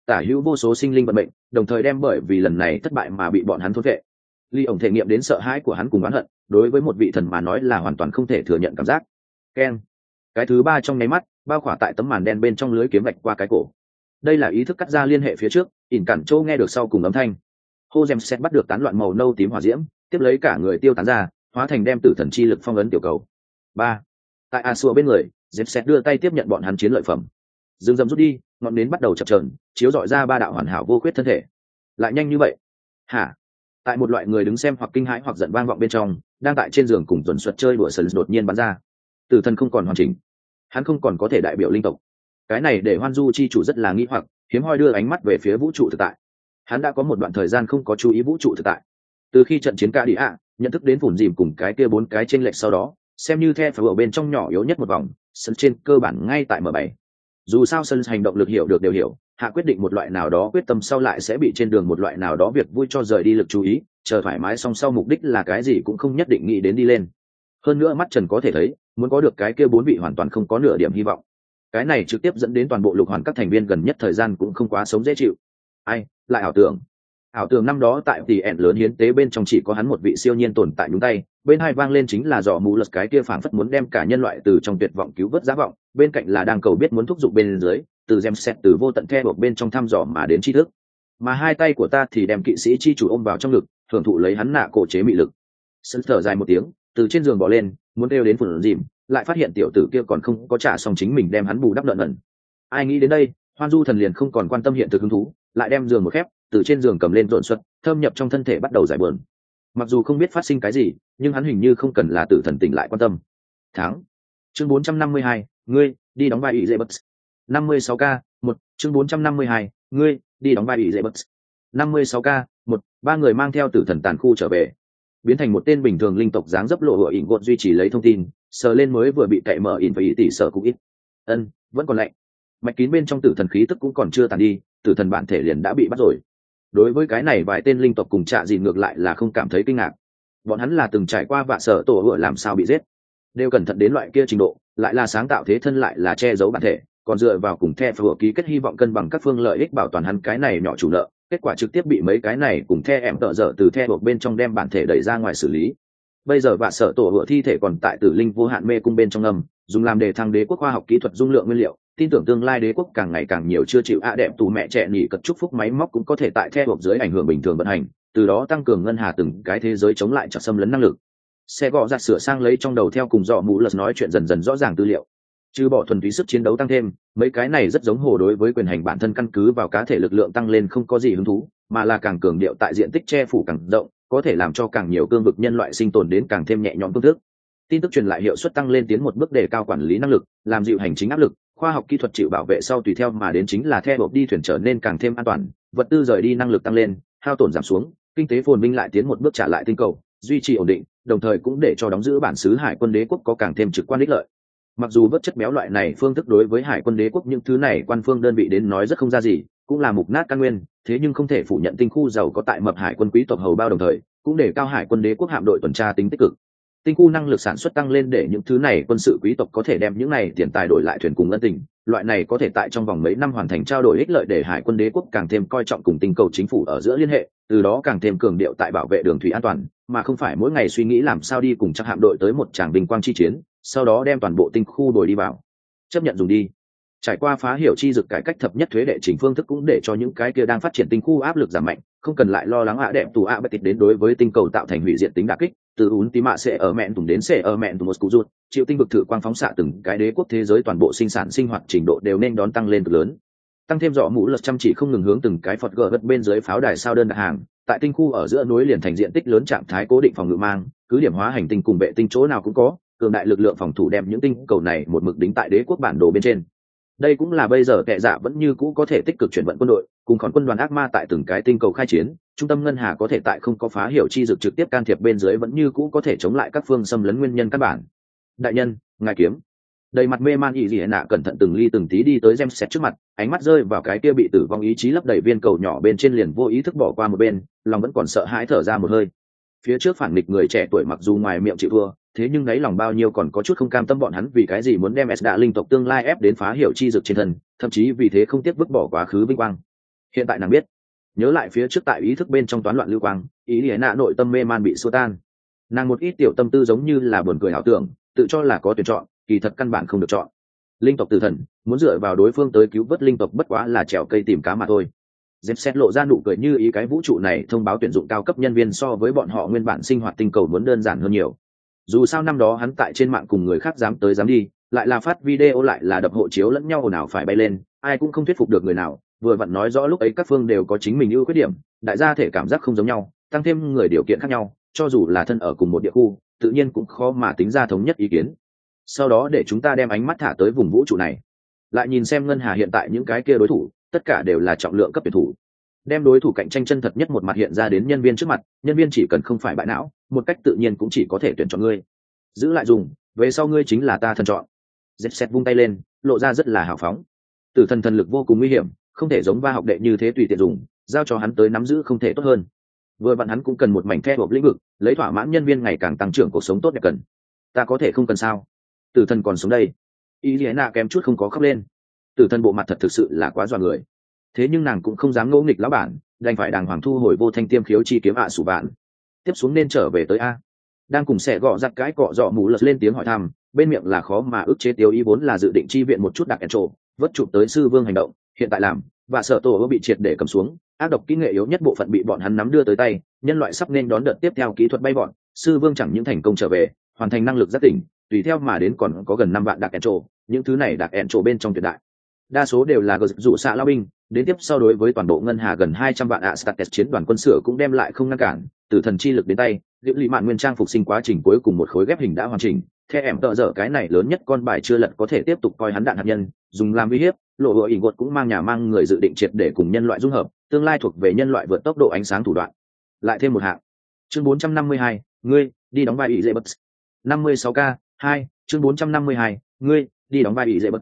tả hữu vô số sinh linh vận mệnh, đồng thời đem bởi vì lần này thất bại mà bị bọn hắn thôn vệ. Ly ổng thể nghiệm đến sợ hãi của hắn cùng oán hận, đối với một vị thần mà nói là hoàn toàn không thể thừa nhận cảm giác. Keng. Cái thứ ba trong nháy mắt, bao khỏa tại tấm màn đen bên trong lưới kiếm vạch qua cái cổ. Đây là ý thức cắt ra liên hệ phía trước, ỉn cản châu nghe được sau cùng âm thanh. Hô Gem xét bắt được tán loạn màu nâu tím hỏa diễm, tiếp lấy cả người tiêu tán ra, hóa thành đem tử thần chi lực phong ấn tiểu cầu. Ba. Tại Asua bên người, Gem xét đưa tay tiếp nhận bọn hắn chiến lợi phẩm. Dương dầm rút đi, ngọn nến bắt đầu chập chờn, chiếu rọi ra ba đạo hoàn hảo vô khuyết thân thể. Lại nhanh như vậy? Hả? Tại một loại người đứng xem hoặc kinh hãi hoặc giận vang vọng bên trong, đang tại trên giường cùng tuần suất chơi đùa sần đột nhiên bắn ra. Tử thần không còn hoàn chỉnh, hắn không còn có thể đại biểu linh tộc. Cái này để Hoan Du chi chủ rất là nghi hoặc, hiếm hoi đưa ánh mắt về phía vũ trụ thực tại. Hắn đã có một đoạn thời gian không có chú ý vũ trụ thực tại. Từ khi trận chiến ca đi ạ, nhận thức đến phủn dìm cùng cái kia bốn cái chênh lệch sau đó, xem như the phải ở bên trong nhỏ yếu nhất một vòng, sân trên cơ bản ngay tại M7. Dù sao sân hành động lực hiểu được đều hiểu, hạ quyết định một loại nào đó quyết tâm sau lại sẽ bị trên đường một loại nào đó việc vui cho rời đi lực chú ý, chờ thoải mái xong sau mục đích là cái gì cũng không nhất định nghĩ đến đi lên. Hơn nữa mắt trần có thể thấy, muốn có được cái kia bốn vị hoàn toàn không có nửa điểm hy vọng. Cái này trực tiếp dẫn đến toàn bộ lục hoàn các thành viên gần nhất thời gian cũng không quá sống dễ chịu. Ai lại ảo tưởng năm đó tại tỷ ẹn lớn hiến tế bên trong chỉ có hắn một vị siêu nhiên tồn tại nhúng tay, bên hai vang lên chính là dò mù lật cái kia phảng phất muốn đem cả nhân loại từ trong tuyệt vọng cứu vớt giá vọng, bên cạnh là đang cầu biết muốn thúc giục bên dưới, từ gem xét từ vô tận the buộc bên trong thăm dò mà đến tri thức. Mà hai tay của ta thì đem kỵ sĩ chi chủ ôm vào trong ngực, hưởng thụ lấy hắn nạ cổ chế mị lực. Sân thở dài một tiếng, từ trên giường bỏ lên, muốn kêu đến phủn dìm, lại phát hiện tiểu tử kia còn không có trả xong chính mình đem hắn bù đắp lợn ẩn. Ai nghĩ đến đây, Hoan Du thần liền không còn quan tâm hiện thực hứng thú, lại đem giường một khép, từ trên giường cầm lên dọn xuất, thâm nhập trong thân thể bắt đầu giải buồn. Mặc dù không biết phát sinh cái gì, nhưng hắn hình như không cần là tử thần tỉnh lại quan tâm. Tháng. Chương 452, ngươi đi đóng vai ủy dễ bất. 56k, 1, chương 452, ngươi đi đóng vai ủy dễ bất. 56k, 1, ba người mang theo tử thần tàn khu trở về, biến thành một tên bình thường linh tộc dáng dấp lộ hựa ỉn gột duy trì lấy thông tin, sờ lên mới vừa bị cậy mở ỉn phải ý tỷ sở cũng ít. Vẫn còn lạnh. Mạch kín bên trong tử thần khí tức cũng còn chưa tàn đi, tử thần bản thể liền đã bị bắt rồi. Đối với cái này vài tên linh tộc cùng trạ gì ngược lại là không cảm thấy kinh ngạc. Bọn hắn là từng trải qua vạ sở tổ hựa làm sao bị giết, đều cẩn thận đến loại kia trình độ, lại là sáng tạo thế thân lại là che giấu bản thể, còn dựa vào cùng the phở ký kết hy vọng cân bằng các phương lợi ích bảo toàn hắn cái này nhỏ chủ nợ, kết quả trực tiếp bị mấy cái này cùng the em tợ dở từ the buộc bên trong đem bản thể đẩy ra ngoài xử lý. Bây giờ vạ sở tổ hựa thi thể còn tại tử linh vô hạn mê cung bên trong ngầm, dùng làm đề thăng đế quốc khoa học kỹ thuật dung lượng nguyên liệu, tin tưởng tương lai đế quốc càng ngày càng nhiều chưa chịu đẹp tù mẹ trẻ nhỉ cật chúc phúc máy móc cũng có thể tại the buộc dưới ảnh hưởng bình thường vận hành, từ đó tăng cường ngân hà từng cái thế giới chống lại chặt xâm lấn năng lực. Xe gọ giặt sửa sang lấy trong đầu theo cùng dọ mũ lật nói chuyện dần dần rõ ràng tư liệu, trừ bỏ thuần túy sức chiến đấu tăng thêm, mấy cái này rất giống hồ đối với quyền hành bản thân căn cứ vào cá thể lực lượng tăng lên không có gì hứng thú, mà là càng cường điệu tại diện tích che phủ càng rộng, có thể làm cho càng nhiều cương vực nhân loại sinh tồn đến càng thêm nhẹ nhõm phương thức. Tin tức truyền lại hiệu suất tăng lên tiến một bước đề cao quản lý năng lực, làm dịu hành chính áp lực, khoa học kỹ thuật chịu bảo vệ sau tùy theo mà đến chính là theo hộp đi thuyền trở nên càng thêm an toàn, vật tư rời đi năng lực tăng lên, hao tổn giảm xuống, kinh tế phồn vinh lại tiến một bước trả lại tinh cầu, duy trì ổn định, đồng thời cũng để cho đóng giữ bản xứ hải quân đế quốc có càng thêm trực quan ích lợi. Mặc dù vớt chất béo loại này phương thức đối với hải quân đế quốc những thứ này quan phương đơn vị đến nói rất không ra gì, cũng là mục nát căn nguyên, thế nhưng không thể phủ nhận tinh khu giàu có tại mập hải quân quý tộc hầu bao đồng thời cũng để cao hải quân đế quốc hạm đội tuần tra tính tích cực. Tinh khu năng lực sản xuất tăng lên để những thứ này quân sự quý tộc có thể đem những này tiền tài đổi lại thuyền cùng ân tình, loại này có thể tại trong vòng mấy năm hoàn thành trao đổi ích lợi để hải quân đế quốc càng thêm coi trọng cùng tinh cầu chính phủ ở giữa liên hệ, từ đó càng thêm cường điệu tại bảo vệ đường thủy an toàn, mà không phải mỗi ngày suy nghĩ làm sao đi cùng chắc hạm đội tới một tràng vinh quang chi chiến, sau đó đem toàn bộ tinh khu đổi đi vào, chấp nhận dùng đi. Trải qua phá hiểu chi dực cải cách thập nhất thuế đệ trình phương thức cũng để cho những cái kia đang phát triển tinh khu áp lực giảm mạnh, không cần lại lo lắng đẹp tù bất tịt đến đối với tinh cầu tạo thành hủy diệt tính đả kích, từ ún tí mạ sẽ ở mẹn tùng đến sẽ ở mẹn tùng một cú rút, chịu tinh vực thử quang phóng xạ từng cái đế quốc thế giới toàn bộ sinh sản sinh hoạt trình độ đều nên đón tăng lên cực lớn. Tăng thêm rõ mũ lật chăm chỉ không ngừng hướng từng cái phật gờ gật bên dưới pháo đài sao đơn đặt hàng, tại tinh khu ở giữa núi liền thành diện tích lớn trạng thái cố định phòng ngự mang, cứ điểm hóa hành tinh cùng vệ tinh chỗ nào cũng có, cường đại lực lượng phòng thủ đem những tinh cầu này một mực đính tại đế quốc bản đồ bên trên. Đây cũng là bây giờ kẻ giả vẫn như cũ có thể tích cực chuyển vận quân đội, cùng còn quân đoàn ác ma tại từng cái tinh cầu khai chiến, trung tâm ngân hà có thể tại không có phá hiểu chi dược trực tiếp can thiệp bên dưới vẫn như cũ có thể chống lại các phương xâm lấn nguyên nhân căn bản. Đại nhân, ngài kiếm. Đầy mặt mê man ý gì nạ cẩn thận từng ly từng tí đi tới James trước mặt, ánh mắt rơi vào cái kia bị tử vong ý chí lấp đầy viên cầu nhỏ bên trên liền vô ý thức bỏ qua một bên, lòng vẫn còn sợ hãi thở ra một hơi. Phía trước phản nghịch người trẻ tuổi mặc dù ngoài miệng chịu thua, thế nhưng đáy lòng bao nhiêu còn có chút không cam tâm bọn hắn vì cái gì muốn đem Esda linh tộc tương lai ép đến phá hiểu chi dược trên thân, thậm chí vì thế không tiếc vứt bỏ quá khứ vinh quang. Hiện tại nàng biết, nhớ lại phía trước tại ý thức bên trong toán loạn lưu quang, ý lý nạ nội tâm mê man bị xua tan. Nàng một ít tiểu tâm tư giống như là buồn cười ảo tưởng, tự cho là có tuyển chọn, kỳ thật căn bản không được chọn. Linh tộc tử thần muốn dựa vào đối phương tới cứu vớt linh tộc bất quá là trèo cây tìm cá mà thôi. Dẹp xét lộ ra nụ cười như ý, cái vũ trụ này thông báo tuyển dụng cao cấp nhân viên so với bọn họ nguyên bản sinh hoạt tinh cầu muốn đơn giản hơn nhiều. Dù sao năm đó hắn tại trên mạng cùng người khác dám tới dám đi, lại là phát video lại là đập hộ chiếu lẫn nhau ồn ào phải bay lên, ai cũng không thuyết phục được người nào. Vừa vặn nói rõ lúc ấy các phương đều có chính mình ưu khuyết điểm, đại gia thể cảm giác không giống nhau, tăng thêm người điều kiện khác nhau, cho dù là thân ở cùng một địa khu, tự nhiên cũng khó mà tính ra thống nhất ý kiến. Sau đó để chúng ta đem ánh mắt thả tới vùng vũ trụ này, lại nhìn xem ngân hà hiện tại những cái kia đối thủ, tất cả đều là trọng lượng cấp tuyển thủ. Đem đối thủ cạnh tranh chân thật nhất một mặt hiện ra đến nhân viên trước mặt, nhân viên chỉ cần không phải bại não, một cách tự nhiên cũng chỉ có thể tuyển chọn ngươi. Giữ lại dùng, về sau ngươi chính là ta thần chọn. Zep vung tay lên, lộ ra rất là hào phóng. Tử thần thần lực vô cùng nguy hiểm, không thể giống va học đệ như thế tùy tiện dùng, giao cho hắn tới nắm giữ không thể tốt hơn. Vừa vặn hắn cũng cần một mảnh the hộp lĩnh vực, lấy thỏa mãn nhân viên ngày càng tăng trưởng cuộc sống tốt đẹp cần. Ta có thể không cần sao? Tử thần còn sống đây. Iliana kém chút không có khóc lên. Tử thần bộ mặt thật thực sự là quá dọa người. Thế nhưng nàng cũng không dám ngỗ nghịch lão bản, đành phải đàng hoàng thu hồi vô thanh tiêm khiếu chi kiếm sủ bạn. Tiếp xuống nên trở về tới a. Đang cùng xẻ gọ giặt cái cọ dọ mù lật lên tiếng hỏi thăm, bên miệng là khó mà ức chế tiêu ý, vốn là dự định chi viện một chút đặc ẻn trộ, vất chụp tới sư vương hành động, hiện tại làm và sợ tổ bị triệt để cầm xuống, ác độc kỹ nghệ yếu nhất bộ phận bị bọn hắn nắm đưa tới tay, nhân loại sắp nên đón đợt tiếp theo kỹ thuật bay bọn, sư vương chẳng những thành công trở về, hoàn thành năng lực giác tỉnh, tùy theo mà đến còn có gần 5 vạn đặc ẻn trộ, những thứ này đặc ẻn trộ bên trong tuyệt đại đa số đều là dụ xạ lao binh, đến tiếp sau đối với toàn bộ ngân hà gần 200 vạn Astartes chiến đoàn quân sửa cũng đem lại không ngăn cản, tử thần chi lực đến tay, liệu lý mạn nguyên trang phục sinh quá trình cuối cùng một khối ghép hình đã hoàn chỉnh, theo em tợ dở cái này lớn nhất con bài chưa lật có thể tiếp tục coi hắn đạn hạt nhân, dùng làm uy hiếp, lộ hựa ỉn gột cũng mang nhà mang người dự định triệt để cùng nhân loại dung hợp, tương lai thuộc về nhân loại vượt tốc độ ánh sáng thủ đoạn. Lại thêm một hạng. Chương 452, ngươi đi đóng vai ủy dễ bất. 56k 2, chương 452, ngươi đi đóng vai ủy dễ bất.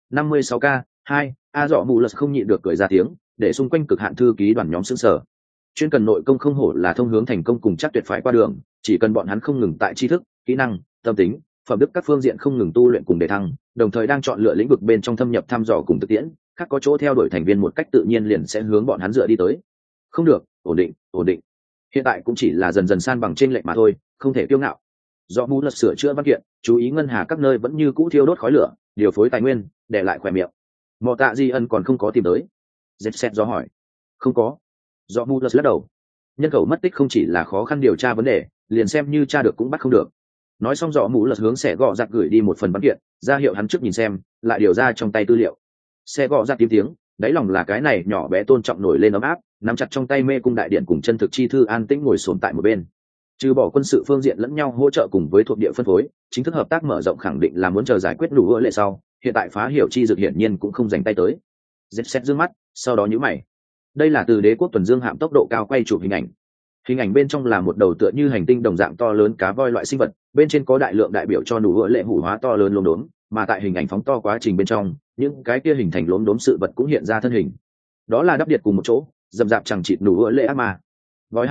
56k 2, a dọ mù lật không nhịn được cười ra tiếng, để xung quanh cực hạn thư ký đoàn nhóm sững sờ. Chuyên cần nội công không hổ là thông hướng thành công cùng chắc tuyệt phải qua đường, chỉ cần bọn hắn không ngừng tại tri thức, kỹ năng, tâm tính, phẩm đức các phương diện không ngừng tu luyện cùng đề thăng, đồng thời đang chọn lựa lĩnh vực bên trong thâm nhập thăm dò cùng thực tiễn, khác có chỗ theo đuổi thành viên một cách tự nhiên liền sẽ hướng bọn hắn dựa đi tới. Không được, ổn định, ổn định. Hiện tại cũng chỉ là dần dần san bằng trên lệnh mà thôi, không thể kiêu ngạo. Do mù lật sửa chữa văn kiện, chú ý ngân hà các nơi vẫn như cũ thiêu đốt khói lửa, điều phối tài nguyên, để lại khỏe miệng. Mọ tạ di ân còn không có tìm tới. Zep do hỏi. Không có. Do mù lật lắc đầu. Nhân khẩu mất tích không chỉ là khó khăn điều tra vấn đề, liền xem như tra được cũng bắt không được. Nói xong dọ mù lật hướng xẻ gọ giặt gửi đi một phần văn kiện, ra hiệu hắn trước nhìn xem, lại điều ra trong tay tư liệu. Xẻ gọ giặt tiếng, đáy lòng là cái này nhỏ bé tôn trọng nổi lên ấm áp, nắm chặt trong tay mê cung đại điện cùng chân thực chi thư an tĩnh ngồi xổm tại một bên. Trừ bỏ quân sự phương diện lẫn nhau hỗ trợ cùng với thuộc địa phân phối, chính thức hợp tác mở rộng khẳng định là muốn chờ giải quyết đủ lệ sau, hiện tại phá hiểu chi dược hiển nhiên cũng không dành tay tới. Zep dương mắt, sau đó nhíu mày. Đây là từ đế quốc tuần dương hạm tốc độ cao quay chụp hình ảnh. Hình ảnh bên trong là một đầu tựa như hành tinh đồng dạng to lớn cá voi loại sinh vật, bên trên có đại lượng đại biểu cho đủ lệ hủ hóa to lớn lốm đốm, mà tại hình ảnh phóng to quá trình bên trong, những cái kia hình thành lốm đốm sự vật cũng hiện ra thân hình. Đó là đắp điện cùng một chỗ, dầm dạp chẳng chịt đủ lệ ác ma. Voi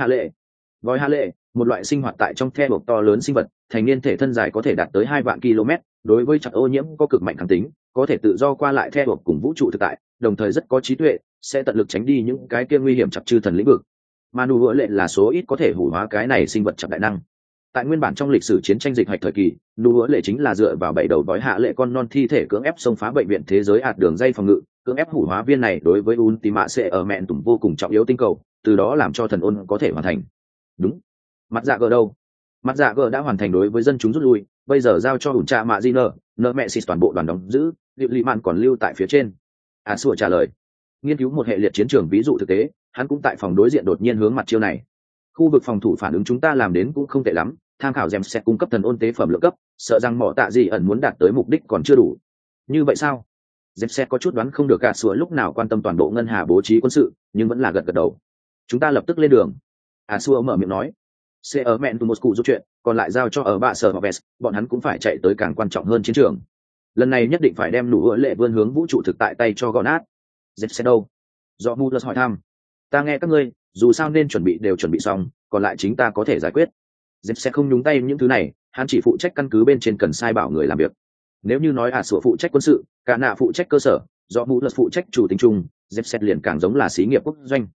hạ lệ, một loại sinh hoạt tại trong the bộc to lớn sinh vật, thành niên thể thân dài có thể đạt tới 2 vạn km, đối với chất ô nhiễm có cực mạnh kháng tính, có thể tự do qua lại the bộc cùng vũ trụ thực tại, đồng thời rất có trí tuệ, sẽ tận lực tránh đi những cái kia nguy hiểm chập chư thần lĩnh vực. Mà nụ hựa lệ là số ít có thể hủ hóa cái này sinh vật chập đại năng. Tại nguyên bản trong lịch sử chiến tranh dịch hạch thời kỳ, nụ hựa lệ chính là dựa vào 7 đầu vói hạ lệ con non thi thể cưỡng ép xông phá bệnh viện thế giới ạt đường dây phòng ngự, cưỡng ép hủ hóa viên này đối với Ultima sẽ ở mẹn tùng vô cùng trọng yếu tinh cầu, từ đó làm cho thần ôn có thể hoàn thành. Đúng. Mặt dạ gờ đâu? Mặt dạ gờ đã hoàn thành đối với dân chúng rút lui, bây giờ giao cho ủn trạ mạ di nợ mẹ xịt toàn bộ đoàn đóng giữ, liệu lì mạn còn lưu tại phía trên. Sủa trả lời. Nghiên cứu một hệ liệt chiến trường ví dụ thực tế, hắn cũng tại phòng đối diện đột nhiên hướng mặt chiêu này. Khu vực phòng thủ phản ứng chúng ta làm đến cũng không tệ lắm, tham khảo Gem sẽ cung cấp thần ôn tế phẩm lượng cấp, sợ rằng mỏ tạ gì ẩn muốn đạt tới mục đích còn chưa đủ. Như vậy sao? Gem sẽ có chút đoán không được Sủa lúc nào quan tâm toàn bộ ngân hà bố trí quân sự, nhưng vẫn là gật gật đầu. Chúng ta lập tức lên đường. Sủa mở miệng nói. Sẽ ở mẹn từ một cụ giúp chuyện, còn lại giao cho ở bạ sở Vest, bọn hắn cũng phải chạy tới càng quan trọng hơn chiến trường. Lần này nhất định phải đem nụ hựa lệ vươn hướng vũ trụ thực tại tay cho gọn nát. Dẹp sẽ đâu? Do Mulus hỏi thăm. Ta nghe các ngươi, dù sao nên chuẩn bị đều chuẩn bị xong, còn lại chính ta có thể giải quyết. Dẹp sẽ không nhúng tay những thứ này, hắn chỉ phụ trách căn cứ bên trên cần sai bảo người làm việc. Nếu như nói Sủa phụ trách quân sự, cả nạ phụ trách cơ sở, do mũ lật phụ trách chủ tính chung, Zepset liền càng giống là xí nghiệp quốc doanh.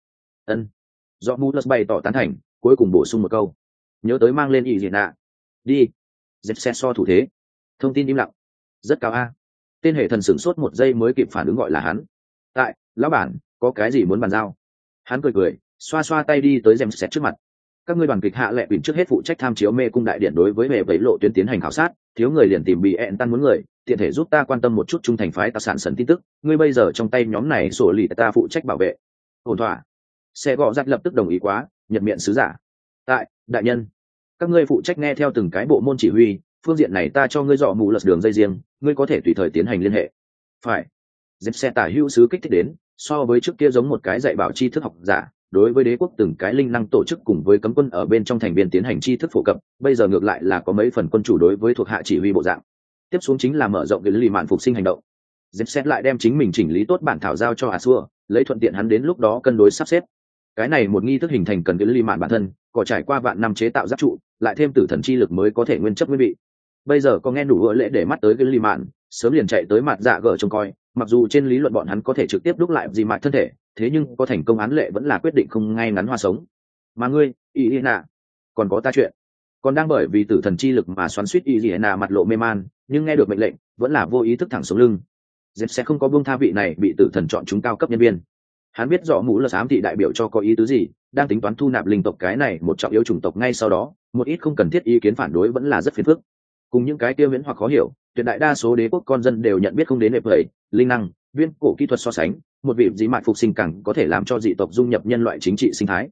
Do mũ lật bày tỏ tán thành, cuối cùng bổ sung một câu, nhớ tới mang lên ý gì nạ. Đi. Zepset so thủ thế. Thông tin im lặng. Rất cao a. Tên hệ thần sửng sốt một giây mới kịp phản ứng gọi là hắn. Tại, lão bản, có cái gì muốn bàn giao? Hắn cười cười, xoa xoa tay đi tới Zepset trước mặt. Các ngươi đoàn kịch hạ lệ bình trước hết phụ trách tham chiếu mê cung đại điện đối với về vẫy lộ tuyến tiến hành khảo sát, thiếu người liền tìm bị ẹn tan muốn người, tiện thể giúp ta quan tâm một chút trung thành phái ta sản sần tin tức, ngươi bây giờ trong tay nhóm này sổ lì ta phụ trách bảo vệ. Ổn thỏa. Xe gọ giặt lập tức đồng ý quá, nhận miệng sứ giả. Tại, đại nhân, các ngươi phụ trách nghe theo từng cái bộ môn chỉ huy, phương diện này ta cho ngươi dọ mù lật đường dây riêng, ngươi có thể tùy thời tiến hành liên hệ. Phải. Dẹp xe tả hữu sứ kích thích đến, so với trước kia giống một cái dạy bảo tri thức học giả, đối với đế quốc từng cái linh năng tổ chức cùng với cấm quân ở bên trong thành viên tiến hành tri thức phổ cập, bây giờ ngược lại là có mấy phần quân chủ đối với thuộc hạ chỉ huy bộ dạng. Tiếp xuống chính là mở rộng cái lì mạn phục sinh hành động. Dẹp xe lại đem chính mình chỉnh lý tốt bản thảo giao cho Asua, lấy thuận tiện hắn đến lúc đó cân đối sắp xếp. Cái này một nghi thức hình thành cần cái lì mạn bản thân, có trải qua vạn năm chế tạo giáp trụ, lại thêm tử thần chi lực mới có thể nguyên chất nguyên vị. Bây giờ có nghe đủ lễ để mắt tới cái lì mạn, sớm liền chạy tới mặt dạ gở trông coi, mặc dù trên lý luận bọn hắn có thể trực tiếp đúc lại gì mạn thân thể, thế nhưng có thành công án lệ vẫn là quyết định không ngay ngắn hoa sống. Mà ngươi, Ina, còn có ta chuyện. Còn đang bởi vì tử thần chi lực mà xoắn xuýt Ina mặt lộ mê man, nhưng nghe được mệnh lệnh, vẫn là vô ý thức thẳng xuống lưng. Dẹp sẽ không có buông tha vị này bị tử thần chọn chúng cao cấp nhân viên. Hắn biết rõ mũ lật ám thị đại biểu cho có ý tứ gì, đang tính toán thu nạp linh tộc cái này một trọng yếu chủng tộc ngay sau đó, một ít không cần thiết ý kiến phản đối vẫn là rất phiền phức. Cùng những cái tiêu miễn hoặc khó hiểu, tuyệt đại đa số đế quốc con dân đều nhận biết không đến nệp vậy, linh năng, viên cổ kỹ thuật so sánh, một vị dị mạn phục sinh càng có thể làm cho dị tộc dung nhập nhân loại chính trị sinh thái.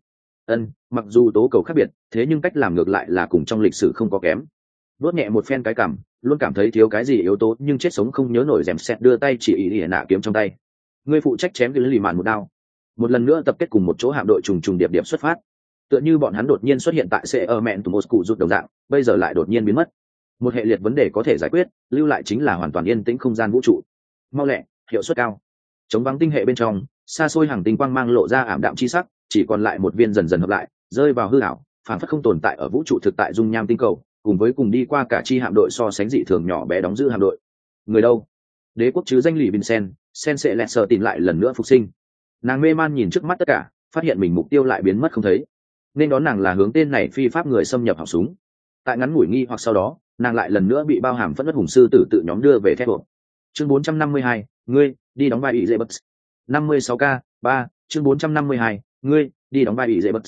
Mặc dù tố cầu khác biệt, thế nhưng cách làm ngược lại là cùng trong lịch sử không có kém. Đốt nhẹ một phen cái cảm, luôn cảm thấy thiếu cái gì yếu tố, nhưng chết sống không nhớ nổi. Dèm xét đưa tay chỉ ý nạ kiếm trong tay. Ngươi phụ trách chém cái lì mạn một đao. Một lần nữa tập kết cùng một chỗ hạm đội trùng trùng điệp điệp xuất phát. Tựa như bọn hắn đột nhiên xuất hiện tại xe ở mẹn tù một cụ rút đồng dạng, bây giờ lại đột nhiên biến mất. Một hệ liệt vấn đề có thể giải quyết, lưu lại chính là hoàn toàn yên tĩnh không gian vũ trụ. Mau lẹ, hiệu suất cao. Chống vắng tinh hệ bên trong, xa xôi hàng tinh quang mang lộ ra ảm đạm chi sắc, chỉ còn lại một viên dần dần hợp lại, rơi vào hư ảo, phản phất không tồn tại ở vũ trụ thực tại dung nham tinh cầu, cùng với cùng đi qua cả chi hạm đội so sánh dị thường nhỏ bé đóng giữ hạm đội. Người đâu? Đế quốc chứ danh lì Vincent, sen sẽ lẹt sờ tìm lại lần nữa phục sinh. Nàng mê man nhìn trước mắt tất cả, phát hiện mình mục tiêu lại biến mất không thấy. Nên đón nàng là hướng tên này phi pháp người xâm nhập họng súng. Tại ngắn ngủi nghi hoặc sau đó, nàng lại lần nữa bị bao hàm phẫn nộ hùng sư tử tự nhóm đưa về thép buộc. Chương 452, ngươi đi đóng vai ủy dễ bất. 56k 3, chương 452, ngươi đi đóng vai ủy dễ bất.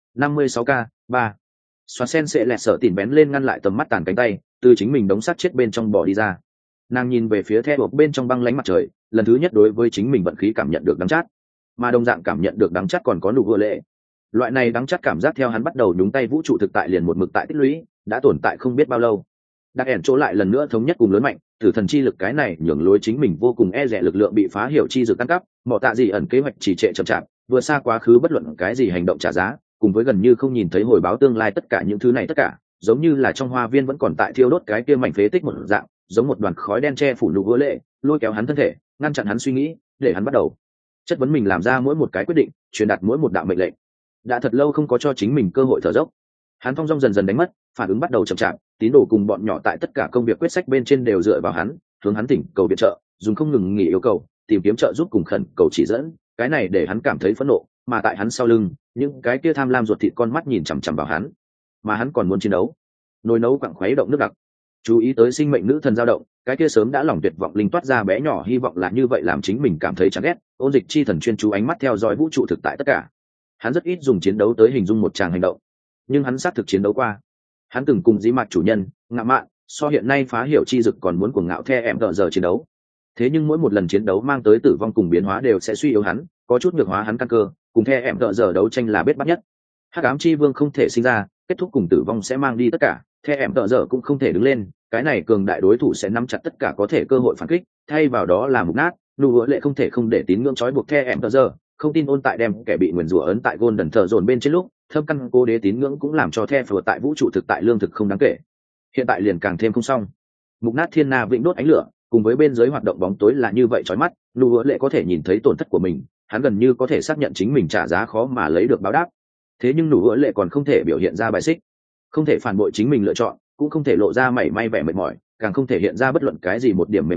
56k 3. Xoa sen sẽ lẹt sợ tỉn bén lên ngăn lại tầm mắt tàn cánh tay, từ chính mình đống sắt chết bên trong bỏ đi ra. Nàng nhìn về phía thép buộc bên trong băng lánh mặt trời, lần thứ nhất đối với chính mình vận khí cảm nhận được đắng chát, mà đồng dạng cảm nhận được đắng chát còn có nụ vừa lệ. Loại này đắng chát cảm giác theo hắn bắt đầu nhúng tay vũ trụ thực tại liền một mực tại tích lũy, đã tồn tại không biết bao lâu. Đặc ẻn chỗ lại lần nữa thống nhất cùng lớn mạnh, tử thần chi lực cái này nhường lối chính mình vô cùng e rẻ lực lượng bị phá hiểu chi dược tăng cấp, mọ tạ gì ẩn kế hoạch trì trệ chậm chạp, vừa xa quá khứ bất luận cái gì hành động trả giá, cùng với gần như không nhìn thấy hồi báo tương lai tất cả những thứ này tất cả, giống như là trong hoa viên vẫn còn tại thiêu đốt cái kia mảnh phế tích một dạng, giống một đoàn khói đen che phủ nụ vỡ lệ, lôi kéo hắn thân thể, ngăn chặn hắn suy nghĩ, để hắn bắt đầu chất vấn mình làm ra mỗi một cái quyết định, truyền đạt mỗi một đạo mệnh lệnh. Đã thật lâu không có cho chính mình cơ hội thở dốc. Hắn thong dong dần dần đánh mất, phản ứng bắt đầu chậm chạp, tín đồ cùng bọn nhỏ tại tất cả công việc quyết sách bên trên đều dựa vào hắn, hướng hắn tỉnh cầu viện trợ, dùng không ngừng nghỉ yêu cầu, tìm kiếm trợ giúp cùng khẩn cầu chỉ dẫn, cái này để hắn cảm thấy phẫn nộ, mà tại hắn sau lưng, những cái kia tham lam ruột thịt con mắt nhìn chằm chằm vào hắn, mà hắn còn muốn chiến đấu. Nồi nấu quặng khuấy động nước đặc, chú ý tới sinh mệnh nữ thần dao động, cái kia sớm đã lòng tuyệt vọng linh toát ra bé nhỏ hy vọng là như vậy làm chính mình cảm thấy chán ghét. Ôn dịch chi thần chuyên chú ánh mắt theo dõi vũ trụ thực tại tất cả. Hắn rất ít dùng chiến đấu tới hình dung một tràng hành động, nhưng hắn xác thực chiến đấu qua. Hắn từng cùng dĩ mạc chủ nhân ngạo mạn so hiện nay phá hiểu chi dực còn muốn cuồng ngạo the em giờ chiến đấu. Thế nhưng mỗi một lần chiến đấu mang tới tử vong cùng biến hóa đều sẽ suy yếu hắn, có chút nhược hóa hắn căn cơ, cùng the em giờ đấu tranh là bết bắt nhất. Hắc ám chi vương không thể sinh ra, kết thúc cùng tử vong sẽ mang đi tất cả, the em giờ cũng không thể đứng lên, cái này cường đại đối thủ sẽ nắm chặt tất cả có thể cơ hội phản kích, thay vào đó là mục nát. Nụ lệ không thể không để tín ngưỡng trói buộc the em giờ, không tin ôn tại đem kẻ bị nguyền rủa ấn tại Golden thờ dồn bên trên lúc, thâm căn cố đế tín ngưỡng cũng làm cho the phở tại vũ trụ thực tại lương thực không đáng kể. Hiện tại liền càng thêm không xong. Mục nát thiên na vĩnh đốt ánh lửa, cùng với bên dưới hoạt động bóng tối là như vậy chói mắt, Nụ lệ có thể nhìn thấy tổn thất của mình, hắn gần như có thể xác nhận chính mình trả giá khó mà lấy được báo đáp. Thế nhưng Nụ lệ còn không thể biểu hiện ra bài xích, không thể phản bội chính mình lựa chọn, cũng không thể lộ ra mảy may vẻ mệt mỏi, càng không thể hiện ra bất luận cái gì một điểm mềm yếu,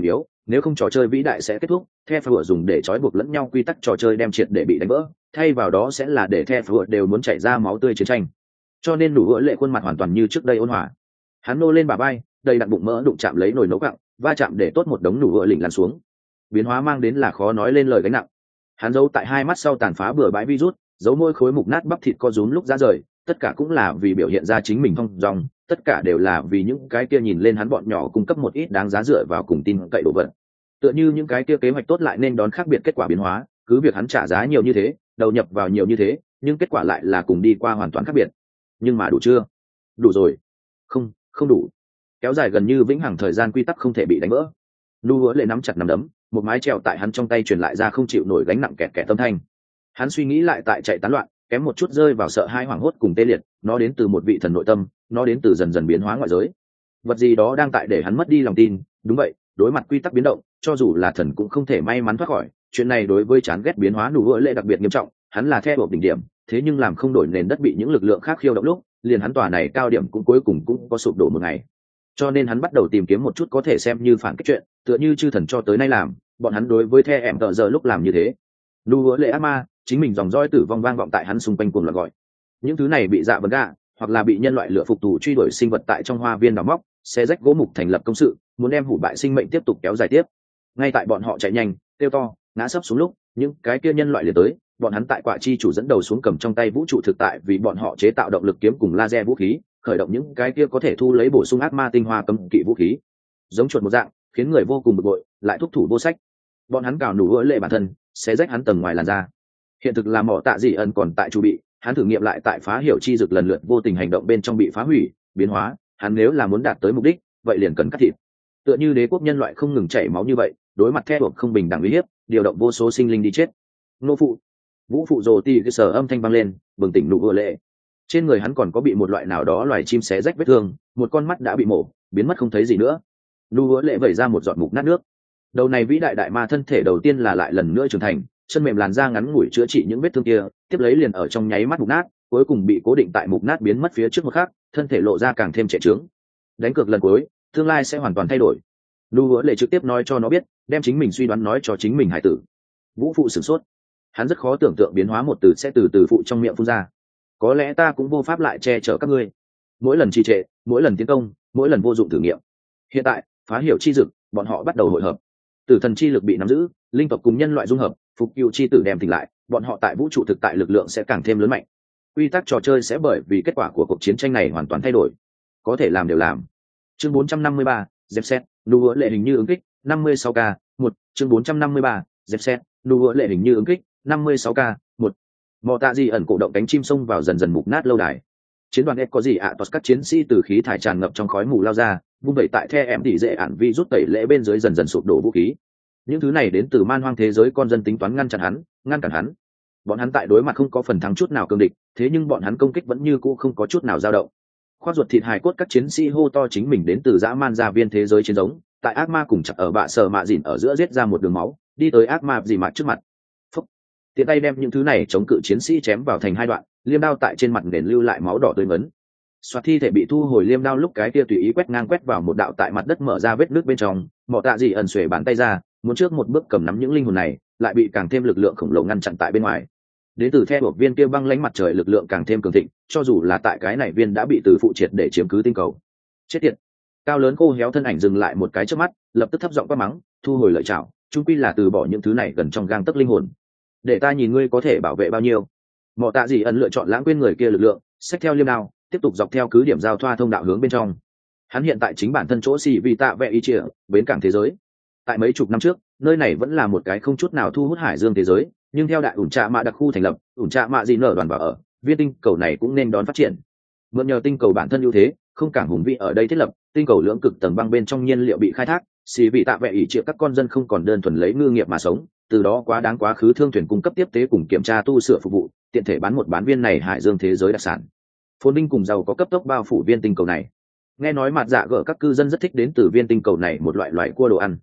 nếu không trò chơi vĩ đại sẽ kết thúc, The Floor dùng để trói buộc lẫn nhau quy tắc trò chơi đem triệt để bị đánh vỡ, thay vào đó sẽ là để The Floor đều muốn chảy ra máu tươi chiến tranh. Cho nên Nụ Hứa Lệ khuôn mặt hoàn toàn như trước đây ôn hòa. Hắn nô lên bả vai, đầy đặn bụng mỡ đụng chạm lấy nồi nấu gạo, va chạm để tốt một đống Nụ Hứa lỉnh lăn xuống. Biến hóa mang đến là khó nói lên lời gánh nặng. Hắn giấu tại hai mắt sau tàn phá bừa bãi virus, giấu môi khối mục nát bắp thịt co rúm lúc ra rời, tất cả cũng là vì biểu hiện ra chính mình thông dong, tất cả đều là vì những cái kia nhìn lên hắn bọn nhỏ cung cấp một ít đáng giá dựa vào cùng tin cậy đồ vật. Tựa như những cái kia kế hoạch tốt lại nên đón khác biệt kết quả biến hóa, cứ việc hắn trả giá nhiều như thế, đầu nhập vào nhiều như thế, nhưng kết quả lại là cùng đi qua hoàn toàn khác biệt. Nhưng mà đủ chưa? Đủ rồi. Không, không đủ. Kéo dài gần như vĩnh hằng thời gian quy tắc không thể bị đánh vỡ. Nụ Hứa Lệ nắm chặt nắm đấm, một mái trèo tại hắn trong tay truyền lại ra không chịu nổi gánh nặng kẹt kẹt âm thanh. Hắn suy nghĩ lại tại chạy tán loạn, kém một chút rơi vào sợ hãi hoảng hốt cùng tê liệt, nó đến từ một vị thần nội tâm, nó đến từ dần dần biến hóa ngoại giới. Vật gì đó đang tại để hắn mất đi lòng tin, đúng vậy, đối mặt quy tắc biến động, cho dù là thần cũng không thể may mắn thoát khỏi, chuyện này đối với chán ghét biến hóa Nụ Hứa Lệ đặc biệt nghiêm trọng, hắn là theo buộc đỉnh điểm, thế nhưng làm không đổi nền đất bị những lực lượng khác khiêu động lúc, liền hắn tòa này cao điểm cũng cuối cùng cũng có sụp đổ một ngày. Cho nên hắn bắt đầu tìm kiếm một chút có thể xem như phản kích chuyện, tựa như chư thần cho tới nay làm, bọn hắn đối với The em tợ giờ lúc làm như thế. Nụ Hứa Lệ ác ma, chính mình dòng dõi tử vong vang vọng tại hắn xung quanh cuồng loạn gọi. Những thứ này bị dạ vấn gạ, hoặc là bị nhân loại lựa phục tù truy đuổi sinh vật tại trong hoa viên đào móc, xé rách gỗ mục thành lập công sự, muốn đem hủ bại sinh mệnh tiếp tục kéo dài tiếp. Ngay tại bọn họ chạy nhanh, kêu to, ngã sấp xuống lúc, những cái kia nhân loại liền tới, bọn hắn tại quả chi chủ dẫn đầu xuống cầm trong tay vũ trụ thực tại vì bọn họ chế tạo động lực kiếm cùng laser vũ khí, khởi động những cái kia có thể thu lấy bổ sung ác ma tinh hoa cấm kỵ vũ khí. Giống chuột một dạng, khiến người vô cùng bực bội, lại thúc thủ vô sách. Bọn hắn cào Nụ Hứa Lệ bản thân, xé rách hắn tầng ngoài làn da. Hiện thực là Mỏ Tạ Dị Ẩn còn tại chu bị, hắn thử nghiệm lại tại phá hiểu chi dực lần lượt vô tình hành động bên trong bị phá hủy, biến hóa, hắn nếu là muốn đạt tới mục đích, vậy liền cần cắt thịt. Tựa như đế quốc nhân loại không ngừng chảy máu như vậy, đối mặt theo buộc không bình đẳng uy hiếp, điều động vô số sinh linh đi chết. Nô phụ, vũ phụ rồ tì cái sở âm thanh vang lên, bừng tỉnh Nụ Hứa Lệ. Trên người hắn còn có bị một loại nào đó loài chim xé rách vết thương, một con mắt đã bị mổ, biến mất không thấy gì nữa. Nụ Hứa Lệ vẩy ra một giọt mục nát nước. Đầu này vĩ đại đại ma thân thể đầu tiên là lại lần nữa trưởng thành, chân mềm làn da ngắn ngủi chữa trị những vết thương kia, tiếp lấy liền ở trong nháy mắt mục nát, cuối cùng bị cố định tại mục nát biến mất phía trước một khắc, thân thể lộ ra càng thêm trệ trướng. Đánh cược lần cuối, tương lai sẽ hoàn toàn thay đổi. Nụ Hứa Lệ trực tiếp nói cho nó biết, đem chính mình suy đoán nói cho chính mình hải tử. Vũ phụ sửng sốt, hắn rất khó tưởng tượng biến hóa một từ sẽ từ từ phụ trong miệng phun ra. Có lẽ ta cũng vô pháp lại che chở các ngươi. Mỗi lần trì trệ, mỗi lần tiến công, mỗi lần vô dụng thử nghiệm. Hiện tại, phá hiểu chi dực, bọn họ bắt đầu hội hợp. Tử thần chi lực bị nắm giữ, linh tộc cùng nhân loại dung hợp, phục cựu chi tử đem tỉnh lại, bọn họ tại vũ trụ thực tại lực lượng sẽ càng thêm lớn mạnh. Quy tắc trò chơi sẽ bởi vì kết quả của cuộc chiến tranh này hoàn toàn thay đổi. Có thể làm đều làm. Chương 453, dẹp xét, Nụ Hứa Lệ hình như ứng kích, 56k, 1, chương 453, dẹp xét, Nụ Hứa Lệ hình như ứng kích, 56k, 1. Mỏ Tạ Dị Ẩn cổ động cánh chim xông vào dần dần mục nát lâu đài. Chiến đoàn F có gì ạ, toàn các chiến sĩ từ khí thải tràn ngập trong khói mù lao ra, vung vẩy tại The em tỉ dễ ản vi rút tẩy lễ bên dưới dần dần sụp đổ vũ khí. Những thứ này đến từ man hoang thế giới con dân tính toán ngăn cản hắn. Bọn hắn tại đối mặt không có phần thắng chút nào cương địch, thế nhưng bọn hắn công kích vẫn như cũ không có chút nào dao động. Khoác ruột thịt hài cốt các chiến sĩ hô to chính mình đến từ dã man gia viên thế giới chiến giống, tại ác ma cùng chặt ở bạ sờ mạ dỉn ở giữa giết ra một đường máu, đi tới ác ma dì mạt trước mặt. Phúc. Tiện tay đem những thứ này chống cự chiến sĩ chém vào thành hai đoạn, liêm đao tại trên mặt nền lưu lại máu đỏ tươi ngấn. Soạt thi thể bị thu hồi liêm đao lúc cái kia tùy ý quét ngang quét vào một đạo tại mặt đất mở ra vết nước bên trong, Mỏ Tạ Dị Ẩn xuề bàn tay ra, muốn trước một bước cầm nắm những linh hồn này, lại bị càng thêm lực lượng khổng lồ ngăn chặn tại bên ngoài. Đến từ theo buộc viên kia băng lãnh mặt trời lực lượng càng thêm cường thịnh, cho dù là tại cái này viên đã bị từ phụ triệt để chiếm cứ tinh cầu. Chết tiệt. Cao lớn khô héo thân ảnh dừng lại một cái trước mắt, lập tức thấp giọng quát mắng, thu hồi lợi chảo, chung quy là từ bỏ những thứ này gần trong gang tấc linh hồn. Để ta nhìn ngươi có thể bảo vệ bao nhiêu. Mỏ Tạ Dị Ẩn lựa chọn lãng quên người kia lực lượng, xách theo liêm đao, tiếp tục dọc theo cứ điểm giao thoa thông đạo hướng bên trong. Hắn hiện tại chính bản thân chỗ xì vì tạ vẽ ý chia, bến cảng thế giới. Tại mấy chục năm trước, nơi này vẫn là một cái không chút nào thu hút hải dương thế giới, nhưng theo đại ủn trạ mạ đặc khu thành lập, ủn trạ mạ gì nở đoàn vào ở, viên tinh cầu này cũng nên đón phát triển. Mượn nhờ tinh cầu bản thân ưu thế, không cảng hùng vĩ ở đây thiết lập, tinh cầu lưỡng cực tầng băng bên trong nhiên liệu bị khai thác, xì vị tạ vẽ ý chia các con dân không còn đơn thuần lấy ngư nghiệp mà sống, từ đó quá đáng quá khứ thương thuyền cung cấp tiếp tế cùng kiểm tra tu sửa phục vụ, tiện thể bán một bán viên này hải dương thế giới đặc sản. Phồn vinh cùng giàu có cấp tốc bao phủ viên tinh cầu này. Nghe nói mặt dạ gở các cư dân rất thích đến từ viên tinh cầu này một loại cua đồ ăn.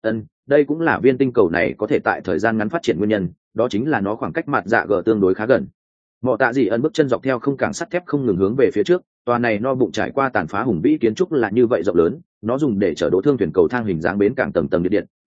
Đây cũng là viên tinh cầu này có thể tại thời gian ngắn phát triển nguyên nhân, đó chính là nó khoảng cách mặt dạ gở tương đối khá gần. Mỏ Tạ Dị Ẩn bước chân dọc theo không cảng sắt thép không ngừng hướng về phía trước, tòa này no bụng trải qua tàn phá hùng vĩ kiến trúc là như vậy rộng lớn, nó dùng để chở đỗ thương thuyền cầu thang hình dáng bến cảng tầng tầng điện điện,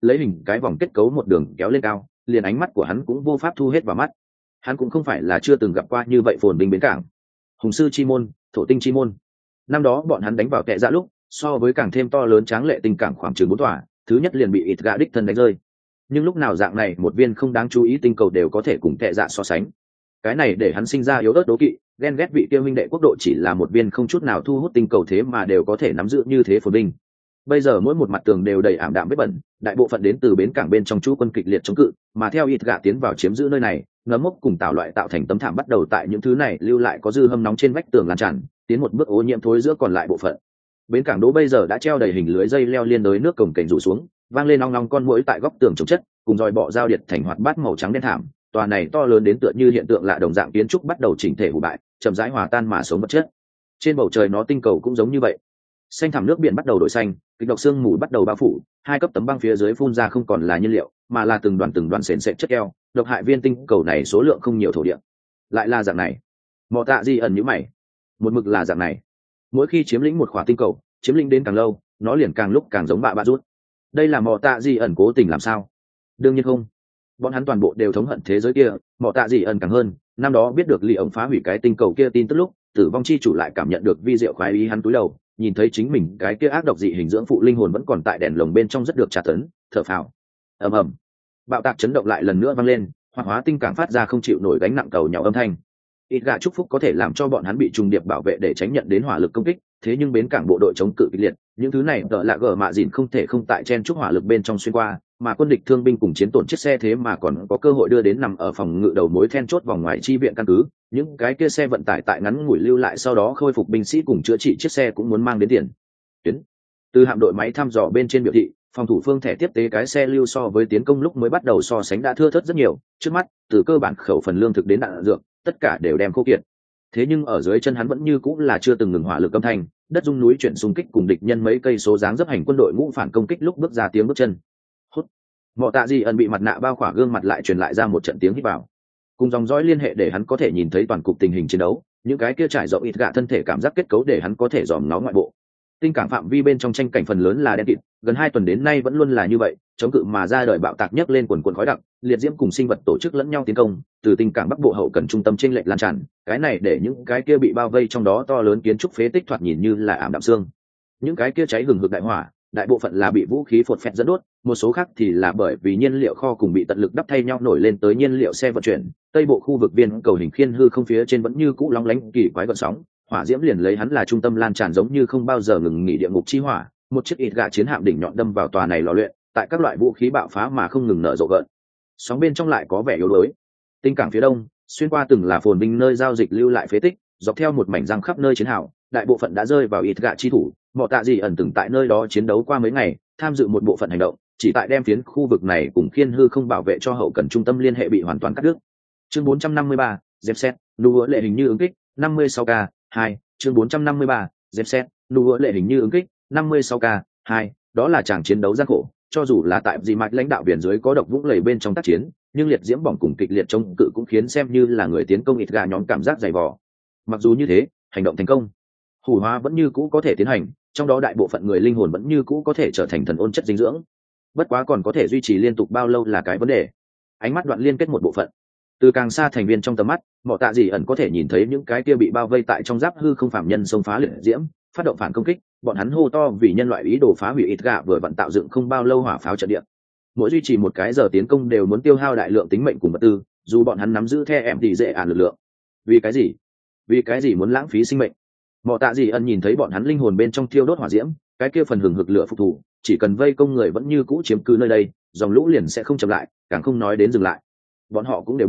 lấy hình cái vòng kết cấu một đường kéo lên cao, liền ánh mắt của hắn cũng vô pháp thu hết vào mắt. Hắn cũng không phải là chưa từng gặp qua như vậy phồn binh bến cảng. Hùng sư chi môn, thổ tinh chi môn. Năm đó bọn hắn đánh vào tệ dạ lúc, so với càng thêm to lớn tráng lệ tinh cảng khoảng chừng 4 tòa, thứ nhất liền bị ít gạ đích thân đánh rơi. Nhưng lúc nào dạng này một viên không đáng chú ý tinh cầu đều có thể cùng tệ dạ so sánh. Cái này để hắn sinh ra yếu ớt đố kỵ, ghen ghét vị kia huynh đệ quốc độ chỉ là một viên không chút nào thu hút tinh cầu thế mà đều có thể nắm giữ như thế phồn binh. Bây giờ mỗi một mặt tường đều đầy ảm đạm vết bẩn, đại bộ phận đến từ bến cảng bên trong chú quân kịch liệt chống cự, mà theo ít gạ tiến vào chiếm giữ nơi này, ngấm mốc cùng tạo loại tạo thành tấm thảm bắt đầu tại những thứ này lưu lại có dư hâm nóng trên vách tường lan tràn, tiến một bước ô nhiễm thối giữa còn lại bộ phận. Bến cảng đỗ bây giờ đã treo đầy hình lưới dây leo liên đới nước cổng cảnh rủ xuống, vang lên ong ong con muỗi tại góc tường chống chất, cùng roi bọ giao điệt thành hoạt bát màu trắng đen thảm. Tòa này to lớn đến tựa như hiện tượng lạ đồng dạng kiến trúc bắt đầu chỉnh thể hủ bại, chậm rãi hòa tan mà sống vật chất. Trên bầu trời nó tinh cầu cũng giống như vậy, xanh thẳm nước biển bắt đầu đổi xanh, kịch độc xương mù bắt đầu bao phủ, hai cấp tấm băng phía dưới phun ra không còn là nhiên liệu, mà là từng đoàn sền sệt chất keo. Độc hại viên tinh cầu này số lượng không nhiều thổ địa, lại là dạng này. Mọ Tạ Di ẩn nhíu mày, một mực là dạng này. Mỗi khi chiếm lĩnh một khỏa tinh cầu, chiếm lĩnh đến càng lâu, nó liền càng lúc càng giống bạ rút. Đây là Mọ Tạ Di ẩn cố tình làm sao? Đương nhiên không. Bọn hắn toàn bộ đều thống hận thế giới kia, Mọ Tạ Di ẩn càng hơn. Năm đó biết được Lý ổng phá hủy cái tinh cầu kia tin tức lúc, tử vong chi chủ lại cảm nhận được vi diệu khoái ý, hắn cúi đầu, nhìn thấy chính mình cái kia ác độc dị hình dưỡng phụ linh hồn vẫn còn tại đèn lồng bên trong rất được tra tấn, thở phào. Ầm ầm, bạo tạc chấn động lại lần nữa vang lên, hoạt hóa tinh cảng phát ra không chịu nổi gánh nặng cầu nhỏ âm thanh. Ít gạ chúc phúc có thể làm cho bọn hắn bị trùng điệp bảo vệ để tránh nhận đến hỏa lực công kích, thế nhưng bến cảng bộ đội chống cự kịch liệt, những thứ này tợ lạ gở mạ dìn không thể không tại chen chúc hỏa lực bên trong xuyên qua, mà quân địch thương binh cùng chiến tổn chiếc xe thế mà còn có cơ hội đưa đến nằm ở phòng ngự đầu mối then chốt vòng ngoài chi viện căn cứ. Những cái kia xe vận tải tại ngắn ngủi lưu lại sau đó khôi phục binh sĩ cùng chữa trị chiếc xe cũng muốn mang đến tiền tuyến. Từ hạm đội máy thăm dò bên trên biểu thị, phòng thủ phương thẻ tiếp tế cái xe lưu so với tiến công lúc mới bắt đầu so sánh đã thưa thớt rất nhiều, trước mắt từ cơ bản khẩu phần lương thực đến đạn dược tất cả đều đem khô kiệt. Thế nhưng ở dưới chân hắn vẫn như cũng là chưa từng ngừng hỏa lực âm thanh, đất rung núi chuyển xung kích cùng địch nhân mấy cây số dáng dấp hành quân đội ngũ phản công kích lúc bước ra tiếng bước chân. Hút. Mọ Tạ Di ẩn bị mặt nạ bao khỏa gương mặt lại truyền lại ra một trận tiếng hít vào, cùng dòng dõi liên hệ để hắn có thể nhìn thấy toàn cục tình hình chiến đấu, những cái kia trải rộng ít gạ thân thể cảm giác kết cấu để hắn có thể dòm nó ngoại bộ. Tinh cảng phạm vi bên trong tranh cảnh phần lớn là đen kịt, gần 2 tuần đến nay vẫn luôn là như vậy, chống cự mà ra đời bạo tạc nhấc lên quần quần khói đặc, liệt diễm cùng sinh vật tổ chức lẫn nhau tiến công, từ tinh cảng bắc bộ hậu cần trung tâm trên lệch lan tràn, cái này để những cái kia bị bao vây trong đó to lớn kiến trúc phế tích thoạt nhìn như là ảm đạm xương. Những cái kia cháy hừng hực đại hỏa, đại bộ phận là bị vũ khí phột phẹt dẫn đốt, một số khác thì là bởi vì nhiên liệu kho cùng bị tận lực đắp thay nhau nổi lên tới nhiên liệu xe vận chuyển. Tây bộ khu vực viên cầu hình khiên hư không phía trên vẫn như cũ lóng lánh kỳ quái gợn sóng, hỏa diễm liền lấy hắn là trung tâm lan tràn giống như không bao giờ ngừng nghỉ địa ngục chi hỏa. Một chiếc ít gạ chiến hạm đỉnh nhọn đâm vào tòa này lò luyện, tại các loại vũ khí bạo phá mà không ngừng nở rộ gợn sóng bên trong lại có vẻ yếu đuối. Tinh cảng phía đông xuyên qua từng là phồn vinh nơi giao dịch lưu lại phế tích, dọc theo một mảnh răng khắp nơi chiến hào, đại bộ phận đã rơi vào ít gạ chi thủ. Mọ Tạ Di ẩn từng tại nơi đó chiến đấu qua mấy ngày, tham dự một bộ phận hành động, chỉ tại đem phiến khu vực này cùng khiên hư không bảo vệ cho hậu cần trung tâm liên hệ bị hoàn toàn cắt đứt. Chương 453, dẹp xét, nụ lệ hình như ứng kích, 56k, 2, chương 453, dẹp xét, nụ lệ hình như ứng kích, 56k, 2, đó là tràng chiến đấu gian khổ, cho dù là tại dị mạch lãnh đạo biển dưới có độc vũng lầy bên trong tác chiến, nhưng liệt diễm bỏng cùng kịch liệt chống cự cũng khiến xem như là người tiến công ít gà nhóm cảm giác dày vò. Mặc dù như thế, hành động thành công, hủ hóa vẫn như cũ có thể tiến hành, trong đó đại bộ phận người linh hồn vẫn như cũ có thể trở thành thần ôn chất dinh dưỡng. Bất quá còn có thể duy trì liên tục bao lâu là cái vấn đề. Ánh mắt đoạn liên kết một bộ phận, từ càng xa thành viên trong tầm mắt, Mọ Tạ Di ẩn có thể nhìn thấy những cái kia bị bao vây tại trong giáp hư không phạm nhân xông phá liệt diễm, phát động phản công kích. Bọn hắn hô to vì nhân loại ý đồ phá hủy ít gạ vừa vặn tạo dựng không bao lâu hỏa pháo trận địa. Mỗi duy trì một cái giờ tiến công đều muốn tiêu hao đại lượng tính mệnh cùng vật tư, dù bọn hắn nắm giữ the em thì dễ lực lượng. Vì cái gì? Vì cái gì muốn lãng phí sinh mệnh? Mọ Tạ Di ẩn nhìn thấy bọn hắn linh hồn bên trong thiêu đốt hỏa diễm, cái kia phần hừng hực lửa phục thủ, chỉ cần vây công người vẫn như cũ chiếm cứ nơi đây, dòng lũ liền sẽ không chậm lại, càng không nói đến dừng lại. Bọn họ cũng đều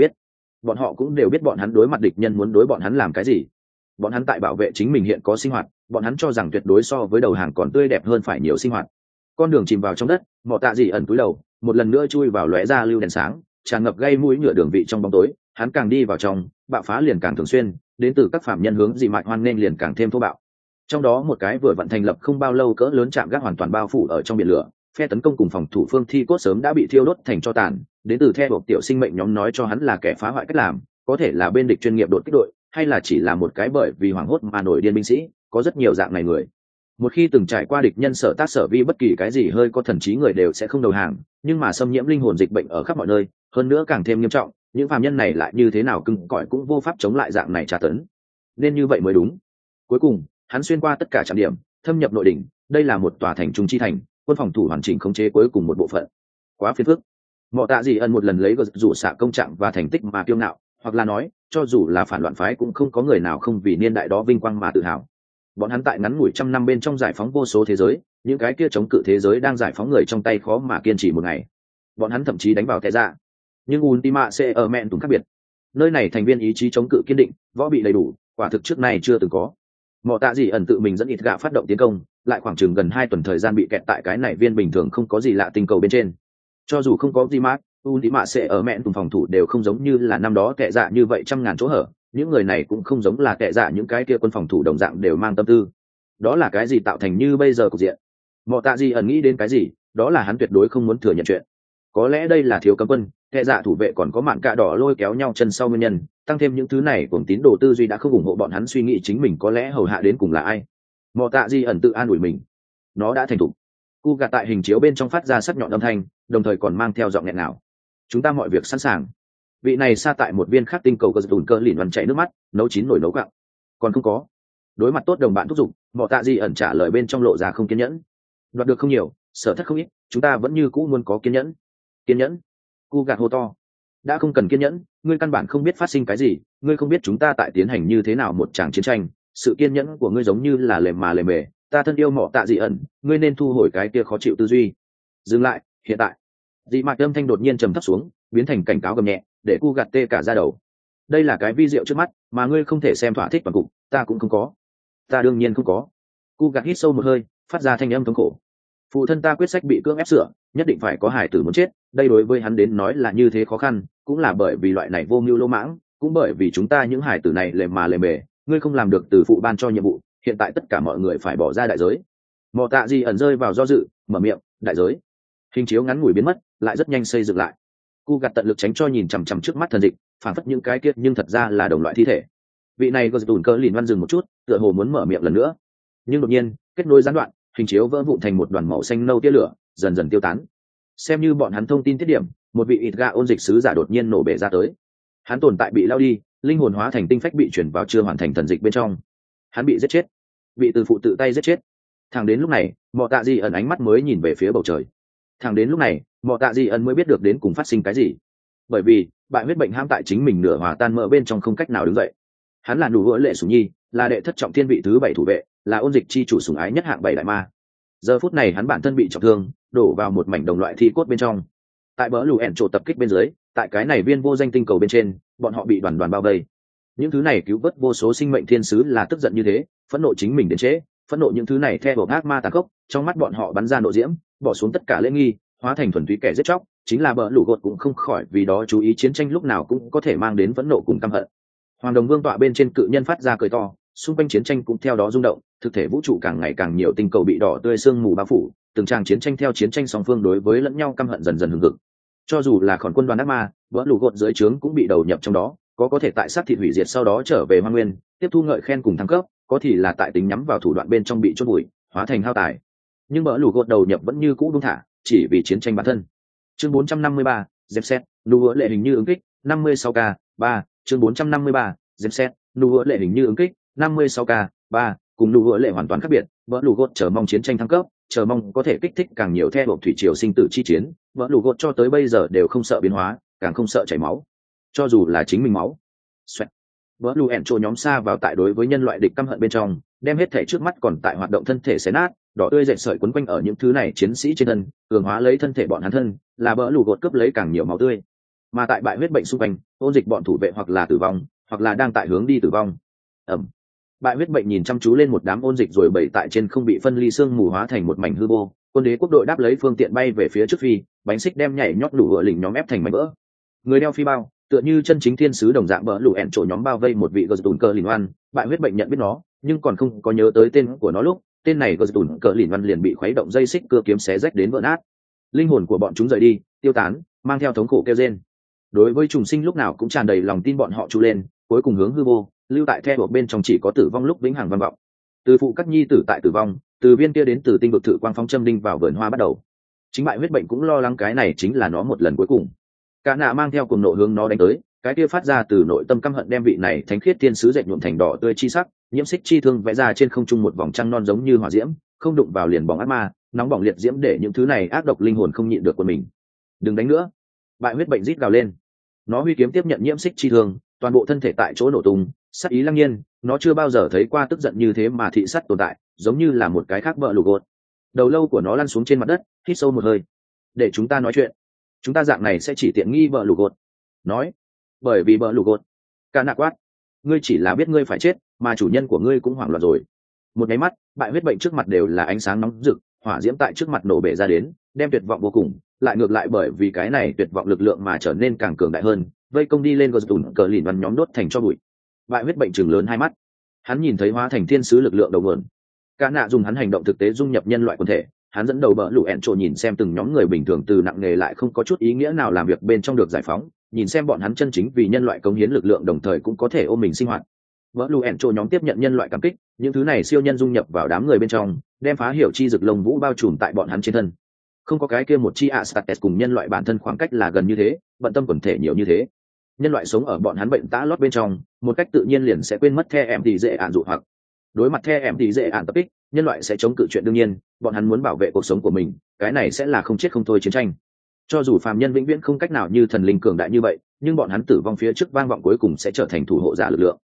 biết bọn hắn đối mặt địch nhân muốn đối bọn hắn làm cái gì. Bọn hắn tại bảo vệ chính mình hiện có sinh hoạt, bọn hắn cho rằng tuyệt đối so với đầu hàng còn tươi đẹp hơn phải nhiều sinh hoạt. Con đường chìm vào trong đất, Mọ Tạ Di ẩn cúi đầu, một lần nữa chui vào lóe ra lưu đèn sáng, tràn ngập gây mũi nhựa đường vị trong bóng tối. Hắn càng đi vào trong, bạo phá liền càng thường xuyên, đến từ các phạm nhân hướng dị mạch hoan nghênh liền càng thêm thô bạo. Trong đó một cái vừa vận thành lập không bao lâu cỡ lớn trạm gác hoàn toàn bao phủ ở trong biển lửa, phe tấn công cùng phòng thủ phương thi cốt sớm đã bị thiêu đốt thành tro tàn. Đến từ theo tiểu sinh mệnh nhóm nói cho hắn là kẻ phá hoại cách làm, có thể là bên địch chuyên nghiệp đột kích đội, hay là chỉ là một cái bởi vì hoảng hốt mà nổi điên binh sĩ, có rất nhiều dạng này người. Một khi từng trải qua địch nhân sở tác sở vi, bất kỳ cái gì hơi có thần trí người đều sẽ không đầu hàng, nhưng mà xâm nhiễm linh hồn dịch bệnh ở khắp mọi nơi, hơn nữa càng thêm nghiêm trọng, những phàm nhân này lại như thế nào cứng cỏi cũng vô pháp chống lại dạng này tra tấn. Nên như vậy mới đúng. Cuối cùng hắn xuyên qua tất cả trạm điểm, thâm nhập nội đỉnh. Đây là một tòa thành trung chi thành, quân phòng thủ hoàn chỉnh khống chế cuối cùng một bộ phận. Quá phiền phức. Mọ Tạ Dị ẩn một lần lấy rủ xạ công trạng và thành tích mà kiêu ngạo, hoặc là nói cho dù là phản loạn phái cũng không có người nào không vì niên đại đó vinh quang mà tự hào. Bọn hắn tại ngắn ngủi trăm năm bên trong giải phóng vô số thế giới, những cái kia chống cự thế giới đang giải phóng người trong tay khó mà kiên trì một ngày. Bọn hắn thậm chí đánh vào kẻ dạ. Nhưng Ultima sẽ ở mẹn tùng khác biệt. Nơi này thành viên ý chí chống cự kiên định, võ bị đầy đủ, quả thực trước này chưa từng có. Mọ Tạ Dị ẩn tự mình dẫn ít gạ phát động tiến công, lại khoảng chừng gần 2 tuần thời gian bị kẹt tại cái này viên bình thường không có gì lạ tinh cầu bên trên. Cho dù không có gì mát, Ultima sẽ ở mẹn tùng phòng thủ đều không giống như là năm đó kẻ dạ như vậy trăm ngàn chỗ hở. Những người này cũng không giống là kẻ dạ, những cái kia quân phòng thủ đồng dạng đều mang tâm tư. Đó là cái gì tạo thành như bây giờ cục diện? Mọ Tạ Dị ẩn nghĩ đến cái gì, đó là hắn tuyệt đối không muốn thừa nhận chuyện. Có lẽ đây là thiếu cấm quân, kẻ dạ thủ vệ còn có mạn cạ đỏ lôi kéo nhau chân sau nguyên nhân, tăng thêm những thứ này cùng tín đồ tư duy đã không ủng hộ bọn hắn suy nghĩ chính mình có lẽ hầu hạ đến cùng là ai. Mọ Tạ Dị ẩn tự an ủi mình, nó đã thành thục. Cu gạt tại hình chiếu bên trong phát ra sắc nhọn âm thanh, đồng thời còn mang theo giọng nghẹn ngào. Chúng ta mọi việc sẵn sàng. Vị này xa tại một viên khác tinh cầu cơ lìn văn chảy nước mắt, nấu chín nổi nấu gạo. Còn không có. Đối mặt tốt đồng bạn thúc giục, Mọ Tạ Dị ẩn trả lời bên trong lộ ra không kiên nhẫn. Đoạt được không nhiều, sở thất không ít, chúng ta vẫn như cũ muốn có kiên nhẫn. Kiên nhẫn? Cu gạt hô to. Đã không cần kiên nhẫn, ngươi căn bản không biết phát sinh cái gì, ngươi không biết chúng ta tại tiến hành như thế nào một tràng chiến tranh, sự kiên nhẫn của ngươi giống như là lề mà lề mề. Ta thân yêu Mọ Tạ Dị ẩn, ngươi nên thu hồi cái kia khó chịu tư duy. Dừng lại, hiện tại. Dị mạc âm thanh đột nhiên trầm thấp xuống, biến thành cảnh cáo gầm nhẹ, để cu gạt tê cả da đầu. Đây là cái vi diệu trước mắt, mà ngươi không thể xem thỏa thích toàn cục, ta cũng không có. Ta đương nhiên không có. Cu gạt hít sâu một hơi, phát ra thanh âm thống khổ. Phụ thân ta quyết sách bị cưỡng ép sửa, nhất định phải có hải tử muốn chết, đây đối với hắn đến nói là như thế khó khăn, cũng là bởi vì loại này vô mưu lỗ mãng, cũng bởi vì chúng ta những hải tử này lề mà lề mề, ngươi không làm được từ phụ ban cho nhiệm vụ, hiện tại tất cả mọi người phải bỏ ra đại giới. Mọ Tạ Dị ẩn rơi vào do dự, mở miệng, đại giới. Hình chiếu ngắn ngủi biến mất, lại rất nhanh xây dựng lại. Cu gạt tận lực tránh cho nhìn chằm chằm trước mắt thần dịch, phản phất những cái kia nhưng thật ra là đồng loại thi thể. Vị này cơ lìn văn dừng một chút, tựa hồ muốn mở miệng lần nữa, nhưng đột nhiên kết nối gián đoạn, hình chiếu vỡ vụn thành một đoàn màu xanh nâu tia lửa, dần dần tiêu tán. Xem như bọn hắn thông tin tiết điểm, một vị ít gạ ôn dịch sứ giả đột nhiên nổ bể ra tới. Hắn tồn tại bị lao đi, linh hồn hóa thành tinh phách bị chuyển vào chưa hoàn thành thần dịch bên trong. Hắn bị giết chết, bị từ phụ tự tay giết chết. Thẳng đến lúc này, Mọ Tạ Dị ẩn ánh mắt mới nhìn về phía bầu trời. Thẳng đến lúc này, Mọ Tạ Dị ẩn mới biết được đến cùng phát sinh cái gì. Bởi vì bại huyết bệnh ham tại chính mình nửa hòa tan mỡ bên trong không cách nào đứng dậy. Hắn là Nụ Hứa Lệ Sủng Nhi, là đệ thất trọng thiên vị thứ 7 thủ vệ, là ôn dịch chi chủ sủng ái nhất hạng 7 đại ma. Giờ phút này hắn bản thân bị trọng thương, đổ vào một mảnh đồng loại thi cốt bên trong. Tại bờ lù ẻn trổ tập kích bên dưới, tại cái này viên vô danh tinh cầu bên trên, bọn họ bị đoàn đoàn bao vây. Những thứ này cứu vớt vô số sinh mệnh thiên sứ là tức giận như thế, phẫn nộ chính mình đến trễ, phẫn nộ những thứ này theo buộc ác ma tàn khốc, trong mắt bọn họ bắn ra nộ diễm, bỏ xuống tất cả lễ nghi, hóa thành thuần túy kẻ giết chóc. Chính là bờ lù gột cũng không khỏi vì đó chú ý chiến tranh lúc nào cũng có thể mang đến phẫn nộ cùng căm hận. Hoàng Đồng Vương tọa bên trên cự nhân phát ra cười to, xung quanh chiến tranh cũng theo đó rung động, thực thể vũ trụ càng ngày càng nhiều tinh cầu bị đỏ tươi sương mù bao phủ, từng tràng chiến tranh theo chiến tranh song phương đối với lẫn nhau căm hận dần dần hừng hực. Cho dù là khòn quân đoàn ác ma, vỡ lù gột dưới trướng cũng bị đầu nhập trong đó, có thể tại sát thị hủy diệt sau đó trở về Hoang Nguyên, tiếp thu ngợi khen cùng thăng cấp, có thì là tại tính nhắm vào thủ đoạn bên trong bị chôn bụi, hóa thành hao tài. Nhưng vỡ lù gột đầu nhập vẫn như cũ buông thả, chỉ vì chiến tranh bản thân. Chương 453, Depset, Nụ Hứa Lệ hình như ứng kích, 56k, 3, chương 453, Depset, Nụ Hứa Lệ hình như ứng kích, 56k, 3, cùng Nụ Hứa Lệ hoàn toàn khác biệt, vỡ lù gột chờ mong chiến tranh thăng cấp, chờ mong có thể kích thích càng nhiều theo buộc thủy triều sinh tử chi chiến, vỡ lù gột cho tới bây giờ đều không sợ biến hóa, càng không sợ chảy máu, cho dù là chính mình máu. Xoẹt. Vỡ lù ẻn trổ nhóm xa vào tại đối với nhân loại địch căm hận bên trong, đem hết thể trước mắt còn tại hoạt động thân thể xé nát, đỏ tươi dệt sợi quấn quanh ở những thứ này chiến sĩ trên thân, cường hóa lấy thân thể bọn hắn thân, là vỡ lù gột cướp lấy càng nhiều máu tươi. Mà tại bại huyết bệnh xung quanh, ôn dịch bọn thủ vệ hoặc là tử vong, hoặc là đang tại hướng đi tử vong. Bại huyết bệnh nhìn chăm chú lên một đám ôn dịch rồi bẩy tại trên không bị phân ly xương mù hóa thành một mảnh hư vô. Quân đế quốc đội đáp lấy phương tiện bay về phía trước phi, bánh xích đem nhảy nhót đủ vựa lỉnh nhóm ép thành mảnh vỡ. Người đeo phi bao, tựa như chân chính thiên sứ đồng dạng bỡ lù ẻn trổ nhóm bao vây một vị gờ tùn cờ lìn oan. Bại huyết bệnh nhận biết nó, nhưng còn không có nhớ tới tên của nó lúc, tên này gờ tùn cờ lìn oan liền bị khuấy động dây xích cưa kiếm xé rách đến vỡ nát. Linh hồn của bọn chúng rời đi, tiêu tán, mang theo thống khổ kêu rên. Đối với trùng sinh lúc nào cũng tràn đầy lòng tin bọn họ chu lên, cuối cùng hướng hư vô, lưu tại theo buộc bên trong chỉ có tử vong lúc vĩnh hằng vang vọng. Từ phụ các nhi tử tại tử vong, từ viên kia đến từ tinh vực thử quang phóng châm đinh vào vườn hoa bắt đầu. Chính bại huyết bệnh cũng lo lắng cái này chính là nó một lần cuối cùng. Cả nạ mang theo cùng nộ hướng nó đánh tới, cái kia phát ra từ nội tâm căm hận đem vị này thánh khiết tiên sứ dệt nhuộm thành đỏ tươi chi sắc, nhiễm xích chi thương vẽ ra trên không trung một vòng trăng non giống như hỏa diễm, không đụng vào liền bỏng ác ma, nóng bỏng liệt diễm để những thứ này ác độc linh hồn không nhịn được của mình. Đừng đánh nữa! Bại huyết bệnh rít gào lên. Nó huy kiếm tiếp nhận nhiễm xích chi thương, toàn bộ thân thể tại chỗ nổ tung, sát ý lăng nhiên, nó chưa bao giờ thấy qua tức giận như thế mà thị sát tồn tại, giống như là một cái khác vợ lù gột. Đầu lâu của nó lăn xuống trên mặt đất, hít sâu một hơi. Để chúng ta nói chuyện. Chúng ta dạng này sẽ chỉ tiện nghi vợ lù gột. Nói. Bởi vì vợ lù gột. Cả nạ quát. Ngươi chỉ là biết ngươi phải chết, mà chủ nhân của ngươi cũng hoảng loạn rồi. Một cái mắt, bại huyết bệnh trước mặt đều là ánh sáng nóng rực, hỏa diễm tại trước mặt nổ bể ra đến, đem tuyệt vọng vô cùng, lại ngược lại bởi vì cái này tuyệt vọng lực lượng mà trở nên càng cường đại hơn, vây công đi lên gờ tùn cờ lìn văn nhóm đốt thành cho bụi. Bại huyết bệnh trừng lớn hai mắt, hắn nhìn thấy hóa thành thiên sứ lực lượng đầu nguồn. Cả nạ dùng hắn hành động thực tế dung nhập nhân loại quần thể, hắn dẫn đầu bờ lũ ẹn trộn nhìn xem từng nhóm người bình thường từ nặng nề lại không có chút ý nghĩa nào làm việc bên trong được giải phóng, nhìn xem bọn hắn chân chính vì nhân loại cống hiến lực lượng đồng thời cũng có thể ôm mình sinh hoạt. Bờ lũ ẹn trộn nhóm tiếp nhận nhân loại cảm kích, những thứ này siêu nhân dung nhập vào đám người bên trong, đem phá hiểu chi rực lông vũ bao trùm tại bọn hắn trên thân. Không có cái kia một chi Astartes cùng nhân loại bản thân khoảng cách là gần như thế, bận tâm quần thể nhiều như thế. Nhân loại sống ở bọn hắn bệnh tã lót bên trong, một cách tự nhiên liền sẽ quên mất the em thì dễ ạn dụ hoặc. Đối mặt the em thì dễ ạn tập kích, nhân loại sẽ chống cự chuyện đương nhiên, bọn hắn muốn bảo vệ cuộc sống của mình, cái này sẽ là không chết không thôi chiến tranh. Cho dù phàm nhân vĩnh viễn không cách nào như thần linh cường đại như vậy, nhưng bọn hắn tử vong phía trước vang vọng cuối cùng sẽ trở thành thủ hộ giả lực lượng.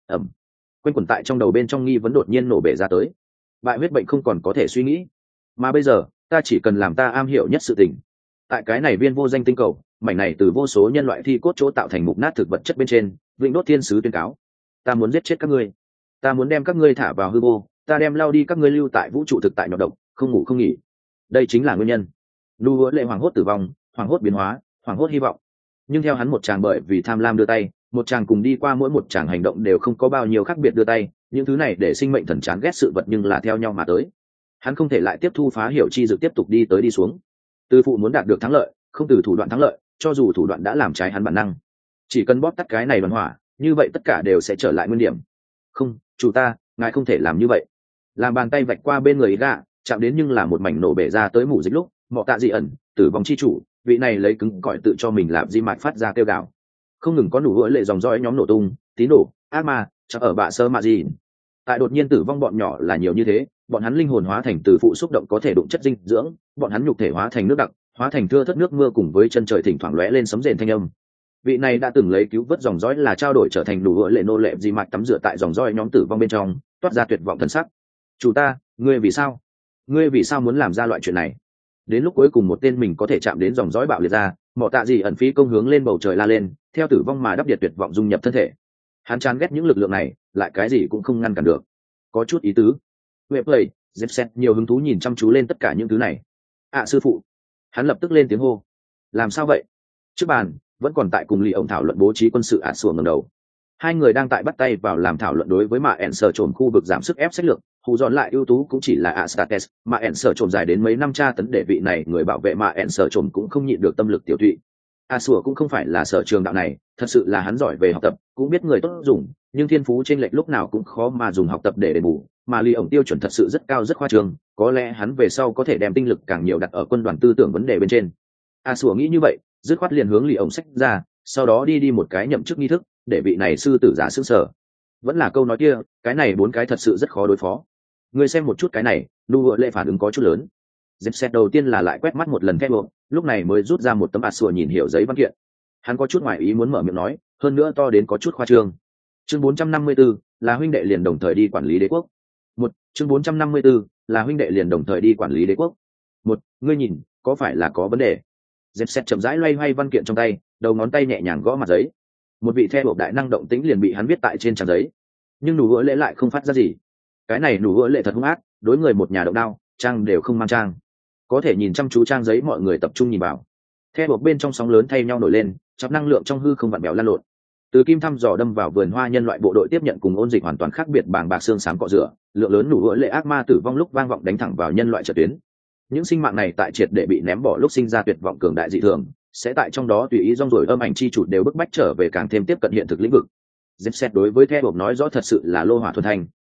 Quên quẩn tại trong đầu bên trong nghi vấn đột nhiên nổ bể ra tới. Bại huyết bệnh không còn có thể suy nghĩ, mà bây giờ ta chỉ cần làm ta am hiểu nhất sự tình. Tại cái này viên vô danh tinh cầu, mảnh này từ vô số nhân loại thi cốt chỗ tạo thành mục nát thực vật chất bên trên, vịnh đốt thiên sứ tuyên cáo: ta muốn giết chết các ngươi, ta muốn đem các ngươi thả vào hư vô, ta đem lao đi các ngươi lưu tại vũ trụ thực tại nhọc độc, không ngủ không nghỉ. Đây chính là nguyên nhân. Nu hứa lệ hoàng hốt tử vong, hoàng hốt biến hóa, hoàng hốt hy vọng. Nhưng theo hắn một chàng bởi vì tham lam đưa tay, một chàng cùng đi qua mỗi một chàng hành động đều không có bao nhiêu khác biệt đưa tay, những thứ này để sinh mệnh thần chán ghét sự vật nhưng là theo nhau mà tới. Hắn không thể lại tiếp thu phá hiểu chi dược tiếp tục đi tới đi xuống. Từ phụ muốn đạt được thắng lợi, không từ thủ đoạn thắng lợi, cho dù thủ đoạn đã làm trái hắn bản năng. Chỉ cần bóp tắt cái này đoàn hỏa, như vậy tất cả đều sẽ trở lại nguyên điểm. Không, chủ ta, ngài không thể làm như vậy. Làm bàn tay vạch qua bên người ý gạ, chạm đến nhưng là một mảnh nổ bể ra tới mủ dịch lúc, Mọ Tạ Dị ẩn, tử vong chi chủ, vị này lấy cứng cỏi tự cho mình làm di mạch phát ra kêu gào. Không ngừng có nụ hứa lệ dòng dõi nhóm nổ tung, tín đồ, ác ma, chắc ở bạ sơ mạ gì. Tại đột nhiên tử vong bọn nhỏ là nhiều như thế, bọn hắn linh hồn hóa thành từ phụ xúc động có thể đụng chất dinh dưỡng, bọn hắn nhục thể hóa thành nước đặc, hóa thành thưa thất nước mưa cùng với chân trời thỉnh thoảng lóe lên sấm rền thanh âm. Vị này đã từng lấy cứu vớt dòng dõi là trao đổi trở thành nụ hứa lệ nô lệ di mạch tắm rửa tại dòng dõi nhóm tử vong bên trong, toát ra tuyệt vọng thần sắc. Chủ ta, ngươi vì sao? Ngươi vì sao muốn làm ra loại chuyện này? Đến lúc cuối cùng một tên mình có thể chạm đến dòng dõi bạo liệt ra, Mọ Tạ Dị ẩn phí công hướng lên bầu trời la lên, theo tử vong mà đắp điệt tuyệt vọng dung nhập thân thể. Hắn chán ghét những lực lượng này, lại cái gì cũng không ngăn cản được. Có chút ý tứ. Wepley, Zepset nhiều hứng thú nhìn chăm chú lên tất cả những thứ này. Sư phụ. Hắn lập tức lên tiếng hô. Làm sao vậy? Trước bàn, vẫn còn tại cùng Lý ông thảo luận bố trí quân sự sủa ngẩng đầu. Hai người đang tại bắt tay vào làm thảo luận đối với mạ ẻn sở trộm khu vực giảm sức ép sách lược, hù dọn lại ưu tú cũng chỉ là Astartes, mà ẻn sở trộm dài đến mấy năm tra tấn để vị này người bảo vệ mạ ẻn sở trộm cũng không nhịn được tâm lực tiểu thụy. Sủa cũng không phải là sở trường đạo này, thật sự là hắn giỏi về học tập, cũng biết người tốt dùng, nhưng thiên phú chênh lệch lúc nào cũng khó mà dùng học tập để đền bù, mà Lý ổng tiêu chuẩn thật sự rất cao rất khoa trương, có lẽ hắn về sau có thể đem tinh lực càng nhiều đặt ở quân đoàn tư tưởng vấn đề bên trên. Sủa nghĩ như vậy, dứt khoát liền hướng Lý ổng sách ra, sau đó đi một cái nhậm chức nghi thức, để vị này sư tử giả sững sờ. Vẫn là câu nói kia, cái này 4 cái thật sự rất khó đối phó. Ngươi xem một chút cái này, Nu Vợ Lệ phản ứng có chút lớn. Depset đầu tiên là lại quét mắt một lần thép bộ, lúc này mới rút ra một tấm sủa nhìn hiểu giấy văn kiện. Hắn có chút ngoài ý muốn mở miệng nói, hơn nữa to đến có chút khoa trương. Chương 454 là huynh đệ liền đồng thời đi quản lý đế quốc. Chương 454 là huynh đệ liền đồng thời đi quản lý đế quốc. Ngươi nhìn, có phải là có vấn đề? Depset chậm rãi loay hoay văn kiện trong tay, đầu ngón tay nhẹ nhàng gõ mặt giấy. Một vị theo đại năng động tĩnh liền bị hắn viết tại trên trang giấy, nhưng nụ hứa lệ lại không phát ra gì. Cái này nụ hứa lệ thật hung ác, đối người một nhà động đao, trang đều không mang trang. Có thể nhìn chăm chú trang giấy, mọi người tập trung nhìn vào. Theo buộc bên trong sóng lớn thay nhau nổi lên, chọc năng lượng trong hư không vặn bèo lan lộn. Từ kim thăm dò đâm vào vườn hoa nhân loại bộ đội tiếp nhận cùng ôn dịch hoàn toàn khác biệt, bàng bạc xương xám cọ rửa, lượng lớn nụ hứa lệ ác ma tử vong lúc vang vọng đánh thẳng vào nhân loại trận tuyến. Những sinh mạng này tại triệt để bị ném bỏ lúc sinh ra tuyệt vọng cường đại dị thường, sẽ tại trong đó tùy ý rong rồi âm ảnh chi chủ đều bức bách trở về càng thêm tiếp cận hiện thực lĩnh vực. Depset đối với theo buộc nói rõ thật sự là lô hỏa thuần thành,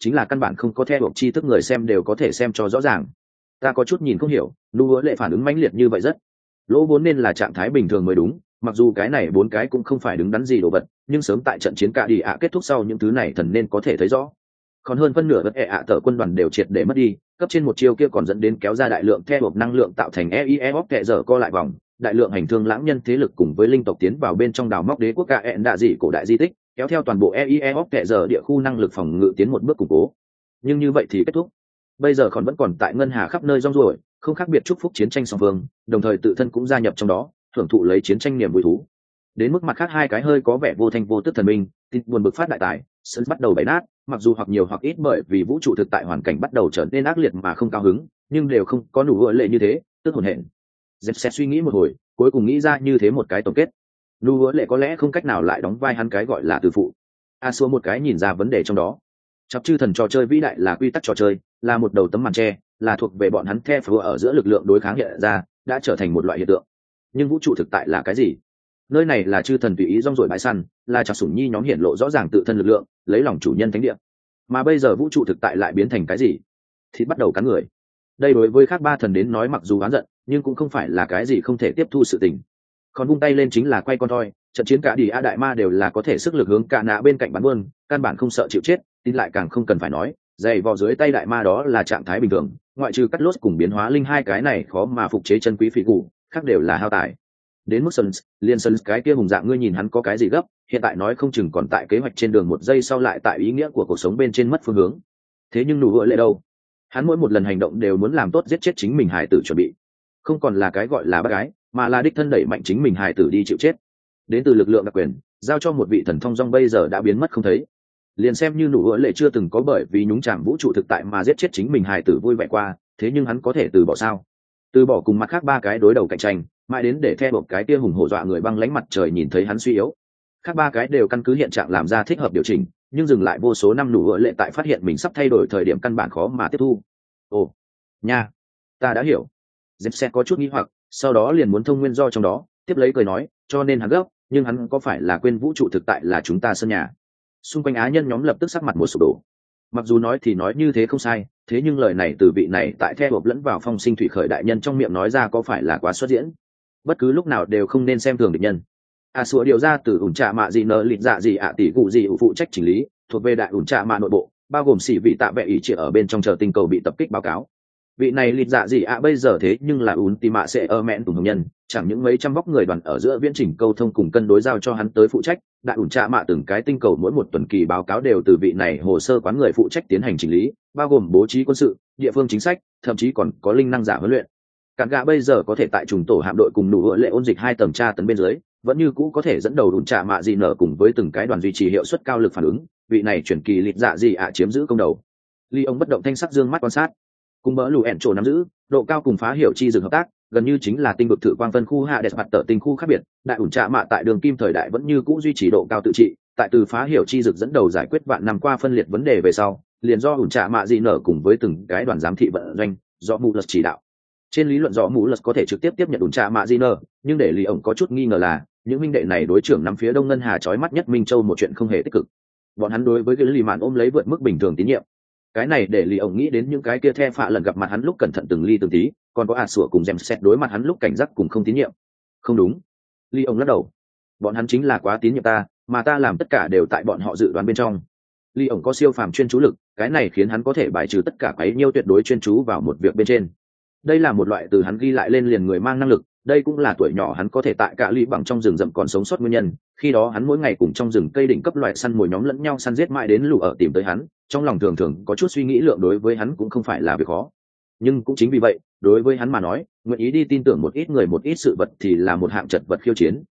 chính là căn bản không có theo tri thức người xem đều có thể xem cho rõ ràng. Ta có chút nhìn không hiểu, nụ hứa lệ phản ứng mãnh liệt như vậy rất lỗ vốn nên là trạng thái bình thường mới đúng, mặc dù cái này 4 cái cũng không phải đứng đắn gì đồ vật, nhưng sớm tại trận chiến cả đi ạ kết thúc sau những thứ này thần nên có thể thấy rõ. Còn hơn phân nửa vật tờ quân đoàn đều triệt để mất đi, cấp trên một chiêu kia còn dẫn đến kéo ra đại lượng theo hộp năng lượng tạo thành EIEOP kệ giờ co lại vòng, đại lượng hành thương lãng nhân thế lực cùng với linh tộc tiến vào bên trong đào móc đế quốc cả đạ dị cổ đại di tích, kéo theo toàn bộ EIEOP kệ giờ địa khu năng lực phòng ngự tiến một bước củng cố. Nhưng như vậy thì kết thúc. Bây giờ còn vẫn còn tại ngân hà khắp nơi rong ruổi, không khác biệt chúc phúc chiến tranh song phương, đồng thời tự thân cũng gia nhập trong đó, thưởng thụ lấy chiến tranh niềm vui thú. Đến mức mặt khác hai cái hơi có vẻ vô thanh vô tức thần minh, thì buồn bực phát đại tài, sân bắt đầu bày nát, mặc dù hoặc nhiều hoặc ít bởi vì vũ trụ thực tại hoàn cảnh bắt đầu trở nên ác liệt mà không cao hứng, nhưng đều không có nụ gợi lệ như thế, tức hồn hển. Dẹp sẽ suy nghĩ một hồi, cuối cùng nghĩ ra như thế một cái tổng kết. Nụ gợi lệ có lẽ không cách nào lại đóng vai hắn cái gọi là từ phụ. A xua một cái nhìn ra vấn đề trong đó. Chọc chư thần trò chơi vĩ đại là quy tắc trò chơi, là một đầu tấm màn tre, là thuộc về bọn hắn the phù ở giữa lực lượng đối kháng hiện ra, đã trở thành một loại hiện tượng. Nhưng vũ trụ thực tại là cái gì? Nơi này là chư thần tùy ý rong ruổi bãi săn, là chọc sủng nhi nhóm hiển lộ rõ ràng tự thân lực lượng, lấy lòng chủ nhân thánh địa. Mà bây giờ vũ trụ thực tại lại biến thành cái gì? Thì bắt đầu cắn người. Đây đối với khác ba thần đến nói mặc dù oán giận, nhưng cũng không phải là cái gì không thể tiếp thu sự tình. Còn vung tay lên chính là quay con thoi, trận chiến cả đi a đại ma đều là có thể sức lực hướng cả nạ bên cạnh bắn buôn, căn bản không sợ chịu chết, tin lại càng không cần phải nói, dày vò dưới tay đại ma đó là trạng thái bình thường, ngoại trừ cắt lốt cùng biến hóa linh hai cái này khó mà phục chế chân quý phỉ cụ, khác đều là hao tài. Đến mức Sons cái kia hùng dạng ngươi nhìn hắn có cái gì gấp, hiện tại nói không chừng còn tại kế hoạch trên đường một giây sau lại tại ý nghĩa của cuộc sống bên trên mất phương hướng. Thế nhưng nụ gợi lệ đâu? Hắn mỗi một lần hành động đều muốn làm tốt giết chết chính mình hài tử chuẩn bị, không còn là cái gọi là bác gái, mà là đích thân đẩy mạnh chính mình hài tử đi chịu chết. Đến từ lực lượng đặc quyền, giao cho một vị thần thông dong bây giờ đã biến mất không thấy. Liền xem như nụ gợi lệ chưa từng có bởi vì nhúng chạm vũ trụ thực tại mà giết chết chính mình hài tử vui vẻ qua, thế nhưng hắn có thể từ bỏ sao? Từ bỏ cùng mặt khác ba cái đối đầu cạnh tranh, mãi đến để theo một cái kia hùng hổ dọa người băng lánh mặt trời nhìn thấy hắn suy yếu. Khác ba cái đều căn cứ hiện trạng làm ra thích hợp điều chỉnh, nhưng dừng lại vô số năm nụ gợi lệ tại phát hiện mình sắp thay đổi thời điểm căn bản khó mà tiếp thu. Ồ, nha, ta đã hiểu. Dẹp sẽ có chút nghi hoặc, sau đó liền muốn thông nguyên do trong đó, tiếp lấy cười nói, cho nên hắn gấp, nhưng hắn có phải là quên vũ trụ thực tại là chúng ta sân nhà? Xung quanh á nhân nhóm lập tức sắc mặt một sụp đổ. Mặc dù nói thì nói như thế không sai, thế nhưng lời này từ vị này tại theo hộp lẫn vào phong sinh thủy khởi đại nhân trong miệng nói ra có phải là quá xuất diễn? Bất cứ lúc nào đều không nên xem thường địch nhân. Sủa điều ra từ ủn trạ mạ gì nợ lịt dạ gì tỷ cụ gì phụ trách chỉnh lý, thuộc về đại ủn trạ mạ nội bộ, bao gồm sĩ vị tạ bệ ý chỉ ở bên trong chờ tinh cầu bị tập kích báo cáo. Vị này lịt dạ gì bây giờ thế nhưng là ủn tì mạ sẽ mẹn tùng hồng nhân, chẳng những mấy trăm vóc người đoàn ở giữa viễn chỉnh câu thông cùng cân đối giao cho hắn tới phụ trách, đại ủn trạ mạ từng cái tinh cầu mỗi một tuần kỳ báo cáo đều từ vị này hồ sơ quán người phụ trách tiến hành chỉnh lý, bao gồm bố trí quân sự, địa phương chính sách, thậm chí còn có linh năng giả huấn luyện. Cản gạ bây giờ có thể tại trùng tổ hạm đội cùng nụ hựa lệ ôn dịch 2 tầng tra tấn bên dưới, vẫn như cũ có thể dẫn đầu đùn trạ mạ gì nở cùng với từng cái đoàn duy trì hiệu suất cao lực phản ứng, vị này chuyển kỳ lịt dạ gì chiếm giữ công đầu. Ly ông bất động thanh sắc dương mắt quan sát, cùng bỡ lù ẻn trổ nắm giữ, độ cao cùng phá hiểu chi dừng hợp tác, gần như chính là tinh vực thử quang phân khu hạ đẹp mặt tở tinh khu khác biệt, đại ủn trạ mạ tại đường kim thời đại vẫn như cũ duy trì độ cao tự trị, tại từ phá hiểu chi dực dẫn đầu giải quyết vạn năm qua phân liệt vấn đề về sau, liền do ủn trạ mạ gì nở cùng với từng cái đoàn giám thị vận doanh, do mù lật chỉ đạo. Trên lý luận rõ mũ lật có thể trực tiếp tiếp nhận ủn trạ mạ di nơ, nhưng để lì ổng có chút nghi ngờ là những minh đệ này đối trưởng nắm phía đông ngân hà trói mắt nhất minh châu một chuyện không hề tích cực. Bọn hắn đối với cái lì mạn ôm lấy vượt mức bình thường tín nhiệm. Cái này để lì ổng nghĩ đến những cái kia the phạ lần gặp mặt hắn lúc cẩn thận từng ly từng tí, còn có sủa cùng dèm xét đối mặt hắn lúc cảnh giác cùng không tín nhiệm. Không đúng. Lì ổng lắc đầu. Bọn hắn chính là quá tín nhiệm ta, mà ta làm tất cả đều tại bọn họ dự đoán bên trong. Lì ổng có siêu phàm chuyên chú lực, cái này khiến hắn có thể bài trừ tất cả quấy nhiêu tuyệt đối chuyên chú vào một việc bên trên. Đây là một loại từ hắn ghi lại lên liền người mang năng lực, đây cũng là tuổi nhỏ hắn có thể tại cả lũy bằng trong rừng rậm còn sống sót nguyên nhân. Khi đó hắn mỗi ngày cùng trong rừng cây đỉnh cấp loại săn mồi nhóm lẫn nhau săn giết mãi đến lũ ở tìm tới hắn, trong lòng thường thường có chút suy nghĩ lượng đối với hắn cũng không phải là việc khó. Nhưng cũng chính vì vậy, đối với hắn mà nói, nguyện ý đi tin tưởng một ít người một ít sự vật thì là một hạng chật vật khiêu chiến,